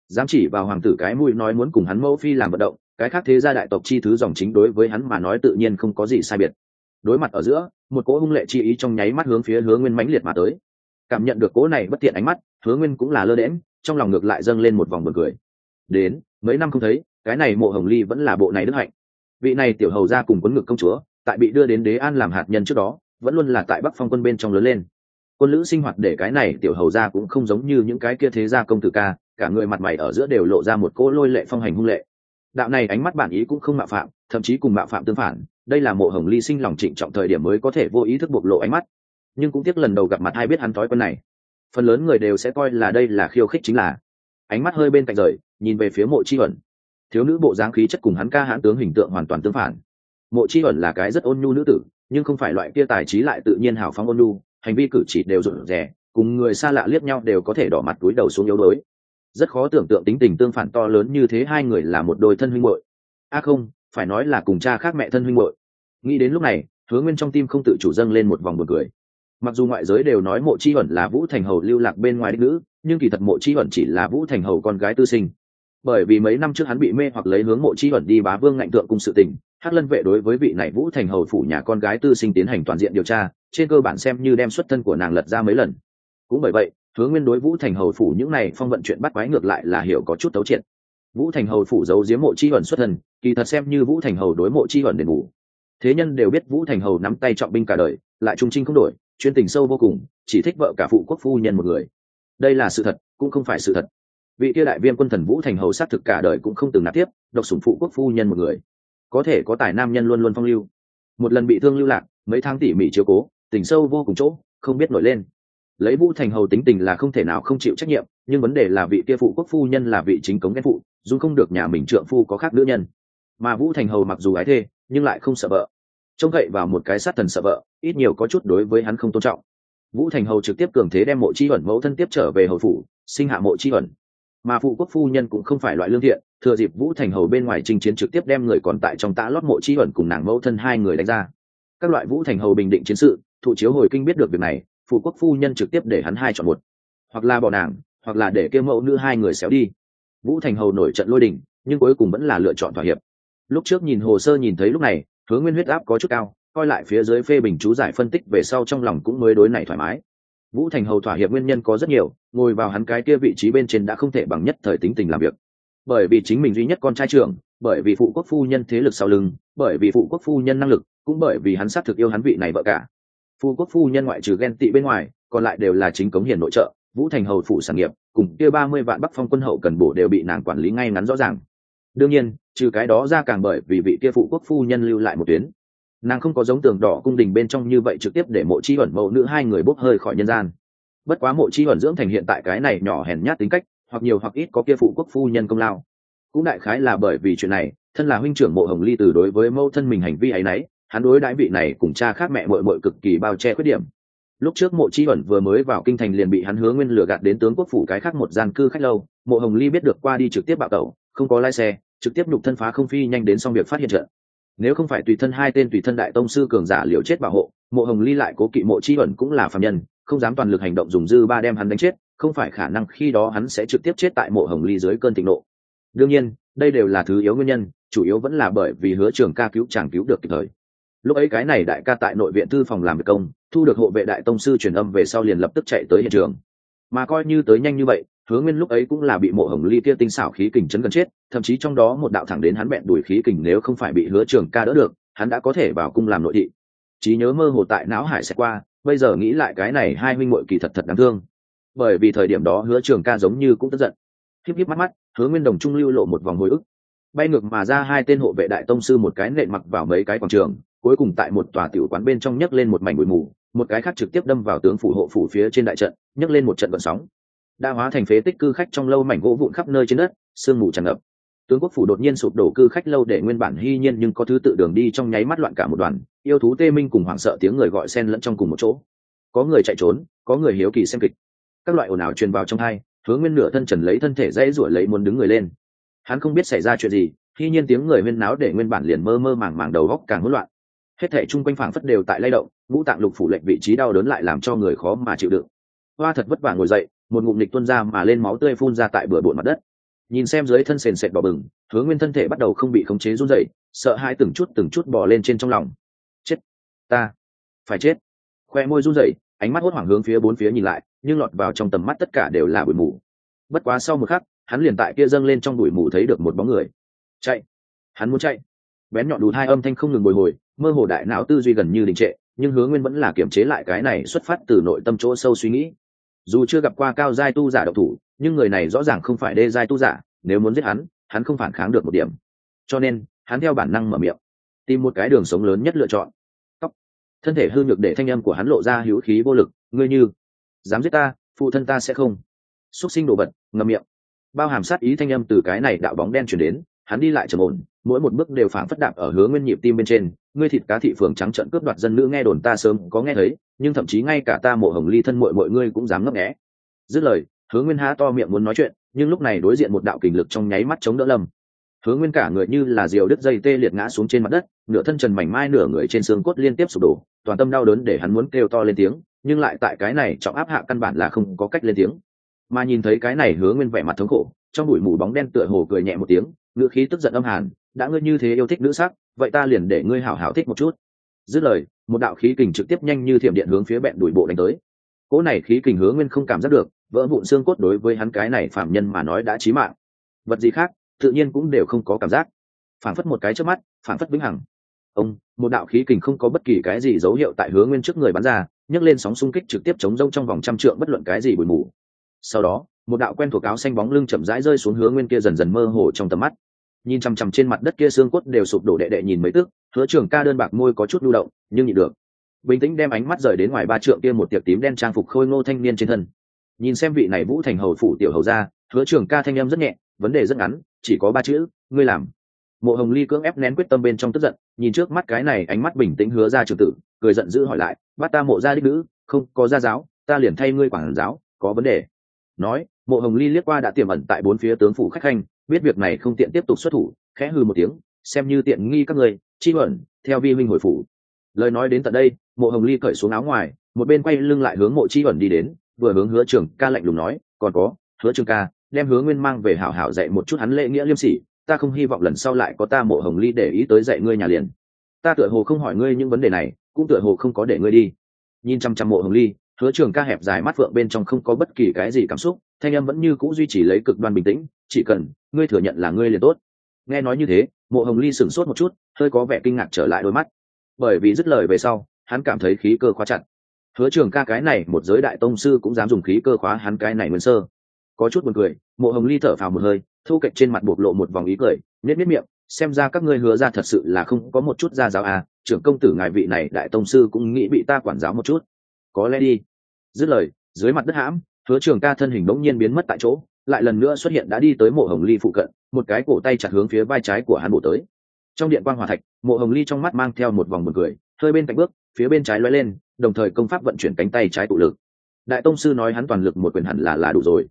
dám chỉ vào hoàng tử cái mũi nói muốn cùng hắn mẫu phi làm vận động, cái khác thế gia đại tộc chi thứ dòng chính đối với hắn mà nói tự nhiên không có gì sai biệt. Đối mặt ở giữa, một cỗ hung lệ chi ý trong nháy mắt hướng phía Hứa Nguyên mãnh liệt mà tới. Cảm nhận được cỗ này bất tiện ánh mắt, Hứa Nguyên cũng là lơ đễnh, trong lòng ngược lại dâng lên một vòng buồn cười. Đến, mấy năm không thấy, cái này Mộ Hồng Ly vẫn là bộ này đức hạnh. Vị này tiểu hầu gia cùng quấn ngực công chúa, tại bị đưa đến Đế An làm hạt nhân trước đó, vẫn luôn là tại Bắc Phong quân bên trong lớn lên. Quân lữ sinh hoạt để cái này tiểu hầu gia cũng không giống như những cái kia thế gia công tử ca, cả người mặt mày ở giữa đều lộ ra một cỗ lôi lệ phong hành hung lệ. Đạo này ánh mắt bản ý cũng không mạo phạm, thậm chí cùng mạo phạm tương phản, đây là Mộ Hồng Ly sinh lòng trịnh trọng thời điểm mới có thể vô ý thức bộc lộ ánh mắt. Nhưng cũng tiếc lần đầu gặp mặt hay biết hắn thói quen này, phần lớn người đều sẽ coi là đây là khiêu khích chính là. Ánh mắt hơi bên cạnh rời, nhìn về phía Mộ Chi Ẩn. Thiếu nữ bộ dáng khí chất cùng hắn ca hãn tướng hình tượng hoàn toàn tương phản. Mộ Chi Ẩn là cái rất ôn nhu nữ tử, nhưng không phải loại kia tài trí lại tự nhiên hào phóng ôn nhu, hành vi cử chỉ đều rụt rè, cùng người xa lạ liếc nhau đều có thể đỏ mặt túi đầu xuống yếu đuối. Rất khó tưởng tượng tính tình tương phản to lớn như thế, hai người là một đôi thân huynh muội. Không, phải nói là cùng cha khác mẹ thân huynh muội. Nghĩ đến lúc này, Hứa Nguyên trong tim không tự chủ dâng lên một vòng buồn cười. Mặc dù ngoại giới đều nói Mộ Chi Ẩn là Vũ Thành Hầu lưu lạc bên ngoài đích nữ, nhưng kỳ thật Mộ Chi Ẩn chỉ là Vũ Thành Hầu con gái tư sinh. Bởi vì mấy năm trước hắn bị mê hoặc lấy hướng Mộ Chi Ẩn đi bá vương ngạnh thượng cùng sự tình, Hắc Lân vệ đối với vị này Vũ Thành Hầu phủ nhà con gái tư sinh tiến hành toàn diện điều tra, trên cơ bản xem như đem xuất thân của nàng lật ra mấy lần. Cũng bởi vậy, Hứa Nguyên đối Vũ Thành Hầu phủ những này phong vận chuyện bắt quái ngược lại là hiểu có chút tấu triệt. Vũ Thành Hầu phủ giấu giếm Mộ Chi Ẩn xuất thân, kỳ thật xem như Vũ Thành Hầu đối Mộ Chi Ẩn đền bù. Thế nhân đều biết Vũ Thành Hầu nắm tay trọng binh cả đời, lại trung trinh không đổi, chuyên tình sâu vô cùng, chỉ thích vợ cả phụ quốc phu nhân một người. Đây là sự thật, cũng không phải sự thật. Vị kia đại viên quân thần Vũ Thành Hầu sát thực cả đời cũng không từng nạp tiếp, độc sủng phụ quốc phu nhân một người. Có thể có tài nam nhân luôn luôn phong lưu. Một lần bị thương lưu lạc, mấy tháng tỉ mỉ chiếu cố, tình sâu vô cùng chỗ, không biết nổi lên. Lấy Vũ Thành Hầu tính tình là không thể nào không chịu trách nhiệm, nhưng vấn đề là vị kia phụ quốc phu nhân là vị chính cống ghen phụ, dù không được nhà mình trượng phu có khác nữ nhân. Mà Vũ Thành Hầu mặc dù ái thê, nhưng lại không sợ vợ. Trông cậy vào một cái sát thần sợ vợ, ít nhiều có chút đối với hắn không tôn trọng. Vũ Thành Hầu trực tiếp cường thế đem Mộ Chi Ẩn mẫu thân tiếp trở về hầu phủ, sinh hạ Mộ Chi Ẩn. Mà phụ quốc phu nhân cũng không phải loại lương thiện, thừa dịp Vũ Thành Hầu bên ngoài chinh chiến trực tiếp đem người còn tại trong tã lót Mộ Chi Ẩn cùng nàng mẫu thân hai người đánh ra. Các loại Vũ Thành Hầu bình định chiến sự, thụ chiếu hồi kinh biết được việc này, phụ quốc phu nhân trực tiếp để hắn hai chọn một, hoặc là bỏ nàng, hoặc là để kêu mẫu nữ hai người xéo đi. Vũ Thành Hầu nổi trận lôi đình, nhưng cuối cùng vẫn là lựa chọn thỏa hiệp. Lúc trước nhìn hồ sơ nhìn thấy lúc này, Hứa Nguyên huyết áp có chút cao, coi lại phía dưới phê bình chú giải phân tích về sau trong lòng cũng mới đối này thoải mái. Vũ Thành Hầu thỏa hiệp nguyên nhân có rất nhiều, ngồi vào hắn cái kia vị trí bên trên đã không thể bằng nhất thời tính tình làm việc. Bởi vì chính mình duy nhất con trai trưởng, bởi vì phụ quốc phu nhân thế lực sau lưng, bởi vì phụ quốc phu nhân năng lực, cũng bởi vì hắn xác thực yêu hắn vị này vợ cả. Phụ quốc phu nhân ngoại trừ ghen tị bên ngoài, còn lại đều là chính cống hiền nội trợ, Vũ Thành Hầu phủ sản nghiệp, cùng kia 30 vạn Bắc Phong quân hậu cần bổ đều bị nàng quản lý ngay ngắn rõ ràng. Đương nhiên, trừ cái đó ra càng bởi vì vị kia phụ quốc phu nhân lưu lại một tuyến. Nàng không có giống Tường Đỏ cung đình bên trong như vậy trực tiếp để Mộ Chi Ẩn mẫu nữ hai người bốc hơi khỏi nhân gian. Bất quá Mộ Chi Ẩn dưỡng thành hiện tại cái này nhỏ hèn nhát tính cách, hoặc nhiều hoặc ít có kia phụ quốc phu nhân công lao. Cũng đại khái là bởi vì chuyện này, thân là huynh trưởng Mộ Hồng Ly từ đối với mẫu thân mình hành vi ấy nấy, hắn đối đãi vị này cùng cha khác mẹ muội muội cực kỳ bao che khuyết điểm. Lúc trước Mộ Chi Ẩn vừa mới vào kinh thành liền bị hắn Hứa Nguyên lừa gạt đến tướng quốc phủ cái khác một gian cư khách lâu, Mộ Hồng Ly biết được qua đi trực tiếp bạo tẩu, không có lái xe, trực tiếp nhục thân phá không phi nhanh đến xong việc phát hiện trận. Nếu không phải tùy thân hai tên tùy thân đại tông sư cường giả liều chết bảo hộ, Mộ Hồng Ly lại cố kỵ Mộ Chi Ẩn cũng là phàm nhân, không dám toàn lực hành động dùng dư ba đem hắn đánh chết, không phải khả năng khi đó hắn sẽ trực tiếp chết tại Mộ Hồng Ly dưới cơn thịnh nộ. Đương nhiên, đây đều là thứ yếu nguyên nhân, chủ yếu vẫn là bởi vì Hứa Trường Ca cứu chàng cứu được kịp thời. Lúc ấy cái này đại ca tại nội viện thư phòng làm việc công, thu được hộ vệ đại tông sư truyền âm về sau liền lập tức chạy tới hiện trường. Mà coi như tới nhanh như vậy, Hứa Nguyên lúc ấy cũng là bị Mộ Hồng Ly kia tinh xảo khí kình chấn gần chết, thậm chí trong đó một đạo thẳng đến hắn bẹn đuổi khí kình nếu không phải bị Hứa Trường Ca đỡ được, hắn đã có thể vào cung làm nội thị. Trí nhớ mơ hồ tại não hải sẽ qua, bây giờ nghĩ lại cái này hai huynh muội kỳ thật thật đáng thương. Bởi vì thời điểm đó Hứa Trường Ca giống như cũng tức giận. Híp híp mắt, Hứa Nguyên đồng trung lưu lộ một vòng hồi ức. Bay ngược mà ra hai tên hộ vệ đại tông sư một cái nện mặc vào mấy cái quảng trường, cuối cùng tại một tòa tiểu quán bên trong nhấc lên một mảnh bụi mù, một cái khác trực tiếp đâm vào tướng phủ hộ phủ phía trên đại trận, nhấc lên một trận gợn sóng. Đã hóa thành phế tích cư khách trong lâu, mảnh gỗ vụn khắp nơi trên đất, sương mù tràn ngập. Tướng quốc phủ đột nhiên sụp đổ, cư khách lâu để nguyên bản hy nhiên nhưng có thứ tự đường đi trong nháy mắt loạn cả một đoàn, yêu thú tê minh cùng hoảng sợ tiếng người gọi xen lẫn trong cùng một chỗ. Có người chạy trốn, có người hiếu kỳ xem kịch. Các loại ồn ào truyền vào trong tai, Hứa Nguyên nửa thân trần lấy thân thể dãy giụa lấy muốn đứng người lên. Hắn không biết xảy ra chuyện gì, hy nhiên tiếng người huyên náo để nguyên bản liền mơ mơ màng màng đầu óc càng hỗn loạn. Hết thảy chung quanh phảng phất đều tại lay động, ngũ tạng lục phủ lệnh vị trí đau đớn lại làm cho người khó mà chịu đựng. Hoa thật vất vả ngồi dậy, một ngụm nịch tuôn ra mà lên máu tươi phun ra tại bừa bộn mặt đất. Nhìn xem dưới thân sền sệt đỏ bừng, Hứa Nguyên thân thể bắt đầu không bị khống chế run rẩy, sợ hãi từng chút bò lên trên trong lòng. Chết, ta phải chết. Khoe môi run rẩy, ánh mắt hốt hoảng hướng phía bốn phía nhìn lại, nhưng lọt vào trong tầm mắt tất cả đều là bụi mù. Bất quá sau một khắc, hắn liền tại kia dâng lên trong bụi mù thấy được một bóng người. Chạy, hắn muốn chạy. Bén nhọn đùi hai âm thanh không ngừng bồi hồi, mơ hồ đại não tư duy gần như đình trệ, nhưng Hứa Nguyên vẫn là kiềm chế lại cái này xuất phát từ nội tâm chỗ sâu suy nghĩ. Dù chưa gặp qua cao giai tu giả độc thủ, nhưng người này rõ ràng không phải đê giai tu giả, nếu muốn giết hắn không phản kháng được một điểm. Cho nên, hắn theo bản năng mở miệng, tìm một cái đường sống lớn nhất lựa chọn. Tóc. Thân thể hư nhược để thanh âm của hắn lộ ra hữu khí vô lực, ngươi như dám giết ta, phụ thân ta sẽ không. Súc sinh đồ vật, ngậm miệng. Bao hàm sát ý thanh âm từ cái này đạo bóng đen truyền đến, hắn đi lại trầm ổn, mỗi một bước đều phảng phất đạp ở Hứa Nguyên nhịp tim bên trên. Ngươi thịt cá thị phường trắng trợn cướp đoạt dân nữ nghe đồn ta sớm có nghe thấy, nhưng thậm chí ngay cả ta Mộ Hồng Ly thân muội muội ngươi cũng dám ngấp nghé. Dứt lời, Hứa Nguyên há to miệng muốn nói chuyện, nhưng lúc này đối diện một đạo kình lực trong nháy mắt chống đỡ lâm. Hứa Nguyên cả người như là diều đứt dây tê liệt ngã xuống trên mặt đất, nửa thân trần mảnh mai nửa người trên xương cốt liên tiếp sụp đổ, toàn tâm đau đớn để hắn muốn kêu to lên tiếng, nhưng lại tại cái này trọng áp hạ căn bản là không có cách lên tiếng. Mà nhìn thấy cái này Hứa Nguyên vẻ mặt thống khổ, trong bụi mù bóng đen tựa hồ cười nhẹ một tiếng, ngữ khí tức giận âm hàn, đã ngươi như thế yêu thích nữ sắc, vậy ta liền để ngươi hảo hảo thích một chút. Dứt lời, một đạo khí kình trực tiếp nhanh như thiểm điện hướng phía bẹn đùi bộ đánh tới. Cỗ này khí kình Hứa Nguyên không cảm giác được, vỡ vụn xương cốt đối với hắn cái này phạm nhân mà nói đã chí mạng. Vật gì khác, tự nhiên cũng đều không có cảm giác. Phản phất một cái chớp mắt, phản phất vĩnh hằng. Một đạo khí kình không có bất kỳ cái gì dấu hiệu tại Hứa Nguyên trước người bắn ra, nhấc lên sóng xung kích trực tiếp chống rông trong vòng trăm trượng bất luận cái gì bụi mù. Sau đó, một đạo quen thuộc áo xanh bóng lưng chậm rãi rơi xuống Hứa Nguyên kia dần dần mơ hồ trong tầm mắt. Nhìn chằm chằm trên mặt đất kia xương cốt đều sụp đổ đệ đệ nhìn mấy tức, Hứa Trường Ca đơn bạc môi có chút lưu động, nhưng nhịn được. Bình tĩnh đem ánh mắt rời đến ngoài ba trượng kia một tiệp tím đen trang phục khôi ngô thanh niên trên thân. Nhìn xem vị này Vũ Thành hầu phủ tiểu hầu gia, Hứa Trường Ca thanh âm rất nhẹ, vấn đề rất ngắn, chỉ có ba chữ, ngươi làm. Mộ Hồng Ly cưỡng ép nén quyết tâm bên trong tức giận, nhìn trước mắt cái này ánh mắt bình tĩnh Hứa gia trưởng tử, cười giận dữ hỏi lại, bắt ta Mộ gia đích nữ, không có gia giáo, ta liền thay ngươi quản giáo, có vấn đề. Nói, Mộ Hồng Ly liếc qua đã tiềm ẩn tại bốn phía tướng phủ khách khanh, biết việc này không tiện tiếp tục xuất thủ, khẽ hừ một tiếng, xem như tiện nghi các ngươi, chi ẩn, theo vi huynh hồi phủ. Lời nói đến tận đây, Mộ Hồng Ly cởi xuống áo ngoài, một bên quay lưng lại hướng Mộ Chi ẩn đi đến, vừa hướng Hứa Trường Ca lạnh lùng nói, còn có, Hứa Trường Ca, đem Hứa Nguyên mang về hảo hảo dạy một chút hắn lễ nghĩa liêm sỉ, ta không hy vọng lần sau lại có ta Mộ Hồng Ly để ý tới dạy ngươi nhà liền. Ta tựa hồ không hỏi ngươi những vấn đề này, cũng tựa hồ không có để ngươi đi. Nhìn chăm chăm Mộ Hồng Ly, Hứa Trường Ca hẹp dài mắt phượng bên trong không có bất kỳ cái gì cảm xúc, thanh âm vẫn như cũ duy trì lấy cực đoan bình tĩnh, chỉ cần ngươi thừa nhận là ngươi liền tốt. Nghe nói như thế, Mộ Hồng Ly sửng sốt một chút, hơi có vẻ kinh ngạc trở lại đôi mắt, bởi vì dứt lời về sau, hắn cảm thấy khí cơ khóa chặt. Hứa Trường Ca cái này một giới đại tông sư cũng dám dùng khí cơ khóa hắn cái này nguyên sơ. Có chút buồn cười, Mộ Hồng Ly thở phào một hơi, thu kệch trên mặt bộc lộ một vòng ý cười, nhếch miệng, xem ra các ngươi Hứa ra thật sự là không có một chút gia giáo à, trưởng công tử ngài vị này đại tông sư cũng nghĩ bị ta quản giáo một chút. Có lẽ đi. Dứt lời, dưới mặt đất hãm, Hứa Trường Ca thân hình bỗng nhiên biến mất tại chỗ, lại lần nữa xuất hiện đã đi tới Mộ Hồng Ly phụ cận, một cái cổ tay chặt hướng phía vai trái của hắn bổ tới. Trong điện quang hỏa thạch, Mộ Hồng Ly trong mắt mang theo một vòng buồn cười, hơi bên cạnh bước, phía bên trái lóe lên, đồng thời công pháp vận chuyển cánh tay trái tụ lực. Đại tông sư nói hắn toàn lực một quyền hẳn là đủ rồi.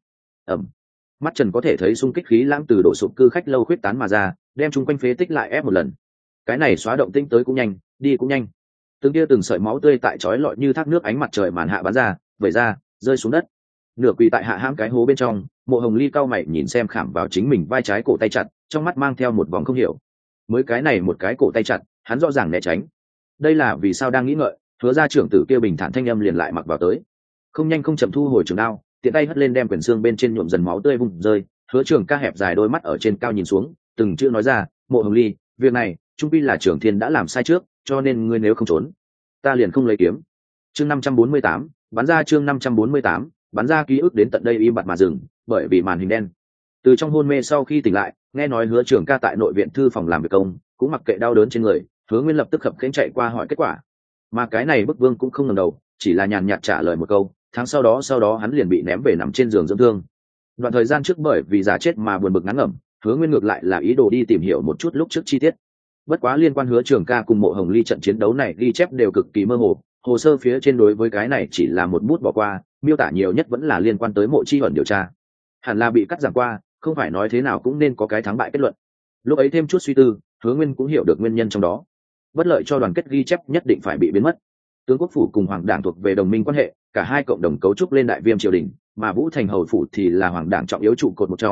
Mắt Trần có thể thấy xung kích khí lãng từ đổ sụp cư khách lâu khuyết tán mà ra, đem chung quanh phế tích lại ép một lần. Cái này xóa động tinh tới cũng nhanh, đi cũng nhanh. Từng tia từng sợi máu tươi tại chói lọi như thác nước ánh mặt trời màn hạ bắn ra, vẩy ra, rơi xuống đất. Nửa quỳ tại hạ hãm cái hố bên trong, Mộ Hồng Ly cau mày nhìn xem khảm vào chính mình vai trái cổ tay chặt, trong mắt mang theo một vòng không hiểu. Mới cái này một cái cổ tay chặt, hắn rõ ràng né tránh. Đây là vì sao đang nghĩ ngợi, Hứa gia trưởng tử kia bình thản thanh âm liền lại mặc vào tới. Không nhanh không chậm thu hồi trường đao, tiện tay hất lên đem quyển xương bên trên nhuộm dần máu tươi vung rơi. Hứa Trường Ca hẹp dài đôi mắt ở trên cao nhìn xuống, từng chữ nói ra, Mộ Hồng Ly, việc này trung pi là Trường Thiên đã làm sai trước, cho nên ngươi nếu không trốn, ta liền không lấy kiếm. Chương 548, bắn ra chương 548, bắn ra ký ức đến tận đây im bặt mà dừng, bởi vì màn hình đen. Từ trong hôn mê sau khi tỉnh lại, nghe nói Hứa Trường Ca tại nội viện thư phòng làm việc công, cũng mặc kệ đau đớn trên người, Hứa Nguyên lập tức khập khiễng chạy qua hỏi kết quả. Mà cái này Bức Vương cũng không ngẩng đầu, chỉ là nhàn nhạt trả lời một câu, tháng sau đó hắn liền bị ném về nằm trên giường dưỡng thương. Đoạn thời gian trước bởi vì giả chết mà buồn bực ngán ngẩm, Hứa Nguyên ngược lại là ý đồ đi tìm hiểu một chút lúc trước chi tiết. Bất quá liên quan Hứa Trường Ca cùng Mộ Hồng Ly trận chiến đấu này ghi chép đều cực kỳ mơ hồ, hồ sơ phía trên đối với cái này chỉ là một bút bỏ qua, miêu tả nhiều nhất vẫn là liên quan tới Mộ Chi ẩn điều tra. Hẳn là bị cắt giảm qua, không phải nói thế nào cũng nên có cái thắng bại kết luận. Lúc ấy thêm chút suy tư, Hứa Nguyên cũng hiểu được nguyên nhân trong đó. Bất lợi cho đoàn kết ghi chép nhất định phải bị biến mất. Tướng quốc phủ cùng hoàng đảng thuộc về đồng minh quan hệ, cả hai cộng đồng cấu trúc lên đại viêm triều đình, mà Vũ Thành hầu phủ thì là hoàng đảng trọng yếu trụ cột một trong.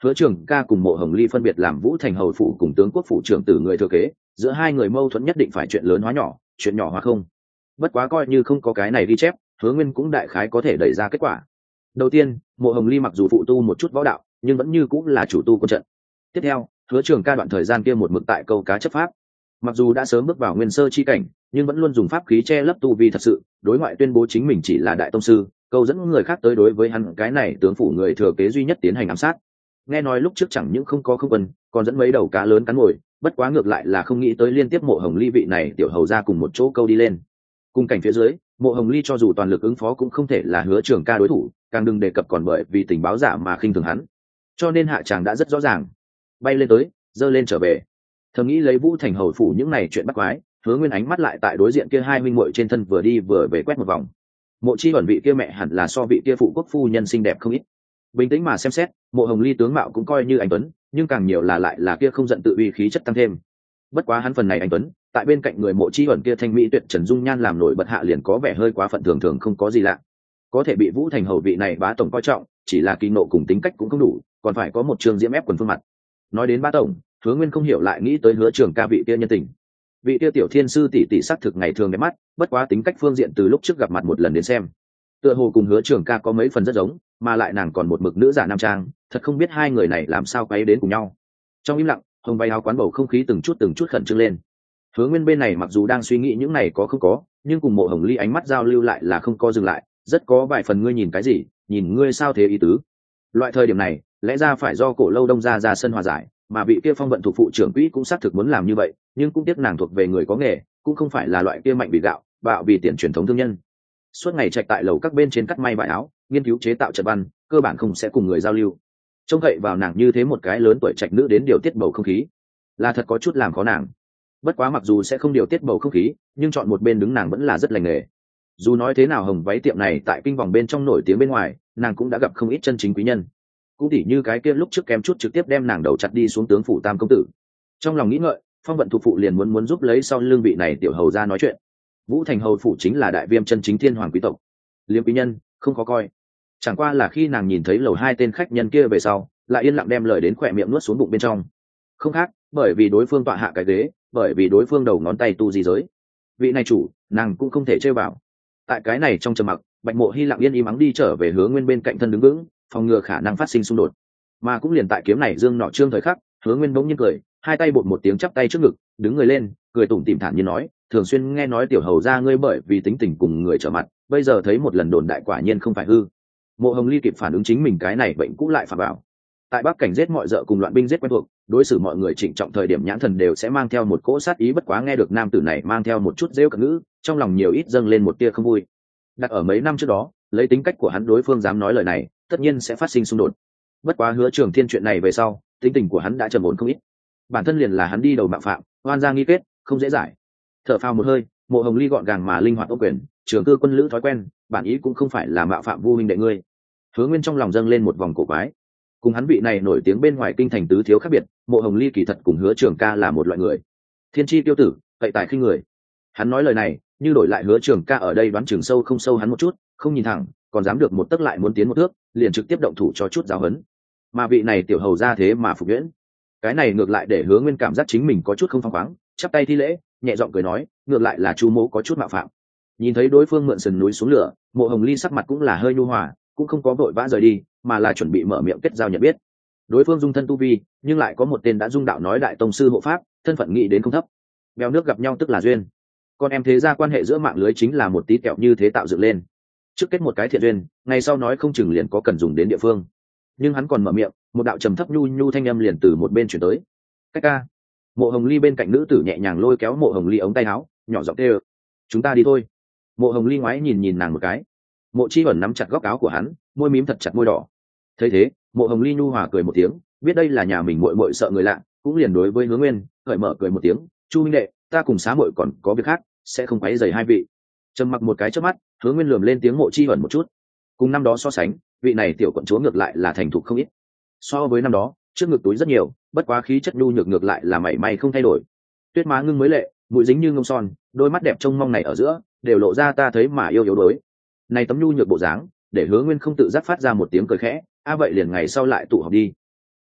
Hứa Trường Ca cùng Mộ Hồng Ly phân biệt làm Vũ Thành hầu phủ cùng tướng quốc phủ trưởng tử người thừa kế, giữa hai người mâu thuẫn nhất định phải chuyện lớn hóa nhỏ, chuyện nhỏ hóa không. Bất quá coi như không có cái này ghi chép, Hứa Nguyên cũng đại khái có thể đẩy ra kết quả. Đầu tiên, Mộ Hồng Ly mặc dù phụ tu một chút võ đạo, nhưng vẫn như cũng là chủ tu quân trận. Tiếp theo, Hứa Trường Ca đoạn thời gian kia một mực tại câu cá chấp pháp, mặc dù đã sớm bước vào nguyên sơ chi cảnh, nhưng vẫn luôn dùng pháp khí che lấp tu vi thật sự, đối ngoại tuyên bố chính mình chỉ là đại tông sư, câu dẫn người khác tới đối với hắn cái này tướng phủ người thừa kế duy nhất tiến hành ám sát. Nghe nói lúc trước chẳng những không có không quân, còn dẫn mấy đầu cá lớn cắn ngồi, bất quá ngược lại là không nghĩ tới liên tiếp Mộ Hồng Ly vị này tiểu hầu ra cùng một chỗ câu đi lên. Cùng cảnh phía dưới, Mộ Hồng Ly cho dù toàn lực ứng phó cũng không thể là Hứa Trường Ca đối thủ, càng đừng đề cập còn bởi vì tình báo giả mà khinh thường hắn. Cho nên hạ tràng đã rất rõ ràng. Bay lên tới, dơ lên trở về. Thầm nghĩ lấy Vũ Thành hầu phủ những này chuyện bắt quái, Hứa Nguyên ánh mắt lại tại đối diện kia hai huynh muội trên thân vừa đi vừa về quét một vòng. Mộ Chi Bẩn vị kia mẹ hẳn là so vị kia phụ quốc phu nhân xinh đẹp không ít. Bình tĩnh mà xem xét, Mộ Hồng Ly tướng mạo cũng coi như anh tuấn, nhưng càng nhiều là lại là kia không giận tự uy khí chất tăng thêm. Bất quá hắn phần này anh tuấn, tại bên cạnh người Mộ Chi Bẩn kia thanh mỹ tuyệt trần dung nhan làm nổi bật hạ liền có vẻ hơi quá phận, thường thường không có gì lạ. Có thể bị Vũ Thành hầu vị này bá tổng coi trọng, chỉ là kỳ nộ cùng tính cách cũng không đủ, còn phải có một trường diễm ép quần phương mặt. Nói đến bá tổng, Hứa Nguyên không hiểu lại nghĩ tới Hứa Trường Ca vị kia nhân tình. Vị kia tiểu thiên sư tỷ tỷ sắc thực ngày thường đẹp mắt, bất quá tính cách phương diện từ lúc trước gặp mặt một lần đến xem, tựa hồ cùng Hứa Trường Ca có mấy phần rất giống, mà lại nàng còn một mực nữ giả nam trang, thật không biết hai người này làm sao quấy đến cùng nhau. Trong im lặng, hồng bay áo quán bầu không khí từng chút khẩn trương lên. Hứa Nguyên bên này mặc dù đang suy nghĩ những này có không có, nhưng cùng Mộ Hồng Ly ánh mắt giao lưu lại là không có dừng lại, rất có vài phần ngươi nhìn cái gì, nhìn ngươi sao thế ý tứ. Loại thời điểm này, lẽ ra phải do Cổ Lâu Đông ra sân hòa giải, mà vị kia Phong Vận thuộc phụ trưởng quỹ cũng xác thực muốn làm như vậy, nhưng cũng tiếc nàng thuộc về người có nghề, cũng không phải là loại kia mạnh vì gạo, bạo vì tiền truyền thống thương nhân. Suốt ngày trạch tại lầu các bên trên cắt may vải áo, nghiên cứu chế tạo trận văn, cơ bản không sẽ cùng người giao lưu. Trông cậy vào nàng như thế một cái lớn tuổi trạch nữ đến điều tiết bầu không khí, là thật có chút làm khó nàng. Bất quá mặc dù sẽ không điều tiết bầu không khí, nhưng chọn một bên đứng nàng vẫn là rất lành nghề. Dù nói thế nào hồng váy tiệm này tại kinh vòng bên trong nổi tiếng bên ngoài, nàng cũng đã gặp không ít chân chính quý nhân. Cũng tỉ như cái kia lúc trước kém chút trực tiếp đem nàng đầu chặt đi xuống tướng phủ Tam công tử. Trong lòng nghĩ ngợi, Phong Vận thuộc phụ liền muốn giúp lấy sau lưng vị này tiểu hầu ra nói chuyện. Vũ Thành hầu phủ chính là đại viêm chân chính thiên hoàng quý tộc, Liêm quý nhân không có coi. Chẳng qua là khi nàng nhìn thấy lầu hai tên khách nhân kia về sau, lại yên lặng đem lời đến khỏe miệng nuốt xuống bụng bên trong. Không khác, bởi vì đối phương tọa hạ cái ghế, bởi vì đối phương đầu ngón tay tu di giới. Vị này chủ, nàng cũng không thể chơi vào. Tại cái này trong trầm mặc, Bạch Mộ Hy lặng yên im ắng đi trở về Hứa Nguyên bên cạnh thân đứng vững, phòng ngừa khả năng phát sinh xung đột. Mà cũng liền tại kiếm này dương nọ trương thời khắc, Hứa Nguyên bỗng nhiên cười, hai tay bột một tiếng chắp tay trước ngực, đứng người lên, cười tủm tỉm thản nhiên nói, thường xuyên nghe nói tiểu hầu gia ngươi bởi vì tính tình cùng người trở mặt, bây giờ thấy một lần đồn đại quả nhiên không phải hư. Mộ Hồng Ly kịp phản ứng chính mình cái này bệnh cũ lại phản bảo. Tại Bắc cảnh giết mọi dợ cùng loạn binh giết quen thuộc, đối xử mọi người trịnh trọng thời điểm nhãn thần đều sẽ mang theo một cỗ sát ý, bất quá nghe được nam tử này mang theo một chút rêu cợt ngữ, trong lòng nhiều ít dâng lên một tia không vui. Đặt ở mấy năm trước đó, lấy tính cách của hắn đối phương dám nói lời này, tất nhiên sẽ phát sinh xung đột. Bất quá Hứa Trường Thiên chuyện này về sau, tính tình của hắn đã trầm ổn không ít. Bản thân liền là hắn đi đầu mạo phạm, oan ra nghi kết, không dễ giải. Thở phào một hơi, Mộ Hồng Ly gọn gàng mà linh hoạt ôm quyền, trường cư quân lữ thói quen, bản ý cũng không phải là mạo phạm Vu huynh đệ ngươi. Hứa Nguyên trong lòng dâng lên một vòng cổ quái. Cùng hắn vị này nổi tiếng bên ngoài kinh thành tứ thiếu khác biệt, Mộ Hồng Ly kỳ thật cùng Hứa Trường Ca là một loại người. Thiên chi tiêu tử, cậy tài khinh người. Hắn nói lời này, như đổi lại Hứa Trường Ca ở đây đoán chừng sâu không sâu hắn một chút, không nhìn thẳng, còn dám được một tấc lại muốn tiến một thước, liền trực tiếp động thủ cho chút giáo huấn. Mà vị này tiểu hầu ra thế mà phục nhuyễn. Cái này ngược lại để Hứa Nguyên cảm giác chính mình có chút không phăng khoáng, chắp tay thi lễ, nhẹ giọng cười nói, ngược lại là Chu Mỗ có chút mạo phạm. Nhìn thấy đối phương mượn sườn núi xuống lửa, Mộ Hồng Ly sắc mặt cũng là hơi nhu hòa, cũng không có vội vã rời đi, mà là chuẩn bị mở miệng kết giao nhận biết. Đối phương dung thân tu vi, nhưng lại có một tên đã dung đạo nói đại tông sư hộ pháp, thân phận nghĩ đến không thấp. Bèo nước gặp nhau tức là duyên. Con em thế ra quan hệ giữa mạng lưới chính là một tí kẹo như thế tạo dựng lên. Trước kết một cái thiện duyên, ngày sau nói không chừng liền có cần dùng đến địa phương. Nhưng hắn còn mở miệng, một đạo trầm thấp nhu nhu thanh âm liền từ một bên chuyển tới. Cách ca. Mộ Hồng Ly bên cạnh nữ tử nhẹ nhàng lôi kéo Mộ Hồng Ly ống tay áo, nhỏ giọng kêu, chúng ta đi thôi. Mộ Hồng Ly ngoái nhìn nàng một cái. Mộ Chi Bẩn nắm chặt góc áo của hắn, môi mím thật chặt môi đỏ. Thấy thế, Mộ Hồng Ly nhu hòa cười một tiếng, biết đây là nhà mình muội muội sợ người lạ, cũng liền đối với Hứa Nguyên cởi mở cười một tiếng, Chu minh đệ, ta cùng xá muội còn có việc khác, sẽ không quấy rầy hai vị. Trầm mặc một cái chớp mắt, Hứa Nguyên lườm lên tiếng Mộ Chi Bẩn một chút. Cùng năm đó so sánh, vị này tiểu quận chúa ngược lại là thành thục không ít. So với năm đó, trước ngực túi rất nhiều, bất quá khí chất nhu nhược ngược lại là mảy may không thay đổi. Tuyết má ngưng mới lệ, mũi dính như ngông son, đôi mắt đẹp trông mong này ở giữa, đều lộ ra ta thấy mà yêu yếu đuối. Này tấm nhu nhược bộ dáng, để Hứa Nguyên không tự giác phát ra một tiếng cười khẽ, vậy liền ngày sau lại tụ họp đi.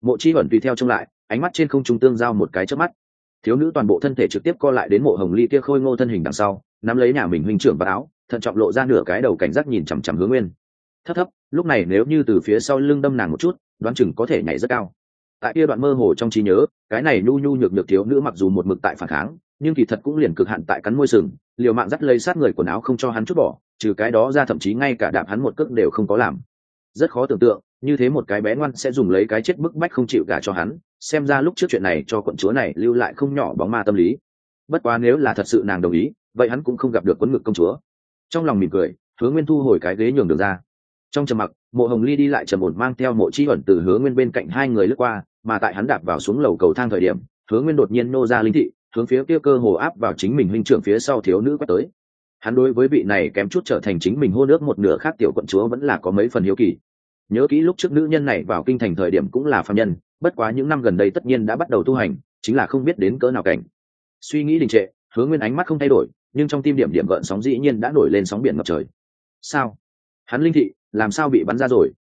Mộ Chi Huẩn tùy theo trông lại, ánh mắt trên không trung tương giao một cái chớp mắt. Thiếu nữ toàn bộ thân thể trực tiếp co lại đến Mộ Hồng Ly kia khôi ngô thân hình đằng sau, nắm lấy nhà mình huynh trưởng vào áo, thận trọng lộ ra nửa cái đầu cảnh giác nhìn chằm chằm Hứa Nguyên. Thấp thấp, lúc này nếu như từ phía sau lưng đâm nàng một chút, đoán chừng có thể nhảy rất cao. Tại kia đoạn mơ hồ trong trí nhớ, cái này nhu nhu nhược nhược thiếu nữ mặc dù một mực tại phản kháng, nhưng kỳ thật cũng liền cực hạn tại cắn môi sừng, liều mạng dắt lấy sát người quần áo không cho hắn chút bỏ, trừ cái đó ra thậm chí ngay cả đạp hắn một cước đều không có làm. Rất khó tưởng tượng, như thế một cái bé ngoan sẽ dùng lấy cái chết bức bách không chịu gả cho hắn, xem ra lúc trước chuyện này cho quận chúa này lưu lại không nhỏ bóng ma tâm lý. Bất quá nếu là thật sự nàng đồng ý, vậy hắn cũng không gặp được quấn ngực công chúa. Trong lòng mỉm cười, Hứa Nguyên thu hồi cái ghế nhường đường ra. Trong trầm mặc, Mộ Hồng Ly đi lại trầm ổn mang theo Mộ Chi Huẩn từ Hứa Nguyên bên cạnh hai người lướt qua, mà tại hắn đạp vào xuống lầu cầu thang thời điểm, Hứa Nguyên đột nhiên nô ra linh thị, hướng phía kia cơ hồ áp vào chính mình huynh trưởng phía sau thiếu nữ quét tới. Hắn đối với vị này kém chút trở thành chính mình hôn ước một nửa khác tiểu quận chúa vẫn là có mấy phần hiếu kỳ. Nhớ kỹ lúc trước nữ nhân này vào kinh thành thời điểm cũng là phàm nhân, bất quá những năm gần đây tất nhiên đã bắt đầu tu hành, chính là không biết đến cỡ nào cảnh. Suy nghĩ đình trệ, Hứa Nguyên ánh mắt không thay đổi, nhưng trong tim điểm điểm gợn sóng dĩ nhiên đã nổi lên sóng biển ngập trời. Sao? Hắn linh thị làm sao bị bắn ra rồi?